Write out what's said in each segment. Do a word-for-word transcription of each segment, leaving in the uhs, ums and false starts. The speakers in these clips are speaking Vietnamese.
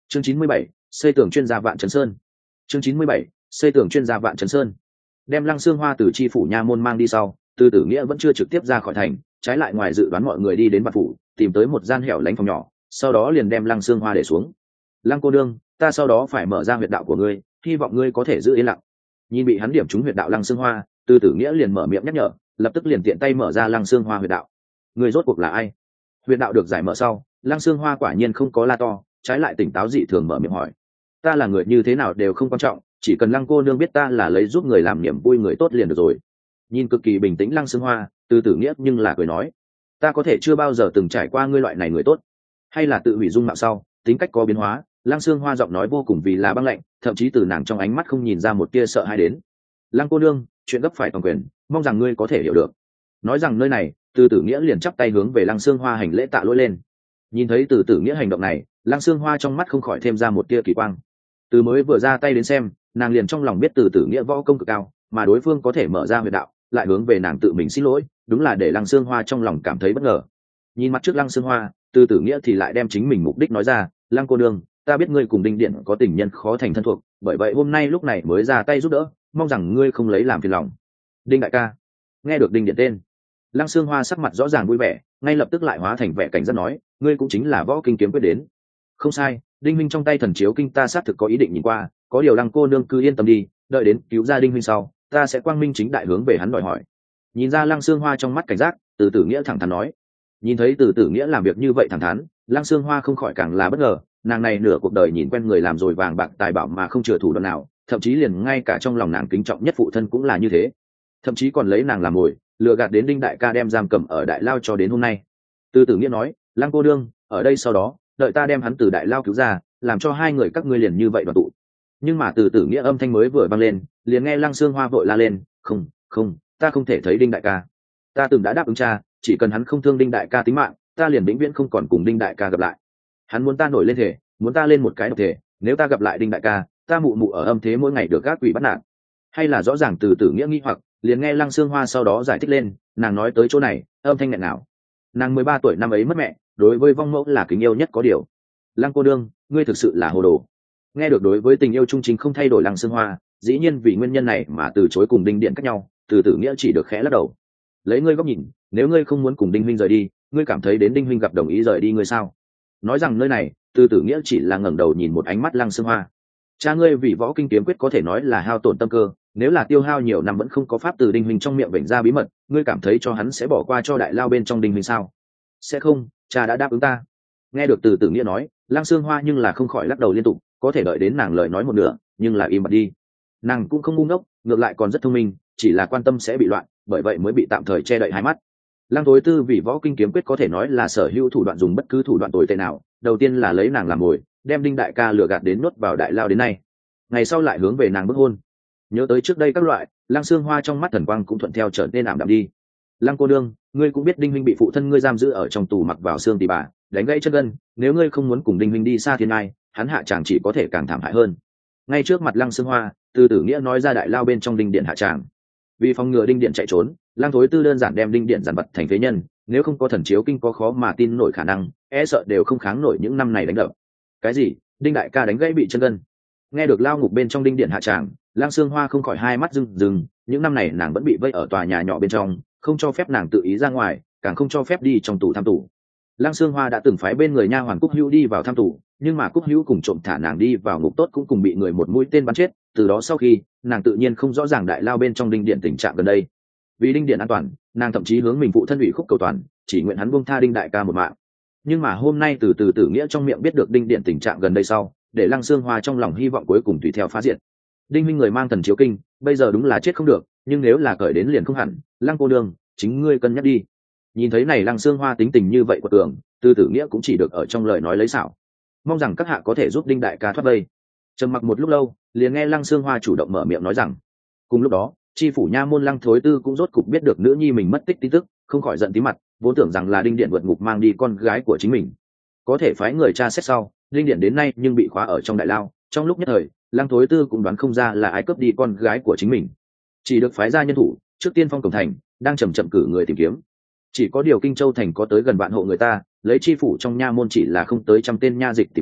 chương chín mươi bảy, xây tường chuyên gia Vạn Chấn Sơn. chương chín mươi bảy, xây tường chuyên gia Vạn Chấn Sơn. Đem Lăng Xương Hoa từ chi phủ nha môn mang đi sau, Từ Tử Nghĩa vẫn chưa trực tiếp ra khỏi thành, trái lại ngoài dự đoán mọi người đi đến Vạn phủ, tìm tới một gian hẻo lánh phòng nhỏ, sau đó liền đem Lăng Xương Hoa để xuống. Lăng cô nương, ta sau đó phải mở ra huyệt đạo của ngươi, hy vọng ngươi có thể giữ yên lặng. Nhìn bị hắn điểm trúng huyệt đạo Lăng Xương Hoa, Từ Tử Nghĩa liền mở miệng nhắc nhở, lập tức liền tiện tay mở ra Lăng Xương Hoa huyệt đạo. Ngươi rốt cuộc là ai? Huyệt đạo được giải mở sau, Lăng Xương Hoa quả nhiên không có la to, trái lại tỉnh táo dị thường mở miệng hỏi: ta là người như thế nào đều không quan trọng, chỉ cần Lăng cô nương biết ta là lấy giúp người làm niềm vui người tốt liền được rồi. Nhìn cực kỳ bình tĩnh Lăng Xương Hoa, Từ Tử Nghĩa nhưng là cười nói: ta có thể chưa bao giờ từng trải qua ngươi loại này người tốt. Hay là tự hủy dung mạo sau, tính cách có biến hóa? Lăng Xương Hoa giọng nói vô cùng vì là băng lạnh, thậm chí từ nàng trong ánh mắt không nhìn ra một tia sợ hãi đến. Lăng cô nương, chuyện gấp phải toàn quyền, mong rằng ngươi có thể hiểu được. Nói rằng nơi này, Từ Tử Nghĩa liền chắp tay hướng về Lăng Xương Hoa hành lễ tạ lỗi lên. Nhìn thấy Từ Tử Nghĩa hành động này, Lăng Xương Hoa trong mắt không khỏi thêm ra một tia kỳ quang. Từ mới vừa ra tay đến xem, nàng liền trong lòng biết Từ Tử Nghĩa võ công cực cao, mà đối phương có thể mở ra huyệt đạo, lại hướng về nàng tự mình xin lỗi, đúng là để Lăng Xương Hoa trong lòng cảm thấy bất ngờ. Nhìn mặt trước Lăng Xương Hoa, Từ Tử Nghĩa thì lại đem chính mình mục đích nói ra: Lăng cô nương, ta biết ngươi cùng Đinh Điện có tình nhân khó thành thân thuộc, bởi vậy hôm nay lúc này mới ra tay giúp đỡ, mong rằng ngươi không lấy làm phiền lòng. Đinh đại ca. Nghe được Đinh Điện tên, Lăng Xương Hoa sắc mặt rõ ràng vui vẻ, ngay lập tức lại hóa thành vẻ cảnh giác nói: ngươi cũng chính là võ kinh kiếm quyết đến. Không sai, Đinh huynh trong tay thần chiếu kinh ta xác thực có ý định nhìn qua, có điều Lăng cô nương cứ yên tâm đi, đợi đến cứu ra Đinh huynh sau, ta sẽ quang minh chính đại hướng về hắn đòi hỏi. Nhìn ra Lăng Xương Hoa trong mắt cảnh giác, Từ Tử Nghĩa thẳng thắn nói. Nhìn thấy Từ Tử Nghĩa làm việc như vậy thẳng thắn, Lăng Xương Hoa không khỏi càng là bất ngờ, nàng này nửa cuộc đời nhìn quen người làm rồi vàng bạc tài bảo mà không chừa thủ đoạn nào, thậm chí liền ngay cả trong lòng nàng kính trọng nhất phụ thân cũng là như thế, thậm chí còn lấy nàng làm mồi, lừa gạt đến Đinh đại ca đem giam cầm ở đại lao cho đến hôm nay. Từ Tử Nghĩa nói: Lăng cô đương, ở đây sau đó, đợi ta đem hắn từ đại lao cứu ra, làm cho hai người các ngươi liền như vậy đoàn tụ. Nhưng mà Từ Tử Nghĩa âm thanh mới vừa vang lên, liền nghe Lăng Xương Hoa vội la lên: không, không, ta không thể thấy Đinh đại ca. Ta từng đã đáp ứng cha, chỉ cần hắn không thương Đinh đại ca tính mạng, ta liền vĩnh viễn không còn cùng Đinh đại ca gặp lại. Hắn muốn ta nổi lên thể, muốn ta lên một cái độc thể, nếu ta gặp lại Đinh đại ca, ta mụ mụ ở âm thế mỗi ngày được gác quỷ bắt nạt. Hay là rõ ràng Từ Tử Nghĩa nghi hoặc, liền nghe Lăng Xương Hoa sau đó giải thích lên, nàng nói tới chỗ này, âm thanh nghẹn nào. Nàng mười ba tuổi năm ấy mất mẹ, đối với vong mẫu là kính yêu nhất có điều. Lăng cô đương, ngươi thực sự là hồ đồ. Nghe được đối với tình yêu trung chính không thay đổi Lăng Xương Hoa, dĩ nhiên vì nguyên nhân này mà từ chối cùng Đinh Điện cách nhau, Từ Tử Nghĩa chỉ được khẽ lắc đầu. Lấy ngươi góc nhìn, nếu ngươi không muốn cùng Đinh huynh rời đi, ngươi cảm thấy đến Đinh huynh gặp đồng ý rời đi ngươi sao? Nói rằng nơi này, Từ Tử Nghĩa chỉ là ngẩng đầu nhìn một ánh mắt Lăng Xương Hoa. Cha ngươi vì võ kinh kiếm quyết có thể nói là hao tổn tâm cơ, nếu là tiêu hao nhiều năm vẫn không có pháp từ Đinh huynh trong miệng vểnh ra bí mật, ngươi cảm thấy cho hắn sẽ bỏ qua cho đại lao bên trong Đinh huynh sao? Sẽ không, cha đã đáp ứng ta. Nghe được Từ Tử Nghĩa nói, Lăng Xương Hoa nhưng là không khỏi lắc đầu liên tục, có thể đợi đến nàng lời nói một nửa, nhưng là im bặt đi. Nàng cũng không ngu ngốc, ngược lại còn rất thông minh, chỉ là quan tâm sẽ bị loạn, bởi vậy mới bị tạm thời che đậy hai mắt. Lăng Thối Tư vì võ kinh kiếm quyết có thể nói là sở hữu thủ đoạn dùng bất cứ thủ đoạn tồi tệ nào, đầu tiên là lấy nàng làm mồi, đem Đinh đại ca lừa gạt đến nuốt vào đại lao đến nay, ngày sau lại hướng về nàng bức hôn. Nhớ tới trước đây các loại, Lăng Xương Hoa trong mắt thần quang cũng thuận theo trở nên ảm đạm đi. Lăng cô nương, ngươi cũng biết Đinh huynh bị phụ thân ngươi giam giữ ở trong tù mặc vào xương tỉ bà, đánh gãy chân gân, nếu ngươi không muốn cùng Đinh huynh đi xa thiên ai, hắn hạ chàng chỉ có thể càng thảm hại hơn. Ngay trước mặt Lăng Xương Hoa, Từ Tử Nghĩa nói ra đại lao bên trong Đinh Điện hạ tràng. Vì phòng ngừa Đinh Điện chạy trốn, Lăng Thối Tư đơn giản đem Đinh Điện giàn vật thành phế nhân, nếu không có thần chiếu kinh có khó mà tin nổi khả năng, e sợ đều không kháng nổi những năm này đánh đập. Cái gì? Đinh đại ca đánh gãy bị chân gân? Nghe được lao ngục bên trong Đinh Điện hạ tràng, Lăng Xương Hoa không khỏi hai mắt rưng rưng, những năm này nàng vẫn bị vây ở tòa nhà nhỏ bên trong, không cho phép nàng tự ý ra ngoài, càng không cho phép đi trong tù thăm tù. Lăng Xương Hoa đã từng phái bên người nha hoàn Cúc Hữu đi vào thăm tù, nhưng mà Cúc Hữu cùng trộm thả nàng đi vào ngục tốt cũng cùng bị người một mũi tên bắn chết, từ đó sau khi, nàng tự nhiên không rõ ràng đại lao bên trong Đinh Điện tình trạng gần đây. Vì Đinh Điện an toàn, nàng thậm chí hướng mình phụ thân ủy khúc cầu toàn, chỉ nguyện hắn buông tha Đinh đại ca một mạng. Nhưng mà hôm nay từ từ Tử Nghĩa trong miệng biết được Đinh Điện tình trạng gần đây sau, để Lăng Xương Hoa trong lòng hy vọng cuối cùng tùy theo phá diệt. Đinh huynh người mang thần chiếu kinh, bây giờ đúng là chết không được, nhưng nếu là cởi đến liền không hẳn, Lăng cô nương, chính ngươi cân nhắc đi. Nhìn thấy này Lăng Xương Hoa tính tình như vậy của tưởng, Từ Tử Nghĩa cũng chỉ được ở trong lời nói lấy xảo, mong rằng các hạ có thể giúp Đinh đại ca thoát vây. Trầm mặc một lúc lâu, liền nghe Lăng Xương Hoa chủ động mở miệng nói rằng. Cùng lúc đó, chi phủ nha môn Lăng Thối Tư cũng rốt cục biết được nữ nhi mình mất tích tin tức, không khỏi giận tí mặt, vốn tưởng rằng là Đinh Điện vượt ngục mang đi con gái của chính mình, có thể phái người tra xét sau, Đinh Điện đến nay nhưng bị khóa ở trong đại lao, trong lúc nhất thời, Lăng Thối Tư cũng đoán không ra là ai cướp đi con gái của chính mình, chỉ được phái ra nhân thủ trước tiên phong cổng thành, đang chậm chậm cử người tìm kiếm. Chỉ có điều Kinh Châu thành có tới gần vạn hộ người ta, lấy chi phủ trong nha môn chỉ là không tới trăm tên nha dịch tìm kiếm,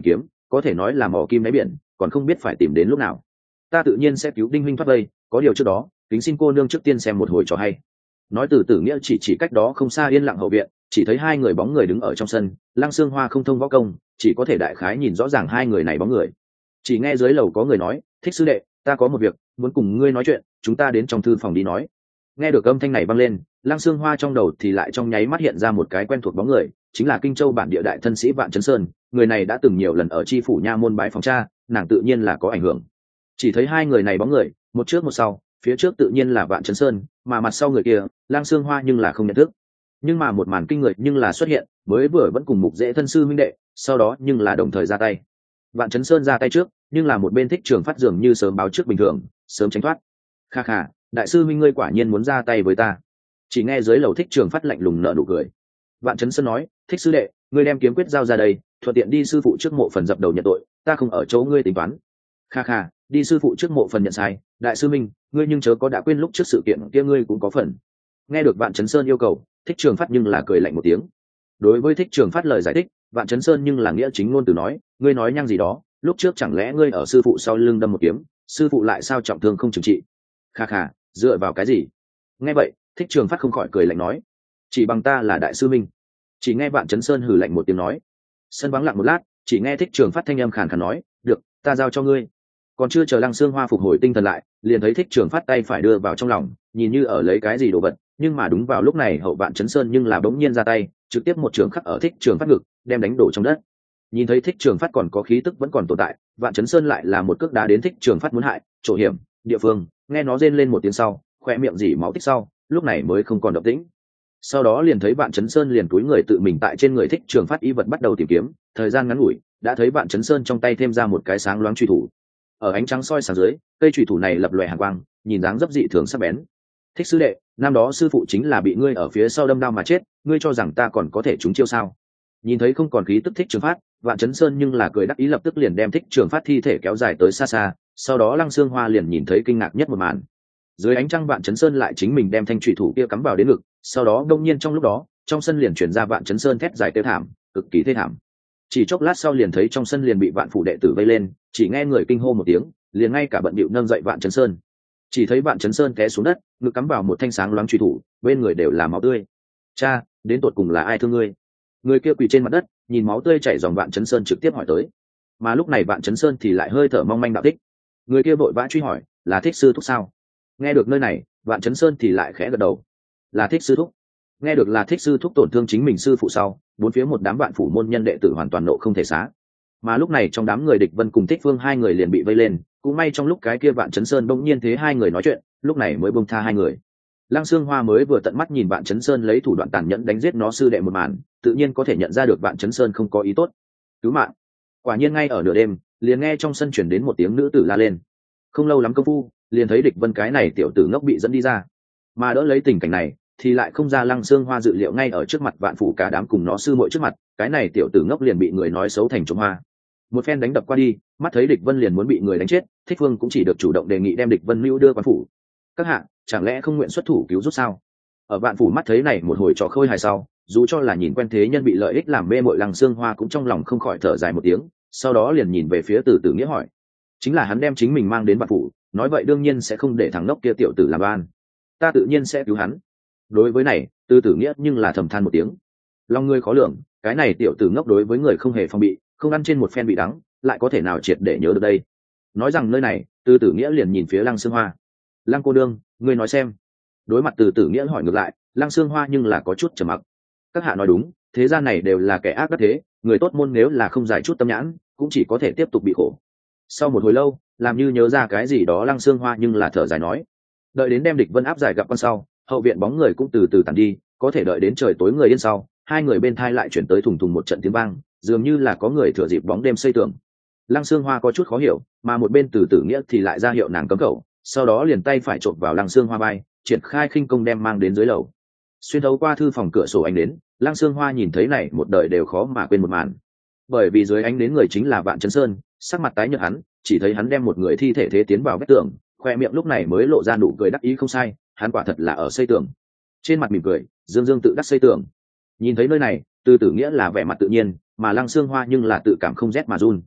có thể nói là mò kim đáy biển, còn không biết phải tìm đến lúc nào. Ta tự nhiên sẽ cứu đinh huynh thoát vây, có điều trước đó kính xin cô nương trước tiên xem một hồi trò hay. Nói từ tử nghĩa chỉ chỉ cách đó không xa yên lặng hậu viện, chỉ thấy hai người bóng người đứng ở trong sân. Lăng Xương Hoa không thông võ công, chỉ có thể đại khái nhìn rõ ràng hai người này bóng người. Chỉ nghe dưới lầu có người nói, Thích sư đệ, ta có một việc muốn cùng ngươi nói chuyện, chúng ta đến trong thư phòng đi nói. Nghe được âm thanh này vang lên, Lăng Xương Hoa trong đầu thì lại trong nháy mắt hiện ra một cái quen thuộc bóng người, chính là Kinh Châu bản địa đại thân sĩ Vạn Chấn Sơn. Người này đã từng nhiều lần ở chi phủ nha môn bái phòng cha, nàng tự nhiên là có ảnh hưởng. Chỉ thấy hai người này bóng người, một trước một sau, phía trước tự nhiên là Vạn Chấn Sơn, mà mặt sau người kia, Lăng Xương Hoa nhưng là không nhận thức. Nhưng mà một màn kinh người nhưng là xuất hiện, mới vừa vẫn cùng mục dễ thân sư huynh đệ, sau đó nhưng là đồng thời ra tay. Vạn Chấn Sơn ra tay trước, nhưng là một bên Thích Trường Phát dường như sớm báo trước bình thường, sớm tránh thoát. Kha kha, đại sư huynh ngươi quả nhiên muốn ra tay với ta. Chỉ nghe dưới lầu Thích Trường Phát lạnh lùng nở nụ cười. Vạn Chấn Sơn nói, Thích sư đệ, ngươi đem kiếm quyết giao ra đây, thuận tiện đi sư phụ trước mộ phần dập đầu nhận tội, ta không ở chỗ ngươi tính toán. Kha kha, đi sư phụ trước mộ phần nhận sai, đại sư minh, ngươi nhưng chớ có đã quên lúc trước sự kiện kia ngươi cũng có phần. Nghe được Vạn Chấn Sơn yêu cầu, Thích Trường Phát nhưng là cười lạnh một tiếng. Đối với Thích Trường Phát lời giải thích, Vạn Chấn Sơn nhưng là nghĩa chính ngôn từ nói, ngươi nói nhăng gì đó, lúc trước chẳng lẽ ngươi ở sư phụ sau lưng đâm một kiếm, sư phụ lại sao trọng thương không trừng trị? Kha kha, dựa vào cái gì? Nghe vậy, Thích Trường Phát không khỏi cười lạnh nói, chỉ bằng ta là đại sư minh. Chỉ nghe Vạn Chấn Sơn hừ lạnh một tiếng nói. Sân vắng lặng một lát, chỉ nghe Thích Trường Phát thanh âm khàn khàn nói, được, ta giao cho ngươi. Còn chưa chờ Lăng Xương Hoa phục hồi tinh thần lại, liền thấy Thích Trường Phát tay phải đưa vào trong lòng, nhìn như ở lấy cái gì đồ vật, nhưng mà đúng vào lúc này hậu Vạn Chấn Sơn nhưng là bỗng nhiên ra tay, trực tiếp một trường khắc ở Thích Trường Phát ngực, đem đánh đổ trong đất. Nhìn thấy Thích Trường Phát còn có khí tức vẫn còn tồn tại, Vạn Chấn Sơn lại là một cước đá đến Thích Trường Phát muốn hại, chỗ hiểm, địa phương, nghe nó rên lên một tiếng sau, khoe miệng dỉ máu tích sau, lúc này mới không còn động tĩnh. Sau đó liền thấy Vạn Chấn Sơn liền túi người tự mình tại trên người Thích Trường Phát y vật bắt đầu tìm kiếm, thời gian ngắn ngủi, đã thấy Vạn Chấn Sơn trong tay thêm ra một cái sáng loáng truy thủ. Ở ánh trắng soi sáng dưới, cây truy thủ này lập lòe hàn quang, nhìn dáng dấp dị thường sắc bén. Thích sư đệ, năm đó sư phụ chính là bị ngươi ở phía sau đâm đao mà chết, ngươi cho rằng ta còn có thể trúng chiêu sao? Nhìn thấy không còn khí tức Thích Trường Phát, Vạn Chấn Sơn nhưng là cười đắc ý lập tức liền đem Thích Trường Phát thi thể kéo dài tới xa xa, sau đó Lăng Xương Hoa liền nhìn thấy kinh ngạc nhất một màn. Dưới ánh trăng Vạn Chấn Sơn lại chính mình đem thanh truy thủ kia cắm vào đến ngực, sau đó đông nhiên trong lúc đó, trong sân liền truyền ra Vạn Chấn Sơn thét dài tê thảm, cực kỳ thê thảm. Chỉ chốc lát sau liền thấy trong sân liền bị Vạn phủ đệ tử vây lên, chỉ nghe người kinh hô một tiếng, liền ngay cả bận bịu nâng dậy Vạn Chấn Sơn. Chỉ thấy Vạn Chấn Sơn té xuống đất, ngực cắm vào một thanh sáng loáng truy thủ, bên người đều là máu tươi. Cha, đến tột cùng là ai thương ngươi? Người kia quỳ trên mặt đất, nhìn máu tươi chảy dòng Vạn Chấn Sơn trực tiếp hỏi tới. Mà lúc này Vạn Chấn Sơn thì lại hơi thở mong manh đạo Thích. Người kia vội vã truy hỏi, là Thích sư thúc sao? Nghe được nơi này, Vạn Chấn Sơn thì lại khẽ gật đầu, là Thích sư thúc. Nghe được là Thích sư thúc tổn thương chính mình sư phụ sau, bốn phía một đám Vạn phủ môn nhân đệ tử hoàn toàn nộ không thể xá. Mà lúc này trong đám người Địch Vân cùng Thích Phương hai người liền bị vây lên, cũng may trong lúc cái kia Vạn Chấn Sơn bỗng nhiên thế hai người nói chuyện, lúc này mới buông tha hai người. Lăng Xương Hoa mới vừa tận mắt nhìn Vạn Chấn Sơn lấy thủ đoạn tàn nhẫn đánh giết nó sư đệ một màn, tự nhiên có thể nhận ra được Vạn Chấn Sơn không có ý tốt. Cứu mạng! Quả nhiên ngay ở nửa đêm, liền nghe trong sân truyền đến một tiếng nữ tử la lên. Không lâu lắm công phu, liền thấy Địch Vân cái này tiểu tử ngốc bị dẫn đi ra. Mà đỡ lấy tình cảnh này, thì lại không ra Lăng Xương Hoa dự liệu ngay ở trước mặt Vạn phủ cả đám cùng nó sư muội trước mặt, cái này tiểu tử ngốc liền bị người nói xấu thành trộm hoa. Một phen đánh đập qua đi, mắt thấy Địch Vân liền muốn bị người đánh chết, Thích Phương cũng chỉ được chủ động đề nghị đem Địch Vân lưu đưa quan phủ. Các hạ, chẳng lẽ không nguyện xuất thủ cứu giúp sao? Ở Vạn phủ mắt thấy này một hồi trò khôi hài sau, dù cho là nhìn quen thế nhân bị lợi ích làm mê mội Lăng Xương Hoa cũng trong lòng không khỏi thở dài một tiếng, sau đó liền nhìn về phía Từ Tử Nghĩa hỏi, chính là hắn đem chính mình mang đến Vạn phủ, nói vậy đương nhiên sẽ không để thằng ngốc kia tiểu tử làm ban, ta tự nhiên sẽ cứu hắn. Đối với này, Từ Tử Nghĩa nhưng là thầm than một tiếng, lòng người khó lường, cái này tiểu tử ngốc đối với người không hề phòng bị, không ăn trên một phen bị đắng, lại có thể nào triệt để nhớ được đây. Nói rằng nơi này, Từ Tử Nghĩa liền nhìn phía Lăng Xương Hoa, Lăng cô đương, ngươi nói xem. Đối mặt Từ Tử Nghĩa hỏi ngược lại, Lăng Xương Hoa nhưng là có chút trầm mặc. Các hạ nói đúng, thế gian này đều là kẻ ác đắc thế, người tốt môn nếu là không giải chút tâm nhãn, cũng chỉ có thể tiếp tục bị khổ. Sau một hồi lâu, làm như nhớ ra cái gì đó Lăng Xương Hoa nhưng là thở dài nói, đợi đến đem Địch Vân áp giải gặp con sau, hậu viện bóng người cũng từ từ tàn đi, có thể đợi đến trời tối người yên sau, hai người bên thai lại chuyển tới thùng thùng một trận tiếng vang, dường như là có người thừa dịp bóng đêm xây tường. Lăng Xương Hoa có chút khó hiểu, mà một bên Từ Tử Nghĩa thì lại ra hiệu nàng cấm khẩu, sau đó liền tay phải trộn vào Lăng Xương Hoa vai, triển khai khinh công đem mang đến dưới lầu. Xuyên thấu qua thư phòng cửa sổ ánh đến, Lăng Xương Hoa nhìn thấy này một đời đều khó mà quên một màn. Bởi vì dưới ánh đến người chính là Vạn Chấn Sơn, sắc mặt tái nhợt hắn, chỉ thấy hắn đem một người thi thể thế tiến vào vách tường, khoe miệng lúc này mới lộ ra nụ cười đắc ý không sai, hắn quả thật là ở xây tường. Trên mặt mỉm cười, dương dương tự đắc xây tường. Nhìn thấy nơi này, Từ Tử Nghĩa là vẻ mặt tự nhiên, mà Lăng Xương Hoa nhưng là tự cảm không rét mà run.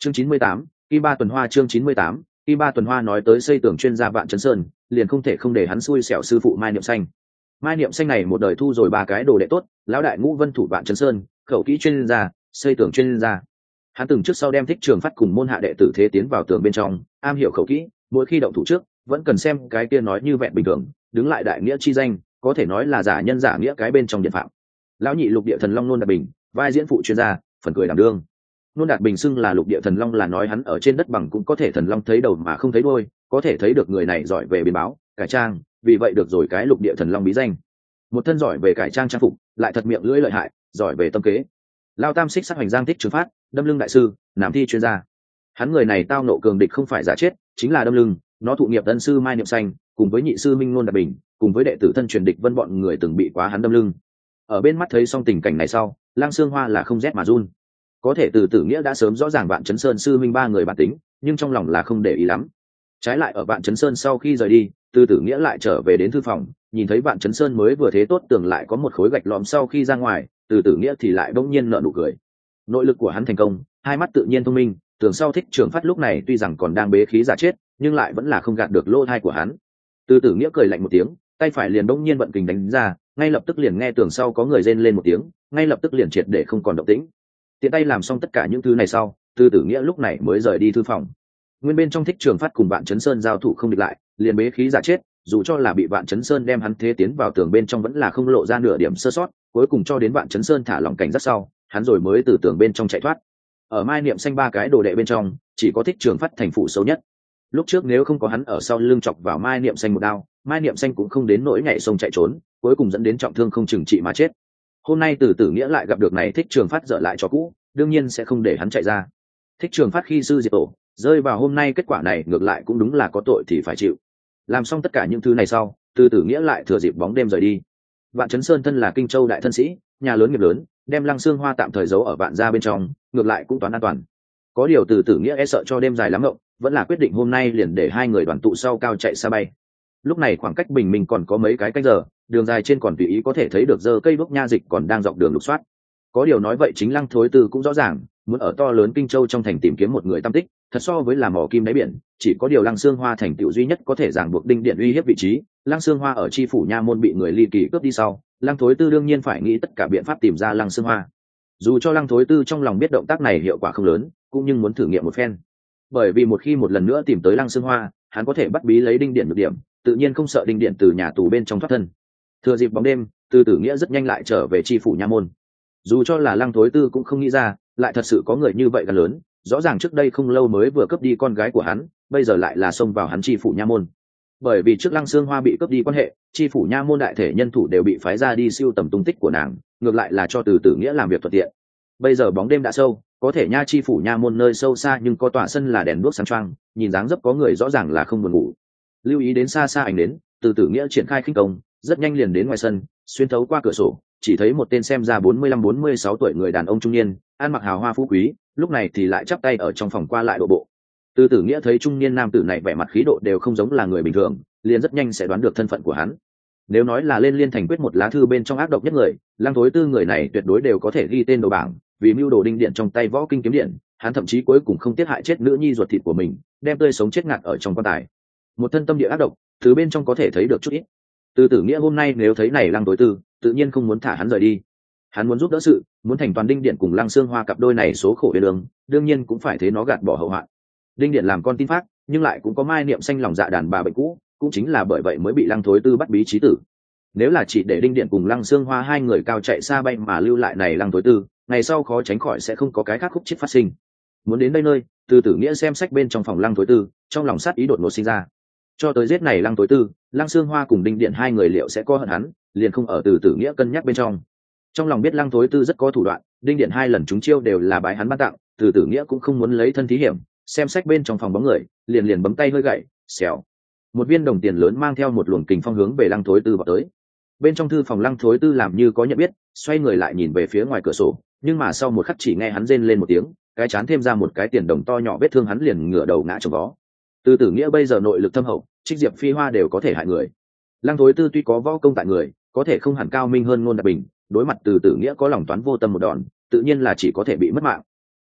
chương chín mươi tám, y ba tuần hoa. Chương chín mươi tám, y ba tuần hoa. Nói tới xây tường chuyên gia Vạn Chấn Sơn, liền không thể không để hắn xui xẻo sư phụ Mai Niệm Xanh. Mai Niệm Xanh này một đời thu rồi ba cái đồ đệ tốt, lão đại ngũ vân thủ Vạn Chấn Sơn, khẩu kỹ chuyên gia, xây tường chuyên gia. Hắn từng trước sau đem Thích Trường Phát cùng môn hạ đệ tử thế tiến vào tường bên trong, am hiểu khẩu kỹ, mỗi khi động thủ trước, vẫn cần xem cái kia nói như vẹn bình thường, đứng lại đại nghĩa chi danh, có thể nói là giả nhân giả nghĩa cái bên trong điện phạm. Lão nhị lục địa thần long Nôn Đạt Bình, vai diễn phụ chuyên gia, phần cười đảm đương. Nôn Đạt Bình xưng là lục địa thần long là nói hắn ở trên đất bằng cũng có thể thần long thấy đầu mà không thấy đuôi, có thể thấy được người này giỏi về biến báo, cải trang, vì vậy được rồi cái lục địa thần long bí danh. Một thân giỏi về cải trang trang phục, lại thật miệng lưỡi lợi hại, giỏi về tâm kế. Lao tam xích sát hoành giang Thích Trường Phát, đâm lưng đại sư, nam thi chuyên gia. Hắn người này tao nộ cường địch không phải giả chết, chính là đâm lưng, nó thụ nghiệp tân sư Mai Niệm Xanh, cùng với nhị sư Minh Nôn Đạt Bình, cùng với đệ tử thân truyền địch Vân bọn người từng bị quá hắn đâm lưng. Ở bên mắt thấy xong tình cảnh này sau, Lang Xương Hoa là không rét mà run. Có thể từ Tử Nghĩa đã sớm rõ ràng Vạn Chấn Sơn sư minh ba người bản tính, nhưng trong lòng là không để ý lắm. Trái lại ở Vạn Chấn Sơn sau khi rời đi, từ Tử Nghĩa lại trở về đến thư phòng, nhìn thấy Vạn Chấn Sơn mới vừa thế tốt tưởng lại có một khối gạch lõm sau khi ra ngoài, từ Tử Nghĩa thì lại bỗng nhiên nở nụ cười. Nội lực của hắn thành công, hai mắt tự nhiên thông minh, tưởng sau Thích Trường Phát lúc này tuy rằng còn đang bế khí giả chết, nhưng lại vẫn là không gạt được lỗ tai của hắn. Từ Tử Nghĩa cười lạnh một tiếng, tay phải liền bỗng nhiên vận kình đánh ra, ngay lập tức liền nghe tưởng sau có người rên lên một tiếng, ngay lập tức liền triệt để không còn động tĩnh. Tiện tay làm xong tất cả những thứ này sau, Từ Tử Nghĩa lúc này mới rời đi thư phòng. Nguyên bên trong Thích Trường Phát cùng Vạn Chấn Sơn giao thủ không địch lại, liền bế khí giả chết, dù cho là bị Vạn Chấn Sơn đem hắn thế tiến vào tường bên trong vẫn là không lộ ra nửa điểm sơ sót, cuối cùng cho đến Vạn Chấn Sơn thả lỏng cảnh giác sau, hắn rồi mới từ tường bên trong chạy thoát. Ở Mai Niệm Xanh ba cái đồ đệ bên trong, chỉ có Thích Trường Phát thành phụ xấu nhất. Lúc trước nếu không có hắn ở sau lưng chọc vào Mai Niệm Xanh một đao, Mai Niệm Xanh cũng không đến nỗi nhảy sông chạy trốn, cuối cùng dẫn đến trọng thương không chừng trị mà chết. Hôm nay Từ Tử Nghĩa lại gặp được này Thích Trường Phát dở lại cho cũ, đương nhiên sẽ không để hắn chạy ra. Thích Trường Phát khi sư diệt tổ, rơi vào hôm nay kết quả này ngược lại cũng đúng là có tội thì phải chịu. Làm xong tất cả những thứ này sau, Từ Tử Nghĩa lại thừa dịp bóng đêm rời đi. Vạn Chấn Sơn thân là Kinh Châu đại thân sĩ, nhà lớn nghiệp lớn, đem Lăng Xương Hoa tạm thời giấu ở Vạn gia bên trong, ngược lại cũng toán an toàn. Có điều Từ Tử Nghĩa e sợ cho đêm dài lắm ngộng, vẫn là quyết định hôm nay liền để hai người đoàn tụ sau cao chạy xa bay. Lúc này khoảng cách bình minh còn có mấy cái canh giờ, đường dài trên còn tùy ý có thể thấy được dơ cây đuốc nha dịch còn đang dọc đường lục soát. Có điều nói vậy chính Lăng Thối Tư cũng rõ ràng, muốn ở to lớn Kinh Châu trong thành tìm kiếm một người tam tích, thật so với làm mỏ kim đáy biển, chỉ có điều Lăng Xương Hoa thành tựu duy nhất có thể ràng buộc Đinh Điện uy hiếp vị trí. Lăng Xương Hoa ở chi phủ nha môn bị người ly kỳ cướp đi sau, Lăng Thối Tư đương nhiên phải nghĩ tất cả biện pháp tìm ra Lăng Xương Hoa. Dù cho Lăng Thối Tư trong lòng biết động tác này hiệu quả không lớn, cũng nhưng muốn thử nghiệm một phen. Bởi vì một khi một lần nữa tìm tới Lăng Xương Hoa, hắn có thể bắt bí lấy Đinh Điện nhược điểm, tự nhiên không sợ Đinh Điện từ nhà tù bên trong thoát thân. Thừa dịp bóng đêm, Từ Tử Nghĩa rất nhanh lại trở về chi phủ nha môn. Dù cho là Lăng Thối Tư cũng không nghĩ ra, lại thật sự có người như vậy gan lớn, rõ ràng trước đây không lâu mới vừa cướp đi con gái của hắn, bây giờ lại là xông vào hắn chi phủ nha môn. Bởi vì trước Lăng Xương Hoa bị cướp đi quan hệ, chi phủ nha môn đại thể nhân thủ đều bị phái ra đi siêu tầm tung tích của nàng, ngược lại là cho Từ Tử Nghĩa làm việc thuận tiện. Bây giờ bóng đêm đã sâu, có thể nha chi phủ nha môn nơi sâu xa nhưng có tòa sân là đèn đuốc sáng choang, nhìn dáng dấp có người rõ ràng là không buồn ngủ. Lưu ý đến xa xa ảnh đến, Từ Tử Nghĩa triển khai khinh công, rất nhanh liền đến ngoài sân, xuyên thấu qua cửa sổ, chỉ thấy một tên xem ra bốn mươi lăm bốn mươi sáu tuổi người đàn ông trung niên, ăn mặc hào hoa phú quý, lúc này thì lại chắp tay ở trong phòng qua lại độ bộ. Từ Tử Nghĩa thấy trung niên nam tử này vẻ mặt khí độ đều không giống là người bình thường, liền rất nhanh sẽ đoán được thân phận của hắn. Nếu nói là lên liên thành quyết một lá thư bên trong ác độc nhất người, Lăng Thối Tư người này tuyệt đối đều có thể ghi tên đầu bảng, vì mưu đồ Đinh Điện trong tay võ kinh kiếm điện, hắn thậm chí cuối cùng không tiếc hại chết nữ nhi ruột thịt của mình, đem tươi sống chết ngạt ở trong quan tài. Một thân tâm địa ác độc, từ bên trong có thể thấy được chút ít. Từ Tử Nghĩa hôm nay nếu thấy này Lăng Thối Tư, tự nhiên không muốn thả hắn rời đi. Hắn muốn giúp đỡ sự, muốn thành toàn Đinh Điện cùng Lăng Xương Hoa cặp đôi này số khổ yên lương, đương nhiên cũng phải thế nó gạt bỏ hậu hoạn. Đinh Điện làm con tin phát, nhưng lại cũng có Mai Niệm Xanh lòng dạ đàn bà bệnh cũ, cũng chính là bởi vậy mới bị Lăng Thối Tư bắt bí trí tử. Nếu là chỉ để Đinh Điện cùng Lăng Xương Hoa hai người cao chạy xa bay mà lưu lại này Lăng Thối Tư, ngày sau khó tránh khỏi sẽ không có cái khác khúc chết phát sinh. Muốn đến đây nơi, Từ Tử Nghĩa xem sách bên trong phòng Lăng Thối Tư, trong lòng sát ý đột ngột sinh ra. Cho tới giết này Lăng Thối Tư, Lăng Xương Hoa cùng Đinh Điện hai người liệu sẽ có hận hắn, liền không ở Từ Tử Nghĩa cân nhắc bên trong. Trong lòng biết Lăng Thối Tư rất có thủ đoạn, Đinh Điện hai lần trúng chiêu đều là bái hắn ban tặng, Từ Tử Nghĩa cũng không muốn lấy thân thí hiểm, xem sách bên trong phòng bóng người, liền liền bấm tay hơi gậy, xèo. Một viên đồng tiền lớn mang theo một luồng kình phong hướng về Lăng Thối Tư vào tới. Bên trong thư phòng Lăng Thối Tư làm như có nhận biết, xoay người lại nhìn về phía ngoài cửa sổ, nhưng mà sau một khắc chỉ nghe hắn rên lên một tiếng, cái chán thêm ra một cái tiền đồng to nhỏ vết thương, hắn liền ngửa đầu ngã chồng vó. Từ Tử Nghĩa bây giờ nội lực thâm hậu, trích diệp phi hoa đều có thể hại người. Lăng Thối Tư tuy có võ công tại người, có thể không hẳn cao minh hơn Ngôn Đạt Bình, đối mặt Từ Tử Nghĩa có lòng toán vô tâm một đòn, tự nhiên là chỉ có thể bị mất mạng.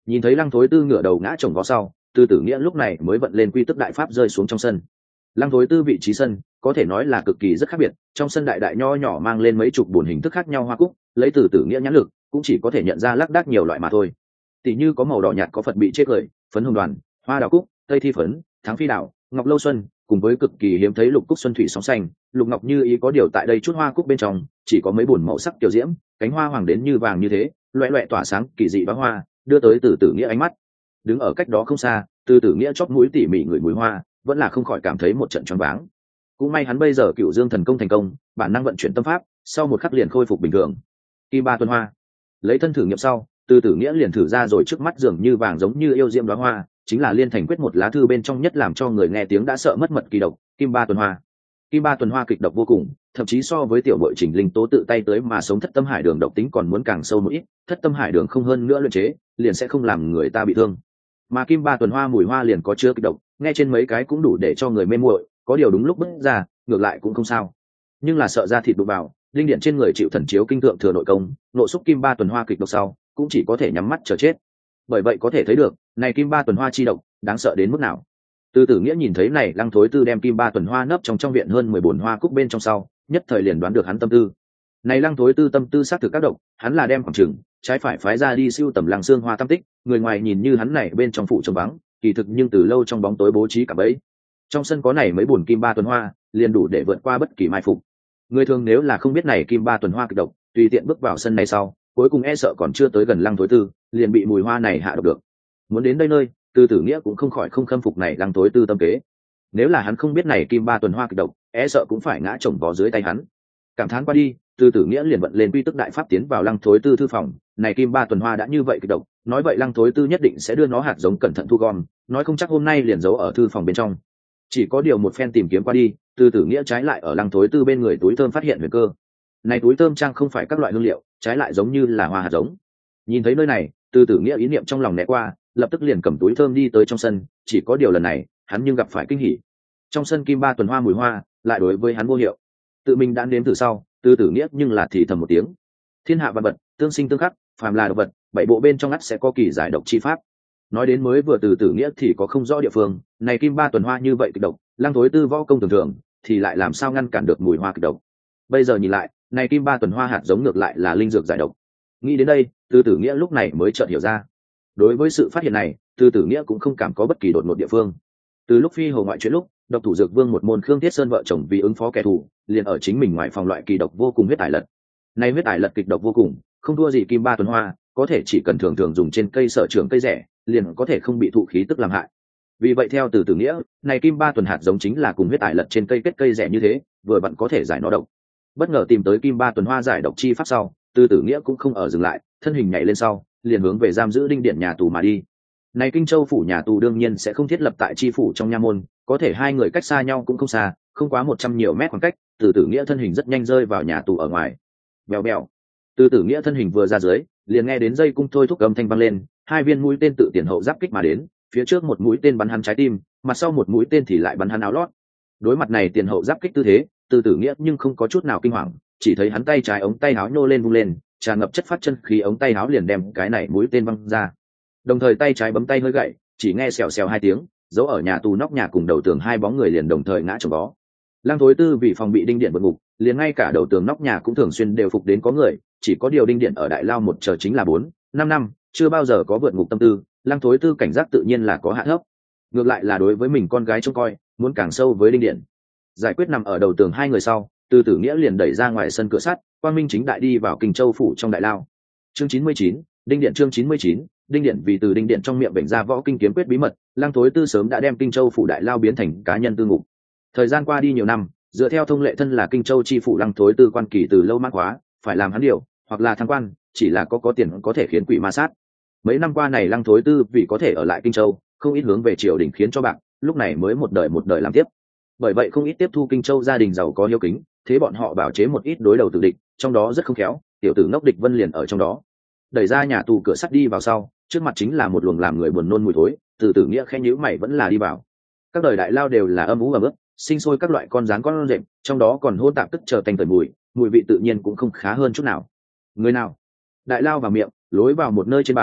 Nhìn thấy Lăng Thối Tư ngửa đầu ngã chồng vó sau, Tư Tử Nghĩa lúc này mới vận lên quy tức đại pháp rơi xuống trong sân. Lăng Thối Tư vị trí sân có thể nói là cực kỳ rất khác biệt, trong sân đại đại nho nhỏ mang lên mấy chục bồn hình thức khác nhau hoa cúc, lấy Tư Tử Nghĩa nhãn lực cũng chỉ có thể nhận ra lác đác nhiều loại mà thôi. Tỷ như có màu đỏ nhạt có Phật bị chết cười, phấn hồng đoàn, hoa đào cúc, tây thi phấn, tháng phi đào, ngọc lâu xuân, cùng với cực kỳ hiếm thấy lục cúc xuân thủy sóng xanh, lục ngọc như ý có điều tại đây chút hoa cúc bên trong chỉ có mấy bồn màu sắc tiểu diễm, cánh hoa hoàng đến như vàng như thế, loẹt loẹt tỏa sáng kỳ dị bá hoa, đưa tới Từ Tử Nghĩa ánh mắt. Đứng ở cách đó không xa, Từ Tử Nghĩa chóp mũi tỉ mỉ người mùi hoa, vẫn là không khỏi cảm thấy một trận choáng váng. Cũng may hắn bây giờ Cựu Dương thần công thành công, bản năng vận chuyển tâm pháp, sau một khắc liền khôi phục bình thường. Kim ba tuần hoa, lấy thân thử nghiệm sau, Từ Tử Nghĩa liền thử ra rồi, trước mắt dường như vàng giống như yêu diễm đóa hoa, chính là Liên Thành quyết một lá thư bên trong nhất làm cho người nghe tiếng đã sợ mất mật kỳ độc, Kim ba tuần hoa. Kim ba tuần hoa kịch độc vô cùng, thậm chí so với tiểu bội Trình Linh Tố tự tay tới mà sống thất tâm hải đường độc tính còn muốn càng sâu một ít, thất tâm hải đường không hơn nữa luyện chế, liền sẽ không làm người ta bị thương. Mà Kim ba tuần hoa mùi hoa liền có chứa kịch độc, nghe trên mấy cái cũng đủ để cho người mê muội, có điều đúng lúc bứt ra, ngược lại cũng không sao. Nhưng là sợ ra thịt đụng vào, linh điện trên người chịu thần chiếu kinh thượng thừa nội công, nộ xúc Kim ba tuần hoa kịch độc sau, cũng chỉ có thể nhắm mắt chờ chết. Bởi vậy có thể thấy được, này Kim ba tuần hoa chi độc, đáng sợ đến mức nào. Từ Tử Nghĩa nhìn thấy này Lăng Thối Tư đem Kim ba tuần hoa nấp trong trong viện hơn mười bốn hoa cúc bên trong sau, nhất thời liền đoán được hắn tâm tư. Này Lăng Thối Tư tâm tư xác thực các độc, hắn là đem khoảng chừng trái phải phái ra đi siêu tầm Lăng Xương Hoa tâm tích, người ngoài nhìn như hắn này bên trong phụ trống vắng, kỳ thực nhưng từ lâu trong bóng tối bố trí cả bẫy. Trong sân có này mấy buồn Kim ba tuần hoa, liền đủ để vượt qua bất kỳ mai phục. Người thường nếu là không biết này Kim ba tuần hoa kịch độc, tùy tiện bước vào sân này sau, cuối cùng e sợ còn chưa tới gần Lăng Thối Tư, liền bị mùi hoa này hạ độc được. Muốn đến đây nơi, Từ Tử Nghĩa cũng không khỏi không khâm phục này Lăng Thối Tư tâm kế. Nếu là hắn không biết này Kim ba tuần hoa kịch độc, e sợ cũng phải ngã chồng vó dưới tay hắn. Cảm thán qua đi, Từ Tử Nghĩa liền vận lên quy tức đại pháp tiến vào Lăng Thối Tư thư phòng. Này Kim ba tuần hoa đã như vậy kịch độc, nói vậy Lăng Thối Tư nhất định sẽ đưa nó hạt giống cẩn thận thu gom, nói không chắc hôm nay liền giấu ở thư phòng bên trong. Chỉ có điều một phen tìm kiếm qua đi, Từ Tử Nghĩa trái lại ở Lăng Thối Tư bên người túi thơm phát hiện huyền cơ. Này túi thơm trang không phải các loại hương liệu, trái lại giống như là hoa hạt giống. Nhìn thấy nơi này, Từ Tử Nghĩa ý niệm trong lòng né qua, lập tức liền cầm túi thơm đi tới trong sân. Chỉ có điều lần này, hắn nhưng gặp phải kinh hỉ. Trong sân Kim ba tuần hoa mùi hoa lại đối với hắn vô hiệu. Tự mình đã nếm từ sau, Từ Tử Nghĩa nhưng là thì thầm một tiếng. Thiên hạ vạn vật, tương sinh tương khắc, phàm là độc vật, bảy bộ bên trong ắt sẽ có kỳ giải độc chi pháp. Nói đến mới vừa Từ Tử Nghĩa thì có không rõ địa phương, này Kim ba tuần hoa như vậy kịch độc, Lăng Thối Tư võ công thường thường, thì lại làm sao ngăn cản được mùi hoa kịch độc. Bây giờ nhìn lại, này Kim ba tuần hoa hạt giống ngược lại là linh dược giải độc. Nghĩ đến đây, Từ Tử Nghĩa lúc này mới chợt hiểu ra. Đối với sự phát hiện này, Từ Tử Nghĩa cũng không cảm có bất kỳ đột ngột địa phương. Từ lúc phi hồ ngoại chuyện lúc, độc thủ dược vương một môn Khương Thiết Sơn vợ chồng vì ứng phó kẻ thù, liền ở chính mình ngoài phòng loại kỳ độc vô cùng huyết ải lật. Này huyết ải lật kịch độc vô cùng, không thua gì Kim ba tuần hoa, có thể chỉ cần thường thường dùng trên cây sở trường cây rẻ, liền có thể không bị thụ khí tức làm hại. Vì vậy theo Từ Tử Nghĩa, này Kim ba tuần hạt giống chính là cùng huyết ải lật trên cây kết cây rẻ như thế, vừa vặn có thể giải nó độc. Bất ngờ tìm tới Kim ba tuần hoa giải độc chi pháp sau, Từ Tử Nghĩa cũng không ở dừng lại, thân hình nhảy lên sau, liền hướng về giam giữ đinh điện nhà tù mà đi. Này Kinh Châu phủ nhà tù đương nhiên sẽ không thiết lập tại chi phủ trong nha môn, có thể hai người cách xa nhau cũng không xa, không quá một trăm nhiều mét khoảng cách. Từ Tử Nghĩa thân hình rất nhanh rơi vào nhà tù ở ngoài. Bèo bèo. Từ Tử Nghĩa thân hình vừa ra dưới, liền nghe đến dây cung thôi thúc âm thanh vang lên, hai viên mũi tên tự tiền hậu giáp kích mà đến, phía trước một mũi tên bắn hắn trái tim, mặt sau một mũi tên thì lại bắn hắn áo lót. Đối mặt này tiền hậu giáp kích tư thế, Từ Tử Nghĩa nhưng không có chút nào kinh hoàng, chỉ thấy hắn tay trái ống tay áo nhô lên vung lên, tràn ngập chất phát chân khí ống tay áo liền đem cái này mũi tên văng ra. Đồng thời tay trái bấm tay hơi gậy, chỉ nghe xèo xèo hai tiếng, giấu ở nhà tù nóc nhà cùng đầu tường hai bóng người liền đồng thời ngã chồng vó. Lăng Thối Tư vì phòng bị đinh điện vượt ngục, liền ngay cả đầu tường nóc nhà cũng thường xuyên đều phục đến có người, chỉ có điều đinh điện ở đại lao một chờ chính là bốn năm năm, chưa bao giờ có vượt ngục tâm tư. Lăng Thối Tư cảnh giác tự nhiên là có hạ thấp, ngược lại là đối với mình con gái trông coi, muốn càng sâu với đinh điện. Giải quyết nằm ở đầu tường hai người sau, Từ Tử Nghĩa liền đẩy ra ngoài sân cửa sắt, quang minh chính đại đi vào Kinh Châu phủ trong đại lao. Chương chín mươi chín, đinh điện. Chương chín mươi chín, đinh điện. Vì từ đinh điện trong miệng bệnh ra võ kinh kiếm quyết bí mật, Lăng Thối Tư sớm đã đem Kinh Châu phủ đại lao biến thành cá nhân tư ngục. Thời gian qua đi nhiều năm, dựa theo thông lệ thân là Kinh Châu chi phủ Lăng Thối Tư quan kỳ từ lâu mãn hóa, phải làm hắn điều hoặc là thăng quan, chỉ là có có tiền có thể khiến quỷ ma sát. Mấy năm qua này Lăng Thối Tư vì có thể ở lại Kinh Châu, không ít hướng về triều đình khiến cho bạc, lúc này mới một đời một đời làm tiếp. Bởi vậy không ít tiếp thu Kinh Châu gia đình giàu có hiếu kính, thế bọn họ bảo chế một ít đối đầu tự địch, trong đó rất không khéo, tiểu tử ngốc Địch Vân liền ở trong đó. Đẩy ra nhà tù cửa sắt đi vào sau, trước mặt chính là một luồng làm người buồn nôn mùi thối. Từ Tử Nghĩa khẽ nhíu mày vẫn là đi vào. Các đời đại lao đều là âm ú ẩm ướt, sinh sôi các loại con rắn con rệp, trong đó còn hôn tạp tức chờ tanh tưởi mùi, mùi vị tự nhiên cũng không khá hơn chút nào. Người nào? Đại lao vào miệng, lối vào một nơi trên bàn,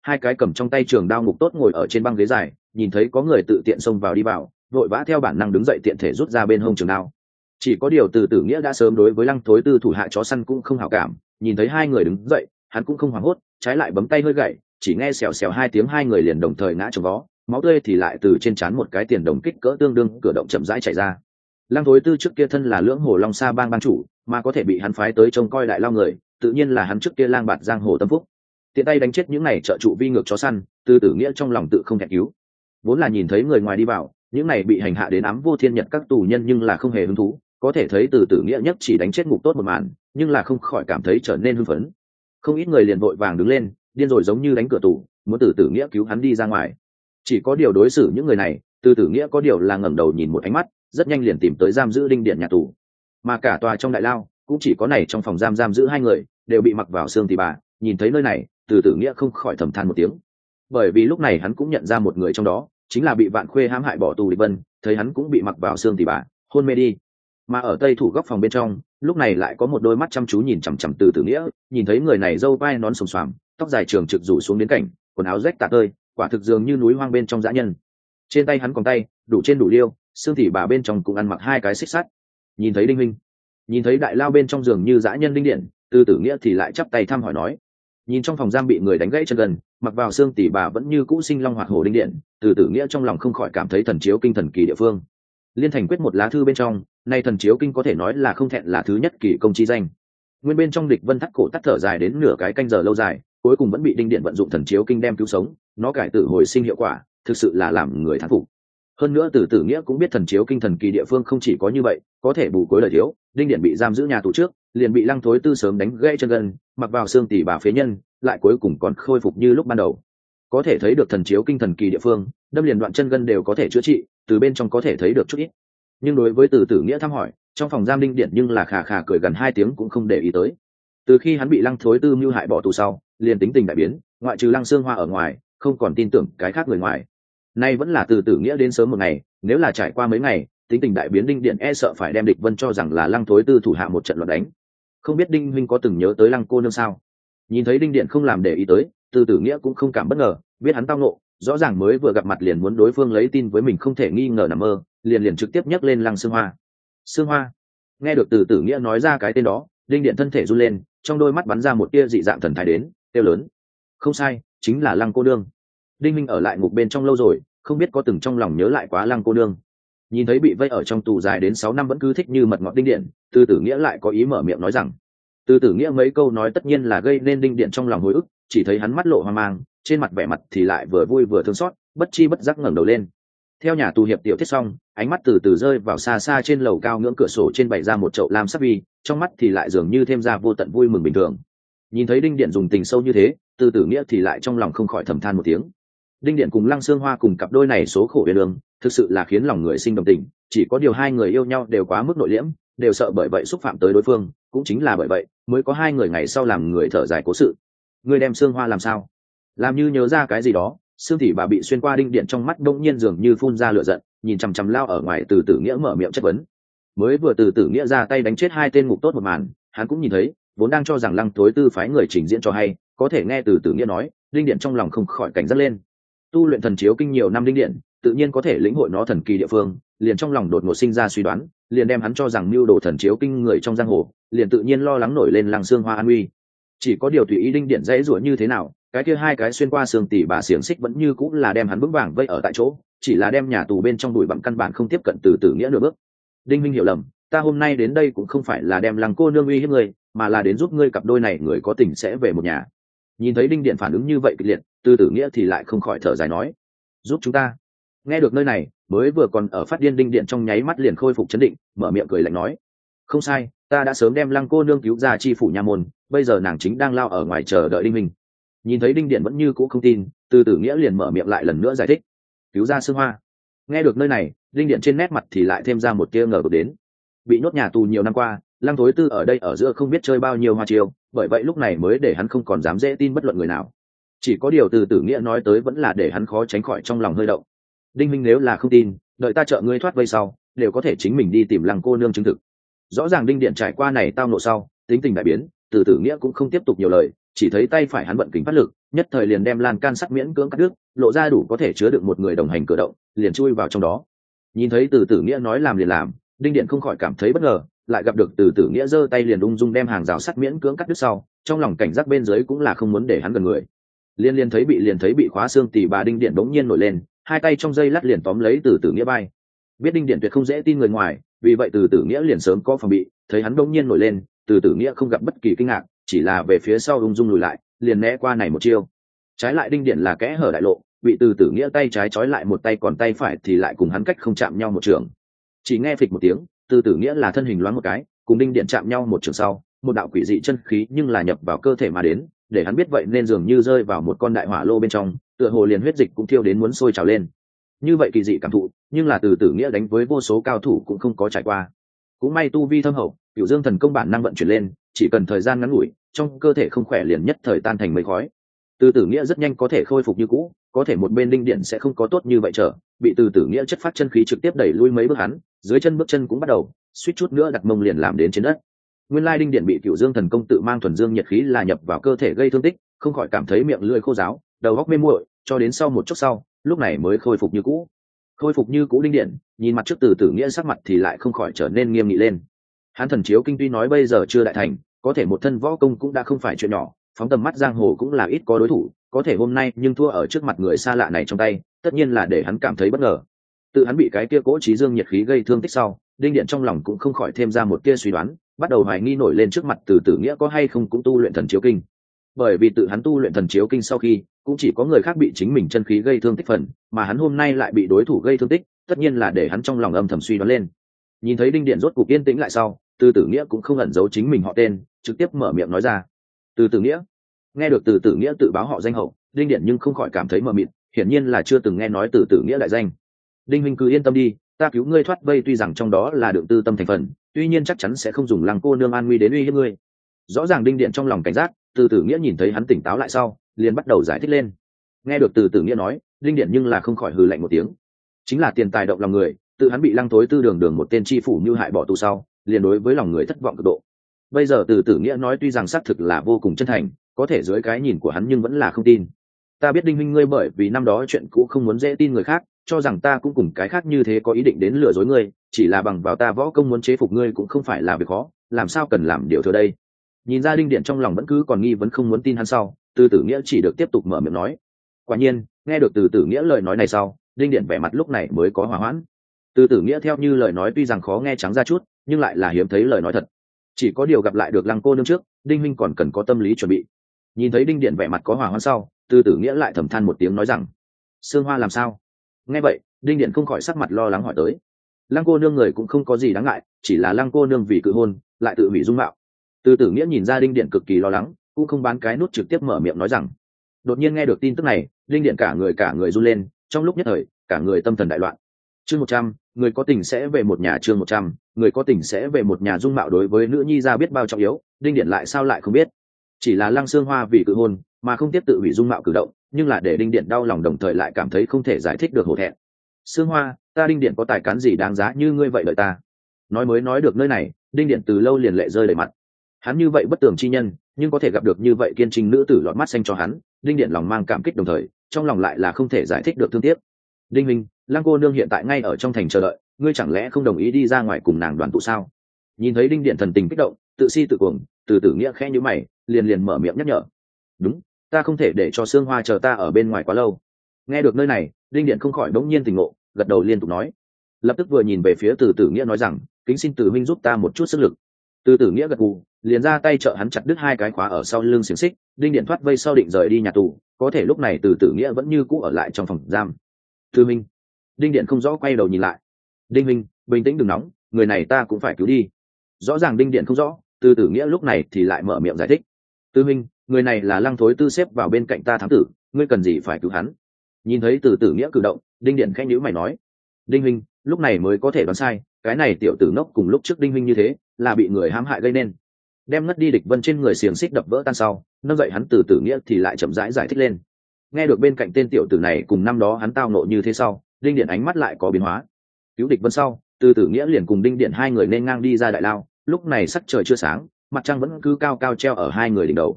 hai cái cầm trong tay trường đao ngục tốt ngồi ở trên băng ghế dài, nhìn thấy có người tự tiện xông vào đi vào, vội vã theo bản năng đứng dậy tiện thể rút ra bên hông trường đao. Chỉ có điều Từ Tử Nghĩa đã sớm đối với Lăng Thối Tư thủ hạ chó săn cũng không hảo cảm, nhìn thấy hai người đứng dậy, hắn cũng không hoảng hốt, trái lại bấm tay hơi gậy, chỉ nghe xèo xèo hai tiếng, hai người liền đồng thời ngã chồng vó, máu tươi thì lại từ trên trán một cái tiền đồng kích cỡ tương đương cửa động chậm rãi chảy ra. Lăng Thối Tư trước kia thân là Lưỡng Hồ Long Sa bang bang chủ, mà có thể bị hắn phái tới trông coi đại lao người, tự nhiên là hắn trước kia lang bạt giang hồ tâm phúc. Tiện tay đánh chết những này trợ trụ vi ngược chó săn, Từ Tử Nghĩa trong lòng tự không thẹn cứu. Vốn là nhìn thấy người ngoài đi vào, những này bị hành hạ đến ám vô thiên nhật các tù nhân nhưng là không hề hứng thú, có thể thấy Từ Tử Nghĩa nhất chỉ đánh chết ngục tốt một màn, nhưng là không khỏi cảm thấy trở nên hưng phấn. Không ít người liền vội vàng đứng lên, điên rồi giống như đánh cửa tù, muốn Từ Tử Nghĩa cứu hắn đi ra ngoài. Chỉ có điều đối xử những người này, Từ Tử Nghĩa có điều là ngẩng đầu nhìn một ánh mắt, rất nhanh liền tìm tới giam giữ Đinh Điện nhà tù. Mà cả tòa trong đại lao, cũng chỉ có này trong phòng giam giam giữ hai người, đều bị mặc vào xương tỉ bà. Nhìn thấy nơi này, Từ Tử Nghĩa không khỏi thầm than một tiếng, bởi vì lúc này hắn cũng nhận ra một người trong đó chính là bị Vạn Khuê hãm hại bỏ tù Địch Vân, thấy hắn cũng bị mặc vào xương tỉ bà, hôn mê đi. Mà ở tây thủ góc phòng bên trong, lúc này lại có một đôi mắt chăm chú nhìn chằm chằm Từ Tử Nghĩa, nhìn thấy người này râu vai nón xồm xoàm, tóc dài trường trực rủ xuống đến cảnh, quần áo rách tả tơi, quả thực dường như núi hoang bên trong dã nhân. Trên tay hắn còn tay đủ trên đủ liêu, xương tỉ bà bên trong cũng ăn mặc hai cái xích sắt. Nhìn thấy Đinh Minh, nhìn thấy đại lao bên trong giường như dã nhân Đinh Điện, Từ Tử Nghĩa thì lại chắp tay thăm hỏi nói. Nhìn trong phòng giam bị người đánh gãy chân gần, mặc vào xương tỉ bà vẫn như cũ sinh long hoạt hổ Đinh Điện, Từ Tử Nghĩa trong lòng không khỏi cảm thấy thần chiếu kinh thần kỳ địa phương. Liên thành quyết một lá thư bên trong, nay thần chiếu kinh có thể nói là không thẹn là thứ nhất kỳ công chi danh. Nguyên bên trong Địch Vân thắt cổ tắt thở dài đến nửa cái canh giờ lâu dài, cuối cùng vẫn bị Đinh Điện vận dụng thần chiếu kinh đem cứu sống, nó cải tử hồi sinh hiệu quả, thực sự là làm người thán phục. Hơn nữa Từ Tử Nghĩa cũng biết thần chiếu kinh thần kỳ địa phương không chỉ có như vậy, có thể bù cối lời thiếu. Đinh Điện bị giam giữ nhà tù trước, liền bị Lăng Thối Tư sớm đánh gãy chân gần, mặc vào xương tỉ bà phế nhân, lại cuối cùng còn khôi phục như lúc ban đầu. Có thể thấy được thần chiếu kinh thần kỳ địa phương, đâm liền đoạn chân gân đều có thể chữa trị, từ bên trong có thể thấy được chút ít. Nhưng đối với Từ Tử Nghĩa thăm hỏi, trong phòng giam Đinh Điện nhưng là khà khà cười gần hai tiếng cũng không để ý tới. Từ khi hắn bị Lăng Thối Tư mưu hại bỏ tù sau, liền tính tình đại biến, ngoại trừ Lăng Xương Hoa ở ngoài, không còn tin tưởng cái khác người ngoài. Nay vẫn là Từ Tử Nghĩa đến sớm một ngày, nếu là trải qua mấy ngày, tính tình đại biến Đinh Điện e sợ phải đem Địch Vân cho rằng là Lăng Thối Tư thủ hạ một trận loạn đánh. Không biết Đinh huynh có từng nhớ tới Lăng cô nương sao? Nhìn thấy Đinh Điện không làm để ý tới, Từ Tử Nghĩa cũng không cảm bất ngờ, biết hắn tao nộ, rõ ràng mới vừa gặp mặt liền muốn đối phương lấy tin với mình không thể nghi ngờ nằm mơ, liền liền trực tiếp nhắc lên Lăng Xương Hoa. Xương Hoa. Nghe được Từ Tử Nghĩa nói ra cái tên đó, Đinh Điện thân thể run lên, trong đôi mắt bắn ra một tia dị dạng thần thái đến, kêu lớn. Không sai, chính là Lăng cô nương. Đinh Minh ở lại ngục bên trong lâu rồi, không biết có từng trong lòng nhớ lại quá Lăng cô nương. Nhìn thấy bị vây ở trong tù dài đến sáu năm vẫn cứ thích như mật ngọt Đinh Điện, Từ Tử Nghĩa lại có ý mở miệng nói rằng. Từ Tử Nghĩa mấy câu nói tất nhiên là gây nên Đinh Điện trong lòng hồi ức, chỉ thấy hắn mắt lộ hoang mang, trên mặt vẻ mặt thì lại vừa vui vừa thương xót, bất chi bất giác ngẩng đầu lên. Theo nhà tù hiệp tiểu thiết xong, ánh mắt từ từ rơi vào xa xa trên lầu cao ngưỡng cửa sổ trên bày ra một chậu lam sắc vi, trong mắt thì lại dường như thêm ra vô tận vui mừng bình thường. Nhìn thấy Đinh Điện dùng tình sâu như thế, Từ Tử Nghĩa thì lại trong lòng không khỏi thầm than một tiếng. Đinh Điện cùng Lăng Xương Hoa cùng cặp đôi này số khổ uyên ương, thực sự là khiến lòng người sinh đồng tình, chỉ có điều hai người yêu nhau đều quá mức nội liễm, đều sợ bởi vậy xúc phạm tới đối phương, cũng chính là bởi vậy mới có hai người ngày sau làm người thở dài cố sự. Người đem Xương Hoa làm sao? Làm như nhớ ra cái gì đó, xương thị bà bị xuyên qua Đinh Điện trong mắt đông nhiên dường như phun ra lửa giận, nhìn chằm chằm lao ở ngoài Từ Tử Nghĩa mở miệng chất vấn. Mới vừa Từ Tử Nghĩa ra tay đánh chết hai tên ngục tốt một màn, hắn cũng nhìn thấy, vốn đang cho rằng Lăng Thối Tư phái người trình diễn cho hay, có thể nghe Từ Tử Nghĩa nói, Đinh Điện trong lòng không khỏi cảnh giác lên. Tu luyện thần chiếu kinh nhiều năm Đinh Điện, tự nhiên có thể lĩnh hội nó thần kỳ địa phương, liền trong lòng đột ngột sinh ra suy đoán, liền đem hắn cho rằng mưu đồ thần chiếu kinh người trong giang hồ, liền tự nhiên lo lắng nổi lên Lăng Xương Hoa an uy. Chỉ có điều tùy ý Đinh Điện dễ dụa như thế nào, cái kia hai cái xuyên qua xương tỉ bà xiềng xích vẫn như cũng là đem hắn vững vàng vây ở tại chỗ, chỉ là đem nhà tù bên trong bụi bặm căn bản không tiếp cận Từ Tử Nghĩa nửa bước. Đinh Minh hiểu lầm, ta hôm nay đến đây cũng không phải là đem Lăng cô nương uy hiếp ngươi, mà là đến giúp ngươi cặp đôi này người có tình sẽ về một nhà. Nhìn thấy Đinh Điện phản ứng như vậy kịch liệt, Từ Tử Nghĩa thì lại không khỏi thở dài nói, giúp chúng ta. Nghe được nơi này, mới vừa còn ở phát điên Đinh Điện trong nháy mắt liền khôi phục chấn định, mở miệng cười lạnh nói, không sai, ta đã sớm đem Lăng cô nương cứu ra chi phủ nha môn, bây giờ nàng chính đang lao ở ngoài chờ đợi Đinh Minh. Nhìn thấy Đinh Điện vẫn như cũ không tin, Từ Tử Nghĩa liền mở miệng lại lần nữa giải thích, cứu ra Xương Hoa. Nghe được nơi này, Đinh Điện trên nét mặt thì lại thêm ra một tia ngờ vực đến. Bị nhốt nhà tù nhiều năm qua, Lăng Thối Tư ở đây ở giữa không biết chơi bao nhiêu hoa chiêu, bởi vậy lúc này mới để hắn không còn dám dễ tin bất luận người nào. Chỉ có điều Từ Tử Nghĩa nói tới vẫn là để hắn khó tránh khỏi trong lòng hơi động. Đinh Minh nếu là không tin, đợi ta trợ ngươi thoát vây sau, đều có thể chính mình đi tìm Lăng cô nương chứng thực. Rõ ràng Đinh Điện trải qua này tao nộ sau, tính tình đại biến, Từ Tử Nghĩa cũng không tiếp tục nhiều lời, chỉ thấy tay phải hắn vận kính phát lực, nhất thời liền đem lan can sắt miễn cưỡng cắt đứt, lộ ra đủ có thể chứa được một người đồng hành cử động, liền chui vào trong đó. Nhìn thấy Từ Tử Nghĩa nói làm liền làm, Đinh Điện không khỏi cảm thấy bất ngờ, lại gặp được Từ Tử Nghĩa giơ tay liền ung dung đem hàng rào sắt miễn cưỡng cắt đứt sau, trong lòng cảnh giác bên dưới cũng là không muốn để hắn gần người. Liên liên thấy bị liền thấy bị khóa xương tỉ bà Đinh Điện đống nhiên nổi lên, hai tay trong dây lát liền tóm lấy Từ Tử Nghĩa vai. Biết Đinh Điện tuyệt không dễ tin người ngoài, vì vậy Từ Tử Nghĩa liền sớm có phòng bị, thấy hắn đống nhiên nổi lên, Từ Tử Nghĩa không gặp bất kỳ kinh ngạc, chỉ là về phía sau ung dung lùi lại, liền né qua này một chiêu. Trái lại Đinh Điện là kẽ hở đại lộ, bị Từ Tử Nghĩa tay trái trói lại một tay, còn tay phải thì lại cùng hắn cách không chạm nhau một trường. Chỉ nghe phịch một tiếng, Từ Tử Nghĩa là thân hình loáng một cái, cùng Đinh Điện chạm nhau một trường sau, một đạo quỷ dị chân khí nhưng là nhập vào cơ thể mà đến, để hắn biết vậy nên dường như rơi vào một con đại hỏa lô bên trong, tựa hồ liền huyết dịch cũng thiêu đến muốn sôi trào lên. Như vậy kỳ dị cảm thụ, nhưng là Từ Tử Nghĩa đánh với vô số cao thủ cũng không có trải qua. Cũng may tu vi thâm hậu, Cửu Dương thần công bản năng vận chuyển lên, chỉ cần thời gian ngắn ngủi, trong cơ thể không khỏe liền nhất thời tan thành mây khói. Từ Tử Nghĩa rất nhanh có thể khôi phục như cũ, có thể một bên Đinh Điện sẽ không có tốt như vậy trở, bị Từ Tử Nghĩa chất phát chân khí trực tiếp đẩy lui mấy bước, hắn dưới chân bước chân cũng bắt đầu suýt chút nữa đặt mông liền làm đến trên đất. Nguyên lai Đinh Điện bị Cửu Dương thần công tự mang thuần dương nhiệt khí là nhập vào cơ thể gây thương tích, không khỏi cảm thấy miệng lưỡi khô ráo, đầu óc mê muội, cho đến sau một chốc sau, lúc này mới khôi phục như cũ. Khôi phục như cũ Đinh Điện, nhìn mặt trước Từ Tử Nghĩa sắc mặt thì lại không khỏi trở nên nghiêm nghị lên. Hắn thần chiếu kinh tuy nói bây giờ chưa đại thành, có thể một thân võ công cũng đã không phải chuyện nhỏ, phóng tầm mắt giang hồ cũng là ít có đối thủ, có thể hôm nay nhưng thua ở trước mặt người xa lạ này trong tay, tất nhiên là để hắn cảm thấy bất ngờ. Tự hắn bị cái kia cỗ trí dương nhiệt khí gây thương tích sau, Đinh Điện trong lòng cũng không khỏi thêm ra một tia suy đoán, bắt đầu hoài nghi nổi lên trước mặt Từ Tử Nghĩa có hay không cũng tu luyện thần chiếu kinh. Bởi vì tự hắn tu luyện thần chiếu kinh sau khi, cũng chỉ có người khác bị chính mình chân khí gây thương tích phần, mà hắn hôm nay lại bị đối thủ gây thương tích, tất nhiên là để hắn trong lòng âm thầm suy đoán lên. Nhìn thấy Đinh Điện rốt cục yên tĩnh lại sau, Từ Tử Nghĩa cũng không ẩn giấu chính mình họ tên, trực tiếp mở miệng nói ra. Từ Tử Nghĩa. Nghe được Từ Tử Nghĩa tự báo họ danh hậu, Đinh Điện nhưng không khỏi cảm thấy mờ mịt, hiển nhiên là chưa từng nghe nói Từ Tử Nghĩa đại danh. Đinh huynh cứ yên tâm đi, ta cứu ngươi thoát vây tuy rằng trong đó là đựng tư tâm thành phần, tuy nhiên chắc chắn sẽ không dùng Lăng cô nương an nguy đến uy hiếp ngươi. Rõ ràng Đinh Điện trong lòng cảnh giác, Từ Tử Nghĩa nhìn thấy hắn tỉnh táo lại sau, liền bắt đầu giải thích lên. Nghe được Từ Tử Nghĩa nói, Đinh Điện nhưng là không khỏi hừ lạnh một tiếng. Chính là tiền tài động lòng người, tự hắn bị Lăng Thối Tư đường đường một tên chi phủ như hại bỏ tù sau, liền đối với lòng người thất vọng cực độ. Bây giờ Từ Tử Nghĩa nói tuy rằng xác thực là vô cùng chân thành, có thể dưới cái nhìn của hắn nhưng vẫn là không tin. Ta biết Đinh huynh ngươi bởi vì năm đó chuyện cũ không muốn dễ tin người khác, cho rằng ta cũng cùng cái khác như thế có ý định đến lừa dối ngươi, chỉ là bằng vào ta võ công muốn chế phục ngươi cũng không phải là việc khó, làm sao cần làm điều thừa đây. Nhìn ra Đinh Điện trong lòng vẫn cứ còn nghi vấn không muốn tin hắn sau, Từ Tử Nghĩa chỉ được tiếp tục mở miệng nói. Quả nhiên, nghe được Từ Tử Nghĩa lời nói này sau, Đinh Điện vẻ mặt lúc này mới có hòa hoãn. Từ Tử Nghĩa theo như lời nói tuy rằng khó nghe trắng ra chút, nhưng lại là hiếm thấy lời nói thật. Chỉ có điều gặp lại được Lăng cô nương trước, Đinh huynh còn cần có tâm lý chuẩn bị. Nhìn thấy Đinh Điện vẻ mặt có hòa hoãn sau, Từ Tử Nghĩa lại thầm than một tiếng nói rằng: Sương Hoa làm sao? Nghe vậy, Đinh Điện không khỏi sắc mặt lo lắng hỏi tới. Lăng cô nương người cũng không có gì đáng ngại, chỉ là Lăng cô nương vì cự hôn lại tự hủy dung mạo. Từ Tử Nghĩa nhìn ra Đinh Điện cực kỳ lo lắng, cũng không bán cái nút trực tiếp mở miệng nói rằng. Đột nhiên nghe được tin tức này, Đinh Điện cả người cả người run lên, trong lúc nhất thời, cả người tâm thần đại loạn. Chương một trăm, người có tình sẽ về một nhà. Chương một trăm, người có tình sẽ về một nhà. Dung mạo đối với nữ nhi ra biết bao trọng yếu, Đinh Điện lại sao lại không biết. Chỉ là Lăng Sương Hoa vì cự hôn mà không tiếp tự hủy dung mạo cử động, nhưng là để Đinh Điện đau lòng đồng thời lại cảm thấy không thể giải thích được hổ thẹn. Sương Hoa, ta Đinh Điện có tài cán gì đáng giá như ngươi vậy lợi ta? Nói mới nói được nơi này, Đinh Điện từ lâu liền lệ rơi đầy mặt. Hắn như vậy bất tường chi nhân, nhưng có thể gặp được như vậy kiên trinh nữ tử lọt mắt xanh cho hắn, Đinh Điện lòng mang cảm kích đồng thời, trong lòng lại là không thể giải thích được thương tiếc. Đinh minh, Lăng cô nương hiện tại ngay ở trong thành chờ đợi, ngươi chẳng lẽ không đồng ý đi ra ngoài cùng nàng đoàn tụ sao? Nhìn thấy Đinh Điện thần tình kích động, tự si tự cuồng, Từ Tử Nghĩa khẽ nhíu mày, liền liền mở miệng nhắc nhở. Đúng, ta không thể để cho Sương Hoa chờ ta ở bên ngoài quá lâu. Nghe được nơi này, Đinh Điện không khỏi đống nhiên tỉnh ngộ, gật đầu liên tục nói. Lập tức vừa nhìn về phía Từ Tử Nghĩa nói rằng, kính xin Từ huynh giúp ta một chút sức lực. Từ Tử Nghĩa gật gù, liền ra tay trợ hắn chặt đứt hai cái khóa ở sau lưng xiềng xích, Đinh Điện thoát vây sau định rời đi nhà tù, có thể lúc này Từ Tử Nghĩa vẫn như cũ ở lại trong phòng giam. Từ huynh. Đinh Điện không rõ quay đầu nhìn lại. Đinh huynh, bình tĩnh đừng nóng, người này ta cũng phải cứu đi. Rõ ràng Đinh Điện không rõ, Từ Tử Nghĩa lúc này thì lại mở miệng giải thích. Từ huynh, người này là Lăng Thối Tư xếp vào bên cạnh ta thám tử, ngươi cần gì phải cứu hắn? Nhìn thấy Từ Tử Nghĩa cử động, Đinh Điện khẽ nhíu mày nói. Đinh huynh, lúc này mới có thể đoán sai, cái này tiểu tử ngốc cùng lúc trước Đinh huynh như thế, là bị người hãm hại gây nên. Đem ngất đi địch vân trên người xiềng xích đập vỡ tan sau, nâng dậy hắn Từ Tử Nghĩa thì lại chậm rãi giải, giải thích lên. Nghe được bên cạnh tên tiểu tử này cùng năm đó hắn tao nộ như thế sau, Đinh Điện ánh mắt lại có biến hóa. Cứu địch vân sau, Từ Tử Nghĩa liền cùng Đinh Điện hai người nên ngang đi ra đại lao, lúc này sắc trời chưa sáng, mặt trăng vẫn cứ cao cao treo ở hai người đỉnh đầu.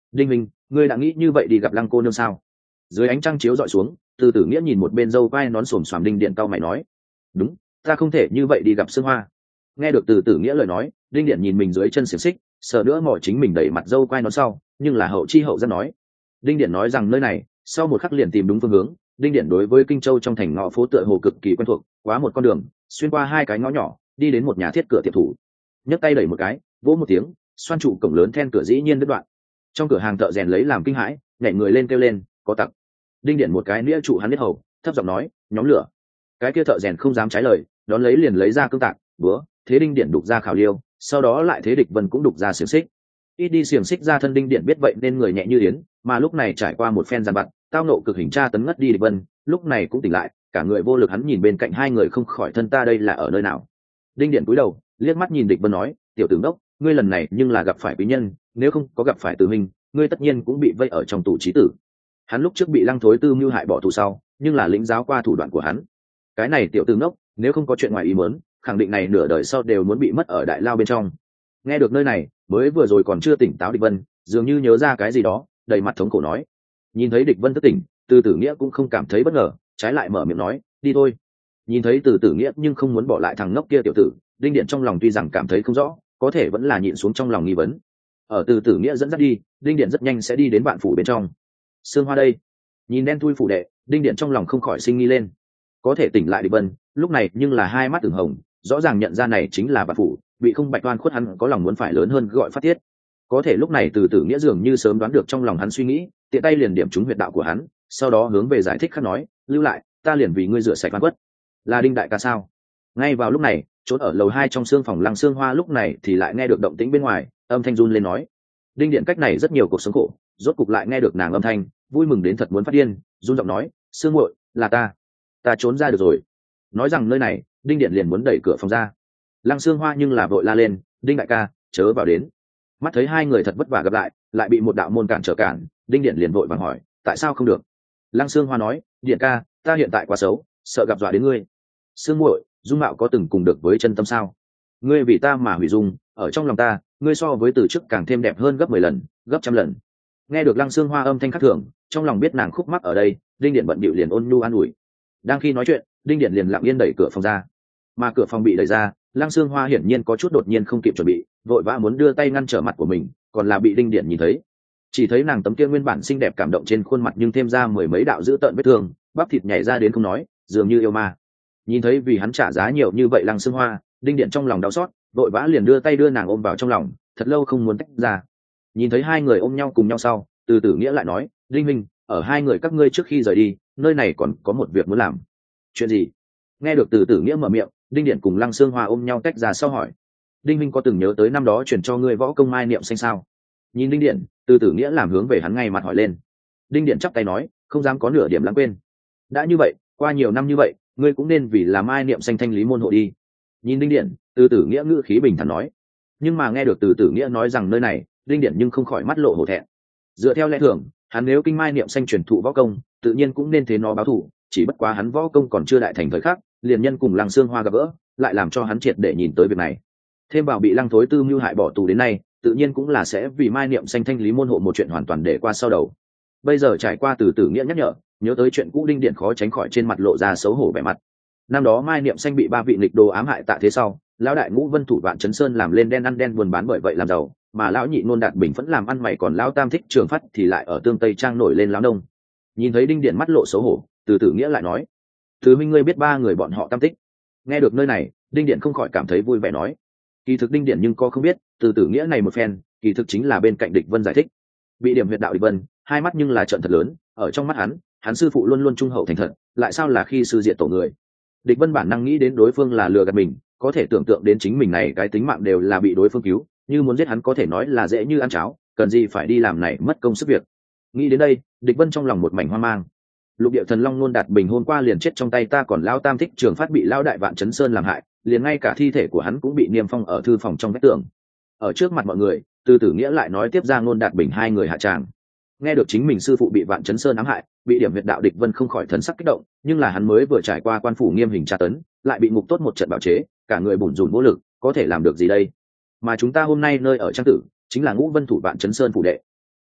Đinh Minh, ngươi đã nghĩ như vậy đi gặp Lăng cô nương sao? Dưới ánh trăng chiếu dọi xuống, Từ Tử Nghĩa nhìn một bên dâu quai nón xồm xoàm Đinh Điện cau mày nói: đúng, ta không thể như vậy đi gặp Sương Hoa. Nghe được Từ Tử Nghĩa lời nói, Đinh Điện nhìn mình dưới chân xiềng xích, sợ nữa mò chính mình đẩy mặt dâu quai nón sau, nhưng là hậu chi hậu giác nói. Đinh Điện nói rằng nơi này, sau một khắc liền tìm đúng phương hướng. Đinh Điện đối với Kinh Châu trong thành ngõ phố tựa hồ cực kỳ quen thuộc, quá một con đường, xuyên qua hai cái ngõ nhỏ, đi đến một nhà thiết cửa tiệm thủ. Nhấc tay đẩy một cái, vỗ một tiếng, xoan trụ cổng lớn then cửa dĩ nhiên đứt đoạn. Trong cửa hàng thợ rèn lấy làm kinh hãi, nhảy người lên kêu lên, có tặc. Đinh Điện một cái nĩa trụ hắn biết hầu, thấp giọng nói, nhóm lửa. Cái kia thợ rèn không dám trái lời, đón lấy liền lấy ra cương tạc, búa, thế Đinh Điện đục ra khảo liêu, sau đó lại thế Địch Vân cũng đục ra xiềng xích. Ít đi xiềng xích ra thân Đinh Điện biết vậy nên người nhẹ như yến, mà lúc này trải qua một phen giàn vặt, tao nộ cực hình tra tấn ngất đi Địch Vân, lúc này cũng tỉnh lại, cả người vô lực hắn nhìn bên cạnh hai người không khỏi thân ta đây là ở nơi nào. Đinh Điện cúi đầu, liếc mắt nhìn Địch Vân nói, tiểu tử đốc, ngươi lần này nhưng là gặp phải quý nhân, nếu không có gặp phải tử hình, ngươi tất nhiên cũng bị vây ở trong tù chí tử. Hắn lúc trước bị Lăng Thối Tư mưu hại bỏ tù sau, nhưng là lĩnh giáo qua thủ đoạn của hắn. Cái này tiểu tử ngốc, nếu không có chuyện ngoài ý muốn, khẳng định này nửa đời sau đều muốn bị mất ở đại lao bên trong. Nghe được nơi này, mới vừa rồi còn chưa tỉnh táo Địch Vân, dường như nhớ ra cái gì đó, đầy mặt thống khổ nói. Nhìn thấy Địch Vân thức tỉnh, Từ Tử Nghĩa cũng không cảm thấy bất ngờ, trái lại mở miệng nói, đi thôi. Nhìn thấy Từ Tử Nghĩa nhưng không muốn bỏ lại thằng ngốc kia tiểu tử, Đinh Điện trong lòng tuy rằng cảm thấy không rõ, có thể vẫn là nhịn xuống trong lòng nghi vấn. Ở Từ Tử Nghĩa dẫn dắt đi, Đinh Điện rất nhanh sẽ đi đến vạn phủ bên trong. Sương Hoa đây, nhìn đen thui phủ đệ, Đinh Điện trong lòng không khỏi sinh nghi lên. Có thể tỉnh lại Địch Vân, lúc này nhưng là hai mắt ửng hồng, rõ ràng nhận ra này chính là vạn phủ, bị không bạch toan khuất hắn có lòng muốn phải lớn hơn gọi phát tiết. Có thể lúc này Từ Tử Nghĩa dường như sớm đoán được trong lòng hắn suy nghĩ, tiện tay liền điểm trúng huyệt đạo của hắn, sau đó hướng về giải thích khắc nói, lưu lại, ta liền vì ngươi rửa sạch oan khuất. Là Đinh đại ca sao? Ngay vào lúc này, trốn ở lầu hai trong xương phòng Lăng Sương Hoa lúc này thì lại nghe được động tĩnh bên ngoài, âm thanh run lên nói. Đinh Điện cách này rất nhiều cuộc sống khổ, rốt cục lại nghe được nàng âm thanh, vui mừng đến thật muốn phát điên, run giọng nói, Sương muội, là ta, ta trốn ra được rồi. Nói rằng nơi này, Đinh Điện liền muốn đẩy cửa phòng ra. Lăng Sương Hoa nhưng là vội la lên, Đinh đại ca, chớ vào đến. Mắt thấy hai người thật vất vả gặp lại, lại bị một đạo môn cản trở cản, Đinh Điện liền vội vàng hỏi, tại sao không được? Lăng Sương Hoa nói, Điện ca, ta hiện tại quá xấu, sợ gặp dọa đến ngươi. Sương muội, dung mạo có từng cùng được với chân tâm sao? Ngươi vì ta mà hủy dung, ở trong lòng ta, ngươi so với từ trước càng thêm đẹp hơn gấp mười lần, gấp trăm lần. Nghe được Lăng Sương Hoa âm thanh khắc thường, trong lòng biết nàng khúc mắc ở đây, Đinh Điện bận bịu liền ôn nhu an ủi. Đang khi nói chuyện, Đinh Điện liền lặng yên đẩy cửa phòng ra. Mà cửa phòng bị đẩy ra, Lăng Sương Hoa hiển nhiên có chút đột nhiên không kịp chuẩn bị, vội vã muốn đưa tay ngăn trở mặt của mình, còn là bị Đinh Điện nhìn thấy. Chỉ thấy nàng tấm kia nguyên bản xinh đẹp cảm động trên khuôn mặt nhưng thêm ra mười mấy đạo dữ tợn vết thương, bắp thịt nhảy ra đến không nói, dường như yêu ma. Nhìn thấy vì hắn trả giá nhiều như vậy Lăng Sương Hoa, Đinh Điện trong lòng đau xót, vội vã liền đưa tay đưa nàng ôm vào trong lòng, thật lâu không muốn tách ra. Nhìn thấy hai người ôm nhau cùng nhau sau, Từ Tử Nghĩa lại nói, Đinh Minh, ở hai người các ngươi trước khi rời đi, nơi này còn có một việc muốn làm. Chuyện gì? Nghe được Từ Tử Nghĩa mở miệng, Đinh Điện cùng Lăng Sương Hoa ôm nhau tách ra sau hỏi, Đinh Minh có từng nhớ tới năm đó truyền cho ngươi võ công mai niệm xanh sao? Nhìn Đinh Điện, Từ Tử Nghĩa làm hướng về hắn ngay mặt hỏi lên. Đinh Điện chắp tay nói, không dám có nửa điểm lãng quên. Đã như vậy, qua nhiều năm như vậy, ngươi cũng nên vì làm mai niệm xanh thanh lý môn hộ đi. Nhìn Đinh Điện, Từ Tử Nghĩa ngữ khí bình thản nói. Nhưng mà nghe được Từ Tử Nghĩa nói rằng nơi này, Đinh Điện nhưng không khỏi mắt lộ hổ thẹn. Dựa theo lẽ thường, hắn nếu kinh mai niệm xanh truyền thụ võ công, tự nhiên cũng nên thế nó báo thù, chỉ bất quá hắn võ công còn chưa đại thành thời khắc, liền nhân cùng Lăng Sương Hoa gặp gỡ, lại làm cho hắn triệt để nhìn tới việc này. Thêm vào bị Lăng Thối Tư mưu hại bỏ tù đến nay, tự nhiên cũng là sẽ vì mai niệm xanh thanh lý môn hộ một chuyện hoàn toàn để qua sau đầu. Bây giờ trải qua Từ Tử Nghĩa nhắc nhở, nhớ tới chuyện cũ, Đinh Điện khó tránh khỏi trên mặt lộ ra xấu hổ vẻ mặt. Năm đó mai niệm xanh bị ba vị nghịch đồ ám hại tạ thế sau, lão đại ngũ vân thủ vạn chấn sơn làm lên đen ăn đen buôn bán bởi vậy làm giàu, mà lão nhị nôn đạt bình vẫn làm ăn mày, còn lão tam thích trường phát thì lại ở tương tây trang nổi lên lão nông. Nhìn thấy Đinh Điện mắt lộ xấu hổ, Từ Tử Nghĩa lại nói, thứ minh ngươi biết ba người bọn họ tam tích. Nghe được nơi này, Đinh Điện không khỏi cảm thấy vui vẻ nói, kỳ thực Đinh Điện nhưng có không biết, Từ Tử Nghĩa này một phen, kỳ thực chính là bên cạnh Địch Vân giải thích. Bị điểm huyệt đạo Địch Vân, hai mắt nhưng là trận thật lớn, ở trong mắt hắn, hắn sư phụ luôn luôn trung hậu thành thật, lại sao là khi sư diện tổ người. Địch Vân bản năng nghĩ đến đối phương là lừa gạt mình, có thể tưởng tượng đến chính mình này cái tính mạng đều là bị đối phương cứu, như muốn giết hắn có thể nói là dễ như ăn cháo, cần gì phải đi làm này mất công sức việc. Nghĩ đến đây, Địch Vân trong lòng một mảnh hoang mang. Lục địa thần long nôn đạt bình hôm qua liền chết trong tay ta, còn lão tam thích trường phát bị lão đại vạn chấn sơn làm hại, liền ngay cả thi thể của hắn cũng bị niêm phong ở thư phòng trong vách tường. Ở trước mặt mọi người, Từ Tử Nghĩa lại nói tiếp ra nôn đạt bình hai người hạ tràng. Nghe được chính mình sư phụ bị vạn chấn sơn ám hại, bị điểm huyệt đạo Địch Vân không khỏi thần sắc kích động, nhưng là hắn mới vừa trải qua quan phủ nghiêm hình tra tấn, lại bị ngục tốt một trận bạo chế, cả người bủn rủn vô lực, có thể làm được gì đây? Mà chúng ta hôm nay nơi ở trang tử, chính là ngũ vân thủ vạn chấn sơn phủ đệ.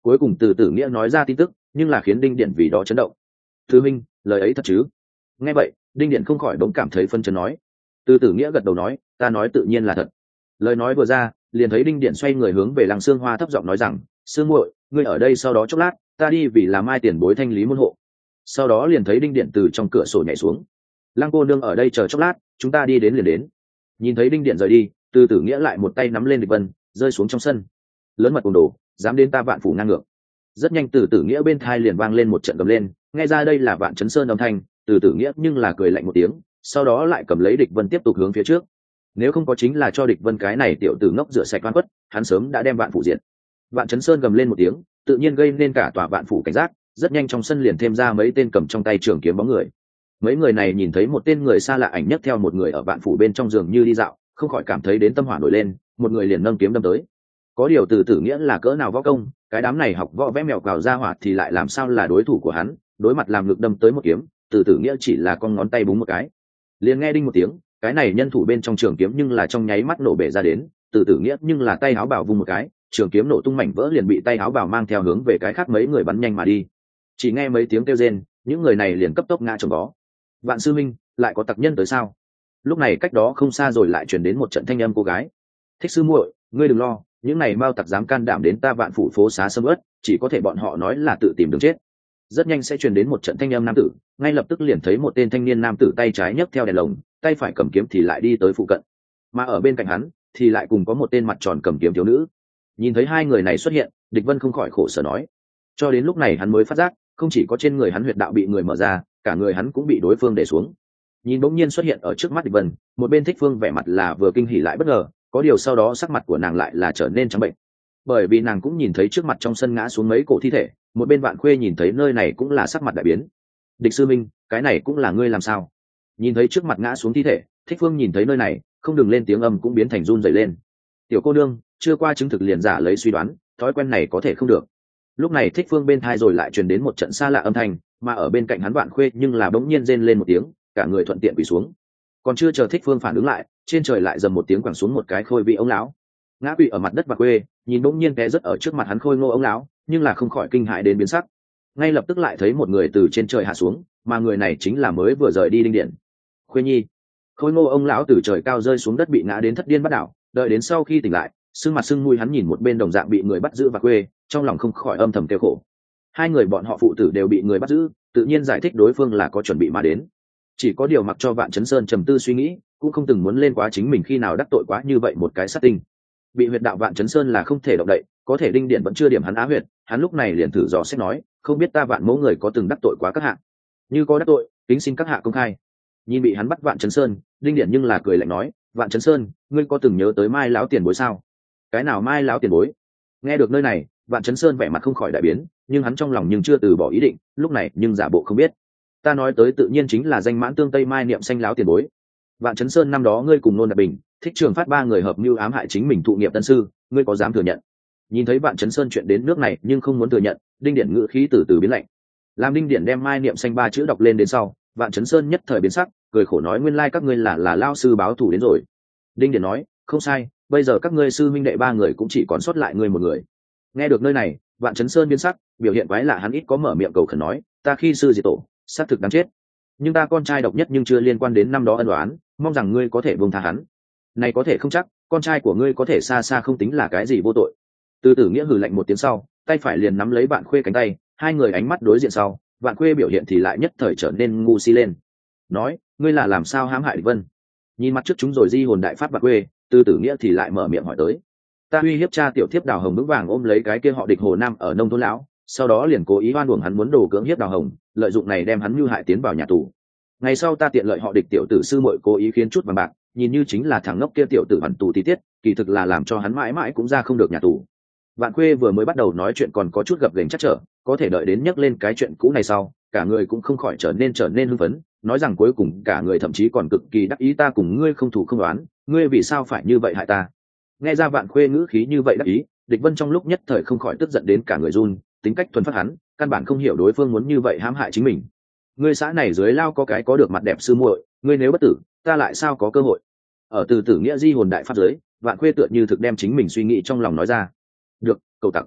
cuối cùng từ tử nghĩa nói ra tin tức, nhưng là khiến đinh điện vì đó chấn động. Thư minh, lời ấy thật chứ? Nghe vậy, đinh điện không khỏi bỗng cảm thấy phân chấn nói. Từ tử nghĩa gật đầu nói, ta nói tự nhiên là thật. Lời nói vừa ra, liền thấy đinh điện xoay người hướng về Lăng Sương Hoa thấp giọng nói rằng, Sương muội, ngươi ở đây sau đó chốc lát, ta đi vì làm mai tiền bối thanh lý môn hộ. Sau đó liền thấy đinh điện từ trong cửa sổ nhảy xuống. Lăng cô nương ở đây chờ chốc lát, chúng ta đi đến liền đến. Nhìn thấy đinh điện rời đi, từ tử nghĩa lại một tay nắm lên địch vân, rơi xuống trong sân. Lớn mật cùng đồ, dám đến ta Vạn phủ ngang ngược. Rất nhanh từ tử nghĩa bên thai liền vang lên một trận gầm lên, nghe ra đây là Vạn Chấn Sơn âm thanh. Từ tử nghĩa nhưng là cười lạnh một tiếng, sau đó lại cầm lấy địch vân tiếp tục hướng phía trước. Nếu không có chính là cho địch vân cái này tiểu tử ngốc rửa sạch oan khuất, hắn sớm đã đem Vạn phủ diệt. Vạn Chấn Sơn gầm lên một tiếng, tự nhiên gây nên cả tòa Vạn phủ cảnh giác. Rất nhanh trong sân liền thêm ra mấy tên cầm trong tay trường kiếm bóng người. Mấy người này nhìn thấy một tên người xa lạ ảnh nhất theo một người ở Vạn phủ bên trong giường như đi dạo, không khỏi cảm thấy đến tâm hỏa nổi lên, một người liền nâng kiếm đâm tới. Có điều từ tử nghĩa là cỡ nào võ công, cái đám này học võ vẽ mèo cào ra hỏa thì lại làm sao là đối thủ của hắn, đối mặt làm ngực đâm tới một kiếm, từ tử nghĩa chỉ là con ngón tay búng một cái, liền nghe đinh một tiếng, cái này nhân thủ bên trong trường kiếm nhưng là trong nháy mắt nổ bể ra đến, từ tử nghĩa nhưng là tay áo bào vung một cái, trường kiếm nổ tung mảnh vỡ liền bị tay áo bào mang theo hướng về cái khác mấy người bắn nhanh mà đi. Chỉ nghe mấy tiếng kêu rên, những người này liền cấp tốc ngã chồng vó. Vạn sư minh, lại có tặc nhân tới sao? Lúc này cách đó không xa rồi lại truyền đến một trận thanh âm cô gái. Thích sư muội, ngươi đừng lo, những này mao tặc dám can đảm đến ta Vạn phủ phố xá sâm ớt, chỉ có thể bọn họ nói là tự tìm đường chết. Rất nhanh sẽ truyền đến một trận thanh âm nam tử, ngay lập tức liền thấy một tên thanh niên nam tử tay trái nhấc theo đèn lồng, tay phải cầm kiếm thì lại đi tới phụ cận. Mà ở bên cạnh hắn thì lại cùng có một tên mặt tròn cầm kiếm thiếu nữ. Nhìn thấy hai người này xuất hiện, Địch Vân không khỏi khổ sở nói. Cho đến lúc này hắn mới phát giác, không chỉ có trên người hắn huyệt đạo bị người mở ra, cả người hắn cũng bị đối phương để xuống. Nhìn bỗng nhiên xuất hiện ở trước mắt Địch Vân, một bên Thích Phương vẻ mặt là vừa kinh hỉ lại bất ngờ, có điều sau đó sắc mặt của nàng lại là trở nên trắng bệnh, bởi vì nàng cũng nhìn thấy trước mặt trong sân ngã xuống mấy cổ thi thể, một bên Vạn Khuê nhìn thấy nơi này cũng là sắc mặt đại biến. Địch sư minh, cái này cũng là ngươi làm sao? Nhìn thấy trước mặt ngã xuống thi thể, Thích Phương nhìn thấy nơi này, không đừng lên tiếng âm cũng biến thành run rẩy lên. Tiểu cô nương, chưa qua chứng thực liền giả lấy suy đoán, thói quen này có thể không được. Lúc này Thích Phương bên thai rồi lại truyền đến một trận xa lạ âm thanh, mà ở bên cạnh hắn Vạn Khuê nhưng là bỗng nhiên rên lên một tiếng, cả người thuận tiện quỳ xuống. Còn chưa chờ Thích Phương phản ứng lại, trên trời lại dầm một tiếng quẳng xuống một cái khôi vị ông lão, ngã quỵ ở mặt đất. Vạn Khuê nhìn bỗng nhiên té rất ở trước mặt hắn khôi ngô ông lão, nhưng là không khỏi kinh hãi đến biến sắc. Ngay lập tức lại thấy một người từ trên trời hạ xuống, mà người này chính là mới vừa rời đi Đinh Điện. Khuê nhi. Khôi ngô ông lão từ trời cao rơi xuống đất bị ngã đến thất điên bắt đảo, đợi đến sau khi tỉnh lại, sưng mặt sưng mũi hắn nhìn một bên đồng dạng bị người bắt giữ Vạn Khuê, trong lòng không khỏi âm thầm kêu khổ. Hai người bọn họ phụ tử đều bị người bắt giữ, tự nhiên giải thích đối phương là có chuẩn bị mà đến. Chỉ có điều mặc cho Vạn Chấn Sơn trầm tư suy nghĩ, cũng không từng muốn lên quá chính mình khi nào đắc tội quá như vậy một cái sát tinh. Bị huyệt đạo Vạn Chấn Sơn là không thể động đậy, có thể Đinh Điện vẫn chưa điểm hắn á huyệt, hắn lúc này liền thử dò xét nói, không biết ta Vạn mẫu người có từng đắc tội quá các hạ, như có đắc tội, kính xin các hạ công khai. Nhìn bị hắn bắt Vạn Chấn Sơn, Đinh Điện nhưng là cười lạnh nói, Vạn Chấn Sơn, ngươi có từng nhớ tới Mai lão tiền bối sao? Cái nào Mai lão tiền bối? Nghe được nơi này, Vạn Chấn Sơn vẻ mặt không khỏi đại biến, nhưng hắn trong lòng nhưng chưa từ bỏ ý định, lúc này nhưng giả bộ không biết. Ta nói tới tự nhiên chính là danh mãn tương tây Mai niệm xanh lão tiền bối. Vạn Chấn Sơn năm đó ngươi cùng Nôn Đạt Bình, Thích Trường Phát ba người hợp mưu ám hại chính mình thụ nghiệp tân sư, ngươi có dám thừa nhận? Nhìn thấy Vạn Chấn Sơn chuyện đến nước này nhưng không muốn thừa nhận, Đinh Điện ngữ khí từ từ biến lạnh. Làm Đinh Điện đem Mai niệm xanh ba chữ đọc lên đến sau, Vạn Chấn Sơn nhất thời biến sắc, cười khổ nói, nguyên lai các ngươi là là lao sư báo thù đến rồi. Đinh Điện nói, không sai, bây giờ các ngươi sư minh đệ ba người cũng chỉ còn sót lại ngươi một người. Nghe được nơi này, Vạn Chấn Sơn biến sắc, biểu hiện quái lạ hắn ít có mở miệng cầu khẩn nói, ta khi sư diệt tổ, xác thực đáng chết, nhưng ta con trai độc nhất nhưng chưa liên quan đến năm đó ân oán, mong rằng ngươi có thể buông tha hắn. Này có thể không chắc, con trai của ngươi có thể xa xa không tính là cái gì vô tội. Từ Tử Nghĩa hừ lạnh một tiếng sau, tay phải liền nắm lấy Vạn Khuê cánh tay, hai người ánh mắt đối diện sau, Vạn Khuê biểu hiện thì lại nhất thời trở nên ngu si lên. Nói, ngươi là làm sao hãm hại Địch Vân? Nhìn mặt trước chúng rồi di hồn đại phát Vạn Khuê, Từ Tử Nghĩa thì lại mở miệng hỏi tới. Ta uy hiếp cha tiểu thiếp Đào Hồng vững vàng ôm lấy cái kia họ Địch Hồ Nam ở nông thôn lão, sau đó liền cố ý oan uổng hắn muốn đồ cưỡng hiếp Đào Hồng, lợi dụng này đem hắn mưu hại tiến vào nhà tù. Ngày sau ta tiện lợi họ Địch tiểu tử sư muội cố ý khiến chút vàng bạc, nhìn như chính là thằng ngốc kia tiểu tử bản tù tí tiết, kỳ thực là làm cho hắn mãi mãi cũng ra không được nhà tù. Vạn Khuê vừa mới bắt đầu nói chuyện còn có chút gập ghềnh chắc trở, có thể đợi đến nhắc lên cái chuyện cũ này sau, cả người cũng không khỏi trở nên trở nên hưng phấn, nói rằng cuối cùng cả người thậm chí còn cực kỳ đắc ý, ta cùng ngươi không thủ không đoán, ngươi vì sao phải như vậy hại ta? Nghe ra Vạn Khuê ngữ khí như vậy đắc ý, Địch Vân trong lúc nhất thời không khỏi tức giận đến cả người run, tính cách thuần phát hắn, căn bản không hiểu đối phương muốn như vậy hãm hại chính mình. Ngươi xã này dưới lao có cái có được mặt đẹp sư muội, ngươi nếu bất tử, ta lại sao có cơ hội? Ở Từ Tử Nghĩa di hồn đại pháp giới, Vạn Khuê tựa như thực đem chính mình suy nghĩ trong lòng nói ra. Được, cầu tặc.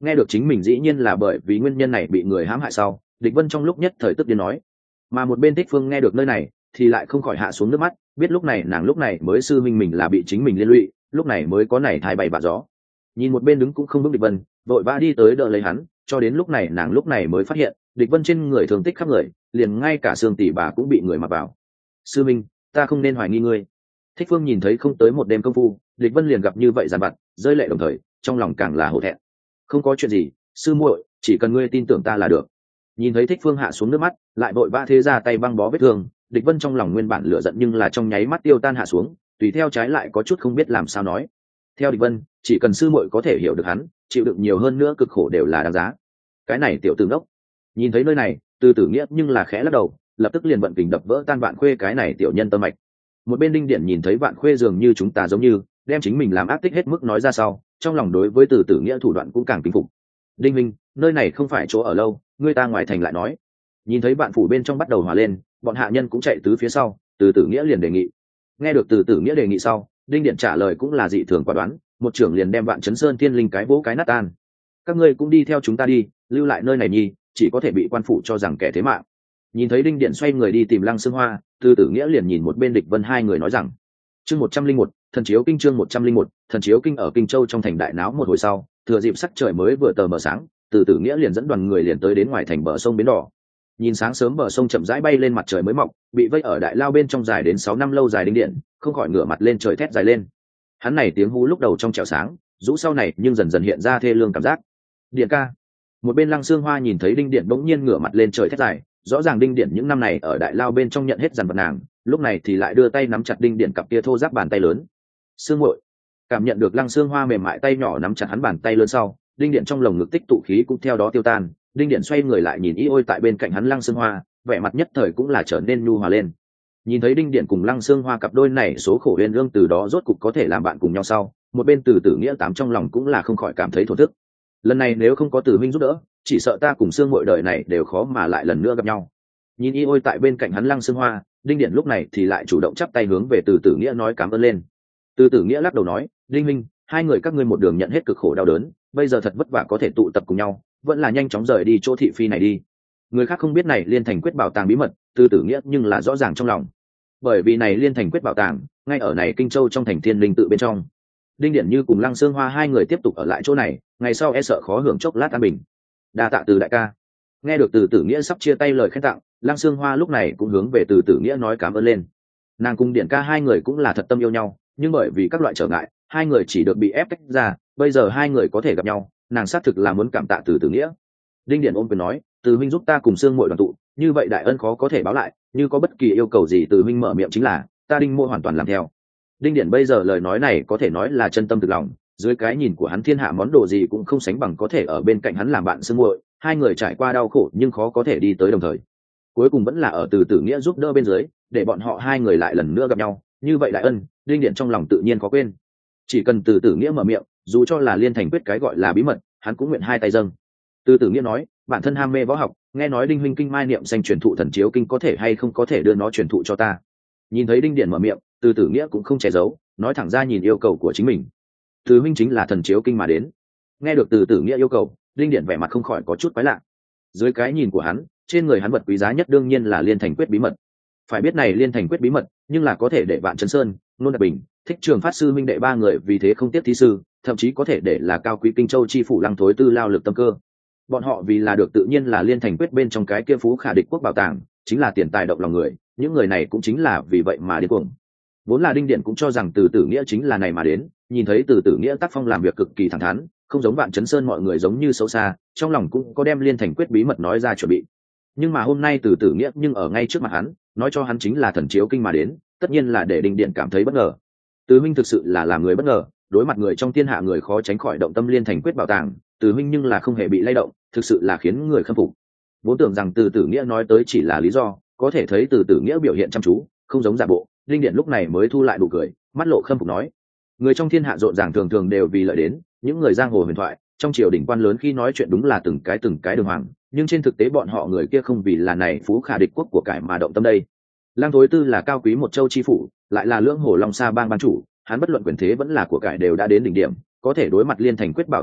Nghe được chính mình dĩ nhiên là bởi vì nguyên nhân này bị người hãm hại sau, địch vân trong lúc nhất thời tức điên nói. Mà một bên Thích Phương nghe được nơi này thì lại không khỏi hạ xuống nước mắt, biết lúc này nàng lúc này mới sư minh mình là bị chính mình liên lụy, lúc này mới có này thai bay bạ gió. Nhìn một bên đứng cũng không bước địch vân, vội vã đi tới đỡ lấy hắn, cho đến lúc này nàng lúc này mới phát hiện địch vân trên người thương tích khắp người, liền ngay cả xương tỉ bà cũng bị người mặc vào. Sư minh, ta không nên hoài nghi ngươi. Thích Phương nhìn thấy không tới một đêm công phu địch vân liền gặp như vậy giàn vặt, rơi lệ đồng thời trong lòng càng là hổ thẹn. Không có chuyện gì, sư muội, chỉ cần ngươi tin tưởng ta là được. Nhìn thấy Thích Phương hạ xuống nước mắt, lại vội vã thế ra tay băng bó vết thương, địch vân trong lòng nguyên bản lửa giận nhưng là trong nháy mắt tiêu tan hạ xuống, tùy theo trái lại có chút không biết làm sao nói. Theo địch vân, chỉ cần sư muội có thể hiểu được hắn, chịu đựng nhiều hơn nữa cực khổ đều là đáng giá. Cái này tiểu tử ngốc. Nhìn thấy nơi này, Từ Tử Nghĩa nhưng là khẽ lắc đầu, lập tức liền vận kình đập vỡ tan Vạn Khuê cái này tiểu nhân tâm mạch. Một bên Đinh Điện nhìn thấy Vạn Khuê dường như chúng ta giống như đem chính mình làm ác tích hết mức nói ra sau, trong lòng đối với Từ Tử Nghĩa thủ đoạn cũng càng kính phục. Đinh minh, nơi này không phải chỗ ở lâu, người ta ngoài thành lại nói. Nhìn thấy bạn phủ bên trong bắt đầu hòa lên, bọn hạ nhân cũng chạy tứ phía sau, Từ Tử Nghĩa liền đề nghị. Nghe được Từ Tử Nghĩa đề nghị sau, Đinh Điện trả lời cũng là dị thường quả đoán, một trưởng liền đem Vạn Chấn Sơn Thiên Linh cái vỗ cái nát tan. Các ngươi cũng đi theo chúng ta đi, lưu lại nơi này nhi, chỉ có thể bị quan phủ cho rằng kẻ thế mạng. Nhìn thấy Đinh Điện xoay người đi tìm Lăng Sương Hoa, Từ Tử Nghĩa liền nhìn một bên Địch Vân hai người nói rằng: chương một trăm linh một, thần chiếu kinh chương một trăm linh một, thần chiếu kinh ở Kinh Châu trong thành đại náo một hồi sau, thừa dịp sắc trời mới vừa tờ mờ sáng, Từ Tử Nghĩa liền dẫn đoàn người liền tới đến ngoài thành bờ sông Bến Đỏ. Nhìn sáng sớm bờ sông chậm rãi bay lên mặt trời mới mọc, bị vây ở đại lao bên trong dài đến sáu năm lâu dài Đinh Điện, không khỏi ngửa mặt lên trời thét dài lên. Hắn này tiếng hú lúc đầu trong trẻo sáng, rũ sau này nhưng dần dần hiện ra thê lương cảm giác. Điện ca. Một bên Lăng Sương Hoa nhìn thấy Đinh Điện bỗng nhiên ngửa mặt lên trời thét dài, rõ ràng Đinh Điện những năm này ở đại lao bên trong nhận hết dằn vặt nàng, lúc này thì lại đưa tay nắm chặt Đinh Điện cặp kia thô ráp bàn tay lớn. Sương muội. Cảm nhận được Lăng Sương Hoa mềm mại tay nhỏ nắm chặt hắn bàn tay lớn sau, Đinh Điện trong lồng ngực tích tụ khí cũng theo đó tiêu tan. Đinh Điện xoay người lại nhìn y ôi tại bên cạnh hắn Lăng Sương Hoa, vẻ mặt nhất thời cũng là trở nên nhu hòa lên. Nhìn thấy Đinh Điện cùng Lăng Sương Hoa cặp đôi này số khổ uyên ương từ đó rốt cục có thể làm bạn cùng nhau sau, một bên Từ Tử Nghĩa tám trong lòng cũng là không khỏi cảm thấy thổn thức. Lần này nếu không có Từ huynh giúp đỡ, chỉ sợ ta cùng Sương muội đời này đều khó mà lại lần nữa gặp nhau. Nhìn y ôi tại bên cạnh hắn Lăng Sương Hoa, Đinh Điện lúc này thì lại chủ động chắp tay hướng về Từ Tử Nghĩa nói cảm ơn lên. Từ Tử Nghĩa lắc đầu nói: Đinh huynh, hai người các ngươi một đường nhận hết cực khổ đau đớn, bây giờ thật vất vả có thể tụ tập cùng nhau, vẫn là nhanh chóng rời đi chỗ thị phi này đi. Người khác không biết này Liên Thành Quyết bảo tàng bí mật, Từ Tử Nghĩa nhưng là rõ ràng trong lòng. Bởi vì này Liên Thành Quyết bảo tàng ngay ở này Kinh Châu trong thành Thiên Linh tự bên trong. Đinh Điện như cùng Lăng Sương Hoa hai người tiếp tục ở lại chỗ này, ngày sau e sợ khó hưởng chốc lát an bình. Đa tạ Từ đại ca. Nghe được Từ Tử Nghĩa sắp chia tay lời khen tặng, Lăng Sương Hoa lúc này cũng hướng về Từ Tử Nghĩa nói cảm ơn lên. Nàng cùng Điện ca hai người cũng là thật tâm yêu nhau, nhưng bởi vì các loại trở ngại, hai người chỉ được bị ép tách ra, bây giờ hai người có thể gặp nhau, nàng xác thực là muốn cảm tạ Từ Tử Nghĩa. Đinh Điện ôm quyền nói: Từ huynh giúp ta cùng Sương muội đoàn tụ, như vậy đại ân khó có thể báo lại, như có bất kỳ yêu cầu gì Từ huynh mở miệng chính là, ta Đinh Mô hoàn toàn làm theo. Đinh Điện bây giờ lời nói này có thể nói là chân tâm thực lòng, dưới cái nhìn của hắn thiên hạ món đồ gì cũng không sánh bằng có thể ở bên cạnh hắn làm bạn Sương muội, hai người trải qua đau khổ nhưng khó có thể đi tới đồng thời. Cuối cùng vẫn là ở Từ Tử Nghĩa giúp đỡ bên dưới, để bọn họ hai người lại lần nữa gặp nhau, như vậy đại ân, Đinh Điện trong lòng tự nhiên khó quên. Chỉ cần Từ Tử Nghĩa mở miệng, dù cho là Liên Thành Quyết cái gọi là bí mật, hắn cũng nguyện hai tay dâng. Từ Tử Nghĩa nói: bản thân ham mê võ học, nghe nói Đinh huynh kinh mai niệm danh truyền thụ thần chiếu kinh có thể hay không có thể đưa nó truyền thụ cho ta. Nhìn thấy Đinh Điện mở miệng, Từ Tử Nghĩa cũng không che giấu, nói thẳng ra nhìn yêu cầu của chính mình. Từ huynh chính là thần chiếu kinh mà đến. Nghe được Từ Tử Nghĩa yêu cầu, Đinh Điện vẻ mặt không khỏi có chút quái lạ. Dưới cái nhìn của hắn, trên người hắn vật quý giá nhất đương nhiên là Liên Thành Quyết bí mật. Phải biết này Liên Thành Quyết bí mật, nhưng là có thể để Vạn Chấn Sơn, Nôn Đạt Bình, Thích Trường Phát sư minh đệ ba người vì thế không tiếp thí sư, thậm chí có thể để là cao quý Kinh Châu chi phủ Lăng Thối Tư lao lực tâm cơ. Bọn họ vì là được tự nhiên là Liên Thành Quyết bên trong cái kia phú khả địch quốc bảo tàng, chính là tiền tài động lòng người, những người này cũng chính là vì vậy mà điên cuồng. Vốn là Đinh Điện cũng cho rằng Từ Tử Nghĩa chính là này mà đến, nhìn thấy Từ Tử Nghĩa tác phong làm việc cực kỳ thẳng thắn, không giống Vạn Chấn Sơn mọi người giống như xấu xa, trong lòng cũng có đem Liên Thành Quyết bí mật nói ra chuẩn bị. Nhưng mà hôm nay Từ Tử Nghĩa nhưng ở ngay trước mặt hắn, nói cho hắn chính là thần chiếu kinh mà đến, tất nhiên là để Đinh Điện cảm thấy bất ngờ. Từ huynh thực sự là làm người bất ngờ, đối mặt người trong thiên hạ người khó tránh khỏi động tâm Liên Thành Quyết bảo tàng, Từ huynh nhưng là không hề bị lay động, thực sự là khiến người khâm phục. Vốn tưởng rằng Từ Tử Nghĩa nói tới chỉ là lý do, có thể thấy Từ Tử Nghĩa biểu hiện chăm chú, không giống giả bộ, Đinh Điện lúc này mới thu lại nụ cười, mắt lộ khâm phục nói: người trong thiên hạ rộn ràng thường thường đều vì lợi đến, những người giang hồ huyền thoại, trong triều đình quan lớn khi nói chuyện đúng là từng cái từng cái đường hoàng, nhưng trên thực tế bọn họ người kia không vì là này phú khả địch quốc của cải mà động tâm đây. Lăng Thối Tư là cao quý một châu chi phủ, lại là lưỡng hồ long sa bang ban chủ, hắn bất luận quyền thế vẫn là của cải đều đã đến đỉnh điểm, có thể đối mặt Liên Thành Quyết bảo tàng lúc,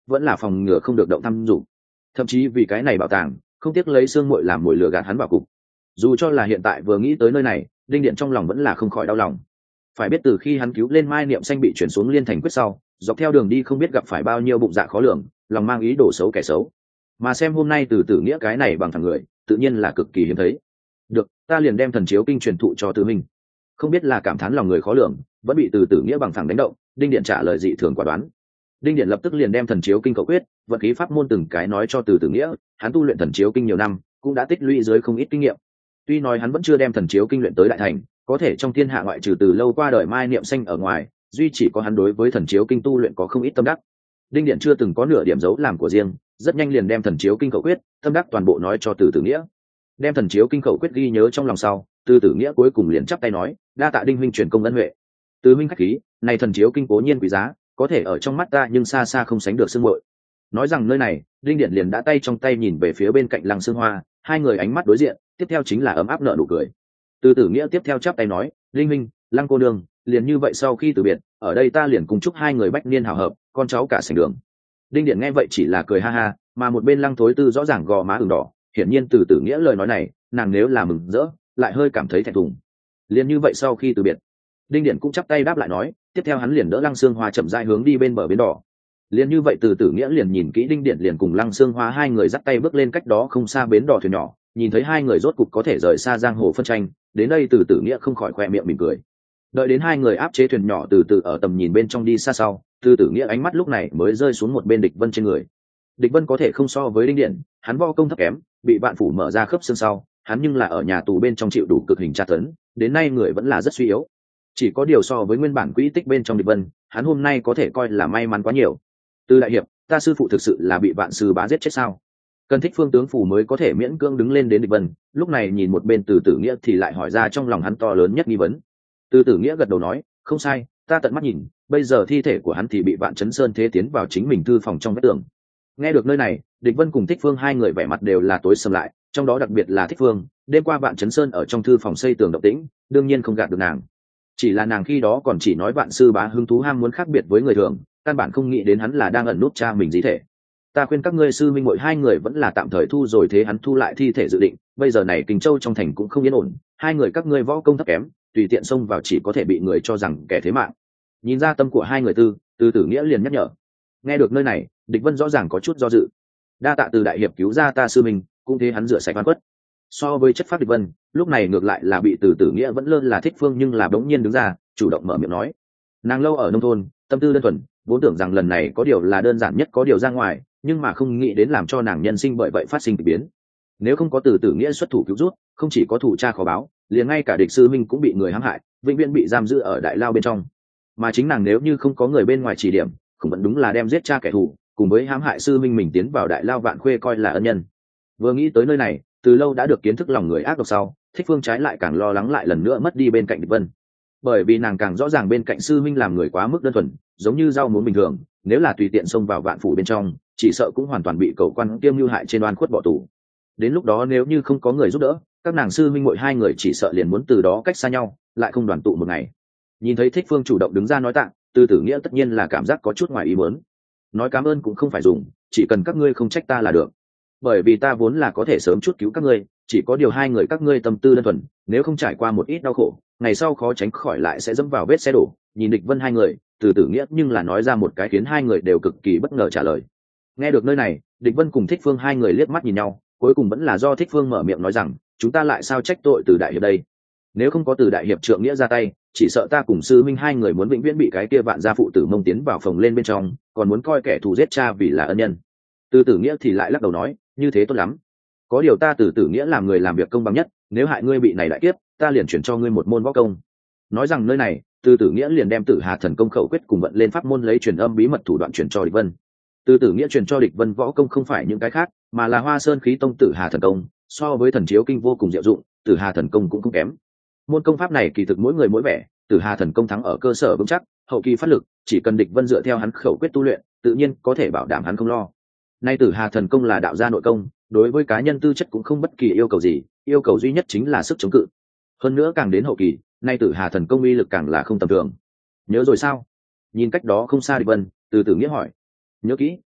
vẫn là phòng ngừa không được động tham dụng. Thậm chí vì cái này bảo tàng không tiếc lấy xương muội làm mồi lừa gạt hắn vào cục. Dù cho là hiện tại vừa nghĩ tới nơi này, đinh điện trong lòng vẫn là không khỏi đau lòng. Phải biết từ khi hắn cứu lên Mai Niệm Xanh bị chuyển xuống Liên Thành quyết sau, dọc theo đường đi không biết gặp phải bao nhiêu bụng dạ khó lường, lòng mang ý đồ xấu kẻ xấu. Mà xem hôm nay từ tử nghĩa cái này bằng thằng người, tự nhiên là cực kỳ hiếm thấy. Được, ta liền đem thần chiếu kinh truyền thụ cho Từ Minh. Không biết là cảm thán lòng người khó lường, vẫn bị từ tử nghĩa bằng thẳng đánh động, đinh điện trả lời dị thường quả đoán. Đinh điện lập tức liền đem thần chiếu kinh cậu quyết, vận khí pháp môn từng cái nói cho từ tử nghĩa, hắn tu luyện thần chiếu kinh nhiều năm, cũng đã tích lũy dưới không ít kinh nghiệm. Tuy nói hắn vẫn chưa đem thần chiếu kinh luyện tới đại thành, có thể trong thiên hạ ngoại trừ từ lâu qua đời Mai Niệm Xanh ở ngoài, duy chỉ có hắn đối với thần chiếu kinh tu luyện có không ít tâm đắc. Đinh điện chưa từng có nửa điểm dấu làm của riêng, rất nhanh liền đem thần chiếu kinh khẩu quyết tâm đắc toàn bộ nói cho từ tử nghĩa. Đem thần chiếu kinh khẩu quyết ghi nhớ trong lòng sau, từ tử nghĩa cuối cùng liền chắp tay nói, đa tạ đinh huynh truyền công ân huệ. Từ huynh khách khí, này thần chiếu kinh cố nhiên quý giá, có thể ở trong mắt ta nhưng xa xa không sánh được xương muội. Nói rằng nơi này, đinh điện liền đã tay trong tay nhìn về phía bên cạnh Lăng Xương Hoa, hai người ánh mắt đối diện, tiếp theo chính là ấm áp nở nụ cười. Từ tử nghĩa tiếp theo chắp tay nói, đinh huynh, Lăng cô nương, liền như vậy sau khi từ biệt, ở đây ta liền cùng chúc hai người bách niên hảo hợp, con cháu cả sành đường. Đinh điện nghe vậy chỉ là cười ha ha, mà một bên Lăng Thối Tư rõ ràng gò má ửng đỏ, hiển nhiên từ tử nghĩa lời nói này, nàng nếu là mừng rỡ, lại hơi cảm thấy thẹn thùng. Liền như vậy sau khi từ biệt, đinh điện cũng chắp tay đáp lại nói, tiếp theo hắn liền đỡ Lăng Xương Hoa chậm rãi hướng đi bên bờ bến đỏ. Liền như vậy từ tử nghĩa liền nhìn kỹ đinh điện liền cùng Lăng Xương Hoa hai người dắt tay bước lên cách đó không xa bến đỏ thuyền nhỏ, nhìn thấy hai người rốt cục có thể rời xa giang hồ phân tranh, đến đây từ tử nghĩa không khỏi khoe miệng mỉm cười. Đợi đến hai người áp chế thuyền nhỏ từ từ ở tầm nhìn bên trong đi xa sau, từ tử nghĩa ánh mắt lúc này mới rơi xuống một bên Địch Vân trên người. Địch Vân có thể không so với đinh điện, hắn võ công thấp kém, bị vạn phủ mở ra khớp xương sau, hắn nhưng là ở nhà tù bên trong chịu đủ cực hình tra tấn, đến nay người vẫn là rất suy yếu. Chỉ có điều so với nguyên bản quỹ tích bên trong Địch Vân, hắn hôm nay có thể coi là may mắn quá nhiều. Từ đại hiệp, ta sư phụ thực sự là bị vạn sư bá giết chết sao? Cần Thích Phương tướng phủ mới có thể miễn cưỡng đứng lên đến Địch Vân, lúc này nhìn một bên Từ Tử Nghĩa thì lại hỏi ra trong lòng hắn to lớn nhất nghi vấn. Từ Tử Nghĩa gật đầu nói, không sai, ta tận mắt nhìn, bây giờ thi thể của hắn thì bị Vạn Chấn Sơn thế tiến vào chính mình thư phòng trong vách tường. Nghe được nơi này, Địch Vân cùng Thích Phương hai người vẻ mặt đều là tối sầm lại, trong đó đặc biệt là Thích Phương, đêm qua Vạn Chấn Sơn ở trong thư phòng xây tường động tĩnh, đương nhiên không gạt được nàng. Chỉ là nàng khi đó còn chỉ nói Vạn sư bá hứng thú ham muốn khác biệt với người thường, căn bản không nghĩ đến hắn là đang ẩn nút cha mình dí thể. Ta khuyên các ngươi sư minh muội hai người vẫn là tạm thời thu rồi thế hắn thu lại thi thể dự định, bây giờ này Kình Châu trong thành cũng không yên ổn, hai người các ngươi võ công thấp kém, tùy tiện xông vào chỉ có thể bị người cho rằng kẻ thế mạng. Nhìn ra tâm của hai người tư, Từ Tử Nghĩa liền nhắc nhở. Nghe được nơi này, Địch Vân rõ ràng có chút do dự. Đa tạ Từ đại hiệp cứu ra ta sư minh, cũng thế hắn rửa sạch oan khuất. So với chất phát Địch Vân, lúc này ngược lại là bị Từ Tử Nghĩa vẫn lơ là Thích Phương nhưng là bỗng nhiên đứng ra, chủ động mở miệng nói. Nàng lâu ở nông thôn, tâm tư đơn thuần, vốn tưởng rằng lần này có điều là đơn giản nhất có điều ra ngoài, nhưng mà không nghĩ đến làm cho nàng nhân sinh bởi vậy phát sinh kỳ biến. Nếu không có Từ Tử Nghĩa xuất thủ cứu rút, không chỉ có thủ cha khó báo, liền ngay cả địch sư minh cũng bị người hãm hại, vĩnh viễn bị giam giữ ở đại lao bên trong. Mà chính nàng nếu như không có người bên ngoài chỉ điểm, cũng vẫn đúng là đem giết cha kẻ thù, cùng với hãm hại sư minh mình tiến vào đại lao Vạn Khuê coi là ân nhân. Vừa nghĩ tới nơi này, từ lâu đã được kiến thức lòng người ác độc sau, Thích Phương trái lại càng lo lắng lại lần nữa mất đi bên cạnh Địch Vân. Bởi vì nàng càng rõ ràng bên cạnh sư minh làm người quá mức đơn thuần, giống như rau muống bình thường, nếu là tùy tiện xông vào vạn phủ bên trong, chỉ sợ cũng hoàn toàn bị cầu quan kiêm mưu hại trên oan khuất bỏ tù. Đến lúc đó nếu như không có người giúp đỡ, các nàng sư minh muội hai người chỉ sợ liền muốn từ đó cách xa nhau, lại không đoàn tụ một ngày. Nhìn thấy Thích Phương chủ động đứng ra nói tạ, Từ Tử Nghĩa tất nhiên là cảm giác có chút ngoài ý muốn. Nói cảm ơn cũng không phải dùng, chỉ cần các ngươi không trách ta là được. Bởi vì ta vốn là có thể sớm chút cứu các ngươi, chỉ có điều hai người các ngươi tâm tư đơn thuần, nếu không trải qua một ít đau khổ, ngày sau khó tránh khỏi lại sẽ dẫm vào vết xe đổ. Nhìn Địch Vân hai người, Từ Tử Nghĩa nhưng là nói ra một cái khiến hai người đều cực kỳ bất ngờ trả lời. Nghe được nơi này, Địch Vân cùng Thích Phương hai người liếc mắt nhìn nhau, cuối cùng vẫn là do Thích Phương mở miệng nói rằng, chúng ta lại sao trách tội Từ đại hiệp đây? Nếu không có Từ đại hiệp trượng nghĩa ra tay, chỉ sợ ta cùng sư minh hai người muốn vĩnh viễn bị cái kia vạn gia phụ tử mông tiến vào phòng lên bên trong, còn muốn coi kẻ thù giết cha vì là ân nhân. Từ Tử Nghĩa thì lại lắc đầu nói, như thế tốt lắm. Có điều ta Từ Tử Nghĩa làm người làm việc công bằng nhất, nếu hại ngươi bị này đại kiếp, ta liền chuyển cho ngươi một môn võ công. Nói rằng nơi này, Từ Tử Nghĩa liền đem Tử Hà Thần Công khẩu quyết cùng vận lên pháp môn lấy truyền âm bí mật thủ đoạn truyền cho Địch Vân. Từ Tử Nghĩa truyền cho Địch Vân võ công không phải những cái khác, mà là Hoa Sơn Khí Tông Tử Hà Thần Công, so với Thần Chiếu Kinh vô cùng diệu dụng, Tử Hà Thần Công cũng không kém. Môn công pháp này kỳ thực mỗi người mỗi vẻ, Tử Hà Thần Công thắng ở cơ sở vững chắc, hậu kỳ phát lực, chỉ cần Địch Vân dựa theo hắn khẩu quyết tu luyện, tự nhiên có thể bảo đảm hắn không lo. Nay Tử Hà Thần Công là đạo gia nội công, đối với cá nhân tư chất cũng không bất kỳ yêu cầu gì, yêu cầu duy nhất chính là sức chống cự. Hơn nữa càng đến hậu kỳ, nay Tử Hà Thần Công uy lực càng là không tầm thường. Nhớ rồi sao? Nhìn cách đó không xa Địch Vân, Từ Tử Nghĩa hỏi. Nhớ kỹ,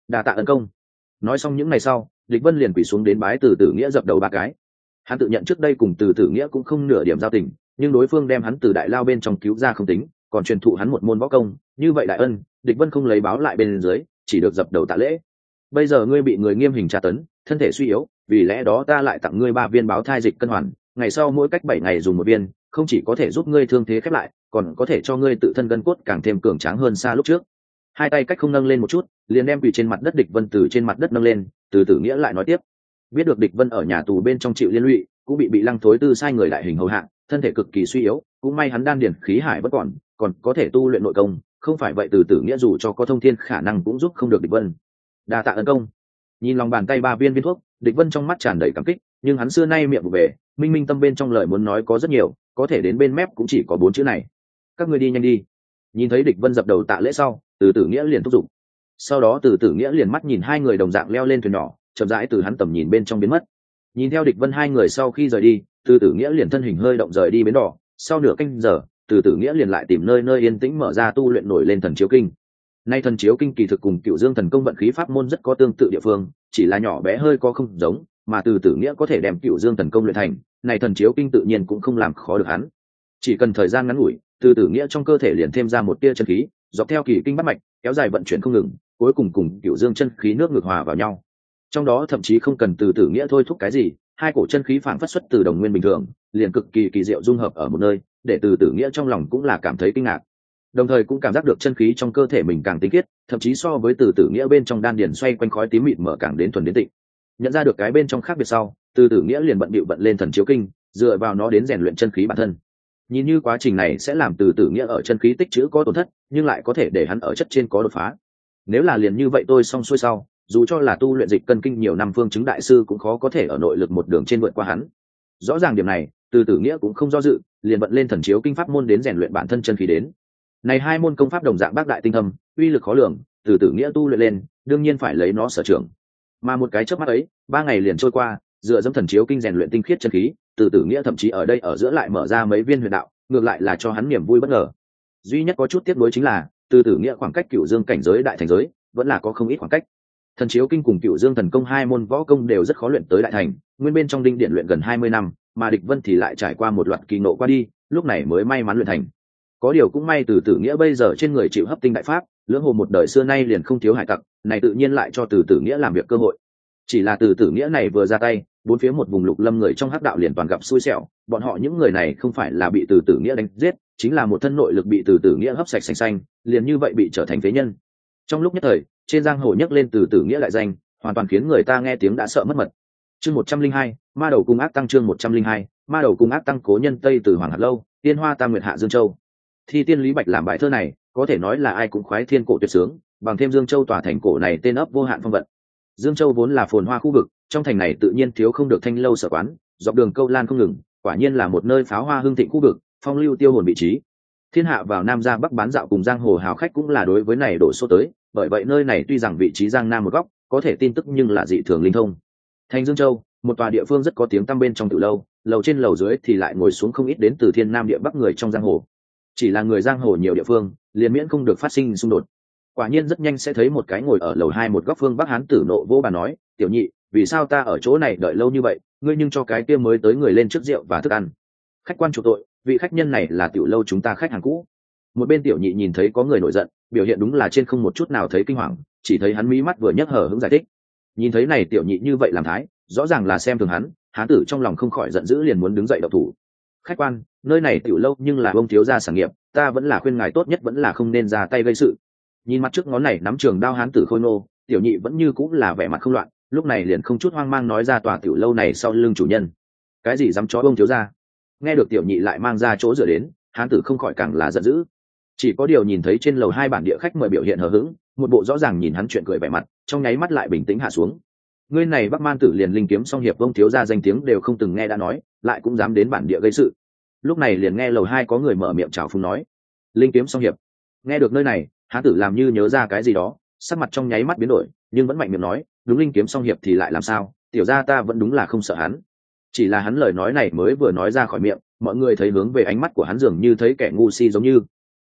đa tạ ân công. Nói xong những ngày sau, địch vân liền quỳ xuống đến bái từ tử nghĩa dập đầu ba cái. Hắn tự nhận trước đây cùng từ tử nghĩa cũng không nửa điểm giao tình, nhưng đối phương đem hắn từ đại lao bên trong cứu ra không tính, còn truyền thụ hắn một môn võ công, như vậy đại ân, địch vân không lấy báo lại bên dưới, chỉ được dập đầu tạ lễ. Bây giờ ngươi bị người nghiêm hình tra tấn, thân thể suy yếu, vì lẽ đó ta lại tặng ngươi ba viên báo thai dịch cân hoàn, ngày sau mỗi cách bảy ngày dùng một viên, không chỉ có thể giúp ngươi thương thế khép lại, còn có thể cho ngươi tự thân gân cốt càng thêm cường tráng hơn xa lúc trước. Hai tay cách không nâng lên một chút, liền đem quỳ trên mặt đất địch vân từ trên mặt đất nâng lên, từ tử nghĩa lại nói tiếp. Biết được địch vân ở nhà tù bên trong chịu liên lụy, cũng bị bị lăng thối tư sai người đại hình hầu hạ, thân thể cực kỳ suy yếu, cũng may hắn đan điển khí hải bất còn, còn có thể tu luyện nội công, không phải vậy từ tử nghĩa dù cho có thông thiên khả năng cũng giúp không được địch vân. Đa tạ ân công. Nhìn lòng bàn tay ba viên viên thuốc, địch vân trong mắt tràn đầy cảm kích, nhưng hắn xưa nay miệng vụ về, minh minh tâm bên trong lời muốn nói có rất nhiều, có thể đến bên mép cũng chỉ có bốn chữ này: các ngươi đi nhanh đi. Nhìn thấy địch vân dập đầu tạ lễ sau, từ tử nghĩa liền thúc giục. Sau đó từ tử nghĩa liền mắt nhìn hai người đồng dạng leo lên thuyền nhỏ, chậm rãi từ hắn tầm nhìn bên trong biến mất. Nhìn theo địch vân hai người sau khi rời đi, từ tử nghĩa liền thân hình hơi động rời đi bến đỏ. Sau nửa canh giờ, từ tử nghĩa liền lại tìm nơi nơi yên tĩnh mở ra tu luyện nổi lên thần chiếu kinh. Nay thần chiếu kinh kỳ thực cùng Cửu Dương thần công vận khí pháp môn rất có tương tự địa phương, chỉ là nhỏ bé hơi có không giống, mà từ tử nghĩa có thể đem Cửu Dương thần công luyện thành, này thần chiếu kinh tự nhiên cũng không làm khó được hắn. Chỉ cần thời gian ngắn ngủi, từ tử nghĩa trong cơ thể liền thêm ra một tia chân khí, dọc theo kỳ kinh bát mạch, kéo dài vận chuyển không ngừng, cuối cùng cùng Cửu Dương chân khí nước ngược hòa vào nhau. Trong đó thậm chí không cần từ tử nghĩa thôi thúc cái gì, hai cổ chân khí phản phất xuất từ đồng nguyên bình thường, liền cực kỳ kỳ diệu dung hợp ở một nơi, để từ tử nghĩa trong lòng cũng là cảm thấy kinh ngạc. Đồng thời cũng cảm giác được chân khí trong cơ thể mình càng tinh khiết, thậm chí so với từ tử nghĩa bên trong đan điền xoay quanh khói tím mịt mở càng đến thuần đến tịnh. Nhận ra được cái bên trong khác biệt sau, từ tử nghĩa liền bận bịu bận lên thần chiếu kinh, dựa vào nó đến rèn luyện chân khí bản thân. Nhìn như quá trình này sẽ làm từ tử nghĩa ở chân khí tích trữ có tổn thất, nhưng lại có thể để hắn ở chất trên có đột phá. Nếu là liền như vậy tôi xong xuôi sau, dù cho là tu luyện dịch cân kinh nhiều năm phương chứng đại sư cũng khó có thể ở nội lực một đường trên vượt qua hắn. Rõ ràng điểm này, từ tử nghĩa cũng không do dự, liền bận lên thần chiếu kinh pháp môn đến rèn luyện bản thân chân khí đến. Này hai môn công pháp đồng dạng bác đại tinh thâm, uy lực khó lường, từ tử nghĩa tu luyện lên, đương nhiên phải lấy nó sở trường. Mà một cái chớp mắt ấy, ba ngày liền trôi qua, dựa dẫm thần chiếu kinh rèn luyện tinh khiết chân khí, từ tử nghĩa thậm chí ở đây ở giữa lại mở ra mấy viên huyền đạo, ngược lại là cho hắn niềm vui bất ngờ. Duy nhất có chút tiếc nuối chính là, từ tử nghĩa khoảng cách Cửu Dương cảnh giới đại thành giới, vẫn là có không ít khoảng cách. Thần chiếu kinh cùng Cửu Dương thần công hai môn võ công đều rất khó luyện tới đại thành, nguyên bên trong đinh điện luyện gần hai mươi năm, mà địch vân thì lại trải qua một loạt kỳ nộ qua đi, lúc này mới may mắn luyện thành. Có điều cũng may từ tử nghĩa bây giờ trên người chịu hấp tinh đại pháp, lưỡng hồ một đời xưa nay liền không thiếu hải tặc, này tự nhiên lại cho từ tử nghĩa làm việc cơ hội. Chỉ là từ tử nghĩa này vừa ra tay, bốn phía một vùng lục lâm người trong hắc đạo liền toàn gặp xui xẻo, bọn họ những người này không phải là bị từ tử nghĩa đánh giết, chính là một thân nội lực bị từ tử nghĩa hấp sạch sành xanh, liền như vậy bị trở thành phế nhân. Trong lúc nhất thời, trên giang hồ nhấc lên từ tử nghĩa đại danh, hoàn toàn khiến người ta nghe tiếng đã sợ mất mật. Chương một trăm linh hai, ma đầu cung ác tăng. Chương một trăm linh hai, ma đầu cung ác tăng. Cố nhân Tây từ Hoàng Hạt Lâu, Tiên Hoa Tam Nguyệt Hạ Dương Châu. Thi tiên Lý Bạch làm bài thơ này, có thể nói là ai cũng khoái thiên cổ tuyệt sướng, bằng thêm Dương Châu tòa thành cổ này tên ấp vô hạn phong vận. Dương Châu vốn là phồn hoa khu vực, trong thành này tự nhiên thiếu không được thanh lâu sở quán, dọc đường câu lan không ngừng, quả nhiên là một nơi pháo hoa hương thịnh khu vực, phong lưu tiêu hồn vị trí. Thiên hạ vào Nam ra Bắc bán dạo cùng giang hồ hào khách cũng là đối với này đổ số tới, bởi vậy nơi này tuy rằng vị trí giang nam một góc, có thể tin tức nhưng là dị thường linh thông. Thành Dương Châu, một tòa địa phương rất có tiếng tăm bên trong từ lâu, lầu trên lầu dưới thì lại ngồi xuống không ít đến từ thiên nam địa bắc người trong giang hồ. Chỉ là người giang hồ nhiều địa phương, liền miễn không được phát sinh xung đột. Quả nhiên rất nhanh sẽ thấy một cái ngồi ở lầu hai một góc phương bắc hán tử nộ vô bà nói: "Tiểu nhị, vì sao ta ở chỗ này đợi lâu như vậy, ngươi nhưng cho cái kia mới tới người lên trước rượu và thức ăn." Khách quan chủ tội, vị khách nhân này là tiểu lâu chúng ta khách hàng cũ. Một bên tiểu nhị nhìn thấy có người nổi giận, biểu hiện đúng là trên không một chút nào thấy kinh hoàng, chỉ thấy hắn mí mắt vừa nhấc hở hững giải thích. Nhìn thấy này tiểu nhị như vậy làm thái, rõ ràng là xem thường hắn, hán tử trong lòng không khỏi giận dữ liền muốn đứng dậy động thủ. "Khách quan, nơi này tiểu lâu nhưng là ông thiếu gia sản nghiệp, ta vẫn là khuyên ngài tốt nhất vẫn là không nên ra tay gây sự." Nhìn mặt trước ngón này nắm trường đao hán tử khôi nô, tiểu nhị vẫn như cũng là vẻ mặt không loạn, lúc này liền không chút hoang mang nói ra tòa tiểu lâu này sau lưng chủ nhân. "Cái gì dám chó ông thiếu gia?" Nghe được tiểu nhị lại mang ra chỗ dựa đến, hán tử không khỏi càng là giận dữ. Chỉ có điều nhìn thấy trên lầu hai bản địa khách mời biểu hiện hờ hững, một bộ rõ ràng nhìn hắn chuyện cười vẻ mặt, trong nháy mắt lại bình tĩnh hạ xuống. Ngươi này Bắc Man tử liền linh kiếm song hiệp ông thiếu gia danh tiếng đều không từng nghe đã nói, lại cũng dám đến bản địa gây sự. Lúc này liền nghe lầu hai có người mở miệng chào phúng nói: "Linh kiếm song hiệp." Nghe được nơi này, hán tử làm như nhớ ra cái gì đó, sắc mặt trong nháy mắt biến đổi, nhưng vẫn mạnh miệng nói: "Đúng linh kiếm song hiệp thì lại làm sao, tiểu gia ta vẫn đúng là không sợ hắn." Chỉ là hắn lời nói này mới vừa nói ra khỏi miệng, mọi người thấy hướng về ánh mắt của hắn dường như thấy kẻ ngu si giống như.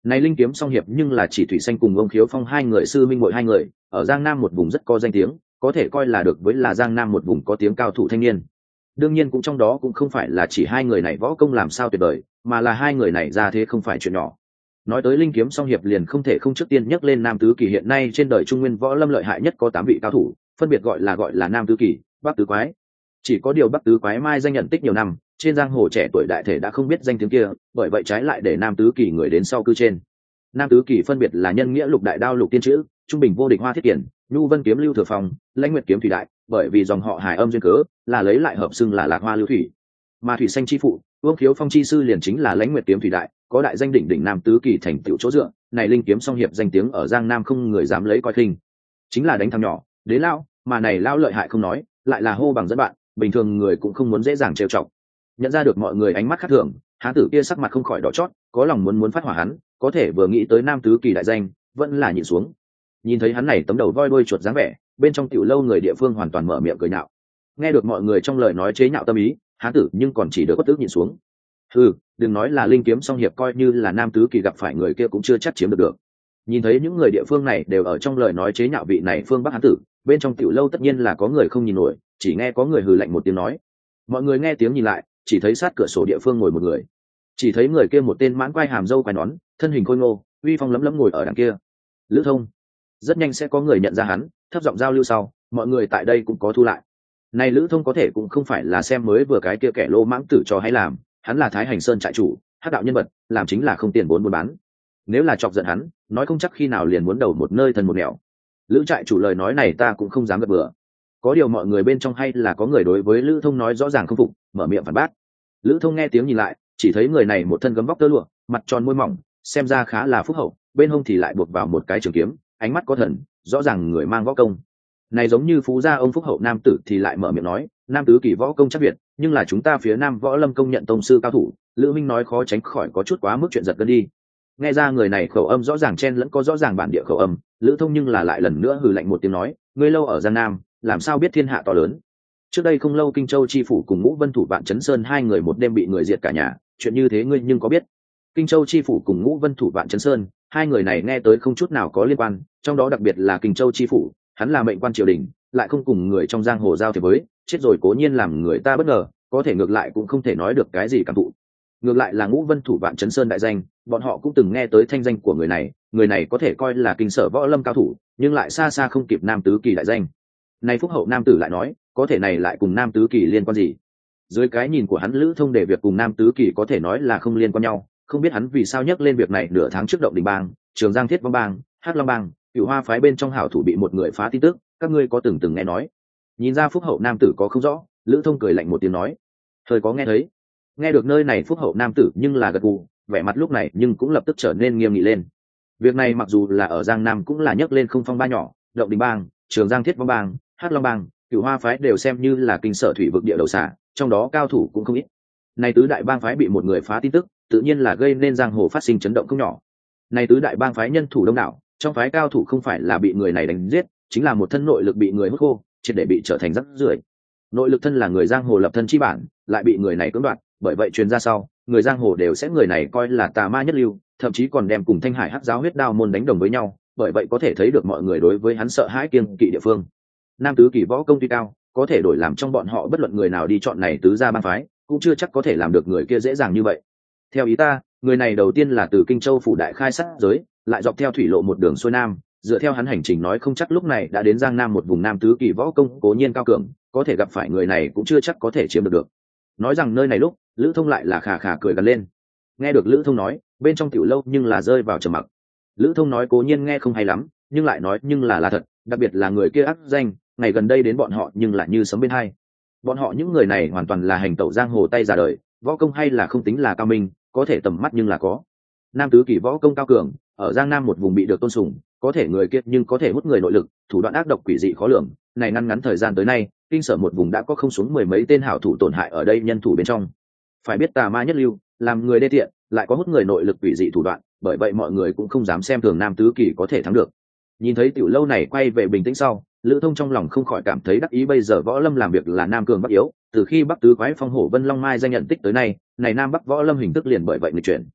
Này linh kiếm song hiệp nhưng là chỉ Thủy Xanh cùng ông Khiếu Phong hai người sư minh muội hai người, ở Giang Nam một vùng rất có danh tiếng, có thể coi là được với là Giang Nam một vùng có tiếng cao thủ thanh niên. Đương nhiên cũng trong đó cũng không phải là chỉ hai người này võ công làm sao tuyệt vời, mà là hai người này ra thế không phải chuyện nhỏ. Nói tới linh kiếm song hiệp liền không thể không trước tiên nhắc lên Nam Tứ Kỳ, hiện nay trên đời Trung Nguyên võ lâm lợi hại nhất có tám vị cao thủ, phân biệt gọi là gọi là Nam Tứ Kỳ, Bắc Tứ Quái. Chỉ có điều Bắc Tứ Quái mai danh nhận tích nhiều năm, trên giang hồ trẻ tuổi đại thể đã không biết danh tiếng kia, bởi vậy trái lại để Nam Tứ Kỳ người đến sau cư trên. Nam Tứ Kỳ phân biệt là nhân nghĩa lục đại đao lục tiên chữ, trung bình vô địch hoa thiết kiển, nhu vân kiếm lưu thừa phòng, lãnh nguyệt kiếm thủy đại, bởi vì dòng họ hài âm duyên cớ là lấy lại hợp xưng là lạc hoa lưu thủy. Mà Thủy Xanh chi phụ Vương Khiếu Phong chi sư liền chính là lãnh nguyệt kiếm thủy đại, có đại danh đỉnh đỉnh Nam Tứ Kỳ thành tựu chỗ dựa, này linh kiếm song hiệp danh tiếng ở Giang Nam không người dám lấy coi khinh. Chính là đánh thằng nhỏ đế lao, mà này lao lợi hại không nói, lại là hô bằng dẫn bạn, bình thường người cũng không muốn dễ dàng trêu chọc. Nhận ra được mọi người ánh mắt khác thường, hán tử kia sắc mặt không khỏi đỏ chót, có lòng muốn muốn phát hỏa hắn, có thể vừa nghĩ tới Nam Tứ Kỳ đại danh, vẫn là nhịn xuống. Nhìn thấy hắn này tấm đầu voi đuôi chuột dáng vẻ, bên trong tiểu lâu người địa phương hoàn toàn mở miệng cười nhạo. Nghe được mọi người trong lời nói chế nhạo tâm ý, hán tử nhưng còn chỉ được bất tức nhịn xuống. Ừ, đừng nói là linh kiếm song hiệp, coi như là Nam Tứ Kỳ gặp phải người kia cũng chưa chắc chiếm được được. Nhìn thấy những người địa phương này đều ở trong lời nói chế nhạo vị này phương Bắc hán tử, bên trong tiểu lâu tất nhiên là có người không nhìn nổi, chỉ nghe có người hừ lạnh một tiếng nói. Mọi người nghe tiếng nhìn lại, chỉ thấy sát cửa sổ địa phương ngồi một người. Chỉ thấy người kia một tên mãn quai hàm râu quai nón, thân hình khôi ngô, uy phong lấm lấm ngồi ở đằng kia. Lữ Thông. Rất nhanh sẽ có người nhận ra hắn, thấp giọng giao lưu sau, mọi người tại đây cũng có thu lại. Này Lữ Thông có thể cũng không phải là xem mới vừa cái kia kẻ lô mãng tử cho hay làm, hắn là Thái Hành Sơn trại chủ, hắc đạo nhân vật, làm chính là không tiền vốn buôn bán. Nếu là chọc giận hắn, nói không chắc khi nào liền muốn đầu một nơi thân một nẻo. Lữ trại chủ lời nói này ta cũng không dám gật bừa. Có điều mọi người bên trong hay là có người đối với Lữ Thông nói rõ ràng không phục, mở miệng phản bác. Lữ Thông nghe tiếng nhìn lại, chỉ thấy người này một thân gấm vóc tơ lụa, mặt tròn môi mỏng, xem ra khá là phúc hậu, bên hông thì lại buộc vào một cái trường kiếm, ánh mắt có thần, rõ ràng người mang võ công. Này giống như phú gia ông phúc hậu nam tử thì lại mở miệng nói, Nam Tứ Kỳ võ công chắc việt, nhưng là chúng ta phía Nam võ lâm công nhận tông sư cao thủ, Lữ Minh nói khó tránh khỏi có chút quá mức chuyện giật gân đi. Nghe ra người này khẩu âm rõ ràng chen lẫn có rõ ràng bản địa khẩu âm, Lữ Thông nhưng là lại lần nữa hừ lạnh một tiếng nói, ngươi lâu ở Giang Nam, làm sao biết thiên hạ to lớn. Trước đây không lâu Kinh Châu chi phủ cùng Ngũ Vân thủ Vạn Chấn Sơn hai người một đêm bị người diệt cả nhà, chuyện như thế ngươi nhưng có biết? Kinh Châu chi phủ cùng Ngũ Vân thủ Vạn Chấn Sơn, hai người này nghe tới không chút nào có liên quan, trong đó đặc biệt là Kinh Châu chi phủ, hắn là mệnh quan triều đình, lại không cùng người trong giang hồ giao thiệp với, chết rồi cố nhiên làm người ta bất ngờ, có thể ngược lại cũng không thể nói được cái gì cảm thụ. Ngược lại là Ngũ Vân thủ Vạn Chấn Sơn đại danh, bọn họ cũng từng nghe tới thanh danh của người này, người này có thể coi là kinh sở võ lâm cao thủ, nhưng lại xa xa không kịp Nam Tứ Kỳ đại danh. Này phúc hậu nam tử lại nói, có thể này lại cùng Nam Tứ Kỳ liên quan gì? Dưới cái nhìn của hắn, Lữ Thông để việc cùng Nam Tứ Kỳ có thể nói là không liên quan nhau, không biết hắn vì sao nhắc lên việc này nửa tháng trước động đình bang, Trường Giang Thiết Vong bang, Hắc Long bang, Cửu Hoa phái bên trong hảo thủ bị một người phá tin tức, các ngươi có từng từng nghe nói? Nhìn ra phúc hậu nam tử có không rõ, Lữ Thông cười lạnh một tiếng nói, thời có nghe thấy. Nghe được nơi này phúc hậu nam tử nhưng là gật gù, vẻ mặt lúc này nhưng cũng lập tức trở nên nghiêm nghị lên. Việc này mặc dù là ở Giang Nam cũng là nhấc lên không phong ba nhỏ, động đình bang, Trường Giang Thiết Vong bang, Hắc Long bang, Cửu Hoa phái đều xem như là kinh sở thủy vực địa đầu xả, trong đó cao thủ cũng không ít. Này tứ đại bang phái bị một người phá tin tức, tự nhiên là gây nên giang hồ phát sinh chấn động không nhỏ. Này tứ đại bang phái nhân thủ đông đảo, trong phái cao thủ không phải là bị người này đánh giết, chính là một thân nội lực bị người hút khô, triệt để bị trở thành rác rưởi. Nội lực thân là người giang hồ lập thân chi bản, lại bị người này cưỡng đoạt, bởi vậy truyền ra sau, người giang hồ đều sẽ người này coi là tà ma nhất lưu, thậm chí còn đem cùng Thanh Hải Hắc giáo huyết đao môn đánh đồng với nhau, bởi vậy có thể thấy được mọi người đối với hắn sợ hãi kiêng kỵ địa phương. Nam Tứ Kỳ võ công tuy cao, có thể đổi làm trong bọn họ bất luận người nào đi chọn này tứ gia bang phái, cũng chưa chắc có thể làm được người kia dễ dàng như vậy. Theo ý ta, người này đầu tiên là từ Kinh Châu phủ đại khai sát giới, lại dọc theo thủy lộ một đường xuôi nam, dựa theo hắn hành trình nói không chắc lúc này đã đến Giang Nam, một vùng Nam Tứ Kỳ võ công cố nhiên cao cường, có thể gặp phải người này cũng chưa chắc có thể chiếm được được. Nói rằng nơi này lúc, Lữ Thông lại là khà khà cười gần lên. Nghe được Lữ Thông nói, bên trong tiểu lâu nhưng là rơi vào trầm mặc. Lữ Thông nói cố nhiên nghe không hay lắm, nhưng lại nói nhưng là là thật, đặc biệt là người kia ác danh, ngày gần đây đến bọn họ nhưng lại như sấm bên hai. Bọn họ những người này hoàn toàn là hành tẩu giang hồ tay ra đời, võ công hay là không tính là cao minh, có thể tầm mắt nhưng là có. Nam Tứ Kỳ võ công cao cường, ở Giang Nam một vùng bị được tôn sùng, có thể người kia nhưng có thể hút người nội lực, thủ đoạn ác độc quỷ dị khó lường, này ngăn ngắn thời gian tới nay, kinh sở một vùng đã có không xuống mười mấy tên hảo thủ tổn hại ở đây nhân thủ bên trong. Phải biết tà ma nhất lưu, làm người đê tiện, lại có hút người nội lực quỷ dị thủ đoạn, bởi vậy mọi người cũng không dám xem thường Nam Tứ Kỳ có thể thắng được. Nhìn thấy tiểu lâu này quay về bình tĩnh sau, Lữ Thông trong lòng không khỏi cảm thấy đắc ý, bây giờ võ lâm làm việc là nam cường bắc yếu, từ khi Bắc Tứ Quái Phong Hổ Vân Long Mai danh nhận tích tới nay, này Nam Bắc võ lâm hình thức liền bởi vậy nghịch chuyển.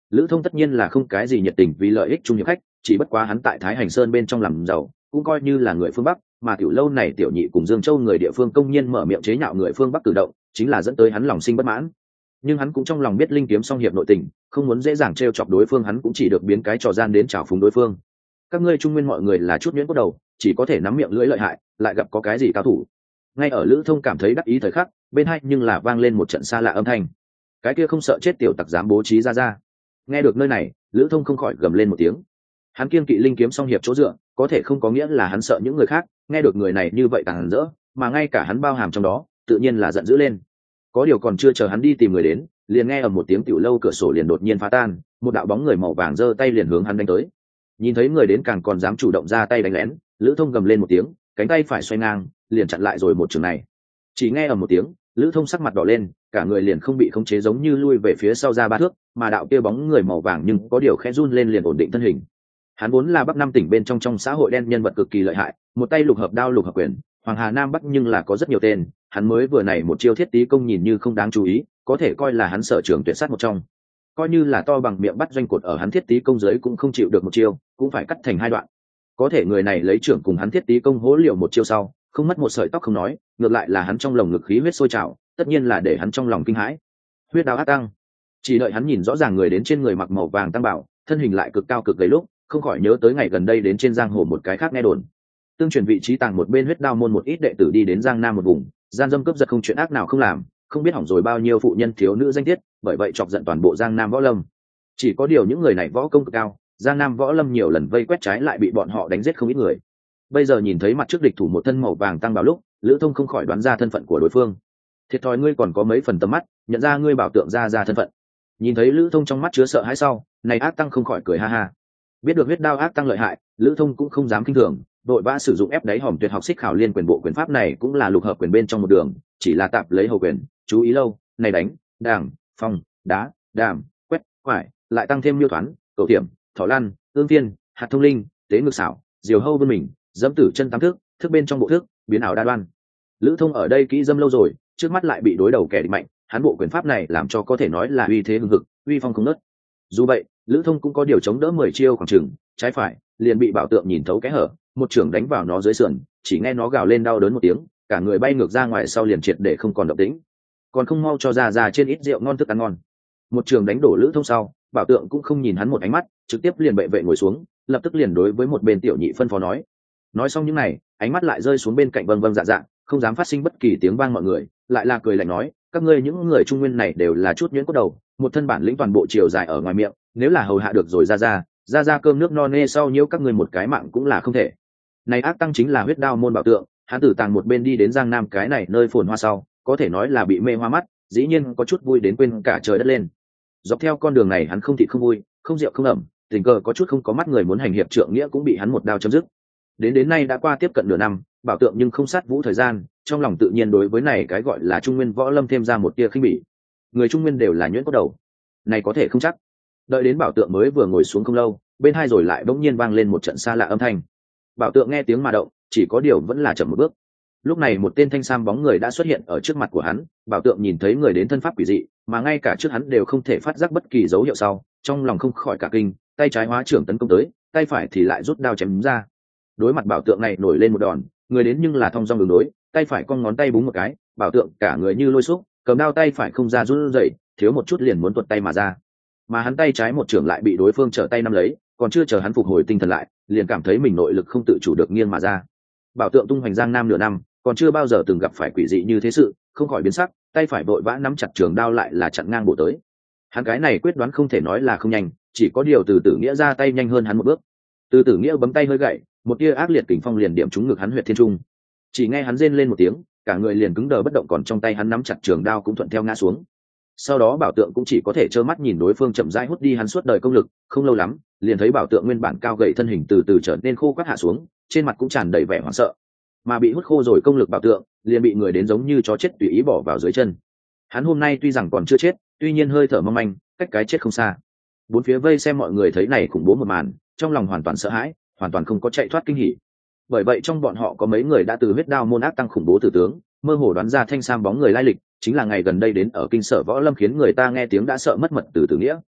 Lữ Thông tất nhiên là không cái gì nhiệt tình vì lợi ích chung hiệp khách, chỉ bất quá hắn tại Thái Hành Sơn bên trong làm giàu, cũng coi như là người phương Bắc, mà tiểu lâu này tiểu nhị cùng Dương Châu người địa phương công nhiên mở miệng chế nhạo người phương Bắc cử động, chính là dẫn tới hắn lòng sinh bất mãn. Nhưng hắn cũng trong lòng biết linh kiếm song hiệp nội tình, không muốn dễ dàng trêu chọc đối phương, hắn cũng chỉ được biến cái trò gian đến trào phúng đối phương. Các ngươi trung nguyên mọi người là chút nhuyễn cốt đầu, chỉ có thể nắm miệng lưỡi lợi hại, lại gặp có cái gì cao thủ. Ngay ở Lữ Thông cảm thấy đắc ý thời khắc, bên hai nhưng là vang lên một trận xa lạ âm thanh. Cái kia không sợ chết tiểu tặc dám bố trí ra ra. Nghe được nơi này, Lữ Thông không khỏi gầm lên một tiếng. Hắn kiên kỵ linh kiếm song hiệp chỗ dựa, có thể không có nghĩa là hắn sợ những người khác. Nghe được người này như vậy càng rỡ, mà ngay cả hắn bao hàm trong đó, tự nhiên là giận dữ lên. Có điều còn chưa chờ hắn đi tìm người đến, liền nghe ở một tiếng tiểu lâu cửa sổ liền đột nhiên phá tan, một đạo bóng người màu vàng giơ tay liền hướng hắn đánh tới. Nhìn thấy người đến càng còn dám chủ động ra tay đánh lén, Lữ Thông gầm lên một tiếng, cánh tay phải xoay ngang, liền chặn lại rồi một trường này. Chỉ nghe ở một tiếng, Lữ Thông sắc mặt đỏ lên, cả người liền không bị khống chế giống như lui về phía sau ra ba thước, mà đạo kia bóng người màu vàng nhưng có điều khẽ run lên liền ổn định thân hình. Hắn vốn là Bắc Nam tỉnh bên trong trong xã hội đen nhân vật cực kỳ lợi hại, một tay lục hợp đao lục hợp quyền, Hoàng Hà Nam Bắc nhưng là có rất nhiều tên, hắn mới vừa này một chiêu thiết tí công nhìn như không đáng chú ý, có thể coi là hắn sở trường tuyệt sát một trong. Coi như là to bằng miệng bắt doanh cột ở hắn thiết tí công dưới cũng không chịu được một chiêu, cũng phải cắt thành hai đoạn. Có thể người này lấy trưởng cùng hắn thiết tí công hỗ liệu một chiêu sau, không mất một sợi tóc không nói, ngược lại là hắn trong lồng ngực khí huyết sôi trào, tất nhiên là để hắn trong lòng kinh hãi. Huyết đao ác tăng. Chỉ đợi hắn nhìn rõ ràng người đến trên người mặc màu vàng tăng bảo, thân hình lại cực cao cực gầy lúc, không khỏi nhớ tới ngày gần đây đến trên giang hồ một cái khác nghe đồn. Tương truyền vị trí tàng một bên huyết đao môn một ít đệ tử đi đến Giang Nam một vùng, gian dâm cướp giật không chuyện ác nào không làm, không biết hỏng rồi bao nhiêu phụ nhân thiếu nữ danh tiết, bởi vậy chọc giận toàn bộ Giang Nam võ lâm. Chỉ có điều những người này võ công cực cao, Giang Nam võ lâm nhiều lần vây quét trái lại bị bọn họ đánh giết không ít người. Bây giờ nhìn thấy mặt trước địch thủ một thân màu vàng tăng bảo lúc, Lữ Thông không khỏi đoán ra thân phận của đối phương. Thiệt thòi ngươi còn có mấy phần tầm mắt, nhận ra ngươi bảo tượng ra ra thân phận. Nhìn thấy Lữ Thông trong mắt chứa sợ hãi sau, này ác tăng không khỏi cười ha ha. Biết được huyết đao ác tăng lợi hại, Lữ Thông cũng không dám kinh thường, đội vã sử dụng ép đáy hòm tuyệt học xích khảo liên quyền bộ quyền pháp này cũng là lục hợp quyền bên trong một đường, chỉ là tạp lấy hầu quyền, chú ý lâu, này đánh, đàng, phong, đá, đàm, quét, quải, lại tăng thêm miêu thoán, cầu tiệm, thỏ lăn, ương tiên, hạt thông linh, tế ngược xảo, diều hâu vươn mình, dẫm tử chân tám thước, thức bên trong bộ thước, biến ảo đa đoan. Lữ Thông ở đây kỹ dâm lâu rồi, trước mắt lại bị đối đầu kẻ địch mạnh, hắn bộ quyền pháp này làm cho có thể nói là uy thế hùng hực, uy phong không nớt. Dù vậy, Lữ Thông cũng có điều chống đỡ mười chiêu khoảng chừng, trái phải, liền bị bảo tượng nhìn thấu cái hở, một trưởng đánh vào nó dưới sườn, chỉ nghe nó gào lên đau đớn một tiếng, cả người bay ngược ra ngoài sau liền triệt để không còn động tĩnh. Còn không mau cho ra ra trên ít rượu ngon thức ăn ngon. Một trường đánh đổ Lữ Thông sau, bảo tượng cũng không nhìn hắn một ánh mắt, trực tiếp liền bệ vệ ngồi xuống, lập tức liền đối với một bên tiểu nhị phân phó nói. Nói xong những này, ánh mắt lại rơi xuống bên cạnh vâng vâng dạ dạ, không dám phát sinh bất kỳ tiếng vang mọi người, lại là cười lạnh nói, các ngươi những người trung nguyên này đều là chút nhuyễn cốt đầu, một thân bản lĩnh toàn bộ chiều dài ở ngoài miệng, nếu là hầu hạ được rồi ra ra, ra ra cơm nước no nê sau nhiễu các ngươi một cái mạng cũng là không thể. Này ác tăng chính là huyết đao môn bảo tượng, hắn tử tàng một bên đi đến Giang Nam cái này nơi phồn hoa sau, có thể nói là bị mê hoa mắt, dĩ nhiên có chút vui đến quên cả trời đất lên. Dọc theo con đường này hắn không thịt không vui, không rượu không ẩm, tình cờ có chút không có mắt người muốn hành hiệp trượng nghĩa cũng bị hắn một đao chấm dứt. Đến đến nay đã qua tiếp cận nửa năm, bảo tượng nhưng không sát vũ thời gian, trong lòng tự nhiên đối với này cái gọi là trung nguyên võ lâm thêm ra một tia khinh bỉ. Người trung nguyên đều là nhuyễn cốt đầu, này có thể không chắc. Đợi đến bảo tượng mới vừa ngồi xuống không lâu, bên hai rồi lại bỗng nhiên vang lên một trận xa lạ âm thanh. Bảo tượng nghe tiếng mà động, chỉ có điều vẫn là chậm một bước. Lúc này một tên thanh sam bóng người đã xuất hiện ở trước mặt của hắn, bảo tượng nhìn thấy người đến thân pháp quỷ dị, mà ngay cả trước hắn đều không thể phát giác bất kỳ dấu hiệu sau, trong lòng không khỏi cả kinh, tay trái hóa trưởng tấn công tới, tay phải thì lại rút đao chém ra. Đối mặt bảo tượng này nổi lên một đòn, người đến nhưng là thong dong đường đối, tay phải cong ngón tay búng một cái, bảo tượng cả người như lôi xúc, cầm đao tay phải không ra run rẩy, thiếu một chút liền muốn tuột tay mà ra. Mà hắn tay trái một trưởng lại bị đối phương trở tay nắm lấy, còn chưa chờ hắn phục hồi tinh thần lại, liền cảm thấy mình nội lực không tự chủ được nghiêng mà ra. Bảo tượng tung hoành Giang Nam nửa năm, còn chưa bao giờ từng gặp phải quỷ dị như thế sự, không khỏi biến sắc, tay phải vội vã nắm chặt trường đao lại là chặn ngang bổ tới. Hắn cái này quyết đoán không thể nói là không nhanh, chỉ có điều Từ Tử Nghĩa ra tay nhanh hơn hắn một bước. Từ Tử Nghĩa bấm tay hơi gậy, một tia ác liệt kình phong liền điểm trúng ngực hắn huyệt thiên trung. Chỉ nghe hắn rên lên một tiếng, cả người liền cứng đờ bất động, còn trong tay hắn nắm chặt trường đao cũng thuận theo ngã xuống. Sau đó bảo tượng cũng chỉ có thể trơ mắt nhìn đối phương chậm rãi hút đi hắn suốt đời công lực, không lâu lắm, liền thấy bảo tượng nguyên bản cao gầy thân hình từ từ trở nên khô quắt hạ xuống, trên mặt cũng tràn đầy vẻ hoảng sợ. Mà bị hút khô rồi công lực bảo tượng, liền bị người đến giống như chó chết tùy ý bỏ vào dưới chân. Hắn hôm nay tuy rằng còn chưa chết, tuy nhiên hơi thở mong manh, cách cái chết không xa. Bốn phía vây xem mọi người thấy này khủng bố một màn, trong lòng hoàn toàn sợ hãi, hoàn toàn không có chạy thoát kinh hỉ. Bởi vậy trong bọn họ có mấy người đã từ huyết đao môn ác tăng khủng bố tử tướng, mơ hồ đoán ra thanh sam bóng người lai lịch, chính là ngày gần đây đến ở kinh sở võ lâm khiến người ta nghe tiếng đã sợ mất mật Từ Tử Nghĩa.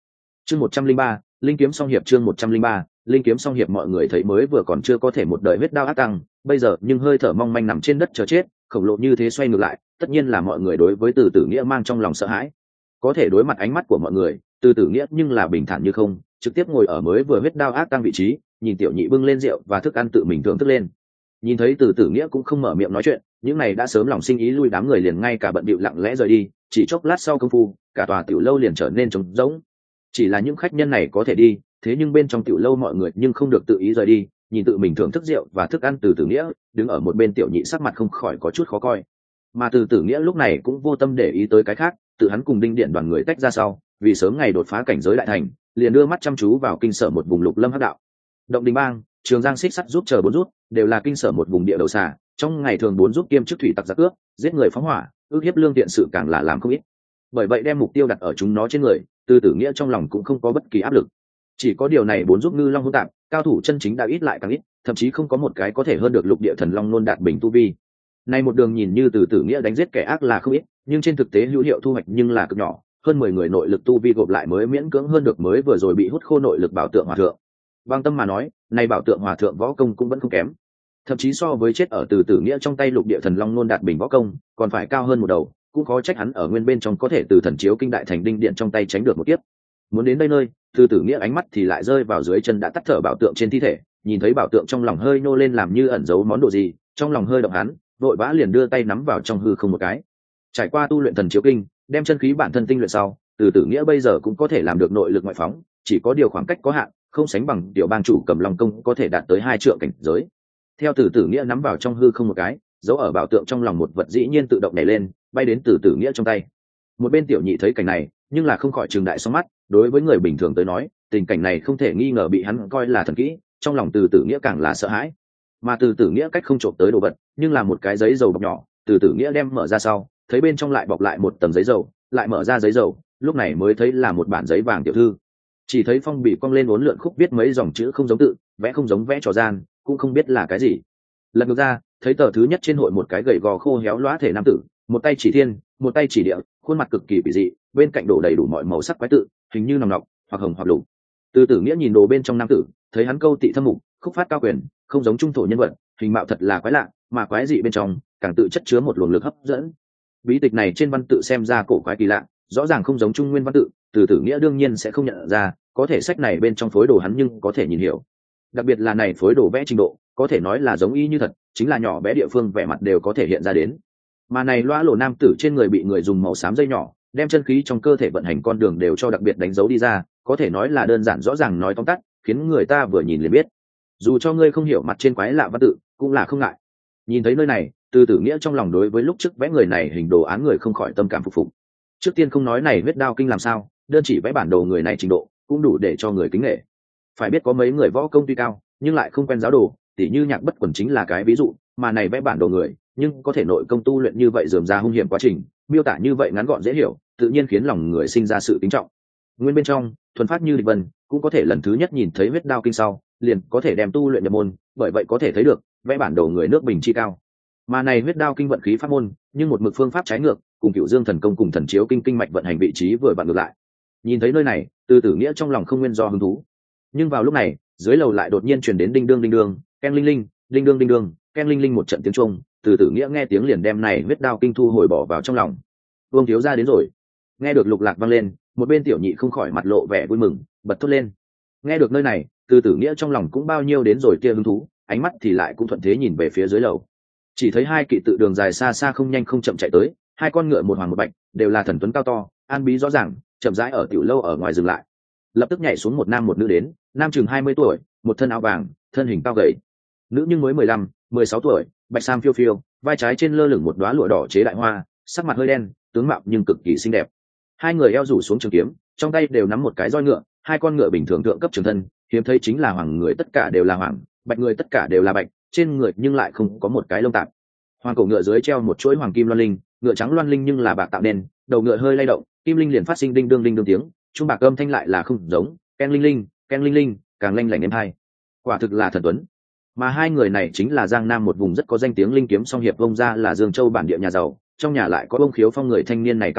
chương một trăm linh ba linh kiếm song hiệp chương một trăm linh ba linh kiếm song hiệp mọi người thấy mới vừa còn chưa có thể một đời huyết đao ác tăng, bây giờ nhưng hơi thở mong manh nằm trên đất chờ chết, khổng lồ như thế xoay ngược lại, tất nhiên là mọi người đối với Từ Tử Nghĩa mang trong lòng sợ hãi. Có thể đối mặt ánh mắt của mọi người, Từ Tử Nghĩa nhưng là bình thản như không, trực tiếp ngồi ở mới vừa huyết đao ác tăng vị trí, nhìn tiểu nhị bưng lên rượu và thức ăn tự mình thưởng thức lên. Nhìn thấy Từ Tử Nghĩa cũng không mở miệng nói chuyện, những này đã sớm lòng sinh ý lui đám người liền ngay cả bận bịu lặng lẽ rời đi, chỉ chốc lát sau công phu, cả tòa tiểu lâu liền trở nên trống rỗng. Chỉ là những khách nhân này có thể đi, thế nhưng bên trong tiểu lâu mọi người nhưng không được tự ý rời đi, nhìn tự mình thưởng thức rượu và thức ăn Từ Tử Nghĩa, đứng ở một bên tiểu nhị sắc mặt không khỏi có chút khó coi. Mà Từ Tử Nghĩa lúc này cũng vô tâm để ý tới cái khác, tự hắn cùng Đinh Điện đoàn người tách ra sau, vì sớm ngày đột phá cảnh giới đại thành, liền đưa mắt chăm chú vào kinh sở một vùng lục lâm hắc đạo. Động Đình Bang, Trường Giang Xích Sắt giúp chờ bốn rút, đều là kinh sở một vùng địa đầu xà, trong ngày thường bốn giúp kiêm chức thủy tặc giặc cướp, giết người phóng hỏa, ước hiếp lương thiện sự càng là làm không ít. Bởi vậy đem mục tiêu đặt ở chúng nó trên người, Từ Tử Nghĩa trong lòng cũng không có bất kỳ áp lực. Chỉ có điều này bốn giúp ngư long hỗn tạp, cao thủ chân chính đã ít lại càng ít, thậm chí không có một cái có thể hơn được lục địa thần long nôn đạt bình tu vi. Nay một đường nhìn như Từ Tử Nghĩa đánh giết kẻ ác là không ít, nhưng trên thực tế hữu hiệu thu hoạch nhưng là cực nhỏ, hơn mười người nội lực tu vi gộp lại mới miễn cưỡng hơn được mới vừa rồi bị hút khô nội lực bảo tượng hòa thượng. Bang tâm mà nói, nay bảo tượng hòa thượng võ công cũng vẫn không kém, thậm chí so với chết ở Từ Tử Nghĩa trong tay lục địa thần long nôn đạt bình võ công còn phải cao hơn một đầu, cũng khó trách hắn ở nguyên bên trong có thể từ thần chiếu kinh đại thành Đinh Điện trong tay tránh được một kiếp. Muốn đến đây nơi, Từ Tử Nghĩa ánh mắt thì lại rơi vào dưới chân đã tắt thở bảo tượng trên thi thể, nhìn thấy bảo tượng trong lòng hơi nô lên làm như ẩn giấu món đồ gì, trong lòng hơi động hắn, vội vã liền đưa tay nắm vào trong hư không một cái. Trải qua tu luyện thần chiếu kinh, đem chân khí bản thân tinh luyện sau, Từ Tử Nghĩa bây giờ cũng có thể làm được nội lực ngoại phóng, chỉ có điều khoảng cách có hạn, không sánh bằng tiểu bang chủ Cầm Long công có thể đạt tới hai trượng cảnh giới. Theo Từ Tử Nghĩa nắm vào trong hư không một cái, giấu ở bảo tượng trong lòng một vật dĩ nhiên tự động nhảy lên, bay đến Từ Tử Nghĩa trong tay. Một bên tiểu nhị thấy cảnh này, nhưng là không khỏi trừng đại song mắt, đối với người bình thường tới nói, tình cảnh này không thể nghi ngờ bị hắn coi là thần kỹ, trong lòng Từ Tử Nghĩa càng là sợ hãi. Mà Từ Tử Nghĩa cách không trộm tới đồ vật, nhưng là một cái giấy dầu bọc nhỏ, Từ Tử Nghĩa đem mở ra sau, thấy bên trong lại bọc lại một tầng giấy dầu, lại mở ra giấy dầu, lúc này mới thấy là một bản giấy vàng tiểu thư. Chỉ thấy phong bì cong lên uốn lượn khúc viết mấy dòng chữ không giống tự, vẽ không giống vẽ trò gian, cũng không biết là cái gì. Lật ngược ra, thấy tờ thứ nhất trên hội một cái gầy gò khô héo lóa thể nam tử, một tay chỉ thiên, một tay chỉ địa, khuôn mặt cực kỳ kỳ dị, bên cạnh đổ đầy đủ mọi màu sắc quái tự, hình như nòng nọc, hoặc hồng hoặc lục. Từ Tử Nghĩa nhìn đồ bên trong nam tử, thấy hắn câu tị thâm mục, khúc phát cao quyền, không giống trung thổ nhân vật, hình mạo thật là quái lạ, mà quái dị bên trong càng tự chất chứa một luồng lực hấp dẫn. Bí tịch này trên văn tự xem ra cổ quái kỳ lạ, rõ ràng không giống trung nguyên văn tự, Từ Tử Nghĩa đương nhiên sẽ không nhận ra, có thể sách này bên trong phối đồ hắn nhưng có thể nhìn hiểu. Đặc biệt là này phối đồ vẽ trình độ, có thể nói là giống y như thật, chính là nhỏ bé địa phương vẻ mặt đều có thể hiện ra đến. Mà này loa lộ nam tử trên người bị người dùng màu xám dây nhỏ, đem chân khí trong cơ thể vận hành con đường đều cho đặc biệt đánh dấu đi ra, có thể nói là đơn giản rõ ràng nói tóm tắt, khiến người ta vừa nhìn liền biết. Dù cho ngươi không hiểu mặt trên quái lạ văn tự, cũng là không ngại. Nhìn thấy nơi này, Từ Tử Nghĩa trong lòng đối với lúc trước vẽ người này hình đồ án người không khỏi tâm cảm phục phục. Trước tiên không nói này huyết đao kinh làm sao, đơn chỉ vẽ bản đồ người này trình độ cũng đủ để cho người kính nể. Phải biết có mấy người võ công tuy cao, nhưng lại không quen giáo đồ, tỉ như Nhạc Bất Quần chính là cái ví dụ, mà này vẽ bản đồ người, nhưng có thể nội công tu luyện như vậy rườm rà hung hiểm quá trình, miêu tả như vậy ngắn gọn dễ hiểu, tự nhiên khiến lòng người sinh ra sự kính trọng. Nguyên bên trong, thuần phát như địch vân, cũng có thể lần thứ nhất nhìn thấy huyết đao kinh sau, liền có thể đem tu luyện nhập môn, bởi vậy có thể thấy được vẽ bản đồ người nước Bình chi cao. Mà này huyết đao kinh vận khí pháp môn, nhưng một mực phương pháp trái ngược, cùng Cửu Dương thần công cùng thần chiếu kinh kinh mạch vận hành vị trí vừa vặn ngược lại. Nhìn thấy nơi này, Từ Tử Nghĩa trong lòng không nguyên do hứng thú. Nhưng vào lúc này, dưới lầu lại đột nhiên truyền đến đinh đương đinh đương, keng linh linh, đinh đương đinh đương, keng linh linh một trận tiếng chuông, Từ Tử Nghĩa nghe tiếng liền đem này huyết đao kinh thu hồi bỏ vào trong lòng. Vương thiếu gia đến rồi. Nghe được lục lạc vang lên, một bên tiểu nhị không khỏi mặt lộ vẻ vui mừng, bật thốt lên. Nghe được nơi này, Từ Tử Nghĩa trong lòng cũng bao nhiêu đến rồi kia hứng thú, ánh mắt thì lại cũng thuận thế nhìn về phía dưới lầu. Chỉ thấy hai kỵ tự đường dài xa xa không nhanh không chậm chạy tới, hai con ngựa một hoàng một bạch, đều là thần tuấn cao to, an bí rõ ràng, chậm rãi ở tiểu lâu ở ngoài dừng lại. Lập tức nhảy xuống một nam một nữ đến, nam chừng hai mươi tuổi, một thân áo vàng, thân hình cao gầy. Nữ nhưng mới mười lăm, mười sáu tuổi, bạch sam phiêu phiêu, vai trái trên lơ lửng một đóa lụa đỏ chế đại hoa, sắc mặt hơi đen, tướng mạo nhưng cực kỳ xinh đẹp. Hai người eo rủ xuống trường kiếm, trong tay đều nắm một cái roi ngựa, hai con ngựa bình thường thượng cấp trường thân, hiếm thấy chính là hoàng người tất cả đều là hoàng, bạch người tất cả đều là bạch, trên người nhưng lại không có một cái lông tạp. Hoàng cổ ngựa dưới treo một chuỗi hoàng kim loan linh, ngựa trắng loan linh nhưng là bạc tạo nên, đầu ngựa hơi lay động, kim linh liền phát sinh đinh đương đinh đương tiếng, trung bạc âm thanh lại là không giống, ken linh linh, ken linh linh, càng lanh lảnh êm hai. Quả thực là thần tuấn. Mà hai người này chính là Giang Nam một vùng rất có danh tiếng linh kiếm song hiệp vông ra là Dương Châu bản địa nhà giàu, trong nhà lại có bông khiếu phong người thanh niên này cao thủ,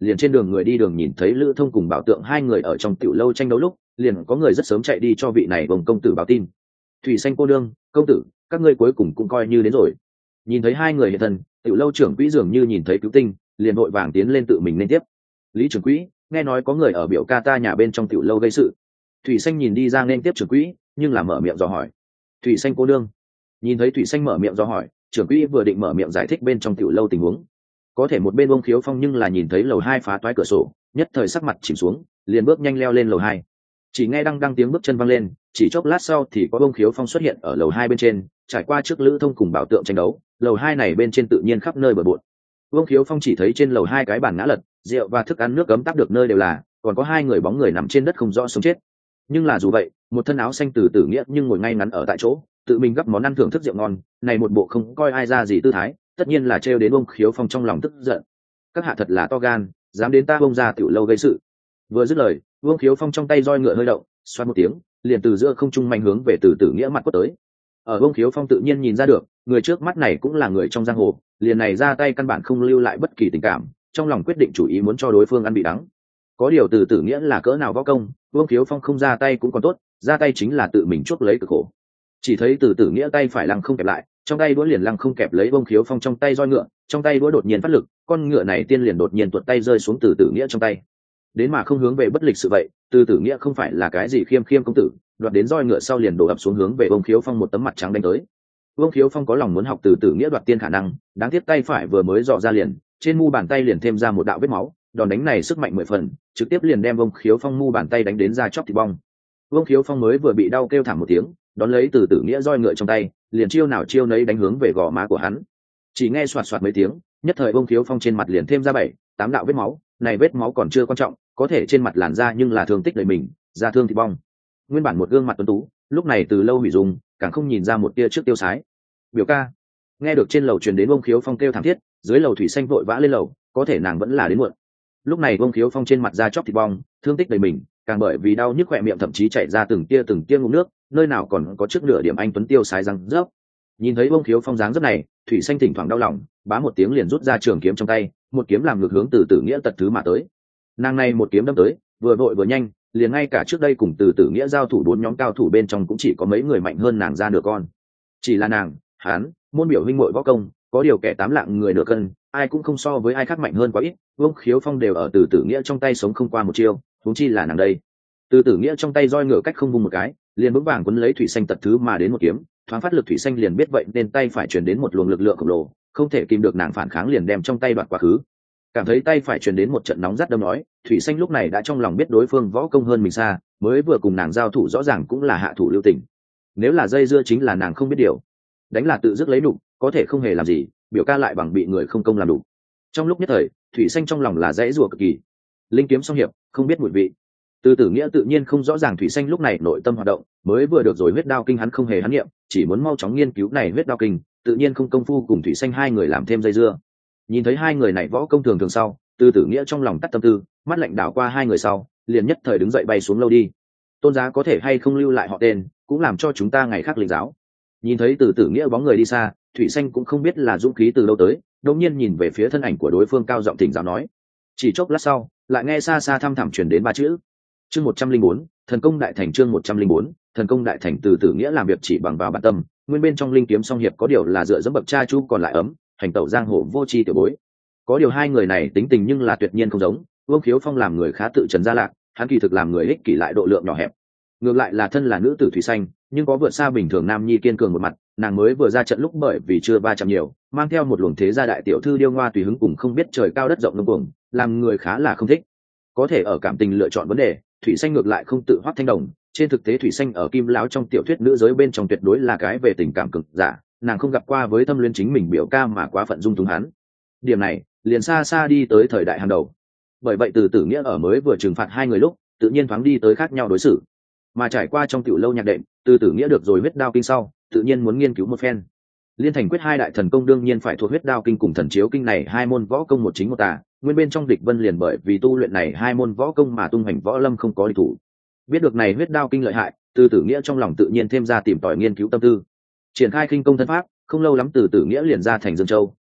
liền trên đường người đi đường nhìn thấy Lữ Thông cùng Bảo Tượng hai người ở trong tiểu lâu tranh đấu lúc, liền có người rất sớm chạy đi cho vị này Bồng công tử báo tin. Thủy Xanh cô nương, công tử, các ngươi cuối cùng cũng coi như đến rồi. Nhìn thấy hai người hiện thân, tiểu lâu trưởng quỹ dường như nhìn thấy cứu tinh, liền vội vàng tiến lên tự mình nên tiếp. Lý trưởng quỹ, nghe nói có người ở biểu ca ta nhà bên trong tiểu lâu gây sự. Thủy Xanh nhìn đi ra nên tiếp trưởng quỹ, nhưng là mở miệng dò hỏi. Thủy Xanh cô nương. Nhìn thấy Thủy Xanh mở miệng dò hỏi, trưởng quỹ vừa định mở miệng giải thích bên trong tiểu lâu tình huống, có thể một bên Vương Khiếu Phong nhưng là nhìn thấy lầu hai phá toái cửa sổ, nhất thời sắc mặt chìm xuống, liền bước nhanh leo lên lầu hai. Chỉ nghe đăng đăng tiếng bước chân văng lên, chỉ chốc lát sau thì có Vương Khiếu Phong xuất hiện ở lầu hai bên trên, trải qua trước Lữ Thông cùng Bảo Tượng tranh đấu, lầu hai này bên trên tự nhiên khắp nơi bừa bộn. Vương Khiếu Phong chỉ thấy trên lầu hai cái bàn ngã lật, rượu và thức ăn nước cấm tắp được nơi đều là, còn có hai người bóng người nằm trên đất không rõ sống chết. Nhưng là dù vậy, một thân áo xanh từ Tử Nghĩa nhưng ngồi ngay ngắn ở tại chỗ, tự mình gấp món ăn thưởng thức rượu ngon, này một bộ không coi ai ra gì tư thái, tất nhiên là trêu đến Vương Khiếu Phong trong lòng tức giận. Các hạ thật là to gan, dám đến ta Vương gia tiểu lâu gây sự. Vừa dứt lời, Vương Khiếu Phong trong tay roi ngựa hơi động, xoát một tiếng, liền từ giữa không trung mạnh hướng về từ Tử Nghĩa mặt quất tới. Ở Vương Khiếu Phong tự nhiên nhìn ra được, người trước mắt này cũng là người trong giang hồ, liền này ra tay căn bản không lưu lại bất kỳ tình cảm, trong lòng quyết định chủ ý muốn cho đối phương ăn bị đắng. Có điều từ Tử Nghĩa là cỡ nào võ công, Vương Khiếu Phong không ra tay cũng còn tốt, ra tay chính là tự mình chuốc lấy cực khổ. Chỉ thấy từ Tử Nghĩa tay phải lăng không kẹp lại, trong tay đũa liền lăng không kẹp lấy Vương Khiếu Phong trong tay roi ngựa, trong tay đũa đột nhiên phát lực, con ngựa này tiên liền đột nhiên tuột tay rơi xuống từ Tử Nghĩa trong tay. Đến mà không hướng về bất lịch sự vậy, từ Tử Nghĩa không phải là cái gì khiêm khiêm công tử, đoạt đến roi ngựa sau liền đổ ập xuống hướng về Vương Khiếu Phong một tấm mặt trắng đánh tới. Vương Khiếu Phong có lòng muốn học từ Tử Nghĩa đoạt tiên khả năng, đáng tiếc tay phải vừa mới dò ra liền, trên mu bàn tay liền thêm ra một đạo vết máu, đòn đánh này sức mạnh mười phần, trực tiếp liền đem Vương Khiếu Phong mu bàn tay đánh đến ra chóc thịt bong. Vương Khiếu Phong mới vừa bị đau kêu thảm một tiếng, đón lấy từ Tử Nghĩa roi ngựa trong tay, liền chiêu nào chiêu nấy đánh hướng về gò má của hắn. Chỉ nghe xoạt xoạt mấy tiếng, nhất thời Vương Khiếu Phong trên mặt liền thêm ra bảy, tám đạo vết máu, này vết máu còn chưa quan trọng, có thể trên mặt làn da nhưng là thương tích đầy mình, da thương thịt bong. Nguyên bản một gương mặt tuấn tú, lúc này từ lâu hủy dung, càng không nhìn ra một tia trước tiêu sái. Biểu ca. Nghe được trên lầu truyền đến Vương Khiếu Phong kêu thảm thiết, dưới lầu Thủy Xanh vội vã lên lầu, có thể nàng vẫn là đến muộn. Lúc này Vương Khiếu Phong trên mặt da chóc thịt bong, thương tích đầy mình, càng bởi vì đau nhức khỏe miệng thậm chí chảy ra từng tia từng tia ngụm nước, nơi nào còn có trước nửa điểm anh tuấn tiêu sái răng rớp. Nhìn thấy Vương Khiếu Phong dáng dấp này, Thủy Xanh thỉnh thoảng đau lòng, bá một tiếng liền rút ra trường kiếm trong tay, một kiếm làm ngược hướng từ Tử Nghĩa tật thứ mà tới. Nàng này một kiếm đâm tới, vừa vội vừa nhanh, liền ngay cả trước đây cùng từ Tử Nghĩa giao thủ bốn nhóm cao thủ bên trong cũng chỉ có mấy người mạnh hơn nàng ra nửa con. Chỉ là nàng, hắn, môn biểu huynh muội võ công, có điều kẻ tám lạng người nửa cân, ai cũng không so với ai khác mạnh hơn quá ít, Vương Khiếu Phong đều ở từ Tử Nghĩa trong tay sống không qua một chiêu, huống chi là nàng đây. Từ Tử Nghĩa trong tay roi ngựa cách không vung một cái, liền vững vàng quấn lấy Thủy Xanh tật thứ mà đến một kiếm, thoáng phát lực Thủy Xanh liền biết vậy nên tay phải truyền đến một luồng lực lượng khổng lồ, không thể kìm được nàng phản kháng liền đem trong tay đoạt quá khứ. Cảm thấy tay phải truyền đến một trận nóng rát đâm nói, Thủy Xanh lúc này đã trong lòng biết đối phương võ công hơn mình xa, mới vừa cùng nàng giao thủ rõ ràng cũng là hạ thủ lưu tình. Nếu là dây dưa chính là nàng không biết điều, đánh là tự dứt lấy đủ, có thể không hề làm gì, biểu ca lại bằng bị người không công làm đủ. Trong lúc nhất thời, Thủy Xanh trong lòng là dãy rủa cực kỳ. Linh kiếm song hiệp, không biết mùi vị. Từ Tử Nghĩa tự nhiên không rõ ràng Thủy Xanh lúc này nội tâm hoạt động, mới vừa được rồi huyết đao kinh hắn không hề hắn nghiệm, chỉ muốn mau chóng nghiên cứu này huyết đao kinh, tự nhiên không công phu cùng Thủy Xanh hai người làm thêm dây dưa. Nhìn thấy hai người này võ công thường thường sau, Từ Tử Nghĩa trong lòng tắt tâm tư, mắt lạnh đảo qua hai người sau, liền nhất thời đứng dậy bay xuống lâu đi. Tôn giá có thể hay không lưu lại họ tên, cũng làm cho chúng ta ngày khác linh giáo. Nhìn thấy Từ Tử Nghĩa bóng người đi xa, Thủy Xanh cũng không biết là dũng khí từ đâu tới, đột nhiên nhìn về phía thân ảnh của đối phương cao giọng thỉnh giáo nói. Chỉ chốc lát sau, lại nghe xa xa thăm thẳm truyền đến ba chữ. Chương một trăm linh bốn, thần công đại thành. Chương một trăm linh bốn, thần công đại thành. Từ Tử Nghĩa làm việc chỉ bằng vào bản tâm, nguyên bên trong linh kiếm song hiệp có điều là dựa dẫm bậc cha chu còn lại ấm, hành tẩu giang hồ vô tri tiểu bối. Có điều hai người này tính tình nhưng là tuyệt nhiên không giống, Vương Khiếu Phong làm người khá tự trấn gia lạc, hắn kỳ thực làm người ích kỷ lại độ lượng nhỏ hẹp. Ngược lại là thân là nữ tử Thủy Xanh, nhưng có vượt xa bình thường nam nhi kiên cường một mặt, nàng mới vừa ra trận lúc bởi vì chưa ba trăm nhiều, mang theo một luồng thế gia đại tiểu thư điêu ngoa tùy hứng cùng không biết trời cao đất rộng ngông cuồng, làm người khá là không thích. Có thể ở cảm tình lựa chọn vấn đề, Thủy Xanh ngược lại không tự hoác thanh đồng, trên thực tế Thủy Xanh ở Kim Lão trong tiểu thuyết nữ giới bên trong tuyệt đối là cái về tình cảm cực giả, nàng không gặp qua với thâm luyến chính mình biểu ca mà quá phận dung túng hắn. Điểm này, liền xa xa đi tới thời đại hàng đầu. Bởi vậy Từ Tử Nghĩa ở mới vừa trừng phạt hai người lúc, tự nhiên thoáng đi tới khác nhau đối xử. Mà trải qua trong tiểu lâu nhạc đệm, Từ Tử Nghĩa được rồi huyết đao kinh sau, tự nhiên muốn nghiên cứu một phen. Liên thành quyết hai đại thần công đương nhiên phải thuộc huyết đao kinh cùng thần chiếu kinh này hai môn võ công một chính một tà, nguyên bên trong địch vân liền bởi vì tu luyện này hai môn võ công mà tung hành võ lâm không có địch thủ. Biết được này huyết đao kinh lợi hại, Từ Tử Nghĩa trong lòng tự nhiên thêm ra tìm tòi nghiên cứu tâm tư. Triển khai kinh công thân pháp, không lâu lắm Từ Tử Nghĩa liền ra thành Dương Châu,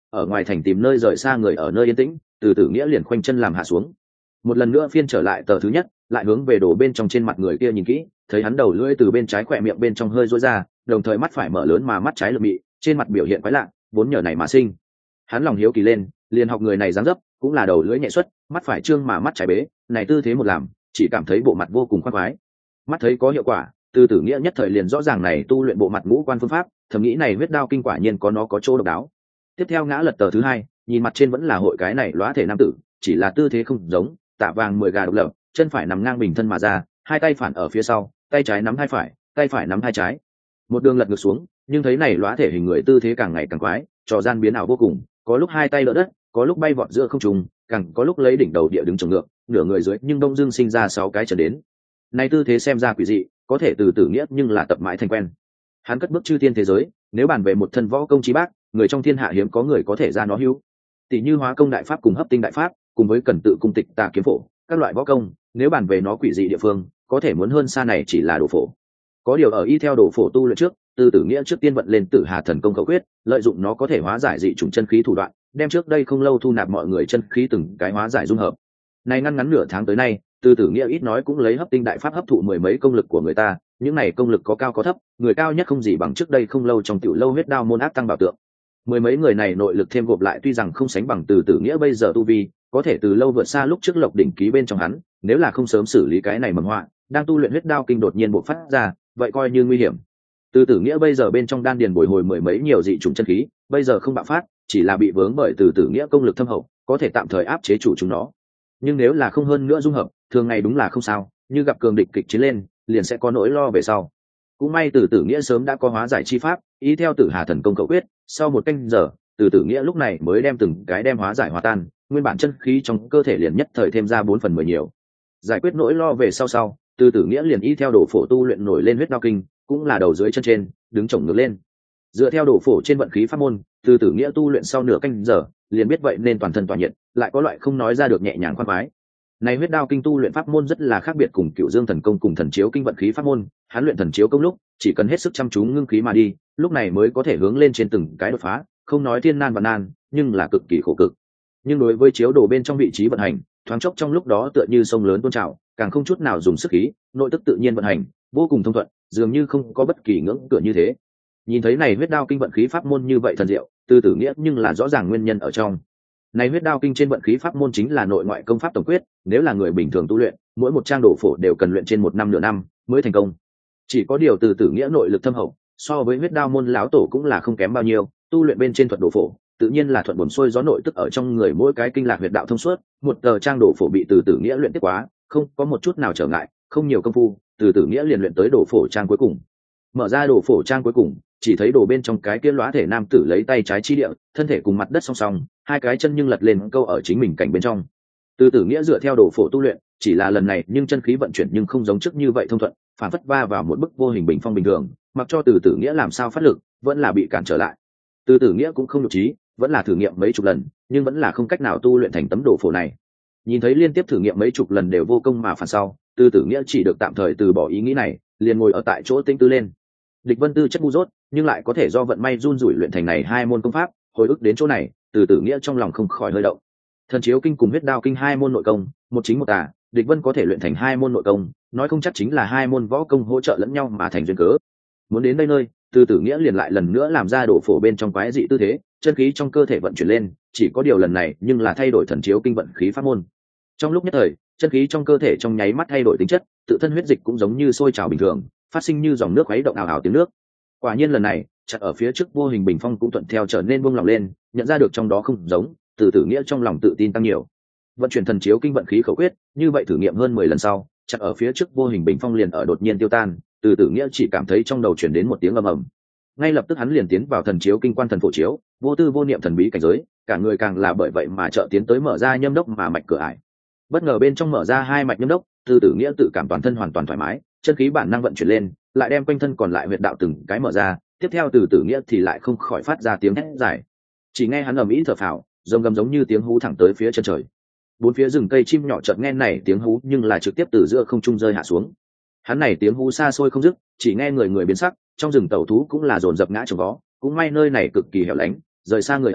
ở ngoài thành tìm nơi rời xa người ở nơi yên tĩnh, từ tử nghĩa liền khoanh chân làm hạ xuống. Một lần nữa phiên trở lại tờ thứ nhất, lại hướng về đồ bên trong trên mặt người kia nhìn kỹ, thấy hắn đầu lưỡi từ bên trái khỏe miệng bên trong hơi rối ra, đồng thời mắt phải mở lớn mà mắt trái lượm mị, trên mặt biểu hiện quái lạ, vốn nhờ này mà sinh. Hắn lòng hiếu kỳ lên, liền học người này dáng dấp, cũng là đầu lưỡi nhẹ xuất, mắt phải trương mà mắt trái bế, này tư thế một làm, chỉ cảm thấy bộ mặt vô cùng khoan khoái. Mắt thấy có hiệu quả, từ tử nghĩa nhất thời liền rõ ràng này tu luyện bộ mặt ngũ quan phương pháp, thầm nghĩ này huyết đao kinh quả nhiên có nó có chỗ độc đáo. Tiếp theo ngã lật tờ thứ hai, nhìn mặt trên vẫn là hội cái này lóa thể nam tử, chỉ là tư thế không giống, tạ vàng mười gà độc lập, chân phải nằm ngang bình thân mà ra, hai tay phản ở phía sau, tay trái nắm hai phải, tay phải nắm hai trái, một đường lật ngược xuống, nhưng thấy này lóa thể hình người tư thế càng ngày càng quái, trò gian biến ảo vô cùng, có lúc hai tay đỡ đất, có lúc bay vọt giữa không trung, càng có lúc lấy đỉnh đầu địa đứng trồng ngược, nửa người dưới nhưng đông dương sinh ra sáu cái trở đến. Này tư thế xem ra quỷ dị, có thể từ tử nghĩa nhưng là tập mãi thành quen. Hắn cất bước chư tiên thế giới, nếu bàn về một thân võ công chí bác, người trong thiên hạ hiếm có người có thể ra nó hữu. Tỷ như hóa công đại pháp cùng hấp tinh đại pháp, cùng với cần tự cung tịch tà kiếm phổ, các loại võ công, nếu bàn về nó quỷ dị địa phương, có thể muốn hơn xa này chỉ là đồ phổ. Có điều ở y theo đồ phổ tu luyện trước, từ tử nghĩa trước tiên vận lên Tử Hà thần công khẩu quyết, lợi dụng nó có thể hóa giải dị chủng chân khí thủ đoạn, đem trước đây không lâu thu nạp mọi người chân khí từng cái hóa giải dung hợp. Này ngăn ngắn nửa tháng tới nay, từ tử nghĩa ít nói cũng lấy hấp tinh đại pháp hấp thụ mười mấy công lực của người ta, những này công lực có cao có thấp, người cao nhất không gì bằng trước đây không lâu trong tiểu lâu huyết đao môn ác tăng bảo tượng. Mười mấy người này nội lực thêm gộp lại tuy rằng không sánh bằng từ tử nghĩa bây giờ tu vi, có thể từ lâu vượt xa lúc trước lộc đỉnh ký bên trong hắn, nếu là không sớm xử lý cái này mầm họa, đang tu luyện huyết đao kinh đột nhiên bộc phát ra, vậy coi như nguy hiểm. Từ tử nghĩa bây giờ bên trong đan điền bồi hồi mười mấy nhiều dị chủng chân khí, bây giờ không bạo phát, chỉ là bị vướng bởi từ tử nghĩa công lực thâm hậu, có thể tạm thời áp chế chủ chúng nó. Nhưng nếu là không hơn nữa dung hợp, thường ngày đúng là không sao, như gặp cường địch kịch chiến lên, liền sẽ có nỗi lo về sau. Cũng may từ tử nghĩa sớm đã có hóa giải chi pháp, ý theo Tử Hà thần công khẩu quyết, sau một canh giờ, từ tử nghĩa lúc này mới đem từng cái đem hóa giải hòa tan, nguyên bản chân khí trong cơ thể liền nhất thời thêm ra bốn phần mười nhiều. Giải quyết nỗi lo về sau sau, từ tử nghĩa liền y theo đồ phổ tu luyện nổi lên huyết đao kinh, cũng là đầu dưới chân trên, đứng chổng ngược lên. Dựa theo đồ phổ trên vận khí pháp môn, từ tử nghĩa tu luyện sau nửa canh giờ, liền biết vậy nên toàn thân tỏa nhiệt, lại có loại không nói ra được nhẹ nhàng khoan khoái. Này huyết đao kinh tu luyện pháp môn rất là khác biệt cùng Cửu Dương thần công cùng thần chiếu kinh vận khí pháp môn, hắn luyện thần chiếu công lúc, chỉ cần hết sức chăm chú ngưng khí mà đi, lúc này mới có thể hướng lên trên từng cái đột phá, không nói thiên nan và nan, nhưng là cực kỳ khổ cực. Nhưng đối với chiếu đồ bên trong vị trí vận hành, thoáng chốc trong lúc đó tựa như sông lớn tuôn trào, càng không chút nào dùng sức khí, nội tức tự nhiên vận hành, vô cùng thông thuận, dường như không có bất kỳ ngưỡng cửa như thế. Nhìn thấy này huyết đao kinh vận khí pháp môn như vậy thần diệu, từ tử nghĩa nhưng là rõ ràng nguyên nhân ở trong. Này huyết đao kinh trên vận khí pháp môn chính là nội ngoại công pháp tổng quyết, nếu là người bình thường tu luyện, mỗi một trang đồ phổ đều cần luyện trên một năm nửa năm mới thành công. Chỉ có điều từ tử nghĩa nội lực thâm hậu, so với huyết đao môn lão tổ cũng là không kém bao nhiêu, tu luyện bên trên thuật đồ phổ, tự nhiên là thuận buồm xuôi gió, nội tức ở trong người mỗi cái kinh lạc huyệt đạo thông suốt, một tờ trang đồ phổ bị từ tử nghĩa luyện tiếp quá, không có một chút nào trở ngại, không nhiều công phu, từ tử nghĩa liền luyện tới đồ phổ trang cuối cùng. Mở ra đồ phổ trang cuối cùng, chỉ thấy đồ bên trong cái kia lóa thể nam tử lấy tay trái chi địa, thân thể cùng mặt đất song song, hai cái chân nhưng lật lên câu ở chính mình cảnh bên trong. Từ tử nghĩa dựa theo đồ phổ tu luyện, chỉ là lần này nhưng chân khí vận chuyển nhưng không giống trước như vậy thông thuận, phản phất va vào một bức vô hình bình phong bình thường, mặc cho từ tử nghĩa làm sao phát lực, vẫn là bị cản trở lại. Từ tử nghĩa cũng không nhục trí, vẫn là thử nghiệm mấy chục lần, nhưng vẫn là không cách nào tu luyện thành tấm đồ phổ này. Nhìn thấy liên tiếp thử nghiệm mấy chục lần đều vô công mà phản sau, từ tử nghĩa chỉ được tạm thời từ bỏ ý nghĩ này, liền ngồi ở tại chỗ tinh tư lên. Địch Vân tư chất ngu dốt, nhưng lại có thể do vận may run rủi luyện thành này hai môn công pháp, hồi ức đến chỗ này, từ tử nghĩa trong lòng không khỏi hơi động. Thần chiếu kinh cùng huyết đao kinh hai môn nội công, một chính một tà, Địch Vân có thể luyện thành hai môn nội công, nói không chắc chính là hai môn võ công hỗ trợ lẫn nhau mà thành duyên cớ. Muốn đến đây nơi, từ tử nghĩa liền lại lần nữa làm ra đổ phổ bên trong quái dị tư thế, chân khí trong cơ thể vận chuyển lên, chỉ có điều lần này nhưng là thay đổi thần chiếu kinh vận khí pháp môn. Trong lúc nhất thời, chân khí trong cơ thể trong nháy mắt thay đổi tính chất, tự thân huyết dịch cũng giống như sôi trào bình thường, phát sinh như dòng nước khuấy động ào ào tiếng nước. Quả nhiên lần này, chặt ở phía trước vô hình bình phong cũng thuận theo trở nên buông lỏng lên, nhận ra được trong đó không giống, từ tử nghĩa trong lòng tự tin tăng nhiều. Vận chuyển thần chiếu kinh vận khí khẩu quyết, như vậy thử nghiệm hơn mười lần sau, chặt ở phía trước vô hình bình phong liền ở đột nhiên tiêu tan, từ tử nghĩa chỉ cảm thấy trong đầu truyền đến một tiếng ầm ầm. Ngay lập tức hắn liền tiến vào thần chiếu kinh quan thần phổ chiếu, vô tư vô niệm thần bí cảnh giới, cả người càng là bởi vậy mà trợ tiến tới mở ra nhâm đốc mà mạch cửa ải. Bất ngờ bên trong mở ra hai mạch nhâm đốc, từ tử nghĩa tự cảm toàn thân hoàn toàn thoải mái, chân khí bản năng vận chuyển lên, lại đem quanh thân còn lại huyệt đạo từng cái mở ra, tiếp theo từ tử nghĩa thì lại không khỏi phát ra tiếng hét dài. Chỉ nghe hắn ầm ĩ thở phào, rồng gầm giống như tiếng hú thẳng tới phía chân trời. Bốn phía rừng cây chim nhỏ chợt nghe này tiếng hú nhưng là trực tiếp từ giữa không trung rơi hạ xuống. Hắn này tiếng hú xa xôi không dứt, chỉ nghe người người biến sắc, trong rừng tẩu thú cũng là dồn dập ngã chồng vó, cũng may nơi này cực kỳ hẻo lánh, rời xa người ở,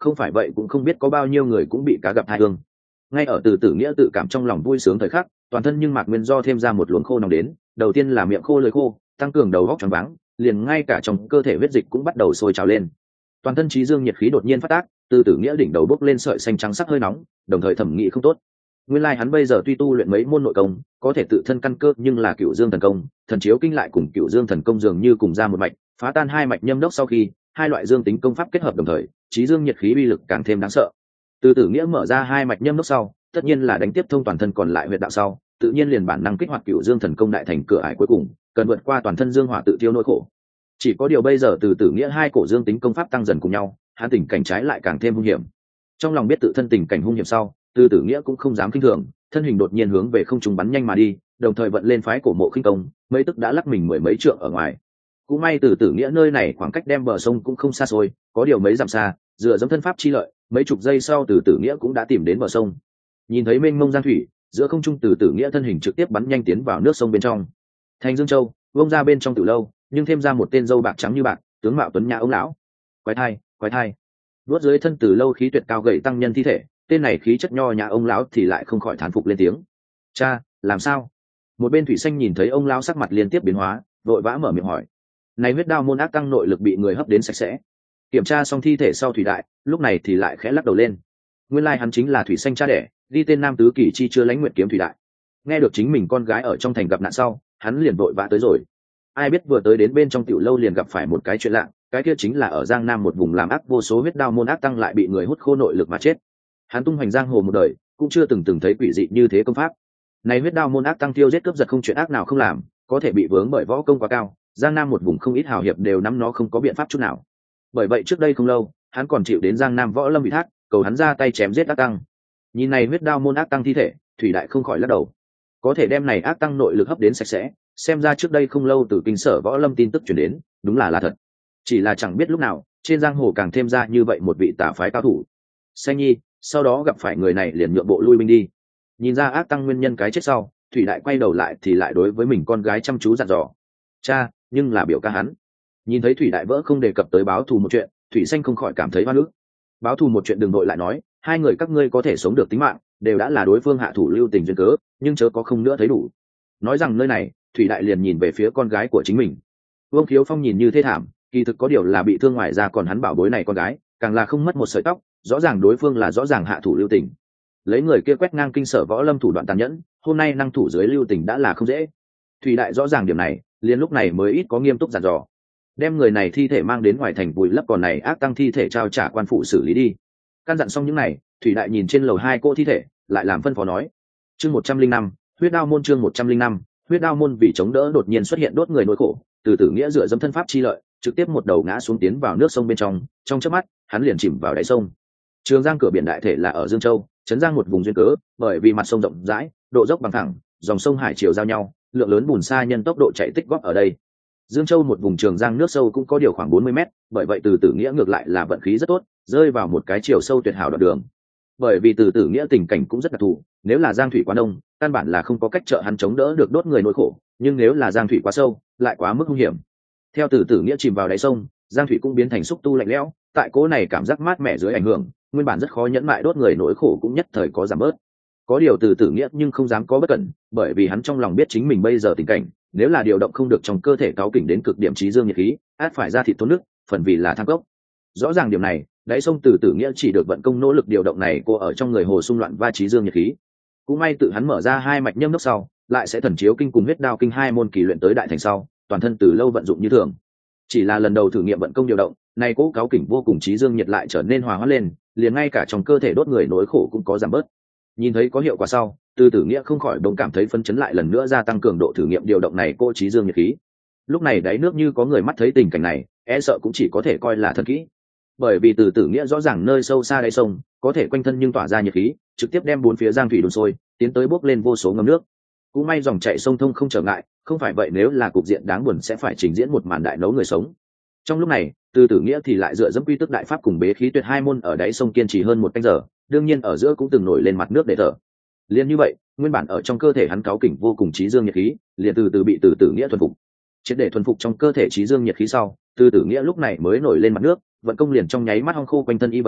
không phải vậy cũng không biết có bao nhiêu người cũng bị cá gặp hai hương. Ngay ở từ tử nghĩa tự cảm trong lòng vui sướng thời khắc, toàn thân nhưng mạc nguyên do thêm ra một luồng khô nóng đến, đầu tiên là miệng khô lưỡi khô, tăng cường đầu góc choáng váng, liền ngay cả trong cơ thể huyết dịch cũng bắt đầu sôi trào lên. Toàn thân trí dương nhiệt khí đột nhiên phát tác, từ tử nghĩa đỉnh đầu bốc lên sợi xanh trắng sắc hơi nóng, đồng thời thẩm nghĩ không tốt. Nguyên lai like hắn bây giờ tuy tu luyện mấy môn nội công, có thể tự thân căn cơ, nhưng là Cửu Dương thần công, thần chiếu kinh lại cùng Cửu Dương thần công dường như cùng ra một mạch, phá tan hai mạch nhâm đốc sau khi, hai loại dương tính công pháp kết hợp đồng thời, trí dương nhiệt khí uy lực càng thêm đáng sợ. Từ tử nghĩa mở ra hai mạch nhâm đốc sau, tất nhiên là đánh tiếp thông toàn thân còn lại huyệt đạo sau, tự nhiên liền bản năng kích hoạt Cửu Dương thần công đại thành cửa ải cuối cùng, cần vượt qua toàn thân dương hỏa tự tiêu nỗi khổ. Chỉ có điều bây giờ từ tử nghĩa hai cổ dương tính công pháp tăng dần cùng nhau, hắn tình cảnh trái lại càng thêm hung hiểm. Trong lòng biết tự thân tình cảnh hung hiểm sau, từ tử nghĩa cũng không dám kinh thường, thân hình đột nhiên hướng về không trung bắn nhanh mà đi, đồng thời vận lên phái cổ mộ khinh công, mấy tức đã lắc mình mười mấy trượng ở ngoài. Cũng may từ tử nghĩa nơi này khoảng cách đem bờ sông cũng không xa xôi, có điều mấy dặm xa, dựa dẫm thân pháp chi lợi, mấy chục giây sau từ tử nghĩa cũng đã tìm đến bờ sông. Nhìn thấy mênh mông giang thủy, giữa không trung từ tử nghĩa thân hình trực tiếp bắn nhanh tiến vào nước sông bên trong. Thành Dương Châu, vông ra bên trong tử lâu, nhưng thêm ra một tên dâu bạc trắng như bạc, tướng mạo tuấn nhã ông lão. Quái thai, quái thai. Vuốt dưới thân từ lâu khí tuyệt cao gầy tăng nhân thi thể, tên này khí chất nho nhã ông lão thì lại không khỏi thán phục lên tiếng. Cha, làm sao? Một bên thủy xanh nhìn thấy ông lão sắc mặt liên tiếp biến hóa, vội vã mở miệng hỏi. Này huyết đao môn ác tăng nội lực bị người hấp đến sạch sẽ. Kiểm tra xong thi thể sau thủy đại, lúc này thì lại khẽ lắc đầu lên. Nguyên lai hắn chính là thủy xanh cha đẻ, ghi tên nam tứ kỳ chi chưa lãnh nguyện kiếm thủy đại. Nghe được chính mình con gái ở trong thành gặp nạn sau, hắn liền vội vã tới rồi. Ai biết vừa tới đến bên trong tiểu lâu liền gặp phải một cái chuyện lạ, cái kia chính là ở Giang Nam một vùng làm ác vô số huyết đao môn ác tăng lại bị người hút khô nội lực mà chết. Hắn tung hoành giang hồ một đời, cũng chưa từng từng thấy quỷ dị như thế công pháp. Này huyết đao môn ác tăng tiêu giết cướp giật không chuyện ác nào không làm, có thể bị vướng bởi võ công quá cao, Giang Nam một vùng không ít hào hiệp đều nắm nó không có biện pháp chút nào. Bởi vậy trước đây không lâu, hắn còn chịu đến Giang Nam võ lâm ủy thác, cầu hắn ra tay chém giết ác tăng. Nhìn này huyết đao môn ác tăng thi thể, thủy đại không khỏi lắc đầu. Có thể đem này ác tăng nội lực hấp đến sạch sẽ, xem ra trước đây không lâu từ kinh sở võ lâm tin tức truyền đến, đúng là là thật. Chỉ là chẳng biết lúc nào, trên giang hồ càng thêm ra như vậy một vị tà phái cao thủ. Xanh nhi, sau đó gặp phải người này liền nhượng bộ lui binh đi. Nhìn ra ác tăng nguyên nhân cái chết sau, thủy đại quay đầu lại thì lại đối với mình con gái chăm chú dặn dò. Cha, nhưng là biểu ca hắn. Nhìn thấy thủy đại vỡ không đề cập tới báo thù một chuyện, thủy xanh không khỏi cảm thấy oan ức. Báo thù một chuyện đừng đội lại nói, hai người các ngươi có thể sống được tính mạng, đều đã là đối phương hạ thủ lưu tình duyên cớ, nhưng chớ có không nữa thấy đủ. Nói rằng nơi này, thủy đại liền nhìn về phía con gái của chính mình. Vương Khiếu Phong nhìn như thê thảm, kỳ thực có điều là bị thương ngoài ra, còn hắn bảo bối này con gái, càng là không mất một sợi tóc, rõ ràng đối phương là rõ ràng hạ thủ lưu tình. Lấy người kia quét ngang kinh sở võ lâm thủ đoạn tàn nhẫn, hôm nay năng thủ dưới lưu tình đã là không dễ. Thủy đại rõ ràng điểm này, liền lúc này mới ít có nghiêm túc dặn dò. Đem người này thi thể mang đến ngoài thành vùi lấp, còn này ác tăng thi thể trao trả quan phụ xử lý đi. Căn dặn xong những này, thủy đại nhìn trên lầu hai cô thi thể, lại làm phân phó nói. Chương một trăm linh năm, huyết đao môn. Chương một trăm linh năm, huyết đao môn. Vì chống đỡ đột nhiên xuất hiện đốt người nỗi khổ, từ tử nghĩa dựa dẫm thân pháp chi lợi, trực tiếp một đầu ngã xuống tiến vào nước sông bên trong, trong chớp mắt hắn liền chìm vào đáy sông. Trường Giang cửa biển đại thể là ở Dương Châu, trấn Giang một vùng duyên cớ, bởi vì mặt sông rộng rãi, độ dốc bằng thẳng, dòng sông hải chiều giao nhau, lượng lớn bùn sa nhân tốc độ chạy tích góp ở đây. Dương Châu một vùng Trường Giang nước sâu cũng có điều khoảng bốn mươi mét, bởi vậy từ tử nghĩa ngược lại là vận khí rất tốt, rơi vào một cái chiều sâu tuyệt hảo đoạn đường. Bởi vì từ tử nghĩa tình cảnh cũng rất đặc thù, nếu là giang thủy quá đông, căn bản là không có cách trợ hắn chống đỡ được đốt người nỗi khổ, nhưng nếu là giang thủy quá sâu, lại quá mức nguy hiểm. Theo từ tử nghĩa chìm vào đáy sông, giang thủy cũng biến thành xúc tu lạnh lẽo, tại cố này cảm giác mát mẻ dưới ảnh hưởng, nguyên bản rất khó nhẫn mại đốt người nỗi khổ cũng nhất thời có giảm bớt. Có điều từ tử nghĩa nhưng không dám có bất cẩn, bởi vì hắn trong lòng biết chính mình bây giờ tình cảnh, nếu là điều động không được trong cơ thể cáu kỉnh đến cực điểm trí dương nhiệt khí, át phải ra thịt thốn nước, phần vì là tham gốc. Rõ ràng điểm này, đáy sông từ tử nghĩa chỉ được vận công nỗ lực điều động này cô ở trong người hồ xung loạn va trí dương nhiệt khí. Cũng may tự hắn mở ra hai mạch nhâm nước sau, lại sẽ thần chiếu kinh cùng huyết đao kinh hai môn kỳ luyện tới đại thành sau, toàn thân từ lâu vận dụng như thường. Chỉ là lần đầu thử nghiệm vận công điều động, này cố cáo kỉnh vô cùng trí dương nhiệt lại trở nên hòa hóa lên, liền ngay cả trong cơ thể đốt người nỗi khổ cũng có giảm bớt. Nhìn thấy có hiệu quả sau, từ tử nghĩa không khỏi bỗng cảm thấy phấn chấn, lại lần nữa gia tăng cường độ thử nghiệm điều động này cô trí dương nhiệt khí. Lúc này đáy nước như có người mắt thấy tình cảnh này, e sợ cũng chỉ có thể coi là thật kỹ. Bởi vì từ tử nghĩa rõ ràng nơi sâu xa đáy sông có thể quanh thân nhưng tỏa ra nhiệt khí, trực tiếp đem bốn phía giang thủy đun sôi, tiến tới bốc lên vô số ngầm nước. Cũng may dòng chảy sông thông không trở ngại, không phải vậy nếu là cục diện đáng buồn sẽ phải trình diễn một màn đại nấu người sống. Trong lúc này, từ tử nghĩa thì lại dựa dẫm quy tức đại pháp cùng bế khí tuyệt hai môn ở đáy sông kiên trì hơn một canh giờ, đương nhiên ở giữa cũng từng nổi lên mặt nước để thở. Liên như vậy, nguyên bản ở trong cơ thể hắn cáu kỉnh vô cùng trí dương nhiệt khí, liền từ từ bị từ tử nghĩa thuần phục. Triệt để thuần phục trong cơ thể trí dương nhiệt khí sau, từ tử nghĩa lúc này mới nổi lên mặt nước, vận công liền trong nháy mắt hong khô quanh thân y vật hắn,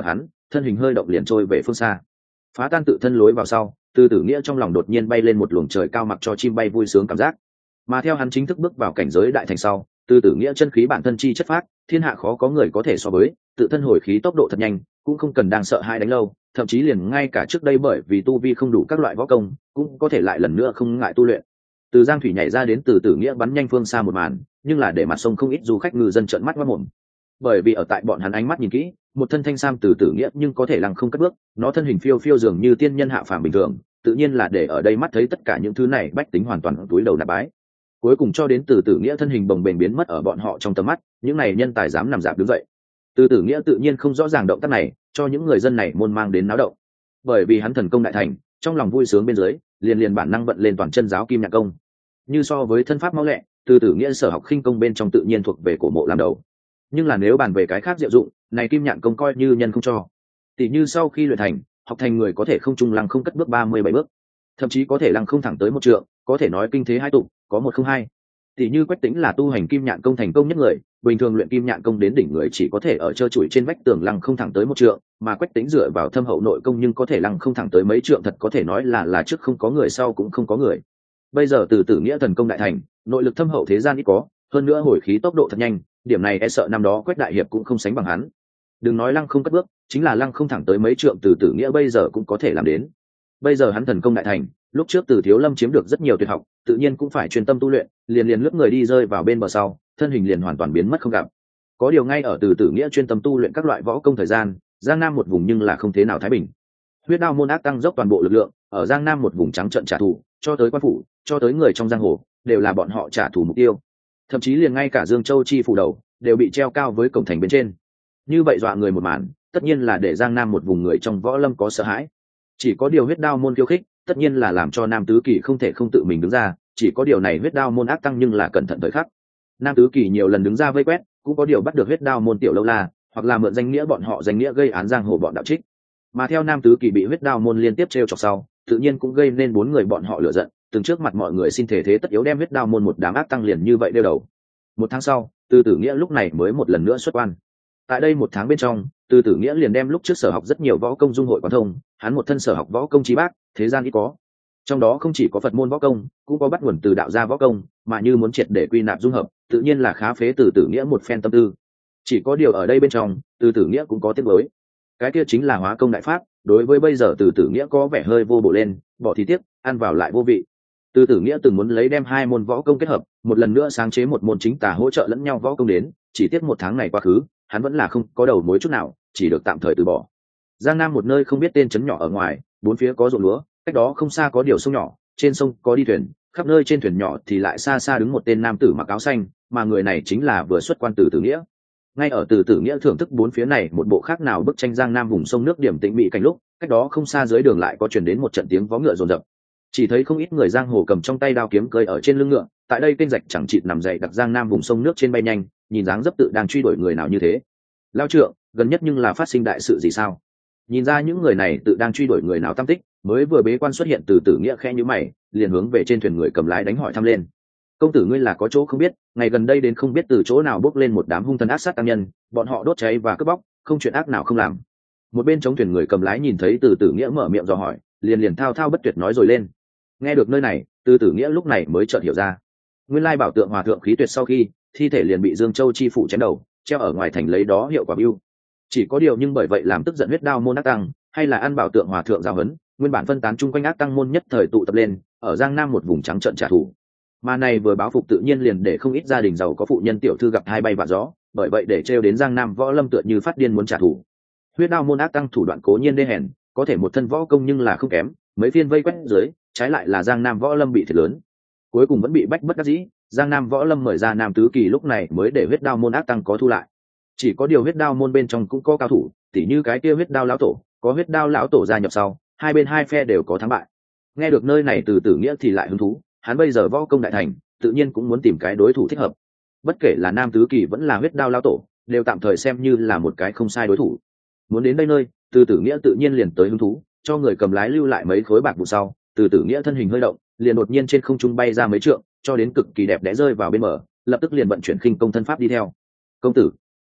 thân hình hơi động liền trôi về phương xa. Phá tan tự thân lối vào sau, từ tử nghĩa trong lòng đột nhiên bay lên một luồng trời cao mặc cho chim bay vui sướng cảm giác. Mà theo hắn chính thức bước vào cảnh giới đại thành sau, từ tử nghĩa chân khí bản thân chi chất phát, thiên hạ khó có người có thể so với, tự thân hồi khí tốc độ thật nhanh, cũng không cần đang sợ hai đánh lâu, thậm chí liền ngay cả trước đây bởi vì tu vi không đủ các loại võ công, cũng có thể lại lần nữa không ngại tu luyện. Từ giang thủy nhảy ra đến từ tử nghĩa bắn nhanh phương xa một màn, nhưng là để mặt sông không ít du khách ngư dân trợn mắt mắt mồm. Bởi vì ở tại bọn hắn ánh mắt nhìn kỹ, một thân thanh sam từ tử nghĩa nhưng có thể lăng không cất bước, nó thân hình phiêu phiêu dường như tiên nhân hạ phàm bình thường, tự nhiên là để ở đây mắt thấy tất cả những thứ này bách tính hoàn toàn túi đầu nạp bái. Cuối cùng cho đến từ tử nghĩa thân hình bồng bềnh biến mất ở bọn họ trong tầm mắt, những này nhân tài dám nằm dạp đứng dậy. Từ tử nghĩa tự nhiên không rõ ràng động tác này cho những người dân này môn mang đến náo động, bởi vì hắn thần công đại thành, trong lòng vui sướng bên dưới liền liền bản năng vận lên toàn chân giáo kim nhạc công. Như so với thân pháp mau lẹ, từ tử nghĩa sở học khinh công bên trong tự nhiên thuộc về cổ mộ làm đầu. Nhưng là nếu bàn về cái khác diệu dụng, này kim nhạn công coi như nhân không cho. Tỷ như sau khi luyện thành, học thành người có thể không trung lăng không cất bước ba mươi bảy bước, thậm chí có thể lăng không thẳng tới một trượng, có thể nói kinh thế hai tụ, có một không hai. Tỷ như Quách Tĩnh là tu hành kim nhạn công thành công nhất người, bình thường luyện kim nhạn công đến đỉnh người chỉ có thể ở trơ trụi trên vách tường lăng không thẳng tới một trượng, mà Quách Tĩnh dựa vào thâm hậu nội công nhưng có thể lăng không thẳng tới mấy trượng, thật có thể nói là là trước không có người sau cũng không có người. Bây giờ từ tử nghĩa thần công đại thành, nội lực thâm hậu thế gian ít có, hơn nữa hồi khí tốc độ thật nhanh, điểm này e sợ năm đó Quách đại hiệp cũng không sánh bằng hắn. Đừng nói lăng không cất bước, chính là lăng không thẳng tới mấy trượng từ tử nghĩa bây giờ cũng có thể làm đến. Bây giờ hắn thần công đại thành, lúc trước từ thiếu lâm chiếm được rất nhiều tuyệt học, tự nhiên cũng phải chuyên tâm tu luyện, liền liền lướt người đi rơi vào bên bờ sau, thân hình liền hoàn toàn biến mất không gặp. Có điều ngay ở từ tử nghĩa chuyên tâm tu luyện các loại võ công thời gian, giang nam một vùng nhưng là không thế nào thái bình. Huyết đao môn ác tăng dốc toàn bộ lực lượng ở giang nam một vùng trắng trận trả thù, cho tới quan phủ, cho tới người trong giang hồ, đều là bọn họ trả thù mục tiêu. Thậm chí liền ngay cả Dương Châu chi phủ đầu đều bị treo cao với cổng thành bên trên. Như vậy dọa người một màn, tất nhiên là để giang nam một vùng người trong võ lâm có sợ hãi. Chỉ có điều huyết đao môn khiêu khích, tất nhiên là làm cho nam tứ kỳ không thể không tự mình đứng ra, chỉ có điều này huyết đao môn ác tăng nhưng là cẩn thận thời khắc. Nam tứ kỳ nhiều lần đứng ra vây quét, cũng có điều bắt được huyết đao môn tiểu lâu la, hoặc là mượn danh nghĩa bọn họ danh nghĩa gây án giang hồ bọn đạo trích. Mà theo nam tứ kỳ bị huyết đao môn liên tiếp trêu chọc sau, tự nhiên cũng gây nên bốn người bọn họ lửa giận, từng trước mặt mọi người xin thể thế tất yếu đem huyết đao môn một đám ác tăng liền như vậy đeo đầu. Một tháng sau, Từ Tử Nghĩa lúc này mới một lần nữa xuất quan. Tại đây một tháng bên trong, Từ Tử Nghĩa liền đem lúc trước sở học rất nhiều võ công dung hội quán thông, hắn một thân sở học võ công chí bác, thế gian ít có. Trong đó không chỉ có Phật môn võ công, cũng có bắt nguồn từ đạo gia võ công, mà như muốn triệt để quy nạp dung hợp, tự nhiên là khá phế Từ Tử Nghĩa một phen tâm tư. Chỉ có điều ở đây bên trong, Từ Tử Nghĩa cũng có tiếc nuối. Cái kia chính là hóa công đại pháp, đối với bây giờ Từ Tử Nghĩa có vẻ hơi vô bổ lên, bỏ thì tiếc, ăn vào lại vô vị. Từ Tử Nghĩa từng muốn lấy đem hai môn võ công kết hợp, một lần nữa sáng chế một môn chính tà hỗ trợ lẫn nhau võ công đến, chỉ tiếc một tháng này quá khứ, hắn vẫn là không có đầu mối chút nào, chỉ được tạm thời từ bỏ. Giang Nam một nơi không biết tên trấn nhỏ ở ngoài, bốn phía có ruộng lúa, cách đó không xa có điều sông nhỏ, trên sông có đi thuyền, khắp nơi trên thuyền nhỏ thì lại xa xa đứng một tên nam tử mặc áo xanh, mà người này chính là vừa xuất quan Từ Tử Nghĩa. Ngay ở Từ Tử Nghĩa thưởng thức bốn phía này một bộ khác nào bức tranh Giang Nam vùng sông nước điểm tĩnh bị cảnh lúc, cách đó không xa dưới đường lại có truyền đến một trận tiếng vó ngựa rồn rập. Chỉ thấy không ít người giang hồ cầm trong tay đao kiếm cơi ở trên lưng ngựa, tại đây kênh rạch chẳng chịt nằm dậy đặt Giang Nam vùng sông nước trên bay nhanh, nhìn dáng dấp tự đang truy đuổi người nào như thế. Lao trượng, gần nhất nhưng là phát sinh đại sự gì sao? Nhìn ra những người này tự đang truy đuổi người nào tam tích, mới vừa bế quan xuất hiện Từ Tử Nghĩa khẽ nhíu mày, liền hướng về trên thuyền người cầm lái đánh hỏi thăm lên. Công tử ngươi là có chỗ không biết, ngày gần đây đến không biết từ chỗ nào bốc lên một đám hung thần ác sát tăng nhân, bọn họ đốt cháy và cướp bóc, không chuyện ác nào không làm. Một bên chống thuyền người cầm lái nhìn thấy Từ Tử Nghĩa mở miệng dò hỏi, liền liền thao thao bất tuyệt nói rồi lên. Nghe được nơi này, Từ Tử Nghĩa lúc này mới chợt hiểu ra, nguyên lai bảo tượng hòa thượng khí tuyệt sau khi thi thể liền bị Dương Châu chi phủ chém đầu, treo ở ngoài thành lấy đó hiệu quả view. Chỉ có điều nhưng bởi vậy làm tức giận huyết đao môn ác tăng, hay là ăn bảo tượng hòa thượng giáo huấn, nguyên bản phân tán chung quanh ác tăng môn nhất thời tụ tập lên, ở Giang Nam một vùng trắng trận trả thù. Mà này vừa báo phục tự nhiên liền để không ít gia đình giàu có phụ nhân tiểu thư gặp hai bay vạ gió, bởi vậy để trêu đến Giang Nam võ lâm tựa như phát điên muốn trả thù. Huyết đao môn ác tăng thủ đoạn cố nhiên đê hèn, có thể một thân võ công nhưng là không kém, mấy phiên vây quét dưới, trái lại là Giang Nam võ lâm bị thiệt lớn. Cuối cùng vẫn bị bách bất đắc dĩ, Giang Nam võ lâm mời ra Nam tứ kỳ lúc này mới để huyết đao môn ác tăng có thu lại. Chỉ có điều huyết đao môn bên trong cũng có cao thủ, tỉ như cái kia huyết đao lão tổ, có huyết đao lão tổ gia nhập sau, hai bên hai phe đều có thắng bại. Nghe được nơi này Từ Tử Nghĩa thì lại hứng thú, hắn bây giờ võ công đại thành, tự nhiên cũng muốn tìm cái đối thủ thích hợp. Bất kể là Nam tứ kỳ vẫn là huyết đao lão tổ, đều tạm thời xem như là một cái không sai đối thủ. Muốn đến đây nơi, Từ Tử Nghĩa tự nhiên liền tới hứng thú, cho người cầm lái lưu lại mấy khối bạc vụ sau, Từ Tử Nghĩa thân hình hơi động, liền đột nhiên trên không trung bay ra mấy trượng, cho đến cực kỳ đẹp đẽ rơi vào bên bờ, lập tức liền vận chuyển khinh công thân pháp đi theo. Công tử,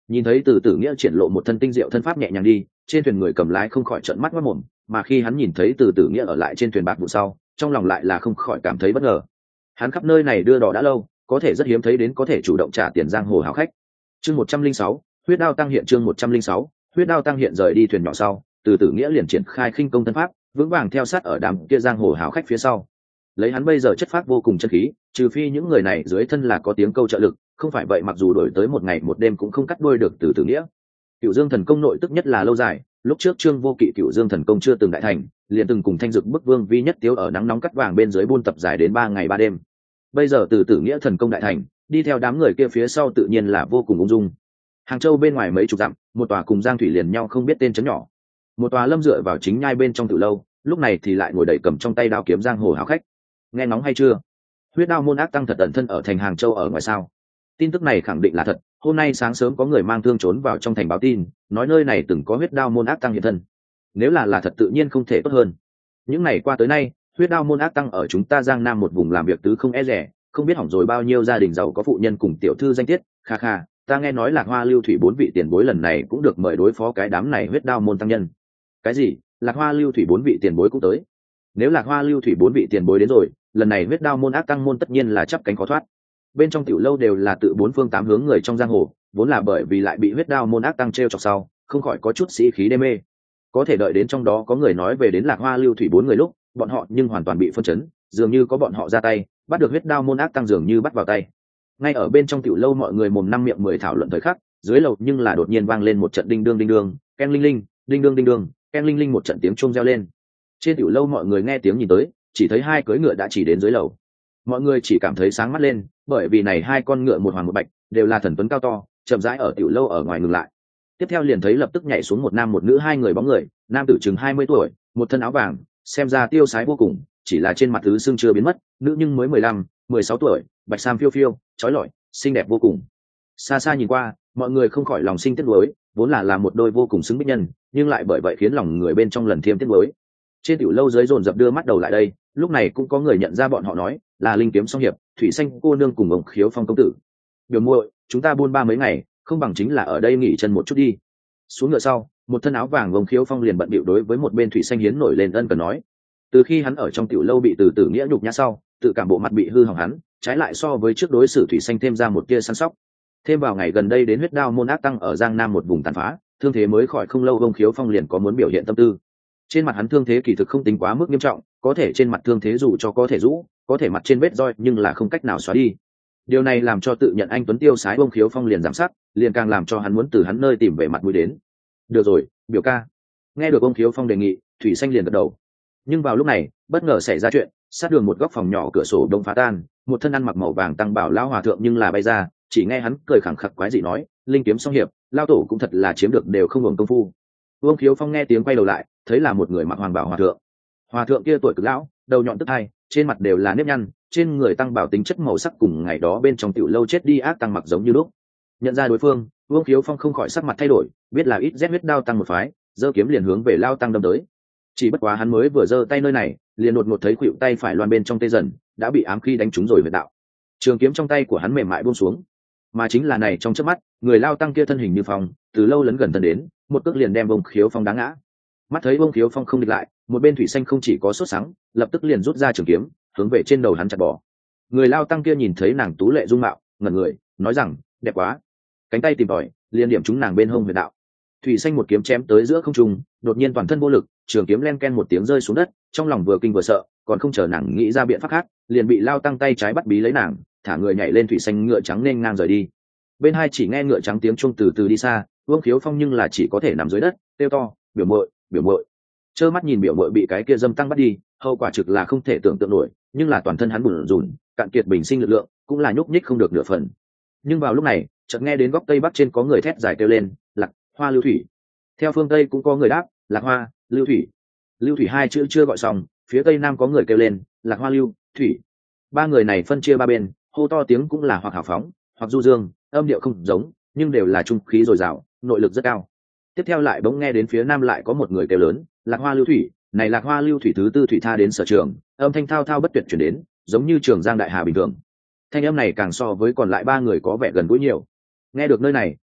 Nhìn thấy Từ Tử Nghĩa triển lộ một thân tinh diệu thân pháp nhẹ nhàng đi, trên thuyền người cầm lái không khỏi trợn mắt mất mồm, mà khi hắn nhìn thấy Từ Tử Nghĩa ở lại trên thuyền bạc vụ sau, trong lòng lại là không khỏi cảm thấy bất ngờ. Hắn khắp nơi này đưa đò đã lâu, có thể rất hiếm thấy đến có thể chủ động trả tiền giang hồ hào khách. Chương một trăm linh sáu, huyết đao tăng hiện chương một trăm linh sáu, huyết đao tăng hiện rời đi thuyền nhỏ sau, Từ Tử Nghĩa liền triển khai khinh công thân pháp, vững vàng theo sát ở đám kia giang hồ hào khách phía sau. Lấy hắn bây giờ chất phác vô cùng chân khí, trừ phi những người này dưới thân là có tiếng câu trợ lực, không phải vậy mặc dù đổi tới một ngày một đêm cũng không cắt đuôi được Từ Tử Nghĩa. Cửu Dương thần công nội tức nhất là lâu dài, lúc trước Trương Vô Kỵ Cửu Dương thần công chưa từng đại thành, liền từng cùng Thanh Dực bức vương vi nhất tiếu ở nắng nóng cắt vàng bên dưới buôn tập dài đến ba ngày ba đêm. Bây giờ Từ Tử Nghĩa thần công đại thành, đi theo đám người kia phía sau tự nhiên là vô cùng ung dung. Hàng Châu bên ngoài mấy chục dặm, một tòa cùng Giang Thủy liền nhau không biết tên trấn nhỏ, một tòa lâm dựa vào chính nhai bên trong tự lâu, lúc này thì lại ngồi đẩy cầm trong tay đao kiếm giang hồ hào khách. Nghe ngóng hay chưa? Huyết đao môn ác tăng thật ẩn thân ở thành Hàng Châu ở ngoài sao? Tin tức này khẳng định là thật. Hôm nay sáng sớm có người mang thương trốn vào trong thành báo tin, nói nơi này từng có huyết đao môn ác tăng hiện thân. Nếu là là thật tự nhiên không thể tốt hơn. Những ngày qua tới nay, huyết đao môn ác tăng ở chúng ta Giang Nam một vùng làm việc tứ không e rẻ, không biết hỏng rồi bao nhiêu gia đình giàu có phụ nhân cùng tiểu thư danh tiết. Kha kha, ta nghe nói Lạc Hoa Lưu Thủy bốn vị tiền bối lần này cũng được mời đối phó cái đám này huyết đao môn tăng nhân. Cái gì? Lạc Hoa Lưu Thủy bốn vị tiền bối cũng tới? Nếu Lạc Hoa Lưu Thủy bốn vị tiền bối đến rồi, lần này huyết đao môn ác tăng môn tất nhiên là chắp cánh khó thoát. Bên trong tiểu lâu đều là tự bốn phương tám hướng người trong giang hồ, vốn là bởi vì lại bị huyết đao môn ác tăng treo chọc sau, không khỏi có chút sĩ khí đê mê. Có thể đợi đến trong đó có người nói về đến Lạc Hoa Lưu Thủy bốn người lúc, bọn họ nhưng hoàn toàn bị phân chấn, dường như có bọn họ ra tay, bắt được huyết đao môn ác tăng dường như bắt vào tay. Ngay ở bên trong tiểu lâu mọi người mồm năm miệng mười thảo luận thời khắc, dưới lầu nhưng là đột nhiên vang lên một trận đinh đương đinh đương, ken linh linh, đinh đương đinh đương, ken linh linh một trận tiếng chuông reo lên. Trên tiểu lâu mọi người nghe tiếng nhìn tới, chỉ thấy hai cưỡi ngựa đã chỉ đến dưới lầu. Mọi người chỉ cảm thấy sáng mắt lên, bởi vì này hai con ngựa một hoàng một bạch, đều là thần tuấn cao to, chậm rãi ở tiểu lâu ở ngoài ngừng lại. Tiếp theo liền thấy lập tức nhảy xuống một nam một nữ hai người bóng người, nam tử chừng hai mươi tuổi, một thân áo vàng, xem ra tiêu sái vô cùng, chỉ là trên mặt thứ xương chưa biến mất, nữ nhưng mới mười lăm, mười sáu tuổi, bạch sam phiêu phiêu, chói lọi, xinh đẹp vô cùng. Xa xa nhìn qua, mọi người không khỏi lòng sinh tiếc nuối, vốn là là một đôi vô cùng xứng bích nhân, nhưng lại bởi vậy khiến lòng người bên trong lần thêm tiếc nuối. Trên tiểu lâu dưới dồn dập đưa mắt đầu lại đây, lúc này cũng có người nhận ra bọn họ nói là Linh Kiếm Song Hiệp, Thủy Xanh cô nương cùng ông Khiếu Phong công tử. Biểu muội, chúng ta buôn ba mấy ngày, không bằng chính là ở đây nghỉ chân một chút đi. Xuống ngựa sau, một thân áo vàng ông Khiếu Phong liền bận bịu đối với một bên Thủy Xanh hiến nổi lên ân cần nói. Từ khi hắn ở trong tiểu lâu bị Từ Tử Nghĩa nhục nhã sau, tự cảm bộ mặt bị hư hỏng hắn, trái lại so với trước đối xử Thủy Xanh thêm ra một tia săn sóc. Thêm vào ngày gần đây đến huyết đao môn ác tăng ở Giang Nam một vùng tàn phá, thương thế mới khỏi không lâu ông Khiếu Phong liền có muốn biểu hiện tâm tư. Trên mặt hắn thương thế kỳ thực không tính quá mức nghiêm trọng, có thể trên mặt thương thế dù cho có thể rũ, có thể mặt trên vết roi nhưng là không cách nào xóa đi. Điều này làm cho tự nhận anh tuấn tiêu sái ông Khiếu Phong liền giảm sắc, liền càng làm cho hắn muốn từ hắn nơi tìm về mặt mũi đến. Được rồi, biểu ca. Nghe được ông Khiếu Phong đề nghị, Thủy Xanh liền gật đầu. Nhưng vào lúc này, bất ngờ xảy ra chuyện, sát đường một góc phòng nhỏ cửa sổ đông phá tan, một thân ăn mặc màu vàng tăng bảo lão hòa thượng nhưng là bay ra, chỉ nghe hắn cười khẳng khặc quái dị nói, Linh Kiếm Song Hiệp, lao tổ cũng thật là chiếm được đều không hưởng công phu. Vương Khiếu Phong nghe tiếng quay đầu lại, thấy là một người mặc hoàng bảo hòa thượng. Hòa thượng kia tuổi cực lão, đầu nhọn tức hai, trên mặt đều là nếp nhăn, trên người tăng bảo tính chất màu sắc cùng ngày đó bên trong tiểu lâu chết đi ác tăng mặc giống như lúc. Nhận ra đối phương, Vương Khiếu Phong không khỏi sắc mặt thay đổi, biết là ít rét huyết đao tăng một phái, giơ kiếm liền hướng về lao tăng đâm tới. Chỉ bất quá hắn mới vừa giơ tay nơi này, liền đột ngột thấy khuỷu tay phải loan bên trong tê dần, đã bị ám khí đánh trúng rồi huyệt đạo. Trường kiếm trong tay của hắn mềm mại buông xuống, mà chính là này trong chớp mắt, người lao tăng kia thân hình như phong, từ lâu lấn gần thân đến, một cước liền đem Vương Khiếu Phong đá ngã. Mắt thấy Vương Khiếu Phong không địch lại, một bên Thủy Xanh không chỉ có sốt sắng, lập tức liền rút ra trường kiếm, hướng về trên đầu hắn chặt bỏ. Người lao tăng kia nhìn thấy nàng tú lệ dung mạo, ngẩn người, nói rằng, đẹp quá. Cánh tay tìm tòi, liền điểm trúng nàng bên hông huyệt đạo. Thủy Xanh một kiếm chém tới giữa không trung, đột nhiên toàn thân vô lực, trường kiếm len ken một tiếng rơi xuống đất, trong lòng vừa kinh vừa sợ, còn không chờ nàng nghĩ ra biện pháp khác, liền bị lao tăng tay trái bắt bí lấy nàng, thả người nhảy lên Thủy Xanh ngựa trắng nên ngang rời đi. Bên hai chỉ nghe ngựa trắng tiếng chuông từ từ đi xa, Vương Khiếu Phong nhưng là chỉ có thể nằm dưới đất, kêu to, biểu muội, biểu muội. Trơ mắt nhìn biểu muội bị cái kia dâm tăng bắt đi, hậu quả trực là không thể tưởng tượng nổi, nhưng là toàn thân hắn bủn rủn, cạn kiệt bình sinh lực lượng, cũng là nhúc nhích không được nửa phần. Nhưng vào lúc này, chợt nghe đến góc tây bắc trên có người thét dài kêu lên, Lạc Hoa Lưu Thủy. Theo phương tây cũng có người đáp, Lạc Hoa Lưu Thủy. Lưu Thủy hai chữ chưa gọi xong, phía tây nam có người kêu lên, Lạc Hoa Lưu Thủy. Ba người này phân chia ba bên, hô to tiếng cũng là hoặc hào phóng, hoặc du dương, âm điệu không giống, nhưng đều là trung khí dồi dào, nội lực rất cao. Tiếp theo lại bỗng nghe đến phía nam lại có một người kêu lớn, Lạc Hoa Lưu Thủy. Này Lạc Hoa Lưu Thủy thứ tư thủy tha đến sở trường, âm thanh thao thao bất tuyệt truyền đến, giống như trường giang đại hà bình thường. Thanh âm này càng so với còn lại ba người có vẻ gần gũi nhiều. Nghe được nơi này,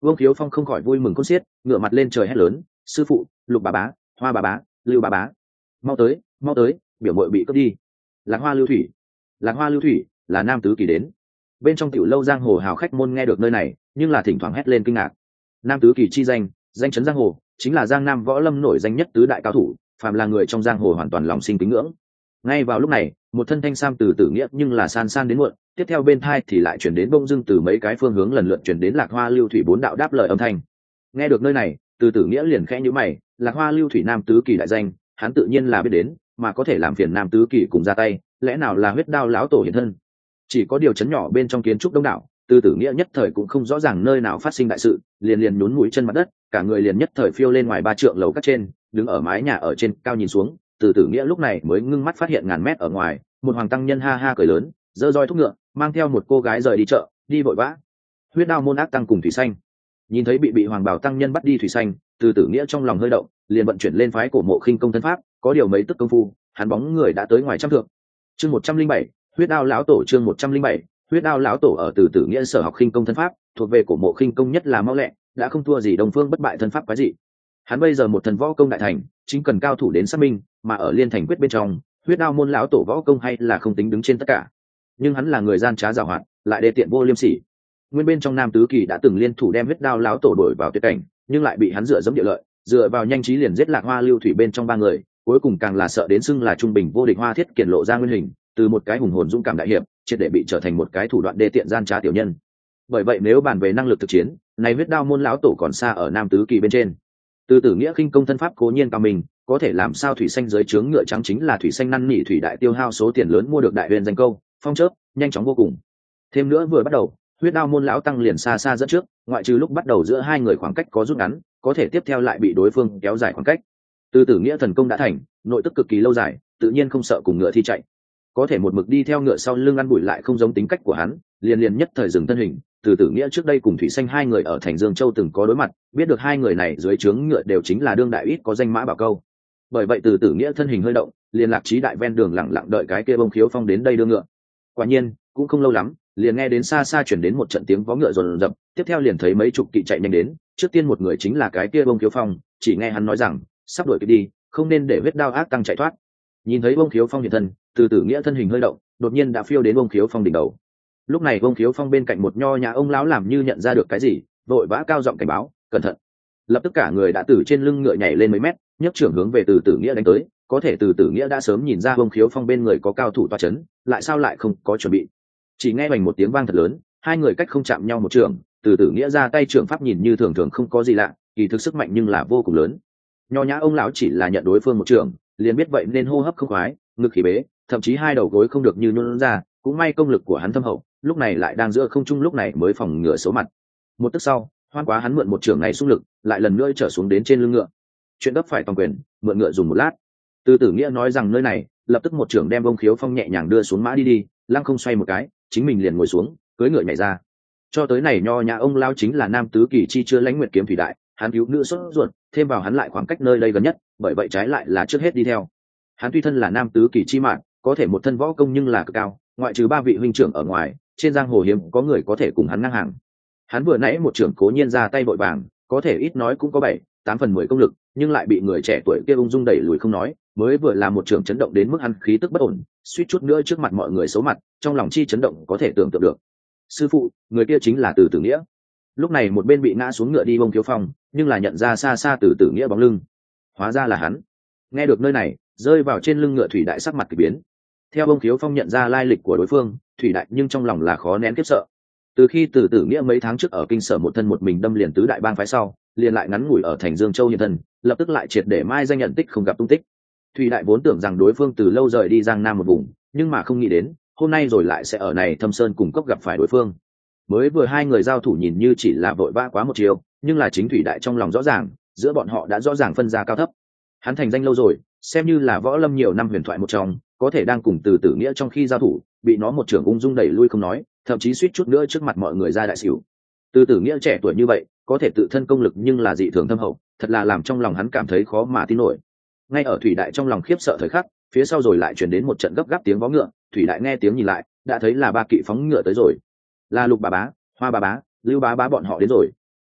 Vương Khiếu Phong không khỏi vui mừng khôn xiết, ngửa mặt lên trời hét lớn: sư phụ, Lục bà bá, Hoa bà bá, Lưu bà bá, mau tới, mau tới, biểu muội bị cướp đi. Lạc Hoa Lưu Thủy, Lạc Hoa Lưu Thủy là nam tứ kỳ đến. Bên trong tiểu lâu giang hồ hào khách môn nghe được nơi này, nhưng là thỉnh thoảng hét lên kinh ngạc. Nam tứ kỳ chi danh, danh chấn giang hồ, chính là giang nam võ lâm nổi danh nhất tứ đại cao thủ, phàm là người trong giang hồ hoàn toàn lòng sinh kính ngưỡng. Ngay vào lúc này, một thân thanh sam từ Tử Nghĩa nhưng là san san đến muộn, tiếp theo bên thai thì lại chuyển đến bông dưng từ mấy cái phương hướng lần lượt chuyển đến Lạc Hoa Lưu Thủy bốn đạo đáp lời âm thanh. Nghe được nơi này, từ Tử Nghĩa liền khẽ nhíu mày, Lạc Hoa Lưu Thủy nam tứ kỳ đại danh, hắn tự nhiên là biết đến, mà có thể làm phiền nam tứ kỳ cùng ra tay, lẽ nào là huyết đao lão tổ hiện thân? Chỉ có điều chấn nhỏ bên trong kiến trúc đông đảo, từ Tử Nghĩa nhất thời cũng không rõ ràng nơi nào phát sinh đại sự, liền liền nhún mũi chân mặt đất, cả người liền nhất thời phiêu lên ngoài ba trượng lầu các trên, đứng ở mái nhà ở trên cao nhìn xuống. Từ Tử Nghĩa lúc này mới ngưng mắt phát hiện ngàn mét ở ngoài, một hoàng tăng nhân ha ha cười lớn, giơ roi thúc ngựa, mang theo một cô gái rời đi chợ, đi vội vã. Huyết đao môn ác tăng cùng thủy xanh, nhìn thấy bị bị hoàng bảo tăng nhân bắt đi thủy xanh, Từ Tử Nghĩa trong lòng hơi động, liền vận chuyển lên phái cổ mộ khinh công thân pháp, có điều mấy tức công phu, hắn bóng người đã tới ngoài trăm thước. Chương một trăm linh bảy, huyết đao lão tổ. Chương một trăm linh bảy, huyết đao lão tổ. Ở Từ Tử Nghĩa sở học khinh công thân pháp, thuộc về cổ mộ khinh công nhất là mau lẹ, đã không thua gì Đông Phương bất bại thân pháp quái dị. Hắn bây giờ một thần võ công đại thành, chính cần cao thủ đến xác minh, mà ở liên thành quyết bên trong, huyết đao môn lão tổ võ công hay là không tính đứng trên tất cả. Nhưng hắn là người gian trá giàu hoạt, lại đê tiện vô liêm sỉ. Nguyên bên trong nam tứ kỳ đã từng liên thủ đem huyết đao lão tổ đuổi vào tuyệt cảnh, nhưng lại bị hắn dựa dẫm địa lợi, dựa vào nhanh trí liền giết Lạc Hoa Lưu Thủy bên trong ba người, cuối cùng càng là sợ đến xưng là trung bình vô địch Hoa Thiết Kiền lộ ra nguyên hình, từ một cái hùng hồn dũng cảm đại hiệp, triệt để bị trở thành một cái thủ đoạn đê tiện gian trá tiểu nhân. Bởi vậy nếu bàn về năng lực thực chiến, này huyết đao môn lão tổ còn xa ở nam tứ kỳ bên trên. Từ Tử Nghĩa khinh công thân pháp cố nhiên cao mình, có thể làm sao thủy xanh dưới trướng ngựa trắng chính là thủy xanh năn nỉ thủy đại tiêu hao số tiền lớn mua được đại huyền danh câu, phong chớp, nhanh chóng vô cùng. Thêm nữa vừa bắt đầu, huyết đao môn lão tăng liền xa xa dẫn trước, ngoại trừ lúc bắt đầu giữa hai người khoảng cách có rút ngắn, có thể tiếp theo lại bị đối phương kéo dài khoảng cách. Từ Tử Nghĩa thần công đã thành, nội tức cực kỳ lâu dài, tự nhiên không sợ cùng ngựa thi chạy. Có thể một mực đi theo ngựa sau lưng ăn bụi lại không giống tính cách của hắn, liền liền nhất thời dừng thân hình. Từ Tử Nghĩa trước đây cùng thủy xanh hai người ở thành Dương Châu từng có đối mặt, biết được hai người này dưới trướng ngựa đều chính là đương đại ít có danh mã bảo câu. Bởi vậy Từ Tử Nghĩa thân hình hơi động, liền lạc trí đại ven đường lặng lặng đợi cái kia bông khiếu phong đến đây đưa ngựa. Quả nhiên cũng không lâu lắm, liền nghe đến xa xa chuyển đến một trận tiếng vó ngựa rồn rập, tiếp theo liền thấy mấy chục kỵ chạy nhanh đến. Trước tiên một người chính là cái kia bông khiếu phong, chỉ nghe hắn nói rằng sắp đuổi kịp đi, không nên để huyết đao ác tăng chạy thoát. Nhìn thấy bông khiếu phong hiện thân, Từ Tử Nghĩa thân hình hơi động, đột nhiên đã phiêu đến bông khiếu phong đỉnh đầu. Lúc này bông khiếu phong bên cạnh một nho nhã ông lão làm như nhận ra được cái gì, vội vã cao giọng cảnh báo cẩn thận. Lập tức cả người đã từ trên lưng ngựa nhảy lên mấy mét, nhấc trưởng hướng về Từ Tử Nghĩa đánh tới. Có thể Từ Tử Nghĩa đã sớm nhìn ra bông khiếu phong bên người có cao thủ toa chấn, lại sao lại không có chuẩn bị. Chỉ nghe bành một tiếng vang thật lớn, hai người cách không chạm nhau một trường. Từ Tử Nghĩa ra tay trưởng pháp nhìn như thường thường không có gì lạ, kỳ thực sức mạnh nhưng là vô cùng lớn. Nho nhã ông lão chỉ là nhận đối phương một trường, liền biết vậy nên hô hấp không khoái, ngực khí bế, thậm chí hai đầu gối không được như nhún ra. Cũng may công lực của hắn thâm hậu, lúc này lại đang giữa không trung, lúc này mới phòng ngừa số mặt. Một tức sau, hoan quá hắn mượn một trường này xung lực, lại lần nữa trở xuống đến trên lưng ngựa. Chuyện gấp phải toàn quyền, mượn ngựa dùng một lát. Từ Tử Nghĩa nói rằng nơi này, lập tức một trường đem bông khiếu phong nhẹ nhàng đưa xuống mã đi đi, lăng không xoay một cái, chính mình liền ngồi xuống, cưỡi ngựa nhảy ra. Cho tới này nho nhã ông lao chính là nam tứ kỳ chi chưa lãnh nguyệt kiếm thủy đại, hắn cứu nữ sốt ruột, thêm vào hắn lại khoảng cách nơi đây gần nhất, bởi vậy trái lại là trước hết đi theo. Hắn tuy thân là nam tứ kỳ chi mạng, có thể một thân võ công nhưng là cực cao, ngoại trừ ba vị huynh trưởng ở ngoài, trên giang hồ hiếm có người có thể cùng hắn ngang hàng. Hắn vừa nãy một trưởng cố nhiên ra tay vội vàng, có thể ít nói cũng có bảy, tám phần mười công lực, nhưng lại bị người trẻ tuổi kia ung dung đẩy lùi không nói, mới vừa làm một trưởng chấn động đến mức hắn khí tức bất ổn, suýt chút nữa trước mặt mọi người xấu mặt, trong lòng chi chấn động có thể tưởng tượng được. Sư phụ, người kia chính là Từ Tử Nghĩa. Lúc này một bên bị ngã xuống ngựa đi bông khiếu phong, nhưng là nhận ra xa xa Từ Tử Nghĩa bóng lưng, hóa ra là hắn. Nghe được nơi này, rơi vào trên lưng ngựa thủy đại sắc mặt kỳ biến. Theo bông khiếu phong nhận ra lai lịch của đối phương, thủy đại nhưng trong lòng là khó nén kiếp sợ. Từ khi Từ Tử Nghĩa mấy tháng trước ở kinh sở một thân một mình đâm liền tứ đại bang phái sau, liền lại ngắn ngủi ở thành Dương Châu hiện thân, lập tức lại triệt để mai danh nhận tích không gặp tung tích. Thủy đại vốn tưởng rằng đối phương từ lâu rời đi Giang Nam một vùng, nhưng mà không nghĩ đến hôm nay rồi lại sẽ ở này Thâm Sơn cùng cốc gặp phải đối phương. Mới vừa hai người giao thủ nhìn như chỉ là vội vã quá một chiều, nhưng là chính thủy đại trong lòng rõ ràng, giữa bọn họ đã rõ ràng phân ra cao thấp. Hắn thành danh lâu rồi, xem như là võ lâm nhiều năm huyền thoại một trong, có thể đang cùng Từ Tử Nghĩa trong khi giao thủ, bị nó một trường ung dung đẩy lui không nói, thậm chí suýt chút nữa trước mặt mọi người ra đại xỉu. Từ Tử Nghĩa trẻ tuổi như vậy, có thể tự thân công lực nhưng là dị thường thâm hậu, thật là làm trong lòng hắn cảm thấy khó mà tin nổi. Ngay ở thủy đại trong lòng khiếp sợ thời khắc, phía sau rồi lại truyền đến một trận gấp gáp tiếng vó ngựa. Thủy đại nghe tiếng nhìn lại, đã thấy là ba kỵ phóng ngựa tới rồi, là Lục bà bá, Hoa bà bá, Lưu bá bá bọn họ đến rồi.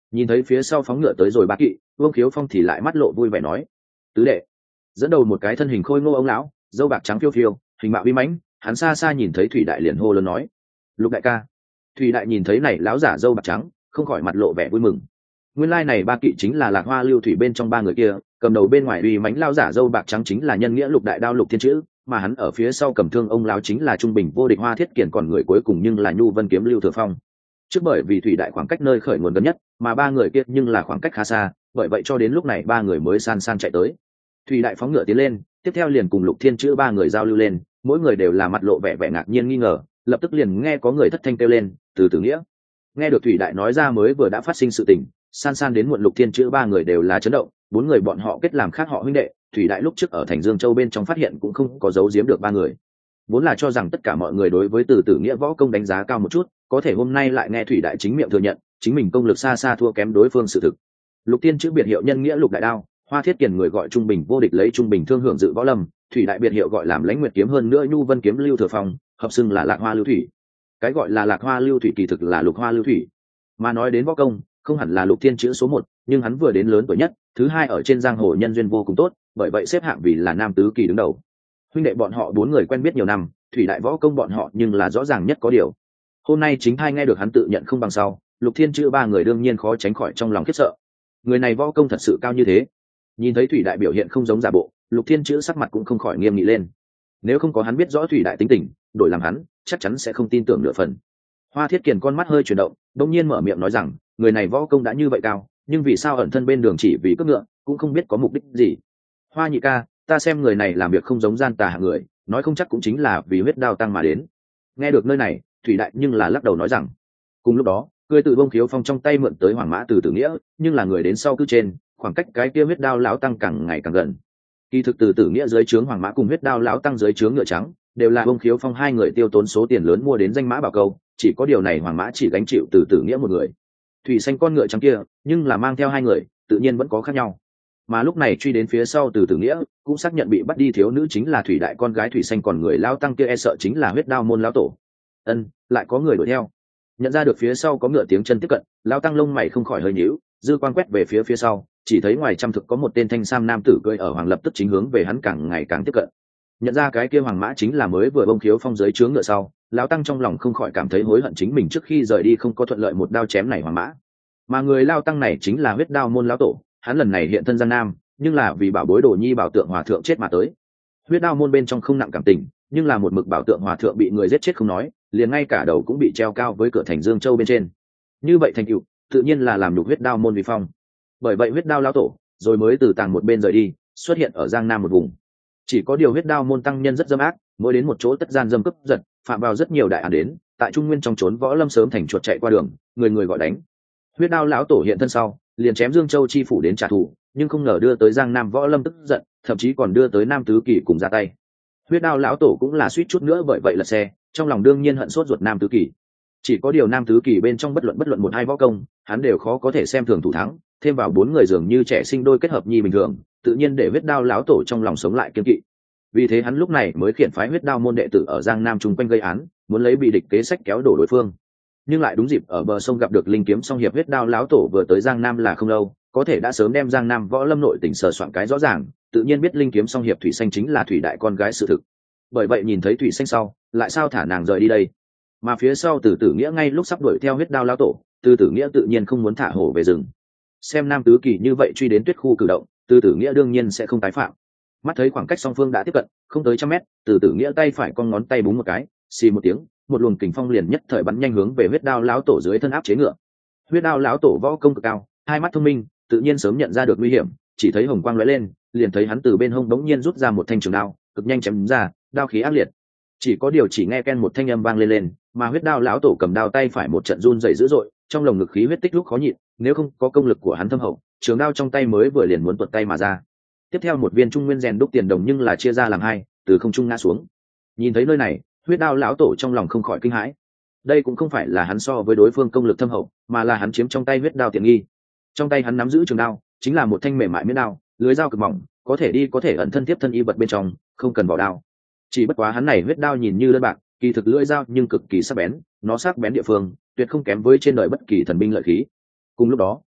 Nhìn thấy phía sau phóng ngựa tới rồi ba kỵ, Vương Khiếu Phong thì lại mắt lộ vui vẻ nói: tứ đệ. Dẫn đầu một cái thân hình khôi ngô ông lão, dâu bạc trắng phiêu phiêu, hình mạo uy mãnh, hắn xa xa nhìn thấy Thủy Đại liền hô lớn nói: Lục đại ca. Thủy Đại nhìn thấy này lão giả dâu bạc trắng, không khỏi mặt lộ vẻ vui mừng. Nguyên lai này ba kỵ chính là Lạc Hoa Lưu Thủy bên trong ba người kia, cầm đầu bên ngoài uy mãnh lão giả dâu bạc trắng chính là nhân nghĩa Lục đại đao Lục Thiên Chữ, mà hắn ở phía sau cầm thương ông lão chính là trung bình vô địch Hoa Thiết Kiển, còn người cuối cùng nhưng là Nhu Vân kiếm Lưu Thừa Phong. Trước bởi vì Thủy Đại khoảng cách nơi khởi nguồn gần nhất, mà ba người kia nhưng là khoảng cách khá xa, bởi vậy cho đến lúc này ba người mới san san chạy tới. Thủy Đại phóng ngựa tiến lên, tiếp theo liền cùng Lục Thiên Chữ ba người giao lưu lên, mỗi người đều là mặt lộ vẻ vẻ ngạc nhiên nghi ngờ, lập tức liền nghe có người thất thanh kêu lên: từ từ nghĩa. Nghe được Thủy Đại nói ra mới vừa đã phát sinh sự tình, san san đến muộn Lục Thiên Chữ ba người đều là chấn động, bốn người bọn họ kết làm khác họ huynh đệ. Thủy Đại lúc trước ở thành Dương Châu bên trong phát hiện cũng không có giấu giếm được ba người, vốn là cho rằng tất cả mọi người đối với từ tử nghĩa võ công đánh giá cao một chút, có thể hôm nay lại nghe Thủy Đại chính miệng thừa nhận chính mình công lực xa xa thua kém đối phương sự thực. Lục Thiên Chữ biệt hiệu nhân nghĩa Lục đại đao, Hoa Thiết Kiển người gọi trung bình vô địch lấy trung bình thương hưởng dự võ lâm, Thủy Đại biệt hiệu gọi làm Lãnh Nguyệt kiếm, hơn nữa Nhu Vân kiếm Lưu Thừa Phong, hợp xưng là Lạc Hoa Lưu Thủy. Cái gọi là Lạc Hoa Lưu Thủy kỳ thực là Lục Hoa Lưu Thủy. Mà nói đến võ công, không hẳn là Lục Thiên Chữ số một, nhưng hắn vừa đến lớn tuổi nhất, thứ hai ở trên giang hồ nhân duyên vô cùng tốt, bởi vậy xếp hạng vì là nam tứ kỳ đứng đầu. Huynh đệ bọn họ bốn người quen biết nhiều năm, Thủy Đại võ công bọn họ nhưng là rõ ràng nhất có điều. Hôm nay chính thai nghe được hắn tự nhận không bằng sau, Lục Thiên Chữ ba người đương nhiên khó tránh khỏi trong lòng khiếp sợ. Người này võ công thật sự cao như thế. Nhìn thấy Thủy Đại biểu hiện không giống giả bộ, Lục Thiên Chữ sắc mặt cũng không khỏi nghiêm nghị lên. Nếu không có hắn biết rõ Thủy Đại tính tình, đổi làm hắn chắc chắn sẽ không tin tưởng nửa phần. Hoa Thiết Kiển con mắt hơi chuyển động, đột nhiên mở miệng nói rằng, người này võ công đã như vậy cao, nhưng vì sao ẩn thân bên đường chỉ vì cướp ngựa, cũng không biết có mục đích gì. Hoa nhị ca, ta xem người này làm việc không giống gian tà hạng người, nói không chắc cũng chính là vì huyết đao tăng mà đến. Nghe được nơi này, Thủy Đại nhưng là lắc đầu nói rằng. Cùng lúc đó, cười từ Bông Khiếu Phong trong tay mượn tới Hoàng Mã từ Tử Nghĩa, nhưng là người đến sau cứ trên, khoảng cách cái kia huyết đao lão tăng càng ngày càng gần. Kỳ thực từ Tử Nghĩa dưới trướng Hoàng Mã cùng huyết đao lão tăng dưới trướng ngựa trắng, đều là Bông Khiếu Phong hai người tiêu tốn số tiền lớn mua đến danh mã bảo câu, chỉ có điều này Hoàng Mã chỉ gánh chịu từ Tử Nghĩa một người. Thủy xanh con ngựa trắng kia, nhưng là mang theo hai người, tự nhiên vẫn có khác nhau. Mà lúc này truy đến phía sau từ Tử Nghĩa, cũng xác nhận bị bắt đi thiếu nữ chính là Thủy Đại con gái Thủy xanh, còn người lao tăng kia e sợ chính là huyết đao môn lão tổ. Ân, lại có người đuổi theo. Nhận ra được phía sau có ngựa tiếng chân tiếp cận, lao tăng lông mày không khỏi hơi nhíu, dư quan quét về phía phía sau, chỉ thấy ngoài trăm thực có một tên thanh sam nam tử cưỡi ở hoàng lập tức chính hướng về hắn càng ngày càng tiếp cận. Nhận ra cái kia Hoàng Mã chính là mới vừa Bông Khiếu Phong dưới trướng ngựa sau, lão tăng trong lòng không khỏi cảm thấy hối hận chính mình trước khi rời đi không có thuận lợi một đao chém này Hoàng Mã. Mà người lao tăng này chính là huyết đao môn lão tổ, hắn lần này hiện thân Giang Nam, nhưng là vì bảo bối Đồ Nhi bảo tượng hòa thượng chết mà tới. Huyết đao môn bên trong không nặng cảm tình, nhưng là một mực bảo tượng hòa thượng bị người giết chết không nói, liền ngay cả đầu cũng bị treo cao với cửa thành Dương Châu bên trên. Như vậy thành tựu, tự nhiên là làm nhục huyết đao môn vi phong. Bởi vậy huyết đao lão tổ rồi mới từ tàng một bên rời đi, xuất hiện ở Giang Nam một vùng. Chỉ có điều huyết đao môn tăng nhân rất dâm ác, mỗi đến một chỗ tất gian dâm cướp giật, phạm vào rất nhiều đại án đến, tại Trung Nguyên trong trốn võ lâm sớm thành chuột chạy qua đường, người người gọi đánh. Huyết đao lão tổ hiện thân sau, liền chém Dương Châu chi phủ đến trả thù, nhưng không ngờ đưa tới Giang Nam võ lâm tức giận, thậm chí còn đưa tới Nam Tứ Kỳ cùng ra tay. Huyết đao lão tổ cũng là suýt chút nữa bởi vậy lật xe, trong lòng đương nhiên hận sốt ruột Nam Tứ Kỳ. Chỉ có điều Nam Tứ Kỳ bên trong bất luận bất luận một hai võ công, hắn đều khó có thể xem thường thủ thắng, thêm vào bốn người dường như trẻ sinh đôi kết hợp nhi bình thường, tự nhiên để huyết đao lão tổ trong lòng sống lại kiên kỵ. Vì thế hắn lúc này mới khiển phái huyết đao môn đệ tử ở Giang Nam chung quanh gây án, muốn lấy bị địch kế sách kéo đổ đối phương. Nhưng lại đúng dịp ở bờ sông gặp được linh kiếm song hiệp huyết đao lão tổ vừa tới Giang Nam là không lâu, có thể đã sớm đem Giang Nam võ lâm nội tỉnh sờ soạn cái rõ ràng, tự nhiên biết linh kiếm song hiệp Thủy Xanh chính là Thủy Đại con gái sự thực. Bởi vậy nhìn thấy Thủy Xanh sau, lại sao thả nàng rời đi đây? Mà phía sau Từ Tử Nghĩa ngay lúc sắp đuổi theo huyết đao lão tổ, Từ Tử Nghĩa tự nhiên không muốn thả hổ về rừng. Xem Nam Tứ Kỳ như vậy truy đến tuyết khu cử động, Từ Tử Nghĩa đương nhiên sẽ không tái phạm. Mắt thấy khoảng cách song phương đã tiếp cận không tới trăm mét, Từ Tử Nghĩa tay phải con ngón tay búng một cái, xì một tiếng, một luồng kình phong liền nhất thời bắn nhanh hướng về huyết đao lão tổ dưới thân áp chế ngựa. Huyết đao lão tổ võ công cực cao, hai mắt thông minh, tự nhiên sớm nhận ra được nguy hiểm, chỉ thấy hồng quang lóe lên, liền thấy hắn từ bên hông đống nhiên rút ra một thanh trường đao, cực nhanh chém ra, đao khí ác liệt. Chỉ có điều chỉ nghe ken một thanh âm vang lên lên, mà huyết đao lão tổ cầm đao tay phải một trận run rẩy dữ dội, trong lồng ngực khí huyết tích lúc khó nhịn, nếu không có công lực của hắn thâm hậu, trường đao trong tay mới vừa liền muốn tuột tay mà ra. Tiếp theo một viên trung nguyên rèn đúc tiền đồng nhưng là chia ra làm hai, từ không trung ngã xuống. Nhìn thấy nơi này, huyết đao lão tổ trong lòng không khỏi kinh hãi. Đây cũng không phải là hắn so với đối phương công lực thâm hậu, mà là hắn chiếm trong tay huyết đao tiện nghi. Trong tay hắn nắm giữ trường đao, chính là một thanh mềm mại miết đao, lưới dao cực mỏng, có thể đi có thể ẩn thân tiếp thân y vật bên trong, không cần bỏ đao. Chỉ bất quá hắn này huyết đao nhìn như đơn bạc, kỳ thực lưỡi dao nhưng cực kỳ sắc bén, nó sắc bén địa phương, tuyệt không kém với trên đời bất kỳ thần binh lợi khí. Cùng lúc đó,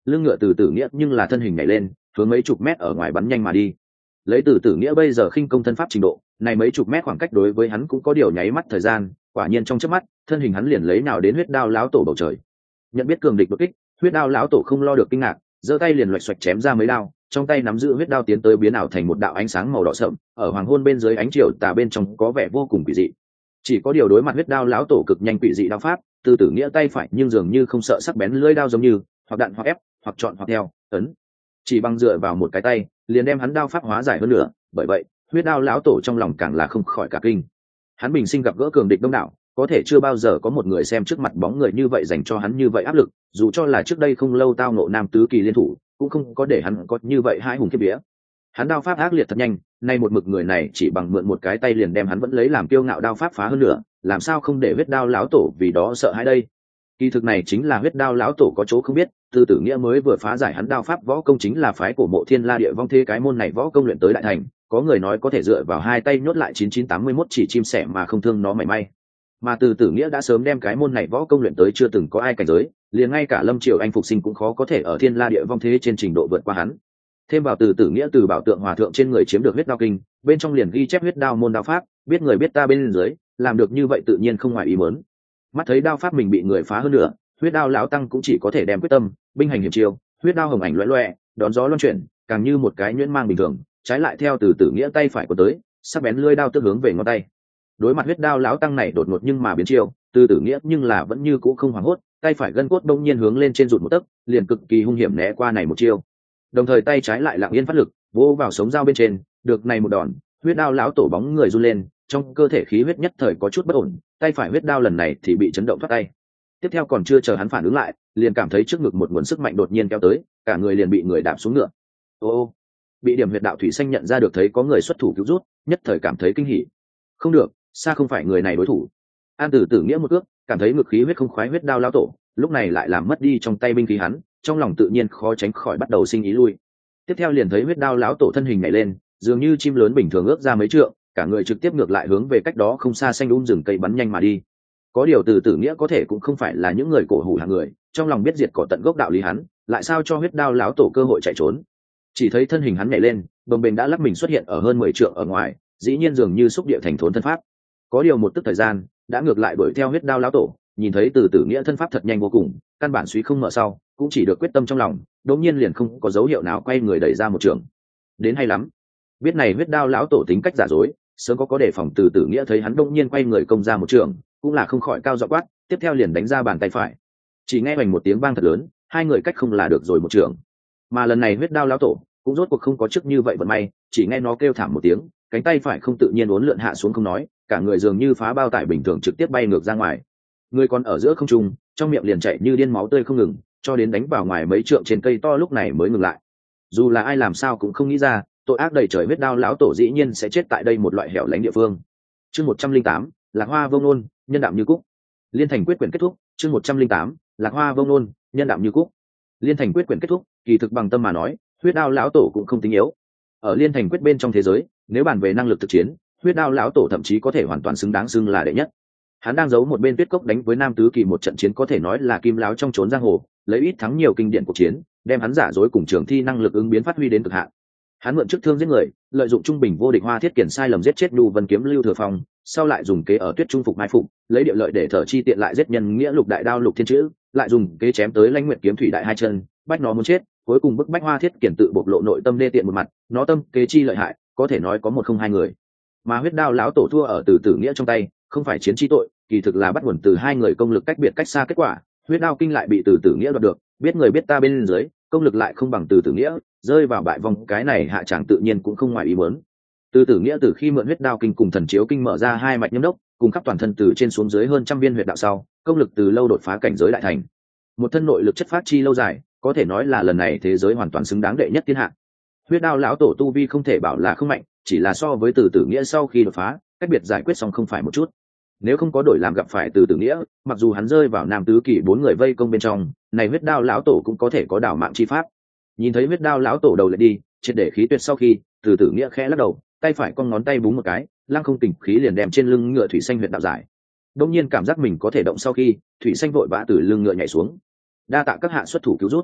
lưng ngựa từ tử nghĩa nhưng là thân hình nhảy lên hướng mấy chục mét ở ngoài bắn nhanh mà đi. Lấy từ tử nghĩa bây giờ khinh công thân pháp trình độ này, mấy chục mét khoảng cách đối với hắn cũng có điều nháy mắt thời gian, quả nhiên trong chớp mắt thân hình hắn liền lấy nào đến huyết đao lão tổ bầu trời. Nhận biết cường địch đột kích, huyết đao lão tổ không lo được kinh ngạc, giơ tay liền loạch xoạch chém ra mấy đao, trong tay nắm giữ huyết đao tiến tới biến ảo thành một đạo ánh sáng màu đỏ sậm, ở hoàng hôn bên dưới ánh chiều tà bên trong có vẻ vô cùng quỷ dị. Chỉ có điều đối mặt huyết đao lão tổ cực nhanh quỷ dị đao pháp, từ tử nghĩa tay phải nhưng dường như không sợ sắc bén lưỡi đao, giống như hoặc đạn hoặc ép hoặc chọn hoặc theo ấn, chỉ bằng dựa vào một cái tay liền đem hắn đao pháp hóa giải hơn nữa. Bởi vậy huyết đao lão tổ trong lòng càng là không khỏi cả kinh. Hắn bình sinh gặp gỡ cường địch đông đảo, có thể chưa bao giờ có một người xem trước mặt bóng người như vậy dành cho hắn như vậy áp lực, dù cho là trước đây không lâu tao ngộ nam tứ kỳ liên thủ cũng không có để hắn có như vậy hai hùng kiếp vía. Hắn đao pháp ác liệt thật nhanh, nay một mực người này chỉ bằng mượn một cái tay liền đem hắn vẫn lấy làm kiêu ngạo đao pháp phá hơn nữa, làm sao không để huyết đao lão tổ vì đó sợ hãi đây. Kỳ thực này chính là huyết đao lão tổ có chỗ không biết, từ tử nghĩa mới vừa phá giải hắn đao pháp võ công chính là phái của mộ thiên la địa vong thế cái môn này võ công luyện tới đại thành, có người nói có thể dựa vào hai tay nhốt lại chín chín tám mươi mốt chỉ chim sẻ mà không thương nó mảy may. Mà từ tử nghĩa đã sớm đem cái môn này võ công luyện tới chưa từng có ai cảnh giới, liền ngay cả Lâm Triều Anh phục sinh cũng khó có thể ở thiên la địa vong thế trên trình độ vượt qua hắn. Thêm vào từ tử nghĩa từ bảo tượng hòa thượng trên người chiếm được huyết đao kinh, bên trong liền ghi chép huyết đao môn đao pháp, biết người biết ta bên dưới, làm được như vậy tự nhiên không ngoài ý muốn. Mắt thấy đao pháp mình bị người phá hơn nữa, huyết đao lão tăng cũng chỉ có thể đem quyết tâm binh hành hiểm chiêu, huyết đao hồng ảnh loẹ loẹ đón gió luân chuyển, càng như một cái nhuyễn mang bình thường, trái lại theo từ tử nghĩa tay phải của tới, sắc bén lưỡi đao tức hướng về ngón tay. Đối mặt huyết đao lão tăng này đột ngột nhưng mà biến chiêu, từ tử nghĩa nhưng là vẫn như cũ không hoảng hốt, tay phải gân cốt đông nhiên hướng lên trên rụt một tấc, liền cực kỳ hung hiểm né qua này một chiêu. Đồng thời tay trái lại lặng yên phát lực vỗ vào sống dao bên trên, được này một đòn, huyết đao lão tổ bóng người run lên, trong cơ thể khí huyết nhất thời có chút bất ổn, tay phải huyết đao lần này thì bị chấn động thoát tay. Tiếp theo còn chưa chờ hắn phản ứng lại, liền cảm thấy trước ngực một nguồn sức mạnh đột nhiên kéo tới, cả người liền bị người đạp xuống ngựa. Ô ô, bị điểm huyệt đạo thủy xanh nhận ra được thấy có người xuất thủ cứu rút, nhất thời cảm thấy kinh hỉ. Không được, xa không phải người này đối thủ. An Tử tử nghĩa một cước, cảm thấy ngực khí huyết không khoái huyết đao lão tổ, lúc này lại làm mất đi trong tay binh khí hắn, trong lòng tự nhiên khó tránh khỏi bắt đầu sinh ý lui. Tiếp theo liền thấy huyết đao lão tổ thân hình nhảy lên, dường như chim lớn bình thường ước ra mấy trượng, cả người trực tiếp ngược lại hướng về cách đó không xa xanh um rừng cây bắn nhanh mà đi. Có điều từ tử nghĩa có thể cũng không phải là những người cổ hủ hạng người, trong lòng biết diệt cỏ tận gốc đạo lý hắn, lại sao cho huyết đao lão tổ cơ hội chạy trốn. Chỉ thấy thân hình hắn nhảy lên, bồng bềnh đã lắc mình xuất hiện ở hơn mười trượng ở ngoài, dĩ nhiên dường như xúc địa thành thốn thân pháp. Có điều một tức thời gian, đã ngược lại đuổi theo huyết đao lão tổ, nhìn thấy từ tử nghĩa thân pháp thật nhanh vô cùng, căn bản suy không mở sau, cũng chỉ được quyết tâm trong lòng, đột nhiên liền không có dấu hiệu nào quay người đẩy ra một trường. Đến hay lắm. Biết này huyết đao lão tổ tính cách giả dối, sớm có có đề phòng từ tử nghĩa thấy hắn đông nhiên quay người công ra một trường, cũng là không khỏi cao giọng quát, tiếp theo liền đánh ra bàn tay phải. Chỉ nghe hoành một tiếng vang thật lớn, hai người cách không là được rồi một trường. Mà lần này huyết đao lão tổ cũng rốt cuộc không có chức như vậy vận may, chỉ nghe nó kêu thảm một tiếng, cánh tay phải không tự nhiên uốn lượn hạ xuống không nói, cả người dường như phá bao tải bình thường trực tiếp bay ngược ra ngoài. Người còn ở giữa không trung, trong miệng liền chảy như điên máu tươi không ngừng, cho đến đánh vào ngoài mấy trượng trên cây to lúc này mới ngừng lại. Dù là ai làm sao cũng không nghĩ ra, tội ác đầy trời huyết đao lão tổ dĩ nhiên sẽ chết tại đây một loại hẻo lánh địa phương. Chương một trăm linh tám, Lạc Hoa vông nôn, nhân đạm như cúc. Liên thành quyết quyển kết thúc. Chương một trăm linh tám, Lạc Hoa vông nôn, nhân đạm như cúc. Liên thành quyết quyển kết thúc, kỳ thực bằng tâm mà nói, huyết đao lão tổ cũng không tính yếu. Ở liên thành quyết bên trong thế giới, nếu bàn về năng lực thực chiến, huyết đao lão tổ thậm chí có thể hoàn toàn xứng đáng xưng là đệ nhất. Hắn đang giấu một bên tuyết cốc đánh với nam tứ kỳ một trận chiến có thể nói là kim láo trong trốn giang hồ, lấy ít thắng nhiều kinh điển cuộc chiến, đem hắn giả dối cùng trường thi năng lực ứng biến phát huy đến cực hạn. Hắn mượn chức thương giết người, lợi dụng trung bình vô địch hoa thiết kiển sai lầm giết chết Nhu Vân kiếm Lưu Thừa Phong, sau lại dùng kế ở tuyết trung phục mai phục, lấy địa lợi để thở chi tiện lại giết nhân nghĩa lục đại đao lục thiên chữ, lại dùng kế chém tới lãnh nguyệt kiếm thủy đại hai chân, bách nó muốn chết, cuối cùng bức bách hoa thiết kiển tự bộc lộ nội tâm đê tiện một mặt, nó tâm kế chi lợi hại, có thể nói có một không hai người. Mà huyết đao lão tổ thua ở từ tử nghĩa trong tay, không phải chiến chi tội, kỳ thực là bắt nguồn từ hai người công lực cách biệt cách xa kết quả. Huyết đao kinh lại bị từ tử nghĩa đoạt được, biết người biết ta bên dưới, công lực lại không bằng từ tử nghĩa, rơi vào bại vong, cái này hạ chẳng tự nhiên cũng không ngoài ý muốn. Từ tử nghĩa từ khi mượn huyết đao kinh cùng thần chiếu kinh mở ra hai mạch nhâm đốc, cùng khắp toàn thân từ trên xuống dưới hơn trăm viên huyệt đạo sau, công lực từ lâu đột phá cảnh giới đại thành. Một thân nội lực chất phát chi lâu dài, có thể nói là lần này thế giới hoàn toàn xứng đáng đệ nhất thiên hạ. Huyết đao lão tổ tu vi không thể bảo là không mạnh, chỉ là so với từ tử nghĩa sau khi đột phá, cách biệt giải quyết xong không phải một chút. Nếu không có đổi làm gặp phải từ tử nghĩa, mặc dù hắn rơi vào nam tứ kỳ bốn người vây công bên trong, này huyết đao lão tổ cũng có thể có đảo mạng chi pháp. Nhìn thấy huyết đao lão tổ đầu lại đi, triệt để khí tuyệt sau khi, từ tử nghĩa khẽ lắc đầu, tay phải cong ngón tay búng một cái, lăng không kình khí liền đem trên lưng ngựa thủy xanh huyệt đạo giải. Đông nhiên cảm giác mình có thể động sau khi, thủy xanh vội vã từ lưng ngựa nhảy xuống. Đa tạ các hạ xuất thủ cứu rút.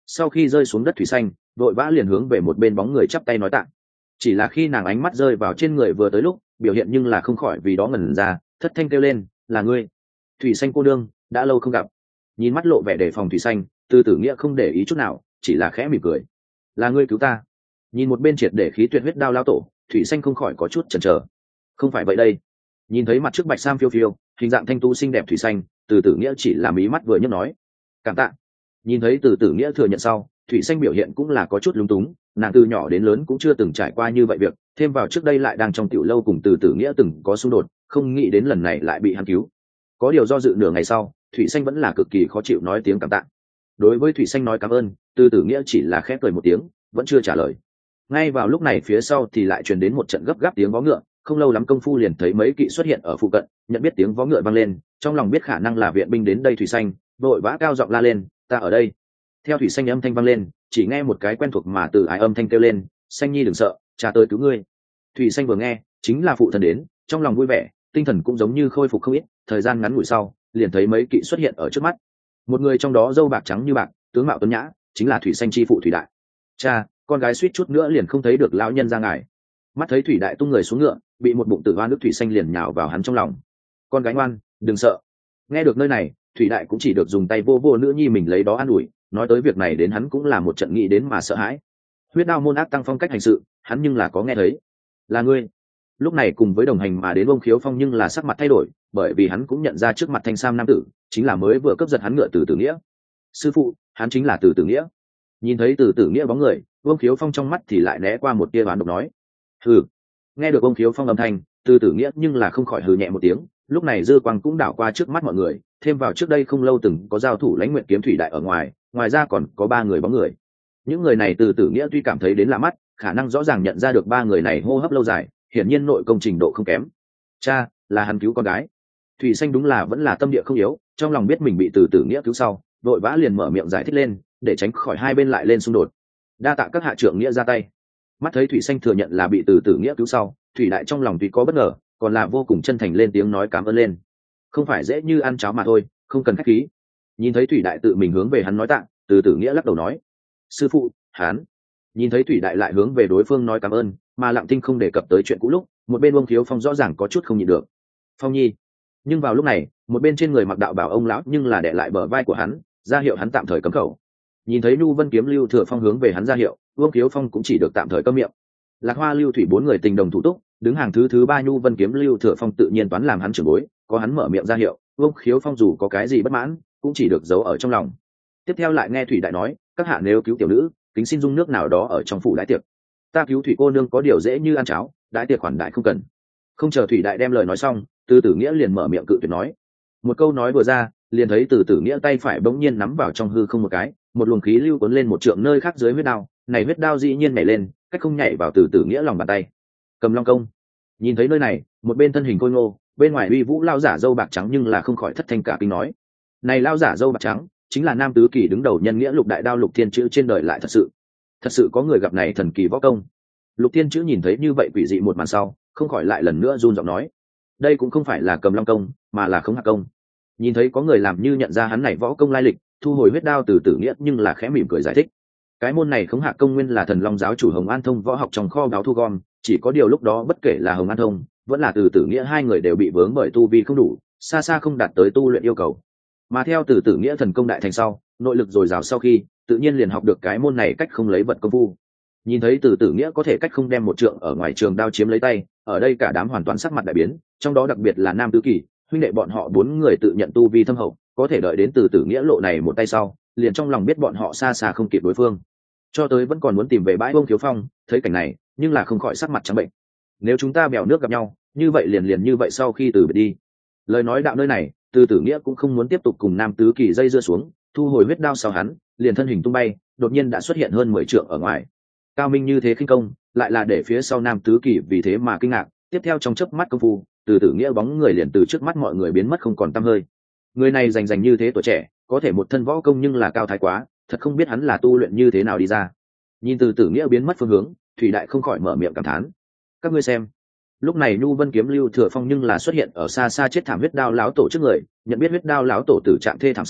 sau khi rơi xuống đất thủy xanh vội vã liền hướng về một bên bóng người chắp tay nói tạ. Chỉ là khi nàng ánh mắt rơi vào trên người vừa tới lúc biểu hiện nhưng là không khỏi vì đó ngẩn ra, thất thanh kêu lên, là ngươi, thủy xanh cô nương, đã lâu không gặp. Nhìn mắt lộ vẻ đề phòng thủy xanh, Từ Tử Nghĩa không để ý chút nào, chỉ là khẽ mỉm cười, là ngươi cứu ta. Nhìn một bên triệt để khí tuyệt huyết đao lao tổ, thủy xanh không khỏi có chút chần chờ. Không phải vậy đây. Nhìn thấy mặt trước bạch sam phiêu phiêu, hình dạng thanh tú xinh đẹp thủy xanh, Từ Tử Nghĩa chỉ là mí mắt vừa nhấc nói, cảm tạ. Nhìn thấy Từ Tử Nghĩa thừa nhận sau, thủy xanh biểu hiện cũng là có chút lúng túng, nàng từ nhỏ đến lớn cũng chưa từng trải qua như vậy việc, thêm vào trước đây lại đang trong tiểu lâu cùng Từ Tử Nghĩa từng có xung đột, không nghĩ đến lần này lại bị hắn cứu. Có điều do dự nửa ngày sau, thủy xanh vẫn là cực kỳ khó chịu nói tiếng cảm tạ. Đối với thủy xanh nói cảm ơn, Từ Tử Nghĩa chỉ là khẽ cười một tiếng, vẫn chưa trả lời. Ngay vào lúc này phía sau thì lại truyền đến một trận gấp gáp tiếng vó ngựa, không lâu lắm công phu liền thấy mấy kỵ xuất hiện ở phụ cận, nhận biết tiếng vó ngựa vang lên, trong lòng biết khả năng là viện binh đến đây thủy xanh, vội vã cao giọng la lên, ta ở đây. Theo thủy xanh âm thanh vang lên, chỉ nghe một cái quen thuộc mà từ ái âm thanh kêu lên, xanh nhi đừng sợ, cha tới cứu ngươi. Thủy xanh vừa nghe chính là phụ thần đến, trong lòng vui vẻ, tinh thần cũng giống như khôi phục không ít. Thời gian ngắn ngủi sau liền thấy mấy kỵ xuất hiện ở trước mắt, một người trong đó râu bạc trắng như bạc, tướng mạo tuấn nhã, chính là thủy xanh chi phụ Thủy Đại. Cha, con gái suýt chút nữa liền không thấy được lão nhân ra ngài. Mắt thấy Thủy Đại tung người xuống ngựa, bị một bụng tử oan nước thủy xanh liền nhào vào hắn trong lòng. Con gái ngoan, đừng sợ. Nghe được nơi này, Thủy Đại cũng chỉ được dùng tay vô vô nữ nhi mình lấy đó an ủi, nói tới việc này đến hắn cũng là một trận nghĩ đến mà sợ hãi. Huyết đao môn ác tăng phong cách hành sự, hắn nhưng là có nghe thấy. Là ngươi. Lúc này cùng với đồng hành mà đến Ông Khiếu Phong nhưng là sắc mặt thay đổi, bởi vì hắn cũng nhận ra trước mặt thanh sam nam tử chính là mới vừa cướp giật hắn ngựa Từ Tử Nghĩa. Sư phụ, hắn chính là Từ Tử Nghĩa. Nhìn thấy Từ Tử Nghĩa bóng người, Ông Khiếu Phong trong mắt thì lại né qua một tia đoán độc nói, hừ. Nghe được Ông Khiếu Phong âm thanh, Từ Tử Nghĩa nhưng là không khỏi hừ nhẹ một tiếng, lúc này dư quang cũng đảo qua trước mắt mọi người, thêm vào trước đây không lâu từng có giao thủ Lãnh Nguyệt Kiếm Thủy Đại ở ngoài, ngoài ra còn có ba người bóng người. Những người này Từ Tử Nghĩa tuy cảm thấy đến lạ mắt, khả năng rõ ràng nhận ra được ba người này hô hấp lâu dài, hiển nhiên nội công trình độ không kém. Cha, là hắn cứu con gái. Thủy xanh đúng là vẫn là tâm địa không yếu, trong lòng biết mình bị Từ Tử Nghĩa cứu sau, vội vã liền mở miệng giải thích lên, để tránh khỏi hai bên lại lên xung đột. Đa tạ các hạ trưởng nghĩa ra tay. Mắt thấy Thủy xanh thừa nhận là bị Từ Tử Nghĩa cứu sau, Thủy Đại trong lòng tuy có bất ngờ, còn là vô cùng chân thành lên tiếng nói cảm ơn lên. Không phải dễ như ăn cháo mà thôi, không cần khách khí. Nhìn thấy Thủy Đại tự mình hướng về hắn nói tạ, Từ Tử Nghĩa lắc đầu nói, sư phụ, hắn. Nhìn thấy Thủy Đại lại hướng về đối phương nói cảm ơn, mà Lặng Tinh không đề cập tới chuyện cũ lúc, một bên Ông Khiếu Phong rõ ràng có chút không nhịn được. Phong nhi. Nhưng vào lúc này, một bên trên người mặc đạo bảo ông lão nhưng là đè lại bờ vai của hắn, ra hiệu hắn tạm thời cấm khẩu. Nhìn thấy Nhu Vân Kiếm Lưu Thừa Phong hướng về hắn ra hiệu, Ông Khiếu Phong cũng chỉ được tạm thời câm miệng. Lạc Hoa Lưu Thủy bốn người tình đồng thủ túc, đứng hàng thứ thứ ba Nhu Vân Kiếm Lưu Thừa Phong tự nhiên toán làm hắn trưởng bối, có hắn mở miệng ra hiệu, Ông Khiếu Phong dù có cái gì bất mãn, cũng chỉ được giấu ở trong lòng. Tiếp theo lại nghe Thủy Đại nói, các hạ nếu cứu tiểu nữ, kính xin dung nước nào đó ở trong phủ đãi tiệc. Ta cứu Thủy cô nương có điều dễ như ăn cháo, đãi tiệc khoản đại không cần. Không chờ Thủy Đại đem lời nói xong, Từ Tử Nghĩa liền mở miệng cự tuyệt nói. Một câu nói vừa ra, liền thấy Từ Tử Nghĩa tay phải bỗng nhiên nắm vào trong hư không một cái, một luồng khí lưu cuốn lên một trượng nơi khác dưới huyết đao, này huyết đao dĩ nhiên nhảy lên, cách không nhảy vào Từ Tử Nghĩa lòng bàn tay. Cầm Long công. Nhìn thấy nơi này, một bên thân hình khôi ngô, bên ngoài uy vũ lao giả dâu bạc trắng nhưng là không khỏi thất thanh cả kinh nói. Này lao giả dâu bạc trắng, chính là Nam Tứ Kỳ đứng đầu nhân nghĩa Lục Đại Đao Lục Thiên Chữ trên đời lại thật sự. Thật sự có người gặp này thần kỳ võ công. Lục Thiên Chữ nhìn thấy như vậy quỷ dị một màn sau, không khỏi lại lần nữa run giọng nói, đây cũng không phải là Cầm Long công, mà là Khống Hạc công. Nhìn thấy có người làm như nhận ra hắn này võ công lai lịch, thu hồi huyết đao Từ Tử Nghĩa nhưng là khẽ mỉm cười giải thích, cái môn này Khống Hạc công nguyên là Thần Long giáo chủ Hồng An Thông võ học trong kho báu thu gom, chỉ có điều lúc đó bất kể là Hồng An Thông vẫn là Từ Tử Nghĩa hai người đều bị vướng bởi tu vi không đủ, xa xa không đạt tới tu luyện yêu cầu. Mà theo Từ Tử Nghĩa thần công đại thành sau, nội lực dồi dào sau khi, tự nhiên liền học được cái môn này cách không lấy vật công phu. Nhìn thấy Từ Tử Nghĩa có thể cách không đem một trượng ở ngoài trường đao chiếm lấy tay, ở đây cả đám hoàn toàn sắc mặt đại biến, trong đó đặc biệt là Nam Tứ Kỳ huynh đệ bọn họ bốn người tự nhận tu vi thâm hậu, có thể đợi đến Từ Tử Nghĩa lộ này một tay sau, liền trong lòng biết bọn họ xa xa không kịp đối phương, cho tới vẫn còn muốn tìm về bãi Ông Khiếu Phong, thấy cảnh này nhưng là không khỏi sắc mặt trắng bệnh. Nếu chúng ta bèo nước gặp nhau, như vậy liền liền như vậy sau khi từ biệt đi. Lời nói đạo nơi này, Từ Tử Nghĩa cũng không muốn tiếp tục cùng Nam Tứ Kỳ dây dưa xuống, thu hồi huyết đao sau hắn, liền thân hình tung bay, đột nhiên đã xuất hiện hơn mười trượng ở ngoài. Cao minh như thế khinh công, lại là để phía sau Nam Tứ Kỳ vì thế mà kinh ngạc, tiếp theo trong chớp mắt công phu, Từ Tử Nghĩa bóng người liền từ trước mắt mọi người biến mất không còn tăm hơi. Người này rành rành như thế tuổi trẻ, có thể một thân võ công nhưng là cao thái quá, thật không biết hắn là tu luyện như thế nào đi ra. Nhìn Từ Tử Nghĩa biến mất phương hướng, Thủy Đại không khỏi mở miệng cảm thán. Các ngươi xem, lúc này Nhu Vân Kiếm Lưu Thừa Phong nhưng là xuất hiện ở xa xa chết thảm huyết đao lão tổ trước người, nhận biết huyết đao lão tổ tử trạng thê thảm sau,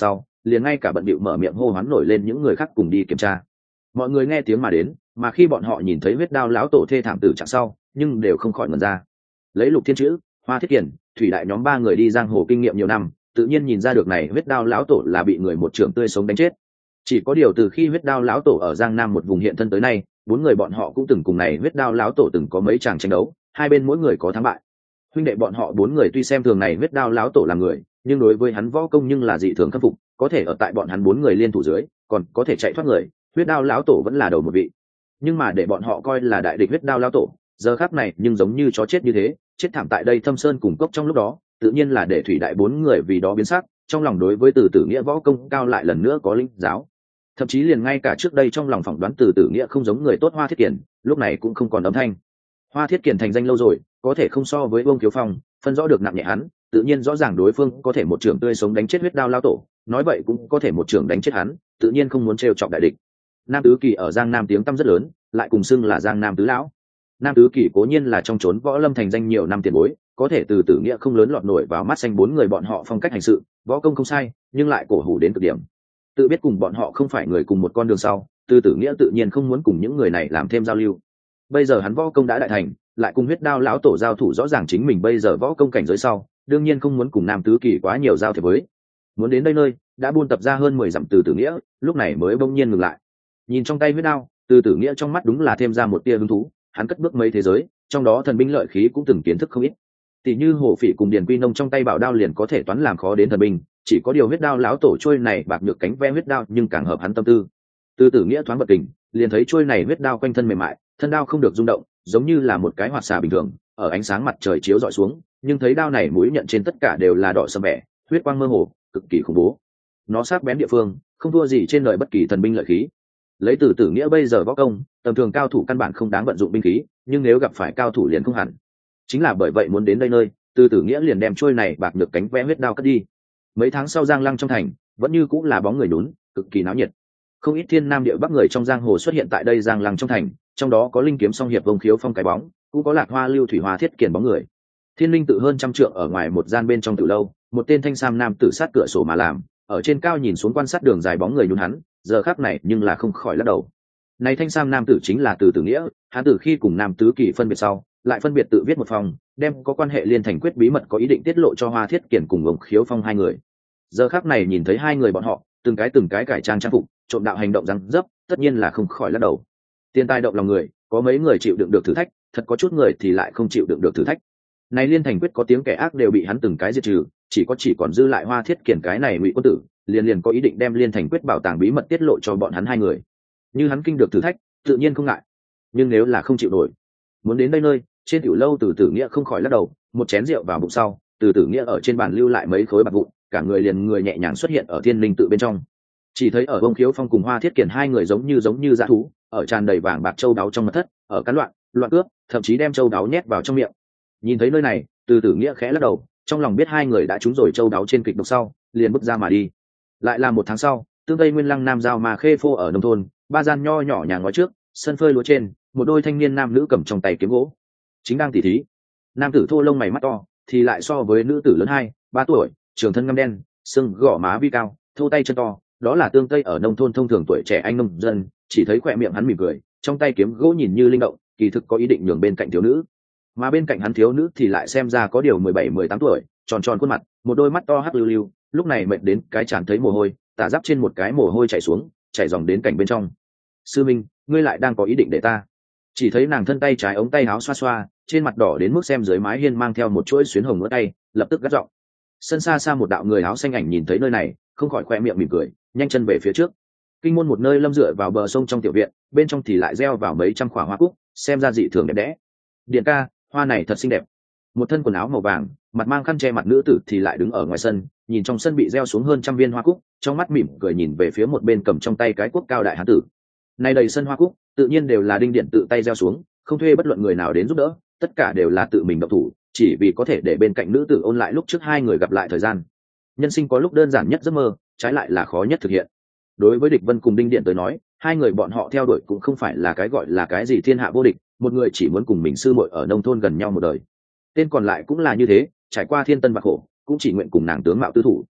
liền ngay cả bận bịu mở miệng hô hoán nổi lên những người khác cùng đi kiểm tra. Mọi người nghe tiếng mà đến, mà khi bọn họ nhìn thấy huyết đao lão tổ thê thảm tử trạng sau, nhưng đều không khỏi ngẩn ra. Lấy Lục Thiên Chữ, Hoa Thiết Kiền, Thủy Đại nhóm ba người đi giang hồ kinh nghiệm nhiều năm, tự nhiên nhìn ra được này huyết đao lão tổ là bị người một trưởng tươi sống đánh chết. Chỉ có điều từ khi huyết đao lão tổ ở Giang Nam một vùng hiện thân tới nay, bốn người bọn họ cũng từng cùng này huyết đao lão tổ từng có mấy tràng tranh đấu, hai bên mỗi người có thắng bại. Huynh đệ bọn họ bốn người tuy xem thường này huyết đao lão tổ là người, nhưng đối với hắn võ công nhưng là dị thường khâm phục, có thể ở tại bọn hắn bốn người liên thủ dưới, còn có thể chạy thoát người, huyết đao lão tổ vẫn là đầu một vị. Nhưng mà để bọn họ coi là đại địch huyết đao lão tổ, giờ khắc này nhưng giống như chó chết như thế, chết thảm tại đây Thâm Sơn cùng cốc trong lúc đó, tự nhiên là để Thủy Đại bốn người vì đó biến sắc, trong lòng đối với Từ Tử Nghĩa võ công cao lại lần nữa có linh giáo. Thậm chí liền ngay cả trước đây trong lòng phỏng đoán Từ Tử Nghĩa không giống người tốt Hoa Thiết Kiền, lúc này cũng không còn âm thanh. Hoa Thiết Kiền thành danh lâu rồi, có thể không so với Vương Thiếu Phong, phân rõ được nặng nhẹ hắn, tự nhiên rõ ràng đối phương có thể một trưởng tươi sống đánh chết huyết đao lao tổ, nói vậy cũng có thể một trưởng đánh chết hắn, tự nhiên không muốn trêu chọc đại địch. Nam Tứ Kỳ ở Giang Nam tiếng tăm rất lớn, lại cùng xưng là Giang Nam tứ lão. Nam Tứ Kỳ cố nhiên là trong trốn võ lâm thành danh nhiều năm tiền bối, có thể Từ Tử Nghĩa không lớn lọt nổi vào mắt xanh bốn người bọn họ phong cách hành sự, võ công không sai, nhưng lại cổ hủ đến cực điểm. Tự biết cùng bọn họ không phải người cùng một con đường sau, Từ Tử Nghĩa tự nhiên không muốn cùng những người này làm thêm giao lưu. Bây giờ hắn võ công đã đại thành, lại cùng huyết đao lão tổ giao thủ rõ ràng chính mình bây giờ võ công cảnh giới sau, đương nhiên không muốn cùng Nam Tứ Kỳ quá nhiều giao thiệp với. Muốn đến đây nơi, đã buôn tập ra hơn mười dặm Từ Tử Nghĩa, lúc này mới bỗng nhiên ngừng lại. Nhìn trong tay huyết đao, Từ Tử Nghĩa trong mắt đúng là thêm ra một tia hứng thú, hắn cất bước mấy thế giới, trong đó thần binh lợi khí cũng từng kiến thức không ít. Tỷ như Hổ Phỉ cùng Điền Quy Nông trong tay bảo đao liền có thể toán làm khó đến thần binh, chỉ có điều huyết đao lão tổ trôi này bạc nhược cánh ve huyết đao nhưng càng hợp hắn tâm tư. Từ Tử Nghĩa thoáng bật kình, liền thấy trôi này huyết đao quanh thân mềm mại, thân đao không được rung động, giống như là một cái hoạt xà bình thường, ở ánh sáng mặt trời chiếu rọi xuống, nhưng thấy đao này mũi nhận trên tất cả đều là đỏ sẫm vẻ, huyết quang mơ hồ, cực kỳ khủng bố. Nó sắc bén địa phương, không thua gì trên đời bất kỳ thần binh lợi khí. Lấy Từ Tử Nghĩa bây giờ võ công, tầm thường cao thủ căn bản không đáng vận dụng binh khí, nhưng nếu gặp phải cao thủ liền không hẳn. Chính là bởi vậy muốn đến đây nơi, Từ Tử Nghĩa liền đem trôi này bạc nhược cánh ve huyết đao cất đi. Mấy tháng sau Giang Lăng trong thành, vẫn như cũng là bóng người nhún, cực kỳ náo nhiệt. Không ít thiên nam địa bắc người trong giang hồ xuất hiện tại đây Giang Lăng trong thành, trong đó có linh kiếm song hiệp Vông Khiếu Phong cái bóng, cũng có Lạc Hoa Lưu Thủy Hoa Thiết Kiền bóng người. Thiên linh tự hơn trăm trượng ở ngoài một gian bên trong tiểu lâu, một tên thanh sam nam tử sát cửa sổ mà làm, ở trên cao nhìn xuống quan sát đường dài bóng người nhún hắn, giờ khắc này nhưng là không khỏi lắc đầu. Này thanh sam nam tử chính là Từ Tử Nghĩa, hắn từ khi cùng Nam Tứ Kỳ phân biệt sau, lại phân biệt tự viết một phòng, đem có quan hệ liên thành quyết bí mật có ý định tiết lộ cho Hoa Thiết Kiền cùng Vông Khiếu Phong hai người. Giờ khắc này nhìn thấy hai người bọn họ, từng cái từng cái cải trang trang phục, trộm đạo hành động răng dấp, tất nhiên là không khỏi lắc đầu. Tiền tài động lòng người, có mấy người chịu đựng được thử thách, thật có chút người thì lại không chịu đựng được thử thách. Này liên thành quyết có tiếng kẻ ác đều bị hắn từng cái diệt trừ, chỉ có chỉ còn dư lại Hoa Thiết Kiền cái này ngụy quân tử, liền liền có ý định đem liên thành quyết bảo tàng bí mật tiết lộ cho bọn hắn hai người. Như hắn kinh được thử thách, tự nhiên không ngại, nhưng nếu là không chịu nổi, muốn đến đây nơi, trên tiểu lâu Từ Tử Nghĩa không khỏi lắc đầu, một chén rượu vào bụng sau, Từ Tử Nghĩa ở trên bàn lưu lại mấy khối bạc vụn, cả người liền người nhẹ nhàng xuất hiện ở thiên linh tự bên trong. Chỉ thấy ở Vông Khiếu Phong cùng Hoa Thiết Kiền hai người giống như giống như dã thú, ở tràn đầy vàng bạc châu đáo trong mật thất, ở cắn loạn, loạn cướp, thậm chí đem châu đáo nhét vào trong miệng. Nhìn thấy nơi này, Từ Tử Nghĩa khẽ lắc đầu, trong lòng biết hai người đã trúng rồi châu đáo trên kịch độc sau, liền bước ra mà đi. Lại là một tháng sau, Tương Tây Nguyên Lăng Nam giao mà khê phô ở nông thôn, ba gian nho nhỏ nhà ngói trước, sân phơi lúa trên, một đôi thanh niên nam nữ cầm trong tay kiếm gỗ, chính đang tỉ thí. Nam tử thô lông mày mắt to, thì lại so với nữ tử lớn hai, ba tuổi, trường thân ngăm đen, sưng gò má vi cao, thô tay chân to, đó là Tương Tây ở nông thôn thông thường tuổi trẻ anh nông dân, chỉ thấy khỏe miệng hắn mỉm cười, trong tay kiếm gỗ nhìn như linh động, kỳ thực có ý định nhường bên cạnh thiếu nữ. Mà bên cạnh hắn thiếu nữ thì lại xem ra có điều mười bảy mười tám tuổi, tròn tròn khuôn mặt, một đôi mắt to hắc lưu lưu, lúc này mệt đến cái trán thấy mồ hôi, tả giáp trên một cái mồ hôi chảy xuống, chảy dòng đến cảnh bên trong. Sư Minh, ngươi lại đang có ý định để ta? Chỉ thấy nàng thân tay trái ống tay áo xoa xoa, trên mặt đỏ đến mức xem dưới mái hiên mang theo một chuỗi xuyến hồng mỡ tay, lập tức gắt giọng. Sân xa xa một đạo người áo xanh ảnh nhìn thấy nơi này, không khỏi khoe miệng mỉm cười, nhanh chân về phía trước. Kinh môn một nơi lâm dựa vào bờ sông trong tiểu viện, bên trong thì lại gieo vào mấy trăm khỏa hoa cúc, xem ra dị thường đẹp đẽ. Điện ca, hoa này thật xinh đẹp. Một thân quần áo màu vàng, mặt mang khăn che mặt nữ tử thì lại đứng ở ngoài sân, nhìn trong sân bị gieo xuống hơn trăm viên hoa cúc, trong mắt mỉm cười nhìn về phía một bên cầm trong tay cái cuốc cao đại hán tử. Này đầy sân hoa cúc, tự nhiên đều là đinh điện tự tay gieo xuống, không thuê bất luận người nào đến giúp đỡ, tất cả đều là tự mình động thủ, chỉ vì có thể để bên cạnh nữ tử ôn lại lúc trước hai người gặp lại thời gian. Nhân sinh có lúc đơn giản nhất giấc mơ, trái lại là khó nhất thực hiện. Đối với Địch Vân cùng Đinh Điện tới nói, hai người bọn họ theo đuổi cũng không phải là cái gọi là cái gì thiên hạ vô địch, một người chỉ muốn cùng mình sư muội ở nông thôn gần nhau một đời. Tên còn lại cũng là như thế, trải qua thiên tân bạc khổ, cũng chỉ nguyện cùng nàng tướng mạo tứ thủ.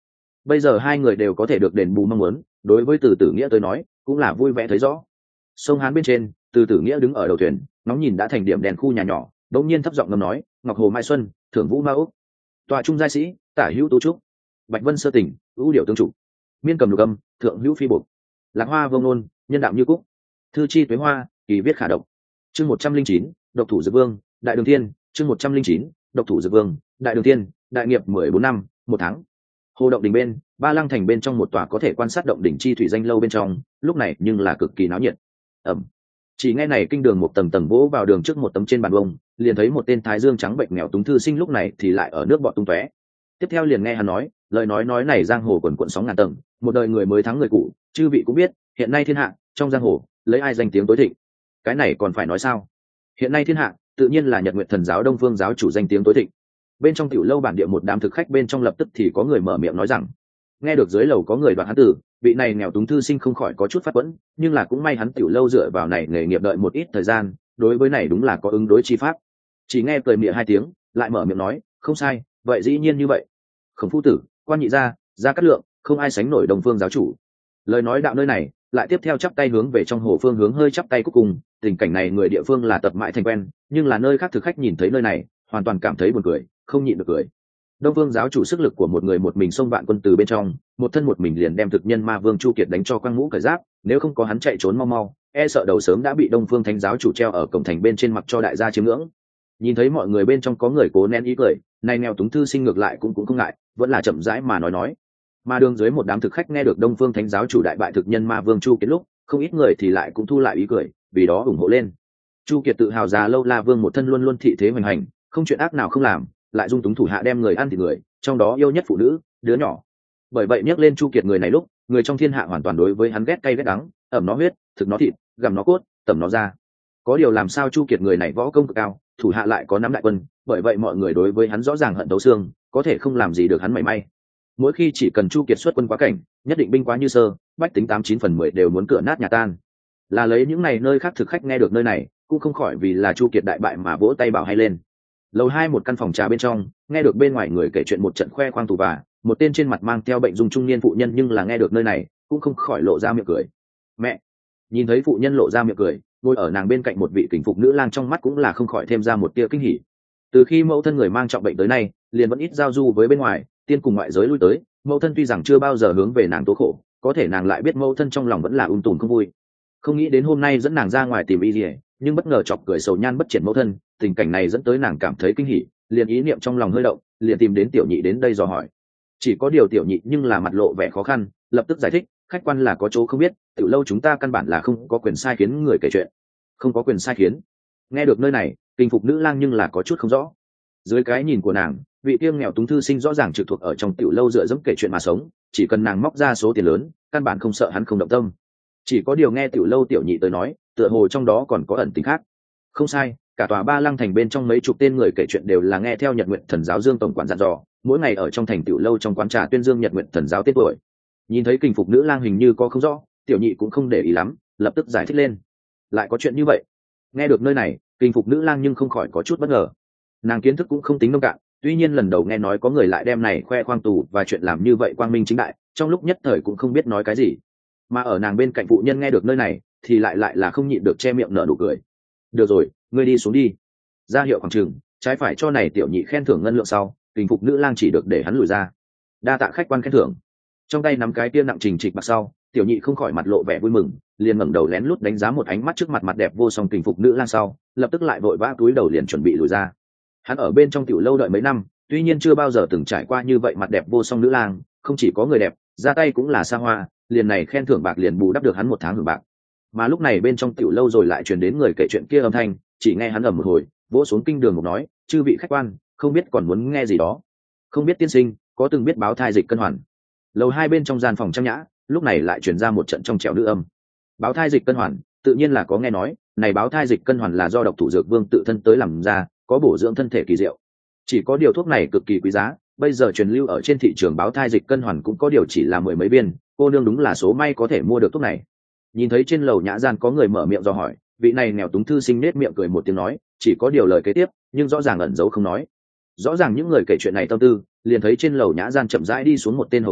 bây giờ hai người đều có thể được đền bù mong muốn, đối với từ tử nghĩa tới nói cũng là vui vẻ thấy rõ. Sông Hán bên trên, từ tử nghĩa đứng ở đầu thuyền ngóng nhìn đã thành điểm đèn khu nhà nhỏ, đột nhiên thấp giọng ngâm nói: Ngọc Hồ Mai Xuân, Thưởng Vũ Ma Úc, tọa trung giai sĩ, tả hữu tu trúc, Bạch Vân sơ tỉnh, ưu điệu tương chủ, miên cầm lục âm, thượng hữu phi bột, lạc hoa vông nôn, nhân đạo như cúc, thư chi tuế hoa, kỳ viết khả độc. Chương một trăm linh chín, độc thủ dược vương, đại đường thiên. Chương một trăm linh chín, độc thủ dược vương, đại đường thiên. Đại nghiệp mười bốn năm, một tháng. Hồ động đỉnh bên, Ba Lăng thành bên trong một tòa có thể quan sát động đỉnh chi thủy danh lâu bên trong, lúc này nhưng là cực kỳ náo nhiệt. Ẩm. Chỉ nghe này kinh đường một tầng tầng vỗ vào đường trước một tấm trên bàn bông, liền thấy một tên thái dương trắng bệnh nghèo túng thư sinh lúc này thì lại ở nước bọt tung tóe. Tiếp theo liền nghe hắn nói, lời nói nói này giang hồ quần quận sóng ngàn tầng, một đời người mới thắng người cũ, chư vị cũng biết, hiện nay thiên hạ trong giang hồ lấy ai danh tiếng tối thịnh. Cái này còn phải nói sao? Hiện nay thiên hạ tự nhiên là Nhật Nguyệt Thần giáo Đông Phương giáo chủ danh tiếng tối thịnh. Bên trong tiểu lâu bản địa một đám thực khách bên trong lập tức thì có người mở miệng nói rằng, nghe được dưới lầu có người đoạn hắn tử, vị này nghèo túng thư sinh không khỏi có chút phát quẫn, nhưng là cũng may hắn tiểu lâu dựa vào này nghề nghiệp đợi một ít thời gian, đối với này đúng là có ứng đối chi pháp. Chỉ nghe cười mỉa hai tiếng, lại mở miệng nói, không sai, vậy dĩ nhiên như vậy. Khổng phu tử, quan nhị gia, gia cát lượng, không ai sánh nổi Đông Phương giáo chủ. Lời nói đạo nơi này, lại tiếp theo chắp tay hướng về trong hồ phương hướng hơi chắp tay cuối cùng, tình cảnh này người địa phương là tập mãi thành quen, nhưng là nơi khác thực khách nhìn thấy nơi này, hoàn toàn cảm thấy buồn cười, không nhịn được cười. Đông Phương giáo chủ sức lực của một người một mình xông vạn quân từ bên trong, một thân một mình liền đem thực nhân ma vương Chu Kiệt đánh cho quăng mũ cởi giáp, nếu không có hắn chạy trốn mau mau, e sợ đầu sớm đã bị Đông Phương Thánh giáo chủ treo ở cổng thành bên trên mặc cho đại gia chiếm ngưỡng. Nhìn thấy mọi người bên trong có người cố nén ý cười, này nghèo túng thư sinh ngược lại cũng cũng không ngại, vẫn là chậm rãi mà nói nói. Mà đường dưới một đám thực khách nghe được Đông Phương Thánh giáo chủ đại bại thực nhân ma vương Chu Kiệt lúc, không ít người thì lại cũng thu lại ý cười, vì đó ủng hộ lên. Chu Kiệt tự hào già lâu la vương một thân luôn luôn thị thế hoành hành, không chuyện ác nào không làm, lại dung túng thủ hạ đem người ăn thịt người, trong đó yêu nhất phụ nữ, đứa nhỏ. Bởi vậy nhắc lên Chu Kiệt người này lúc, người trong thiên hạ hoàn toàn đối với hắn ghét cay ghét đắng, ẩm nó huyết, thực nó thịt, gặm nó cốt, tẩm nó ra. Có điều làm sao Chu Kiệt người này võ công cực cao, thủ hạ lại có nắm đại quân, bởi vậy mọi người đối với hắn rõ ràng hận thấu xương, có thể không làm gì được hắn mảy may. Mỗi khi chỉ cần Chu Kiệt xuất quân quá cảnh, nhất định binh quá như sơ, bách tính tám chín phần mười đều muốn cửa nát nhà tan. Là lấy những này nơi khác thực khách nghe được nơi này, cũng không khỏi vì là Chu Kiệt đại bại mà vỗ tay bảo hay lên. Lầu hai một căn phòng trà bên trong, nghe được bên ngoài người kể chuyện một trận khoe khoang tù và, một tên trên mặt mang theo bệnh dung trung niên phụ nhân nhưng là nghe được nơi này, cũng không khỏi lộ ra miệng cười. Mẹ! Nhìn thấy phụ nhân lộ ra miệng cười, ngồi ở nàng bên cạnh một vị kình phục nữ lang trong mắt cũng là không khỏi thêm ra một tia kinh hỉ. Từ khi mẫu thân người mang trọng bệnh tới nay, liền vẫn ít giao du với bên ngoài, tiên cùng ngoại giới lui tới, mẫu thân tuy rằng chưa bao giờ hướng về nàng tố khổ, có thể nàng lại biết mẫu thân trong lòng vẫn là um tùm không vui. Không nghĩ đến hôm nay dẫn nàng ra ngoài tìm y gì, nhưng bất ngờ chọc cười sầu nhan bất triển mẫu thân, tình cảnh này dẫn tới nàng cảm thấy kinh hỉ, liền ý niệm trong lòng hơi động, liền tìm đến tiểu nhị đến đây dò hỏi. Chỉ có điều tiểu nhị nhưng là mặt lộ vẻ khó khăn, lập tức giải thích, khách quan là có chỗ không biết, tiểu lâu chúng ta căn bản là không có quyền sai khiến người kể chuyện. Không có quyền sai khiến. Nghe được nơi này, kinh phục nữ lang nhưng là có chút không rõ. Dưới cái nhìn của nàng, vị tiêu nghèo túng thư sinh rõ ràng trực thuộc ở trong tiểu lâu dựa dẫm kể chuyện mà sống, chỉ cần nàng móc ra số tiền lớn, căn bản không sợ hắn không động tâm. Chỉ có điều nghe tiểu lâu tiểu nhị tới nói, tựa hồ trong đó còn có ẩn tình khác. Không sai, cả tòa Ba Lăng thành bên trong mấy chục tên người kể chuyện đều là nghe theo Nhật Nguyện Thần giáo Dương tổng quản dặn dò, mỗi ngày ở trong thành tiểu lâu trong quán trà tuyên dương Nhật Nguyện Thần giáo tên tuổi. Nhìn thấy kinh phục nữ lang hình như có không rõ, tiểu nhị cũng không để ý lắm, lập tức giải thích lên. Lại có chuyện như vậy? Nghe được nơi này, kinh phục nữ lang nhưng không khỏi có chút bất ngờ. Nàng kiến thức cũng không tính nông cạn, tuy nhiên lần đầu nghe nói có người lại đem này khoe khoang tù và chuyện làm như vậy quang minh chính đại, trong lúc nhất thời cũng không biết nói cái gì. Mà ở nàng bên cạnh phụ nhân nghe được nơi này, thì lại lại là không nhịn được che miệng nở nụ cười. Được rồi, ngươi đi xuống đi. Ra hiệu khoảng trường, trái phải cho này tiểu nhị khen thưởng ngân lượng sau, kinh phục nữ lang chỉ được để hắn lùi ra. Đa tạ khách quan khen thưởng. Trong tay nắm cái tiên nặng trình trịch mặt sau, tiểu nhị không khỏi mặt lộ vẻ vui mừng, liền ngẩng đầu lén lút đánh giá một ánh mắt trước mặt mặt đẹp vô song kinh phục nữ lang sau, lập tức lại vội vã túi đầu liền chuẩn bị lùi ra. Hắn ở bên trong tiểu lâu đợi mấy năm, tuy nhiên chưa bao giờ từng trải qua như vậy mặt đẹp vô song nữ lang, không chỉ có người đẹp, ra tay cũng là xa hoa, liền này khen thưởng bạc liền bù đắp được hắn một tháng hưởng bạc. Mà lúc này bên trong tiểu lâu rồi lại truyền đến người kể chuyện kia âm thanh, chỉ nghe hắn ầm một hồi, vỗ xuống kinh đường một nói, chư vị khách quan, không biết còn muốn nghe gì đó. Không biết tiên sinh có từng biết báo thai dịch cân hoàn. Lầu hai bên trong gian phòng trang nhã, lúc này lại truyền ra một trận trong trẻo nữ âm. Báo thai dịch cân hoàn, tự nhiên là có nghe nói, này báo thai dịch cân hoàn là do độc thủ dược vương tự thân tới làm ra, có bổ dưỡng thân thể kỳ diệu. Chỉ có điều thuốc này cực kỳ quý giá, bây giờ truyền lưu ở trên thị trường báo thai dịch cân hoàn cũng có điều chỉ là mười mấy viên, cô nương đúng là số may có thể mua được thuốc này. Nhìn thấy trên lầu nhã gian có người mở miệng dò hỏi, vị này nghèo túng thư sinh nết miệng cười một tiếng nói, chỉ có điều lời kế tiếp, nhưng rõ ràng ẩn giấu không nói. Rõ ràng những người kể chuyện này tâm tư, liền thấy trên lầu nhã gian chậm rãi đi xuống một tên hầu gái,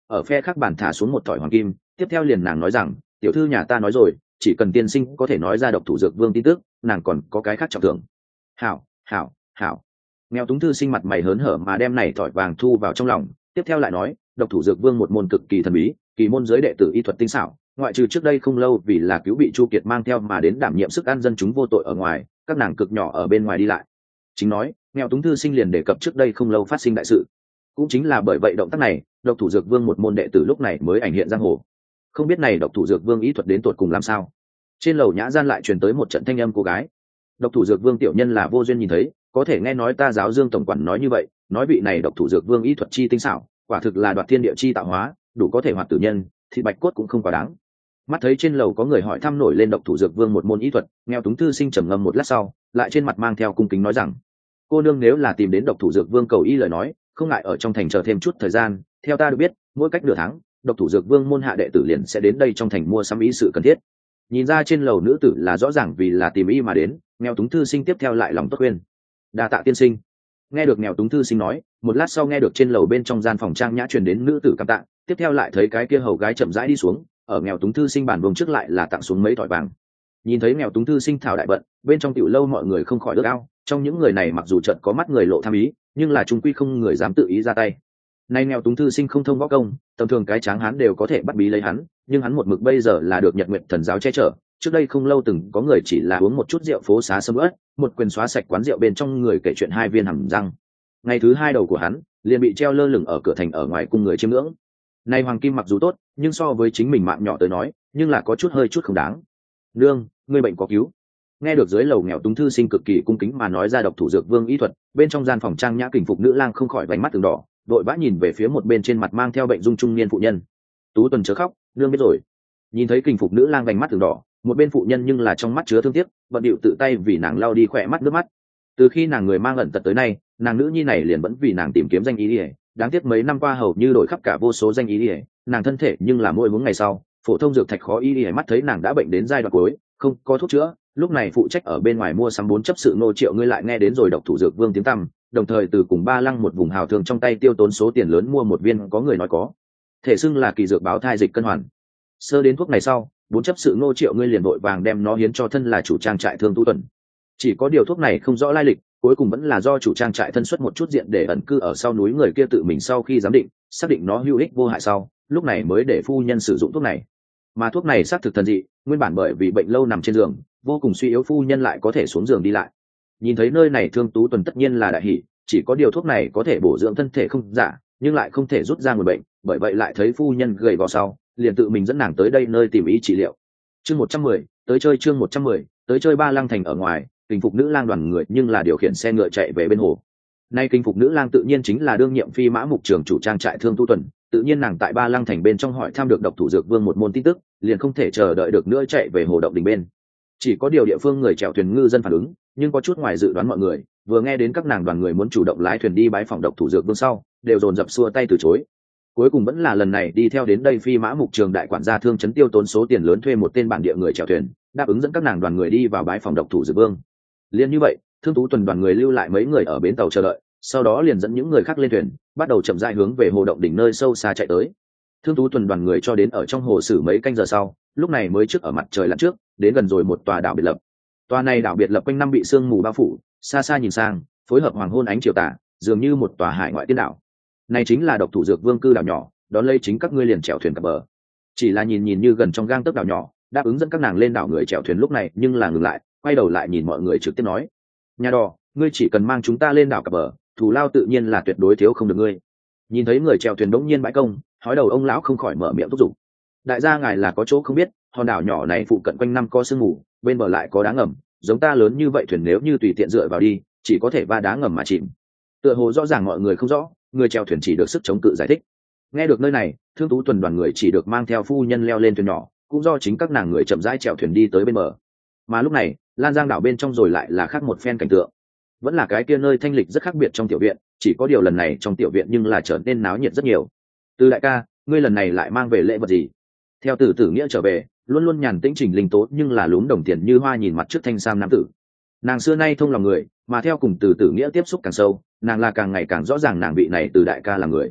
ở phe khác bàn thả xuống một thỏi hoàng kim, tiếp theo liền nàng nói rằng tiểu thư nhà ta nói rồi, chỉ cần tiên sinh có thể nói ra độc thủ dược vương tin tức, nàng còn có cái khác trọng thưởng. Hảo, hảo, hảo. Nghèo túng thư sinh mặt mày hớn hở mà đem này thỏi vàng thu vào trong lòng, tiếp theo lại nói độc thủ dược vương một môn cực kỳ thần bí, kỳ môn giới đệ tử y thuật tinh xảo, ngoại trừ trước đây không lâu vì là cứu bị Chu Kiệt mang theo mà đến đảm nhiệm sức ăn dân chúng vô tội ở ngoài, các nàng cực nhỏ ở bên ngoài đi lại. Chính nói nghèo túng thư sinh liền đề cập trước đây không lâu phát sinh đại sự, cũng chính là bởi vậy động tác này độc thủ dược vương một môn đệ tử lúc này mới ảnh hiện giang hồ. Không biết này độc thủ dược vương ý thuật đến tột cùng làm sao. Trên lầu nhã gian lại truyền tới một trận thanh âm cô gái. Độc thủ dược vương tiểu nhân là vô duyên nhìn thấy, có thể nghe nói ta giáo dương tổng quản nói như vậy, nói vị này độc thủ dược vương ý thuật chi tinh xảo, quả thực là đoạt thiên địa chi tạo hóa, đủ có thể hoạt tử nhân, thì bạch cốt cũng không quá đáng. Mắt thấy trên lầu có người hỏi thăm nổi lên độc thủ dược vương một môn ý thuật, nghèo túng thư sinh trầm ngâm một lát sau, lại trên mặt mang theo cung kính nói rằng cô nương nếu là tìm đến độc thủ dược vương cầu y lời nói, không ngại ở trong thành chờ thêm chút thời gian. Theo ta được biết, mỗi cách nửa tháng độc thủ dược vương môn hạ đệ tử liền sẽ đến đây trong thành mua sắm y sự cần thiết. Nhìn ra trên lầu nữ tử là rõ ràng vì là tìm y mà đến, nghèo túng thư sinh tiếp theo lại lòng tốt khuyên đa tạ tiên sinh. Nghe được nghèo túng thư sinh nói, một lát sau nghe được trên lầu bên trong gian phòng trang nhã truyền đến nữ tử cảm tạ, tiếp theo lại thấy cái kia hầu gái chậm rãi đi xuống, ở nghèo túng thư sinh bản vùng trước lại là tặng xuống mấy thỏi vàng. Nhìn thấy nghèo túng thư sinh thảo đại bận, bên trong tiểu lâu mọi người không khỏi ước ao, trong những người này mặc dù trận có mắt người lộ tham ý, nhưng là trung quy không người dám tự ý ra tay. Nay nghèo túng thư sinh không thông võ công, tầm thường cái tráng hắn đều có thể bắt bí lấy hắn, nhưng hắn một mực bây giờ là được Nhật Nguyệt thần giáo che chở. Trước đây không lâu từng có người chỉ là uống một chút rượu phố xá sâm ớt, một quyền xóa sạch quán rượu bên trong người kể chuyện hai viên hầm răng. Ngày thứ hai đầu của hắn liền bị treo lơ lửng ở cửa thành ở ngoài cung người chiêm ngưỡng. Nay hoàng kim mặc dù tốt, nhưng so với chính mình mạng nhỏ tới nói, nhưng là có chút hơi chút không đáng. Nương, ngươi bệnh có cứu. Nghe được dưới lầu nghèo túng thư sinh cực kỳ cung kính mà nói ra độc thủ dược vương y thuật, bên trong gian phòng trang nhã kình phục nữ lang không khỏi vành mắt từng đỏ, đội vã nhìn về phía một bên trên mặt mang theo bệnh dung trung niên phụ nhân. Tú Tuần chớ khóc, nương biết rồi. Nhìn thấy kình phục nữ lang vành mắt từng đỏ, một bên phụ nhân nhưng là trong mắt chứa thương tiếc, bận điệu tự tay vì nàng lau đi khỏe mắt nước mắt. Từ khi nàng người mang ẩn tật tới nay, nàng nữ nhi này liền vẫn vì nàng tìm kiếm danh ý ỉa, đáng tiếc mấy năm qua hầu như đổi khắp cả vô số danh ý ỉa, nàng thân thể nhưng là mỗi bốn ngày sau, phổ thông dược thạch khó y ỉa mắt thấy nàng đã bệnh đến giai đoạn cuối, không có thuốc chữa. Lúc này phụ trách ở bên ngoài mua sắm bốn chấp sự nô Triệu ngươi lại nghe đến rồi độc thủ dược vương tiếng tăm, đồng thời từ cùng ba lăng một vùng hào thường trong tay tiêu tốn số tiền lớn mua một viên có người nói có thể xưng là kỳ dược báo thai dịch cân hoàn. Sơ đến thuốc này sau, bốn chấp sự nô Triệu ngươi liền vội vàng đem nó hiến cho thân là chủ trang trại Thương Tu Tuần. Chỉ có điều thuốc này không rõ lai lịch, cuối cùng vẫn là do chủ trang trại thân xuất một chút diện để ẩn cư ở sau núi người kia tự mình sau khi giám định, xác định nó hữu ích vô hại sau, lúc này mới để phu nhân sử dụng thuốc này. Mà thuốc này xác thực thần dị, nguyên bản bởi vì bệnh lâu nằm trên giường, vô cùng suy yếu phu nhân lại có thể xuống giường đi lại. Nhìn thấy nơi này Thương Tú Tuần tất nhiên là đại hỷ, chỉ có điều thuốc này có thể bổ dưỡng thân thể không giả, nhưng lại không thể rút ra nguồn bệnh, bởi vậy lại thấy phu nhân gầy gò sau, liền tự mình dẫn nàng tới đây nơi tìm ý trị liệu. Chương một trăm mười, tới chơi chương một trăm mười, tới chơi Ba Lăng thành ở ngoài, kinh phục nữ lang đoàn người nhưng là điều khiển xe ngựa chạy về bên hồ. Nay kinh phục nữ lang tự nhiên chính là đương nhiệm phi mã mục trưởng chủ trang trại Thương Tu Tuần, tự nhiên nàng tại Ba Lăng thành bên trong hỏi thăm được độc thủ dược vương một môn tin tức, liền không thể chờ đợi được nữa chạy về hồ động đình bên. Chỉ có điều địa phương người chèo thuyền ngư dân phản ứng, nhưng có chút ngoài dự đoán mọi người, vừa nghe đến các nàng đoàn người muốn chủ động lái thuyền đi bái phòng độc thủ dược vương sau, đều dồn dập xua tay từ chối. Cuối cùng vẫn là lần này đi theo đến đây phi mã mục trường đại quản gia Thương Chấn tiêu tốn số tiền lớn thuê một tên bản địa người chèo thuyền, đáp ứng dẫn các nàng đoàn người đi vào bái phòng độc thủ dược vương. Liên như vậy, Thương Tú Tuần đoàn người lưu lại mấy người ở bến tàu chờ đợi, sau đó liền dẫn những người khác lên thuyền, bắt đầu chậm rãi hướng về hồ động đỉnh nơi sâu xa chạy tới. Thương Tú Tuần đoàn người cho đến ở trong hồ sử mấy canh giờ sau, lúc này mới trước ở mặt trời lặn trước, đến gần rồi một tòa đảo biệt lập. Tòa này đảo biệt lập quanh năm bị sương mù bao phủ, xa xa nhìn sang, phối hợp hoàng hôn ánh chiều tà, dường như một tòa hải ngoại tiên đảo. Này chính là độc thủ dược vương cư đảo nhỏ, đón lấy chính các ngươi liền chèo thuyền cập bờ. Chỉ là nhìn nhìn như gần trong gang tấc đảo nhỏ, đáp ứng dẫn các nàng lên đảo người chèo thuyền lúc này nhưng là ngừng lại, quay đầu lại nhìn mọi người trực tiếp nói: "Nhà đò, ngươi chỉ cần mang chúng ta lên đảo cập bờ, thù lao tự nhiên là tuyệt đối thiếu không được ngươi." Nhìn thấy người chèo thuyền đống nhiên bãi công, hói đầu ông lão không khỏi mở miệng thúc giục: "Đại gia ngài là có chỗ không biết, hòn đảo nhỏ này phụ cận quanh năm có sương mù, bên bờ lại có đá ngầm, giống ta lớn như vậy thuyền nếu như tùy tiện dựa vào đi, chỉ có thể va đá ngầm mà chìm." Tựa hồ rõ ràng mọi người không rõ, người chèo thuyền chỉ được sức chống cự giải thích. Nghe được nơi này, Thương Tú Tuần đoàn người chỉ được mang theo phu nhân leo lên thuyền nhỏ, cũng do chính các nàng người chậm rãi chèo thuyền đi tới bên bờ. Mà lúc này, Lan Giang đảo bên trong rồi lại là khác một phen cảnh tượng. Vẫn là cái kia nơi thanh lịch rất khác biệt trong tiểu viện, chỉ có điều lần này trong tiểu viện nhưng là trở nên náo nhiệt rất nhiều. Từ đại ca, ngươi lần này lại mang về lễ vật gì? Theo Tử Tử Nghĩa trở về, luôn luôn nhàn tĩnh Trình Linh Tố nhưng là lúm đồng tiền như hoa nhìn mặt trước thanh sam nam tử. Nàng xưa nay thông lòng người, mà theo cùng Tử Tử Nghĩa tiếp xúc càng sâu, nàng là càng ngày càng rõ ràng nàng vị này từ đại ca là người.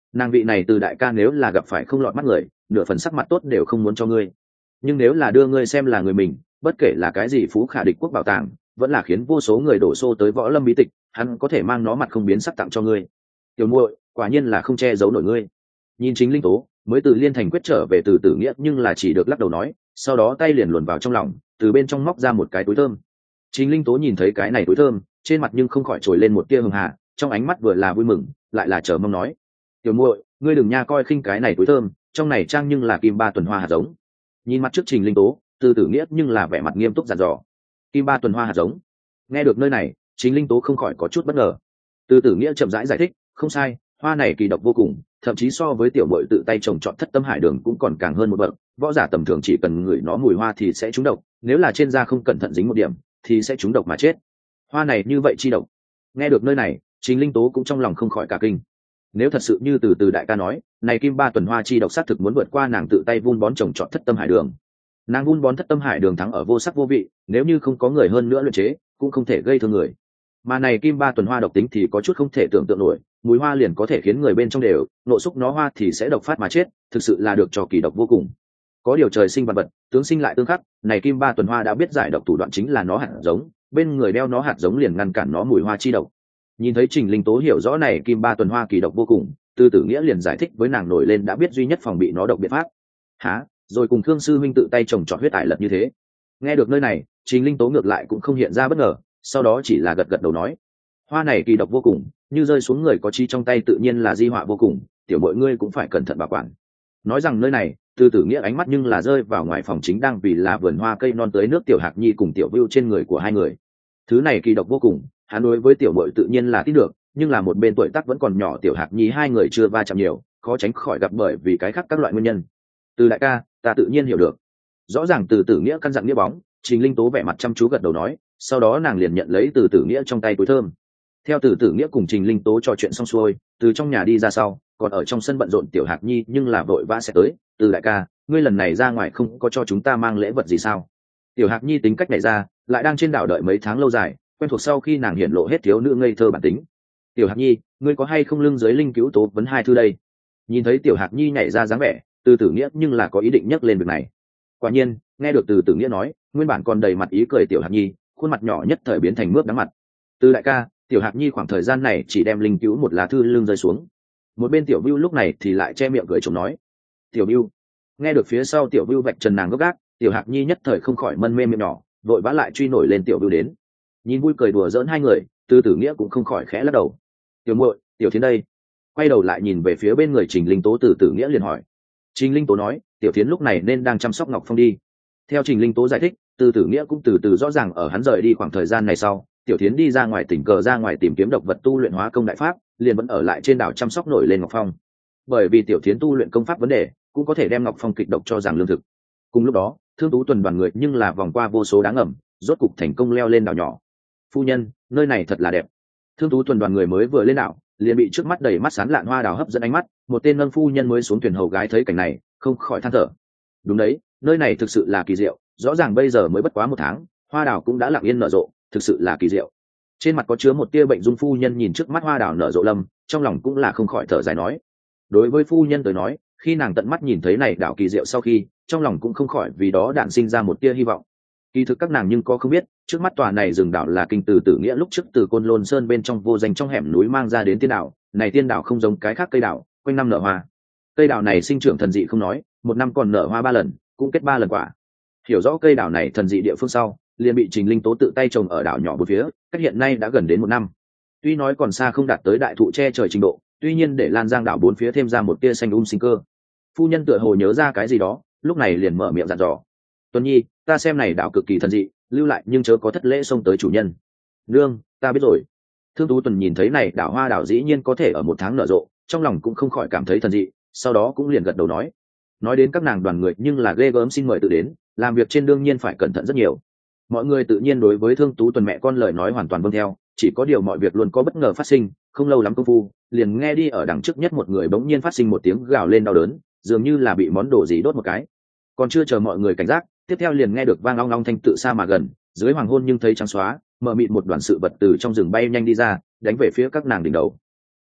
nàng vị này từ đại ca nếu là gặp phải không lọt mắt người, nửa phần sắc mặt tốt đều không muốn cho ngươi, nhưng nếu là đưa ngươi xem là người mình, bất kể là cái gì phú khả địch quốc bảo tàng, vẫn là khiến vô số người đổ xô tới võ lâm bí tịch, hắn có thể mang nó mặt không biến sắc tặng cho ngươi. Tiểu muội, quả nhiên là không che giấu nổi ngươi. Nhìn Chính Linh Tố mới từ Liên Thành quyết trở về từ Tử Nghĩa, nhưng là chỉ được lắc đầu nói, sau đó tay liền luồn vào trong lòng, từ bên trong móc ra một cái túi thơm. Chính Linh Tố nhìn thấy cái này túi thơm, trên mặt nhưng không khỏi trồi lên một tia hường hà, trong ánh mắt vừa là vui mừng, lại là chờ mong nói: "Tiểu muội, ngươi đừng nha coi khinh cái này túi thơm, trong này trang nhưng là kim ba tuần hoa hạt giống." Nhìn mặt trước Trình Linh Tố, từ Tử Nghĩa nhưng là vẻ mặt nghiêm túc dặn dò: "Kim ba tuần hoa hạt giống." Nghe được nơi này, Chính Linh Tố không khỏi có chút bất ngờ. Từ Tử Nghĩa chậm rãi giải, giải thích: "Không sai, hoa này kỳ độc vô cùng, thậm chí so với tiểu muội tự tay trồng trọt thất tâm hải đường cũng còn càng hơn một bậc. Võ giả tầm thường chỉ cần ngửi nó mùi hoa thì sẽ trúng độc, nếu là trên da không cẩn thận dính một điểm thì sẽ trúng độc mà chết. Hoa này như vậy chi độc." Nghe được nơi này, Chính Linh Tố cũng trong lòng không khỏi cả kinh. Nếu thật sự như từ từ đại ca nói, này kim ba tuần hoa chi độc xác thực muốn vượt qua nàng tự tay vun bón trồng trọt thất tâm hải đường. Nàng vun bón thất tâm hải đường thắng ở vô sắc vô vị, nếu như không có người hơn nữa luyện chế, cũng không thể gây thương người. Mà này kim ba tuần hoa độc tính thì có chút không thể tưởng tượng nổi, mùi hoa liền có thể khiến người bên trong đều nộ xúc nó hoa thì sẽ độc phát mà chết, thực sự là được cho kỳ độc vô cùng. Có điều trời sinh vật vật, tướng sinh lại tương khắc, này kim ba tuần hoa đã biết giải độc thủ đoạn chính là nó hạt giống, bên người đeo nó hạt giống liền ngăn cản nó mùi hoa chi độc. Nhìn thấy Trình Linh Tố hiểu rõ này kim ba tuần hoa kỳ độc vô cùng, Tư Tử Nghĩa liền giải thích với nàng nổi lên đã biết duy nhất phòng bị nó độc biện pháp. Hả? Rồi cùng Khương sư huynh tự tay trồng trọt huyết ải lật như thế. Nghe được nơi này, Trình Linh Tố ngược lại cũng không hiện ra bất ngờ, sau đó chỉ là gật gật đầu nói: "Hoa này kỳ độc vô cùng, như rơi xuống người có chi trong tay tự nhiên là di họa vô cùng, tiểu mọi ngươi cũng phải cẩn thận bảo quản." Nói rằng nơi này, Tư Tử Nghĩa ánh mắt nhưng là rơi vào ngoài phòng chính đang vì là vườn hoa cây non tới nước tiểu Hạc Nhi cùng tiểu Vưu trên người của hai người. Thứ này kỳ độc vô cùng, hắn đối với tiểu muội tự nhiên là tin được, nhưng là một bên tuổi tác vẫn còn nhỏ tiểu Hạc Nhi hai người chưa va chạm nhiều, khó tránh khỏi gặp bởi vì cái khác các loại nguyên nhân. Từ đại ca, ta tự nhiên hiểu được. Rõ ràng Từ Tử Nghĩa căn dặn nghĩa bóng, Trình Linh Tố vẻ mặt chăm chú gật đầu nói, sau đó nàng liền nhận lấy Từ Tử Nghĩa trong tay túi thơm. Theo Từ Tử Nghĩa cùng Trình Linh Tố trò chuyện xong xuôi, từ trong nhà đi ra sau, còn ở trong sân bận rộn tiểu Hạc Nhi nhưng là vội vã sẽ tới. Từ đại ca, ngươi lần này ra ngoài không có cho chúng ta mang lễ vật gì sao? Tiểu Hạc Nhi tính cách này ra, lại đang trên đảo đợi mấy tháng lâu dài, quen thuộc sau khi nàng hiện lộ hết thiếu nữ ngây thơ bản tính. Tiểu Hạc Nhi, ngươi có hay không lưng dưới linh cứu tố vấn hai thư đây? Nhìn thấy Tiểu Hạc Nhi nhảy ra dáng vẻ, Từ Tử Nghĩa nhưng là có ý định nhắc lên việc này. Quả nhiên, nghe được Từ Tử Nghĩa nói, nguyên bản còn đầy mặt ý cười Tiểu Hạc Nhi, khuôn mặt nhỏ nhất thời biến thành mướp đắng mặt. Từ đại ca, Tiểu Hạc Nhi khoảng thời gian này chỉ đem linh cứu một lá thư lưng rơi xuống. Một bên Tiểu Vưu lúc này thì lại che miệng cười chồng nói. Tiểu Vưu. Nghe được phía sau Tiểu Vưu vạch trần nàng gấp gác, Tiểu Hạc Nhi nhất thời không khỏi mân mê miệng nhỏ, vội vã lại truy nổi lên Tiểu Vưu đến. Nhìn vui cười đùa giỡn hai người, Từ Tử Nghĩa cũng không khỏi khẽ lắc đầu. Tiểu muội, Tiểu Thiến đây? Quay đầu lại nhìn về phía bên người Trình Linh Tố, Từ Tử Nghĩa liền hỏi. Trình Linh Tố nói, Tiểu Thiến lúc này nên đang chăm sóc Ngọc Phong đi. Theo Trình Linh Tố giải thích, Từ Tử Nghĩa cũng từ từ rõ ràng ở hắn rời đi khoảng thời gian này sau, Tiểu Thiến đi ra ngoài tỉnh cờ ra ngoài tìm kiếm độc vật tu luyện hóa công đại pháp, liền vẫn ở lại trên đảo chăm sóc nổi lên Ngọc Phong. Bởi vì Tiểu Thiến tu luyện công pháp vấn đề, cũng có thể đem Ngọc Phong kịch độc cho rằng lương thực. Cùng lúc đó, Thương Tú tuần đoàn người nhưng là vòng qua vô số đáng ngầm, rốt cục thành công leo lên đảo nhỏ. Phu nhân, nơi này thật là đẹp. Thương Tú tuần đoàn người mới vừa lên đảo, liền bị trước mắt đầy mắt sán lạn hoa đào hấp dẫn ánh mắt, một tên nâng phu nhân mới xuống thuyền hầu gái thấy cảnh này, không khỏi than thở. Đúng đấy, nơi này thực sự là kỳ diệu, rõ ràng bây giờ mới bất quá một tháng, hoa đào cũng đã lặng yên nở rộ, thực sự là kỳ diệu. Trên mặt có chứa một tia bệnh dung phu nhân nhìn trước mắt hoa đào nở rộ lâm, trong lòng cũng là không khỏi thở dài nói. Đối với phu nhân tới nói, khi nàng tận mắt nhìn thấy này đảo kỳ diệu sau khi, trong lòng cũng không khỏi vì đó đạn sinh ra một tia hy vọng. Kỳ thực các nàng nhưng có không biết, trước mắt tòa này rừng đảo là kinh từ Tử Nghĩa lúc trước từ Côn Lôn Sơn bên trong vô danh trong hẻm núi mang ra đến tiên đảo, này tiên đảo không giống cái khác cây đảo, quanh năm nở hoa. Cây đảo này sinh trưởng thần dị không nói, một năm còn nở hoa ba lần, cũng kết ba lần quả. Hiểu rõ cây đảo này thần dị địa phương sau, liền bị Trình Linh Tố tự tay trồng ở đảo nhỏ bốn phía, cách hiện nay đã gần đến một năm. Tuy nói còn xa không đạt tới đại thụ che trời trình độ, tuy nhiên để Lan Giang đảo bốn phía thêm ra một tia xanh um sinh cơ. Phu nhân tựa hồ nhớ ra cái gì đó, lúc này liền mở miệng dặn dò. Tuấn Nhi, ta xem này đảo cực kỳ thần dị, lưu lại nhưng chớ có thất lễ xông tới chủ nhân. Nương, ta biết rồi. Thương Tú Tuần nhìn thấy này đảo hoa đảo dĩ nhiên có thể ở một tháng nở rộ, trong lòng cũng không khỏi cảm thấy thần dị, sau đó cũng liền gật đầu nói. Nói đến các nàng đoàn người nhưng là ghê gớm xin mời tự đến, làm việc trên đương nhiên phải cẩn thận rất nhiều. Mọi người tự nhiên đối với Thương Tú Tuần mẹ con lời nói hoàn toàn vâng theo, chỉ có điều mọi việc luôn có bất ngờ phát sinh, không lâu lắm công phu, liền nghe đi ở đằng trước nhất một người bỗng nhiên phát sinh một tiếng gào lên đau đớn, dường như là bị món đồ gì đốt một cái. Còn chưa chờ mọi người cảnh giác, tiếp theo liền nghe được vang long long thanh tự xa mà gần, dưới hoàng hôn nhưng thấy trắng xóa, mờ mịt một đoàn sự vật từ trong rừng bay nhanh đi ra, đánh về phía các nàng đỉnh đầu.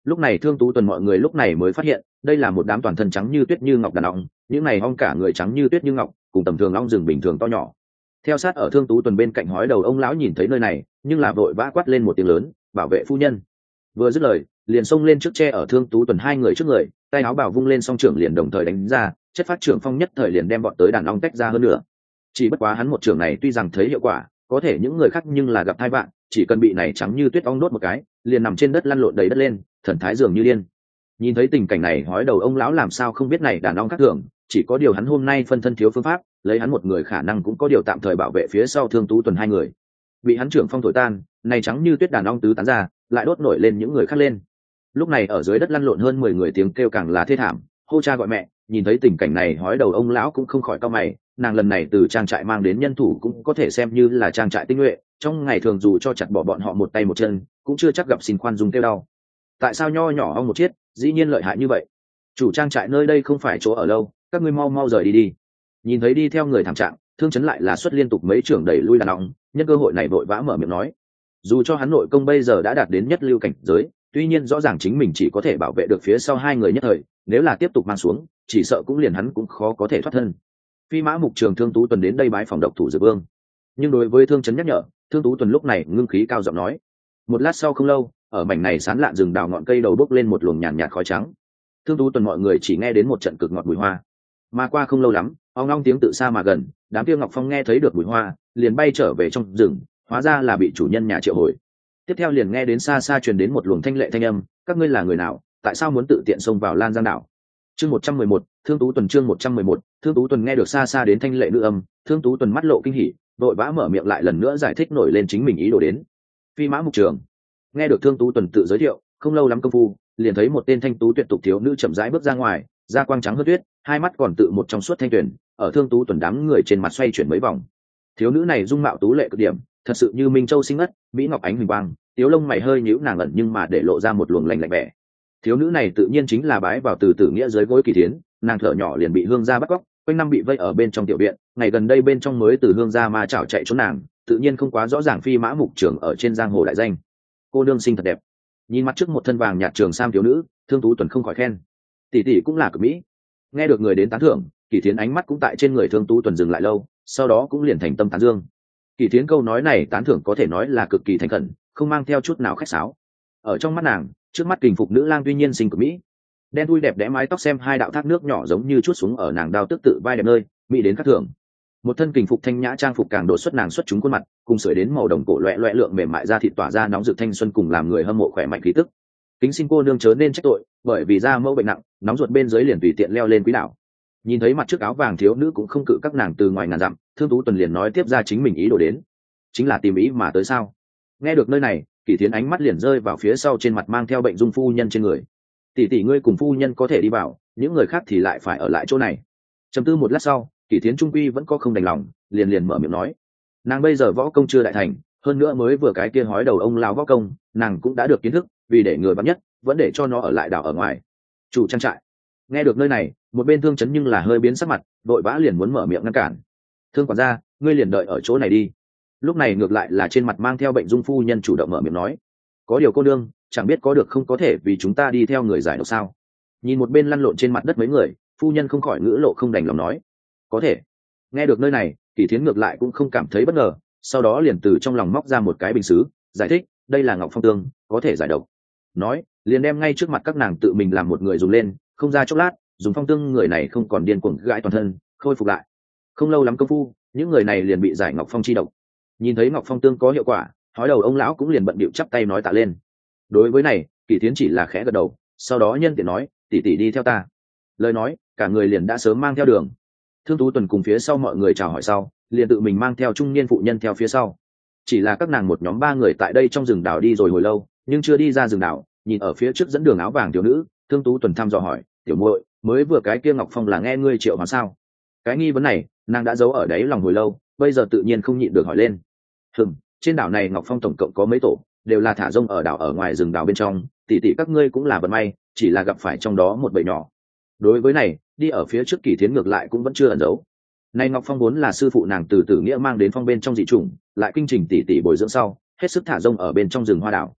Lúc này Thương Tú Tuần mọi người lúc này mới phát hiện đây là một đám toàn thân trắng như tuyết như ngọc đàn ong, những này ong cả người trắng như tuyết như ngọc, cùng tầm thường ong rừng bình thường to nhỏ. Theo sát ở Thương Tú Tuần bên cạnh hói đầu ông lão nhìn thấy nơi này, nhưng là vội vã quát lên một tiếng lớn, bảo vệ phu nhân. Vừa dứt lời, liền xông lên trước tre ở Thương Tú Tuần hai người trước người, tay áo bảo vung lên, song trưởng liền đồng thời đánh ra, chất phát trưởng phong nhất thời liền đem bọn tới đàn ong tách ra hơn nữa. Chỉ bất quá hắn một trưởng này tuy rằng thấy hiệu quả, có thể những người khác nhưng là gặp thai vạn, chỉ cần bị này trắng như tuyết ong đốt một cái, liền nằm trên đất lăn lộn đầy đất lên, thần thái dường như điên. Nhìn thấy tình cảnh này, hói đầu ông lão làm sao không biết này đàn ong khác thường, chỉ có điều hắn hôm nay phân thân thiếu phương pháp, lấy hắn một người khả năng cũng có điều tạm thời bảo vệ phía sau Thương Tú Tuần hai người. Bị hắn trưởng phong thổi tan, này trắng như tuyết đàn ong tứ tán ra, lại đốt nổi lên những người khác lên. Lúc này ở dưới đất lăn lộn hơn mười người, tiếng kêu càng là thê thảm, hô cha gọi mẹ. Nhìn thấy tình cảnh này, hói đầu ông lão cũng không khỏi cau mày, nàng lần này từ trang trại mang đến nhân thủ cũng có thể xem như là trang trại tinh nhuệ, trong ngày thường dù cho chặt bỏ bọn họ một tay một chân, cũng chưa chắc gặp xin khoan dung kêu đau. Tại sao nho nhỏ ong một chiếc dĩ nhiên lợi hại như vậy? Chủ trang trại nơi đây không phải chỗ ở lâu, các ngươi mau mau rời đi đi. Nhìn thấy đi theo người thảm trạng, Thương Chấn lại là xuất liên tục mấy trưởng đẩy lui đàn ong, nhân cơ hội này vội vã mở miệng nói. Dù cho hắn nội công bây giờ đã đạt đến nhất lưu cảnh giới, tuy nhiên rõ ràng chính mình chỉ có thể bảo vệ được phía sau hai người nhất thời, nếu là tiếp tục mang xuống, chỉ sợ cũng liền hắn cũng khó có thể thoát thân. Phi Mã Mục Trường Thương Tú Tuần đến đây bái phòng độc thủ Dược Vương, nhưng đối với Thương Chấn nhắc nhở, Thương Tú Tuần lúc này ngưng khí cao giọng nói. Một lát sau không lâu, ở mảnh này sán lạn rừng đào ngọn cây đầu bốc lên một luồng nhàn nhạt khói trắng. Thương Tú Tuần mọi người chỉ nghe đến một trận cực ngọt mùi hoa, mà qua không lâu lắm, ong ong tiếng tự xa mà gần, đám kia Ngọc Phong nghe thấy được mùi hoa, liền bay trở về trong rừng, hóa ra là bị chủ nhân nhà triệu hồi. Tiếp theo liền nghe đến xa xa truyền đến một luồng thanh lệ thanh âm, các ngươi là người nào, tại sao muốn tự tiện xông vào Lan Giang đảo? Chương một trăm mười một, Thương Tú Tuần chương một trăm mười một, Thương Tú Tuần nghe được xa xa đến thanh lệ nữ âm, Thương Tú Tuần mắt lộ kinh hỉ, vội vã mở miệng lại lần nữa giải thích nổi lên chính mình ý đồ đến. Phi Mã Mục Trường. Nghe được Thương Tú Tuần tự giới thiệu, không lâu lắm công phu, liền thấy một tên thanh tú tuyệt tục thiếu nữ chậm rãi bước ra ngoài, da quang trắng hơn tuyết, hai mắt còn tự một trong suốt thanh tuyển, ở Thương Tú Tuần đám người trên mặt xoay chuyển mấy vòng. Thiếu nữ này dung mạo tú lệ cực điểm, thật sự như minh châu sinh ngất, mỹ ngọc ánh huỳnh quang, tiếu lông mày hơi nhíu nàng ẩn nhưng mà để lộ ra một luồng lạnh lạnh vẻ. Thiếu nữ này tự nhiên chính là bái vào từ tử nghĩa dưới gối Kỳ Thiến, nàng thở nhỏ liền bị hương gia bắt cóc, quanh năm bị vây ở bên trong tiểu viện, ngày gần đây bên trong mới từ hương gia ma chảo chạy trốn nàng, tự nhiên không quá rõ ràng Phi Mã Mục Trường ở trên giang hồ đại danh. Cô nương xinh thật đẹp. Nhìn mặt trước một thân vàng nhạt trường sam thiếu nữ, Thương Tú Tuần không khỏi khen, tỷ tỷ cũng là cực mỹ. Nghe được người đến tán thưởng, Kỳ Thiến ánh mắt cũng tại trên người Thương Tú Tuần dừng lại lâu, sau đó cũng liền thành tâm tán dương. Kỳ Thiến câu nói này tán thưởng có thể nói là cực kỳ thành khẩn, không mang theo chút nào khách sáo. Ở trong mắt nàng, trước mắt kình phục nữ lang tuy nhiên xinh cực mỹ, đen thui đẹp đẽ mái tóc xem hai đạo thác nước nhỏ giống như chút xuống ở nàng đao tức tự vai đẹp nơi, mỹ đến khác thường. Một thân kình phục thanh nhã trang phục càng đột xuất nàng xuất chúng khuôn mặt, cùng sưởi đến màu đồng cổ loẹt loẹt lượng mềm mại da thịt tỏa ra nóng rực thanh xuân, cùng làm người hâm mộ khỏe mạnh khí tức. Kính xin cô nương chớ nên trách tội, bởi vì da mẫu bệnh nặng, nóng ruột bên dưới liền tùy tiện leo lên quý đảo. Nhìn thấy mặt trước áo vàng thiếu nữ cũng không cự các nàng từ ngoài ngàn dặm, Thương Tú Tuần liền nói tiếp ra chính mình ý đồ đến, chính là tìm ý mà tới sao? Nghe được nơi này, Kỳ Thiến ánh mắt liền rơi vào phía sau trên mặt mang theo bệnh dung phu nhân trên người. Tỷ tỷ ngươi cùng phu nhân có thể đi vào, những người khác thì lại phải ở lại chỗ này. Trầm tư một lát sau, Kỳ Thiến trung quy vẫn có không đành lòng, liền liền mở miệng nói, nàng bây giờ võ công chưa đại thành, hơn nữa mới vừa cái kia hói đầu ông lao võ công, nàng cũng đã được kiến thức, vì để người bắn nhất, vẫn để cho nó ở lại đảo ở ngoài. Chủ trang trại. Nghe được nơi này, một bên Thương Chấn nhưng là hơi biến sắc mặt, vội vã liền muốn mở miệng ngăn cản. Thương quản gia, ngươi liền đợi ở chỗ này đi. Lúc này ngược lại là trên mặt mang theo bệnh dung phu nhân chủ động mở miệng nói, có điều cô nương, chẳng biết có được không có thể vì chúng ta đi theo người giải độc sao? Nhìn một bên lăn lộn trên mặt đất mấy người, phu nhân không khỏi ngữ lộ không đành lòng nói, có thể. Nghe được nơi này, Kỳ Thiến ngược lại cũng không cảm thấy bất ngờ, sau đó liền từ trong lòng móc ra một cái bình sứ, giải thích, đây là ngọc phong tương, có thể giải độc. Nói, liền đem ngay trước mặt các nàng tự mình làm một người dùng lên, không ra chốc lát, dùng phong tương người này không còn điên cuồng gãi toàn thân, khôi phục lại. Không lâu lắm công phu, những người này liền bị giải ngọc phong chi độc. Nhìn thấy ngọc phong tương có hiệu quả, hói đầu ông lão cũng liền bận bịu chắp tay nói tạ lên. Đối với này, Kỳ Thiến chỉ là khẽ gật đầu, sau đó nhân tiện nói, tỷ tỷ đi theo ta. Lời nói, cả người liền đã sớm mang theo đường. Thương Tú Tuần cùng phía sau mọi người chào hỏi sau, liền tự mình mang theo trung niên phụ nhân theo phía sau. Chỉ là các nàng một nhóm ba người tại đây trong rừng đảo đi rồi hồi lâu, nhưng chưa đi ra rừng đảo, nhìn ở phía trước dẫn đường áo vàng thiếu nữ, Thương Tú Tuần thăm dò hỏi, tiểu muội, mới vừa cái kia ngọc phong là nghe ngươi triệu hoán sao? Cái nghi vấn này, nàng đã giấu ở đấy lòng hồi lâu, bây giờ tự nhiên không nhịn được hỏi lên. Hừm, trên đảo này ngọc phong tổng cộng có mấy tổ, đều là thả rông ở đảo ở ngoài rừng đảo bên trong, tỷ tỷ các ngươi cũng là vận may, chỉ là gặp phải trong đó một bầy nhỏ. Đối với này, đi ở phía trước Kỳ Thiến ngược lại cũng vẫn chưa ẩn giấu. Này ngọc phong vốn là sư phụ nàng từ tử nghĩa mang đến phong bên trong dị chủng, lại kinh trình tỷ tỷ bồi dưỡng sau, hết sức thả rông ở bên trong rừng hoa đảo.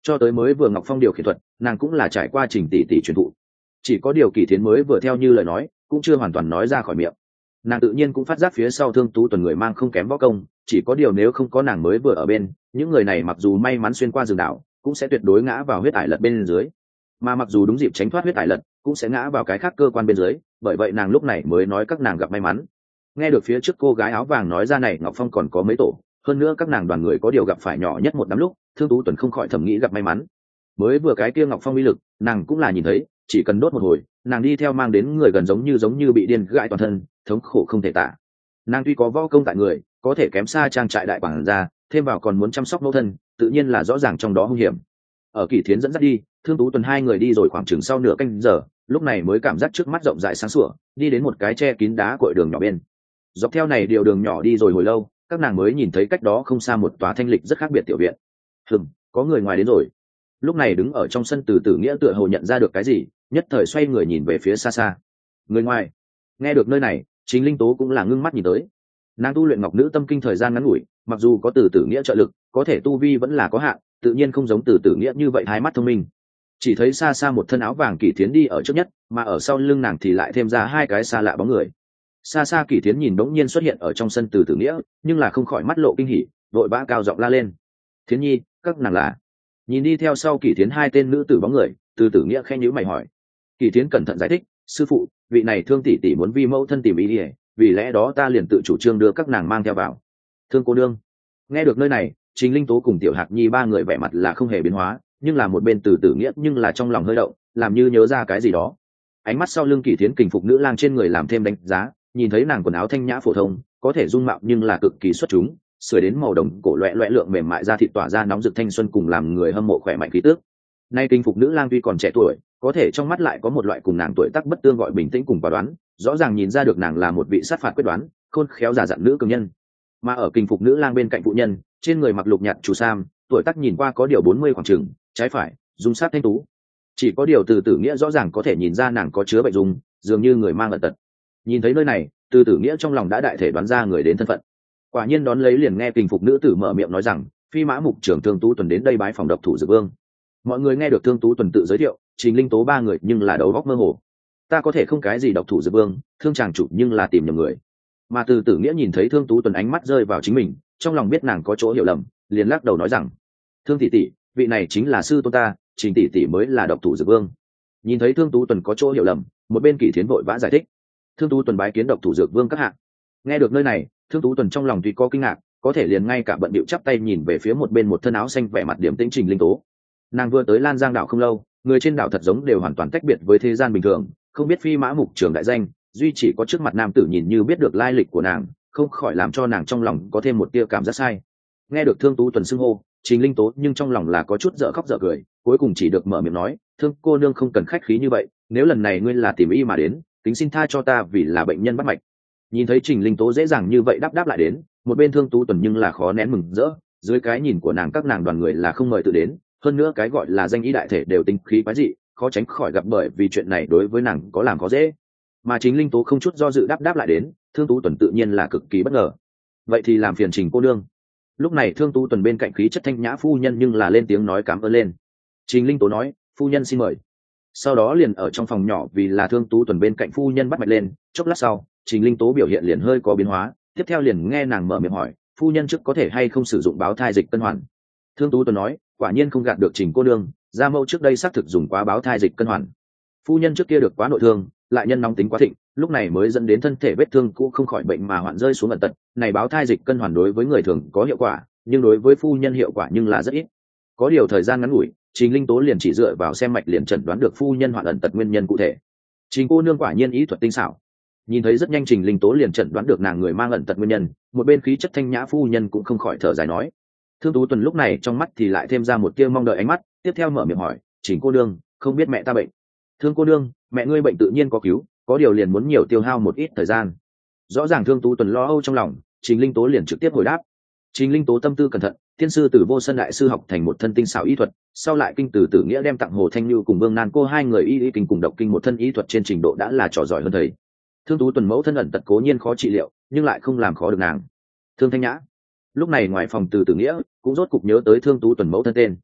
cho tới mới vừa ngọc phong điều khiển thuật nàng cũng là trải qua trình tỷ tỷ truyền thụ, chỉ có điều Kỳ Thiến mới vừa theo như lời nói cũng chưa hoàn toàn nói ra khỏi miệng. Nàng tự nhiên cũng phát giác phía sau Thương Tú Tuần người mang không kém võ công, chỉ có điều nếu không có nàng mới vừa ở bên, những người này mặc dù may mắn xuyên qua rừng đảo cũng sẽ tuyệt đối ngã vào huyết ải lật bên dưới, mà mặc dù đúng dịp tránh thoát huyết ải lật cũng sẽ ngã vào cái khác cơ quan bên dưới, bởi vậy nàng lúc này mới nói các nàng gặp may mắn. Nghe được phía trước cô gái áo vàng nói ra này Ngọc Phong còn có mấy tổ, hơn nữa các nàng đoàn người có điều gặp phải nhỏ nhất một đám lúc, Thương Tú Tuần không khỏi thầm nghĩ gặp may mắn. Mới vừa cái kia Ngọc Phong uy lực nàng cũng là nhìn thấy, chỉ cần đốt một hồi nàng đi theo mang đến người gần giống như giống như bị điên gãi toàn thân, thống khổ không thể tả. Nàng tuy có võ công tại người, có thể kém xa trang trại đại quản gia, thêm vào còn muốn chăm sóc mẫu thân, tự nhiên là rõ ràng trong đó hung hiểm. Ở Kỳ Thiến dẫn dắt đi, Thương Tú Tuần hai người đi rồi khoảng chừng sau nửa canh giờ, lúc này mới cảm giác trước mắt rộng rãi sáng sủa, đi đến một cái che kín đá cội đường nhỏ bên. Dọc theo này điều đường nhỏ đi rồi hồi lâu, các nàng mới nhìn thấy cách đó không xa một tòa thanh lịch rất khác biệt tiểu viện. Hừm, có người ngoài đến rồi. Lúc này đứng ở trong sân Từ Tử Nghĩa tựa hồ nhận ra được cái gì, nhất thời xoay người nhìn về phía xa xa. Người ngoài. Nghe được nơi này, Chính Linh Tố cũng là ngưng mắt nhìn tới. Nàng tu luyện Ngọc Nữ Tâm Kinh thời gian ngắn ngủi, mặc dù có Từ Tử Nghĩa trợ lực, có thể tu vi vẫn là có hạn, tự nhiên không giống Từ Tử Nghĩa như vậy hai mắt thông minh. Chỉ thấy xa xa một thân áo vàng Kỳ Thiến đi ở trước nhất, mà ở sau lưng nàng thì lại thêm ra hai cái xa lạ bóng người. Xa xa Kỳ Thiến nhìn đống nhiên xuất hiện ở trong sân Từ Tử Nghĩa, nhưng là không khỏi mắt lộ kinh hỉ, vội vã cao giọng la lên: "Thiến nhi, các nàng là?" Nhìn đi theo sau Kỳ Thiến hai tên nữ tử bóng người, Từ Tử Nghĩa khẽ nhíu mày hỏi. Kỳ Thiến cẩn thận giải thích: "Sư phụ, vị này Thương tỷ tỷ muốn vi mẫu thân tìm ý ỉa, vì lẽ đó ta liền tự chủ trương đưa các nàng mang theo vào." Thương cô nương. Nghe được nơi này, Trình Linh Tố cùng Tiểu Hạc Nhi ba người vẻ mặt là không hề biến hóa, nhưng là một bên Từ Tử Nghĩa nhưng là trong lòng hơi động, làm như nhớ ra cái gì đó. Ánh mắt sau lưng Kỳ Thiến kình phục nữ lang trên người làm thêm đánh giá, nhìn thấy nàng quần áo thanh nhã phổ thông, có thể dung mạo nhưng là cực kỳ xuất chúng, sưởi đến màu đồng cổ loẹt loẹt lượng mềm mại da thịt tỏa ra nóng rực thanh xuân cùng làm người hâm mộ khỏe mạnh khí tước. Nay kinh phục nữ lang tuy còn trẻ tuổi, có thể trong mắt lại có một loại cùng nàng tuổi tác bất tương gọi bình tĩnh cùng quả đoán, rõ ràng nhìn ra được nàng là một vị sát phạt quyết đoán, khôn khéo giả dặn nữ cường nhân. Mà ở kinh phục nữ lang bên cạnh phụ nhân, trên người mặc lục nhạt chủ sam, tuổi tác nhìn qua có điều bốn mươi khoảng chừng, trái phải, dung sát thanh tú. Chỉ có điều Từ Tử Nghĩa rõ ràng có thể nhìn ra nàng có chứa bệnh dung, dường như người mang ẩn tật. Nhìn thấy nơi này, Từ Tử Nghĩa trong lòng đã đại thể đoán ra người đến thân phận. Quả nhiên đón lấy liền nghe kinh phục nữ tử mở miệng nói rằng, phi mã mục trưởng Thương Tú Tuần đến đây bái phòng độc thủ Dược Vương. Mọi người nghe được Thương Tú Tuần tự giới thiệu, Trình Linh Tố ba người nhưng là đầu óc mơ hồ. Ta có thể không cái gì độc thủ Dược Vương, thương chàng chủ nhưng là tìm nhầm người. Mà Từ Tử Nghĩa nhìn thấy Thương Tú Tuần ánh mắt rơi vào chính mình, trong lòng biết nàng có chỗ hiểu lầm, liền lắc đầu nói rằng, Thương tỷ tỷ, vị này chính là sư tôn ta, Trình tỷ tỷ mới là độc thủ Dược Vương. Nhìn thấy Thương Tú Tuần có chỗ hiểu lầm, một bên Kỳ Thiến vội vã giải thích, Thương Tú Tuần bái kiến độc thủ Dược Vương các hạ. Nghe được nơi này, Thương Tú Tuần trong lòng tuy có kinh ngạc, có thể liền ngay cả bận bịu chắp tay nhìn về phía một bên một thân áo xanh vẻ mặt điềm tĩnh Trình Linh Tố. Nàng vừa tới Lan Giang đảo không lâu, người trên đảo thật giống đều hoàn toàn tách biệt với thế gian bình thường, không biết phi mã mục trưởng đại danh, duy chỉ có trước mặt nam tử nhìn như biết được lai lịch của nàng, không khỏi làm cho nàng trong lòng có thêm một tia cảm giác sai. Nghe được Thương Tú Tuần xưng hô, Trình Linh Tố nhưng trong lòng là có chút dở khóc dở cười, cuối cùng chỉ được mở miệng nói, Thương cô nương không cần khách khí như vậy, nếu lần này ngươi là tìm y mà đến, kính xin tha cho ta vì là bệnh nhân bắt mạch. Nhìn thấy Trình Linh Tố dễ dàng như vậy đáp đáp lại đến, một bên Thương Tú Tuần nhưng là khó nén mừng rỡ, dưới cái nhìn của nàng các nàng đoàn người là không mời tự đến, hơn nữa cái gọi là danh y đại thể đều tính khí quái dị, khó tránh khỏi gặp bởi vì chuyện này đối với nàng có làm có dễ. Mà chính Linh Tố không chút do dự đáp đáp lại đến, Thương Tú Tuần tự nhiên là cực kỳ bất ngờ. Vậy thì làm phiền Trình cô nương. Lúc này Thương Tú Tuần bên cạnh khí chất thanh nhã phu nhân nhưng là lên tiếng nói cảm ơn lên. Trình Linh Tố nói, phu nhân xin mời. Sau đó liền ở trong phòng nhỏ vì là Thương Tú Tuần bên cạnh phu nhân bắt mạch lên, chốc lát sau, Trình Linh Tố biểu hiện liền hơi có biến hóa, tiếp theo liền nghe nàng mở miệng hỏi, phu nhân trước có thể hay không sử dụng báo thai dịch cân hoàn. Thương Tú Tuần nói, quả nhiên không gạt được Trình cô nương, gia mẫu trước đây xác thực dùng quá báo thai dịch cân hoàn. Phu nhân trước kia được quá nội thương, lại nhân nóng tính quá thịnh, lúc này mới dẫn đến thân thể vết thương cũ không khỏi bệnh mà hoạn rơi xuống ẩn tật. Này báo thai dịch cân hoàn đối với người thường có hiệu quả, nhưng đối với phu nhân hiệu quả nhưng là rất ít. Có điều thời gian ngắn ngủi, Trình Linh Tố liền chỉ dựa vào xem mạch liền chẩn đoán được phu nhân hoạn ẩn tật nguyên nhân cụ thể. Trình cô nương quả nhiên ý thuật tinh xảo. Nhìn thấy rất nhanh Trình Linh Tố liền chẩn đoán được nàng người mang ẩn tật nguyên nhân, một bên khí chất thanh nhã phu nhân cũng không khỏi thở dài nói. Thương Tú Tuần lúc này trong mắt thì lại thêm ra một tia mong đợi ánh mắt, tiếp theo mở miệng hỏi, Trình cô nương, không biết mẹ ta bệnh? Thương cô nương, mẹ ngươi bệnh tự nhiên có cứu, có điều liền muốn nhiều tiêu hao một ít thời gian. Rõ ràng Thương Tú Tuần lo âu trong lòng, Trình Linh Tố liền trực tiếp hồi đáp. Trình Linh Tố tâm tư cẩn thận, thiên sư Tử Vô Sơn đại sư học thành một thân tinh xảo y thuật, sau lại kinh Tử Tử Nghĩa đem tặng Hồ Thanh Như cùng Vương Nan cô hai người y y kinh cùng độc kinh một thân y thuật trên trình độ đã là trò giỏi hơn thầy. Thương Tú Tuần mẫu thân ẩn tật cố nhiên khó trị liệu, nhưng lại không làm khó được nàng. Thương Thanh Nhã. Lúc này ngoài phòng Từ Tử Nghĩa cũng rốt cục nhớ tới Thương Tú Tuần mẫu thân tên.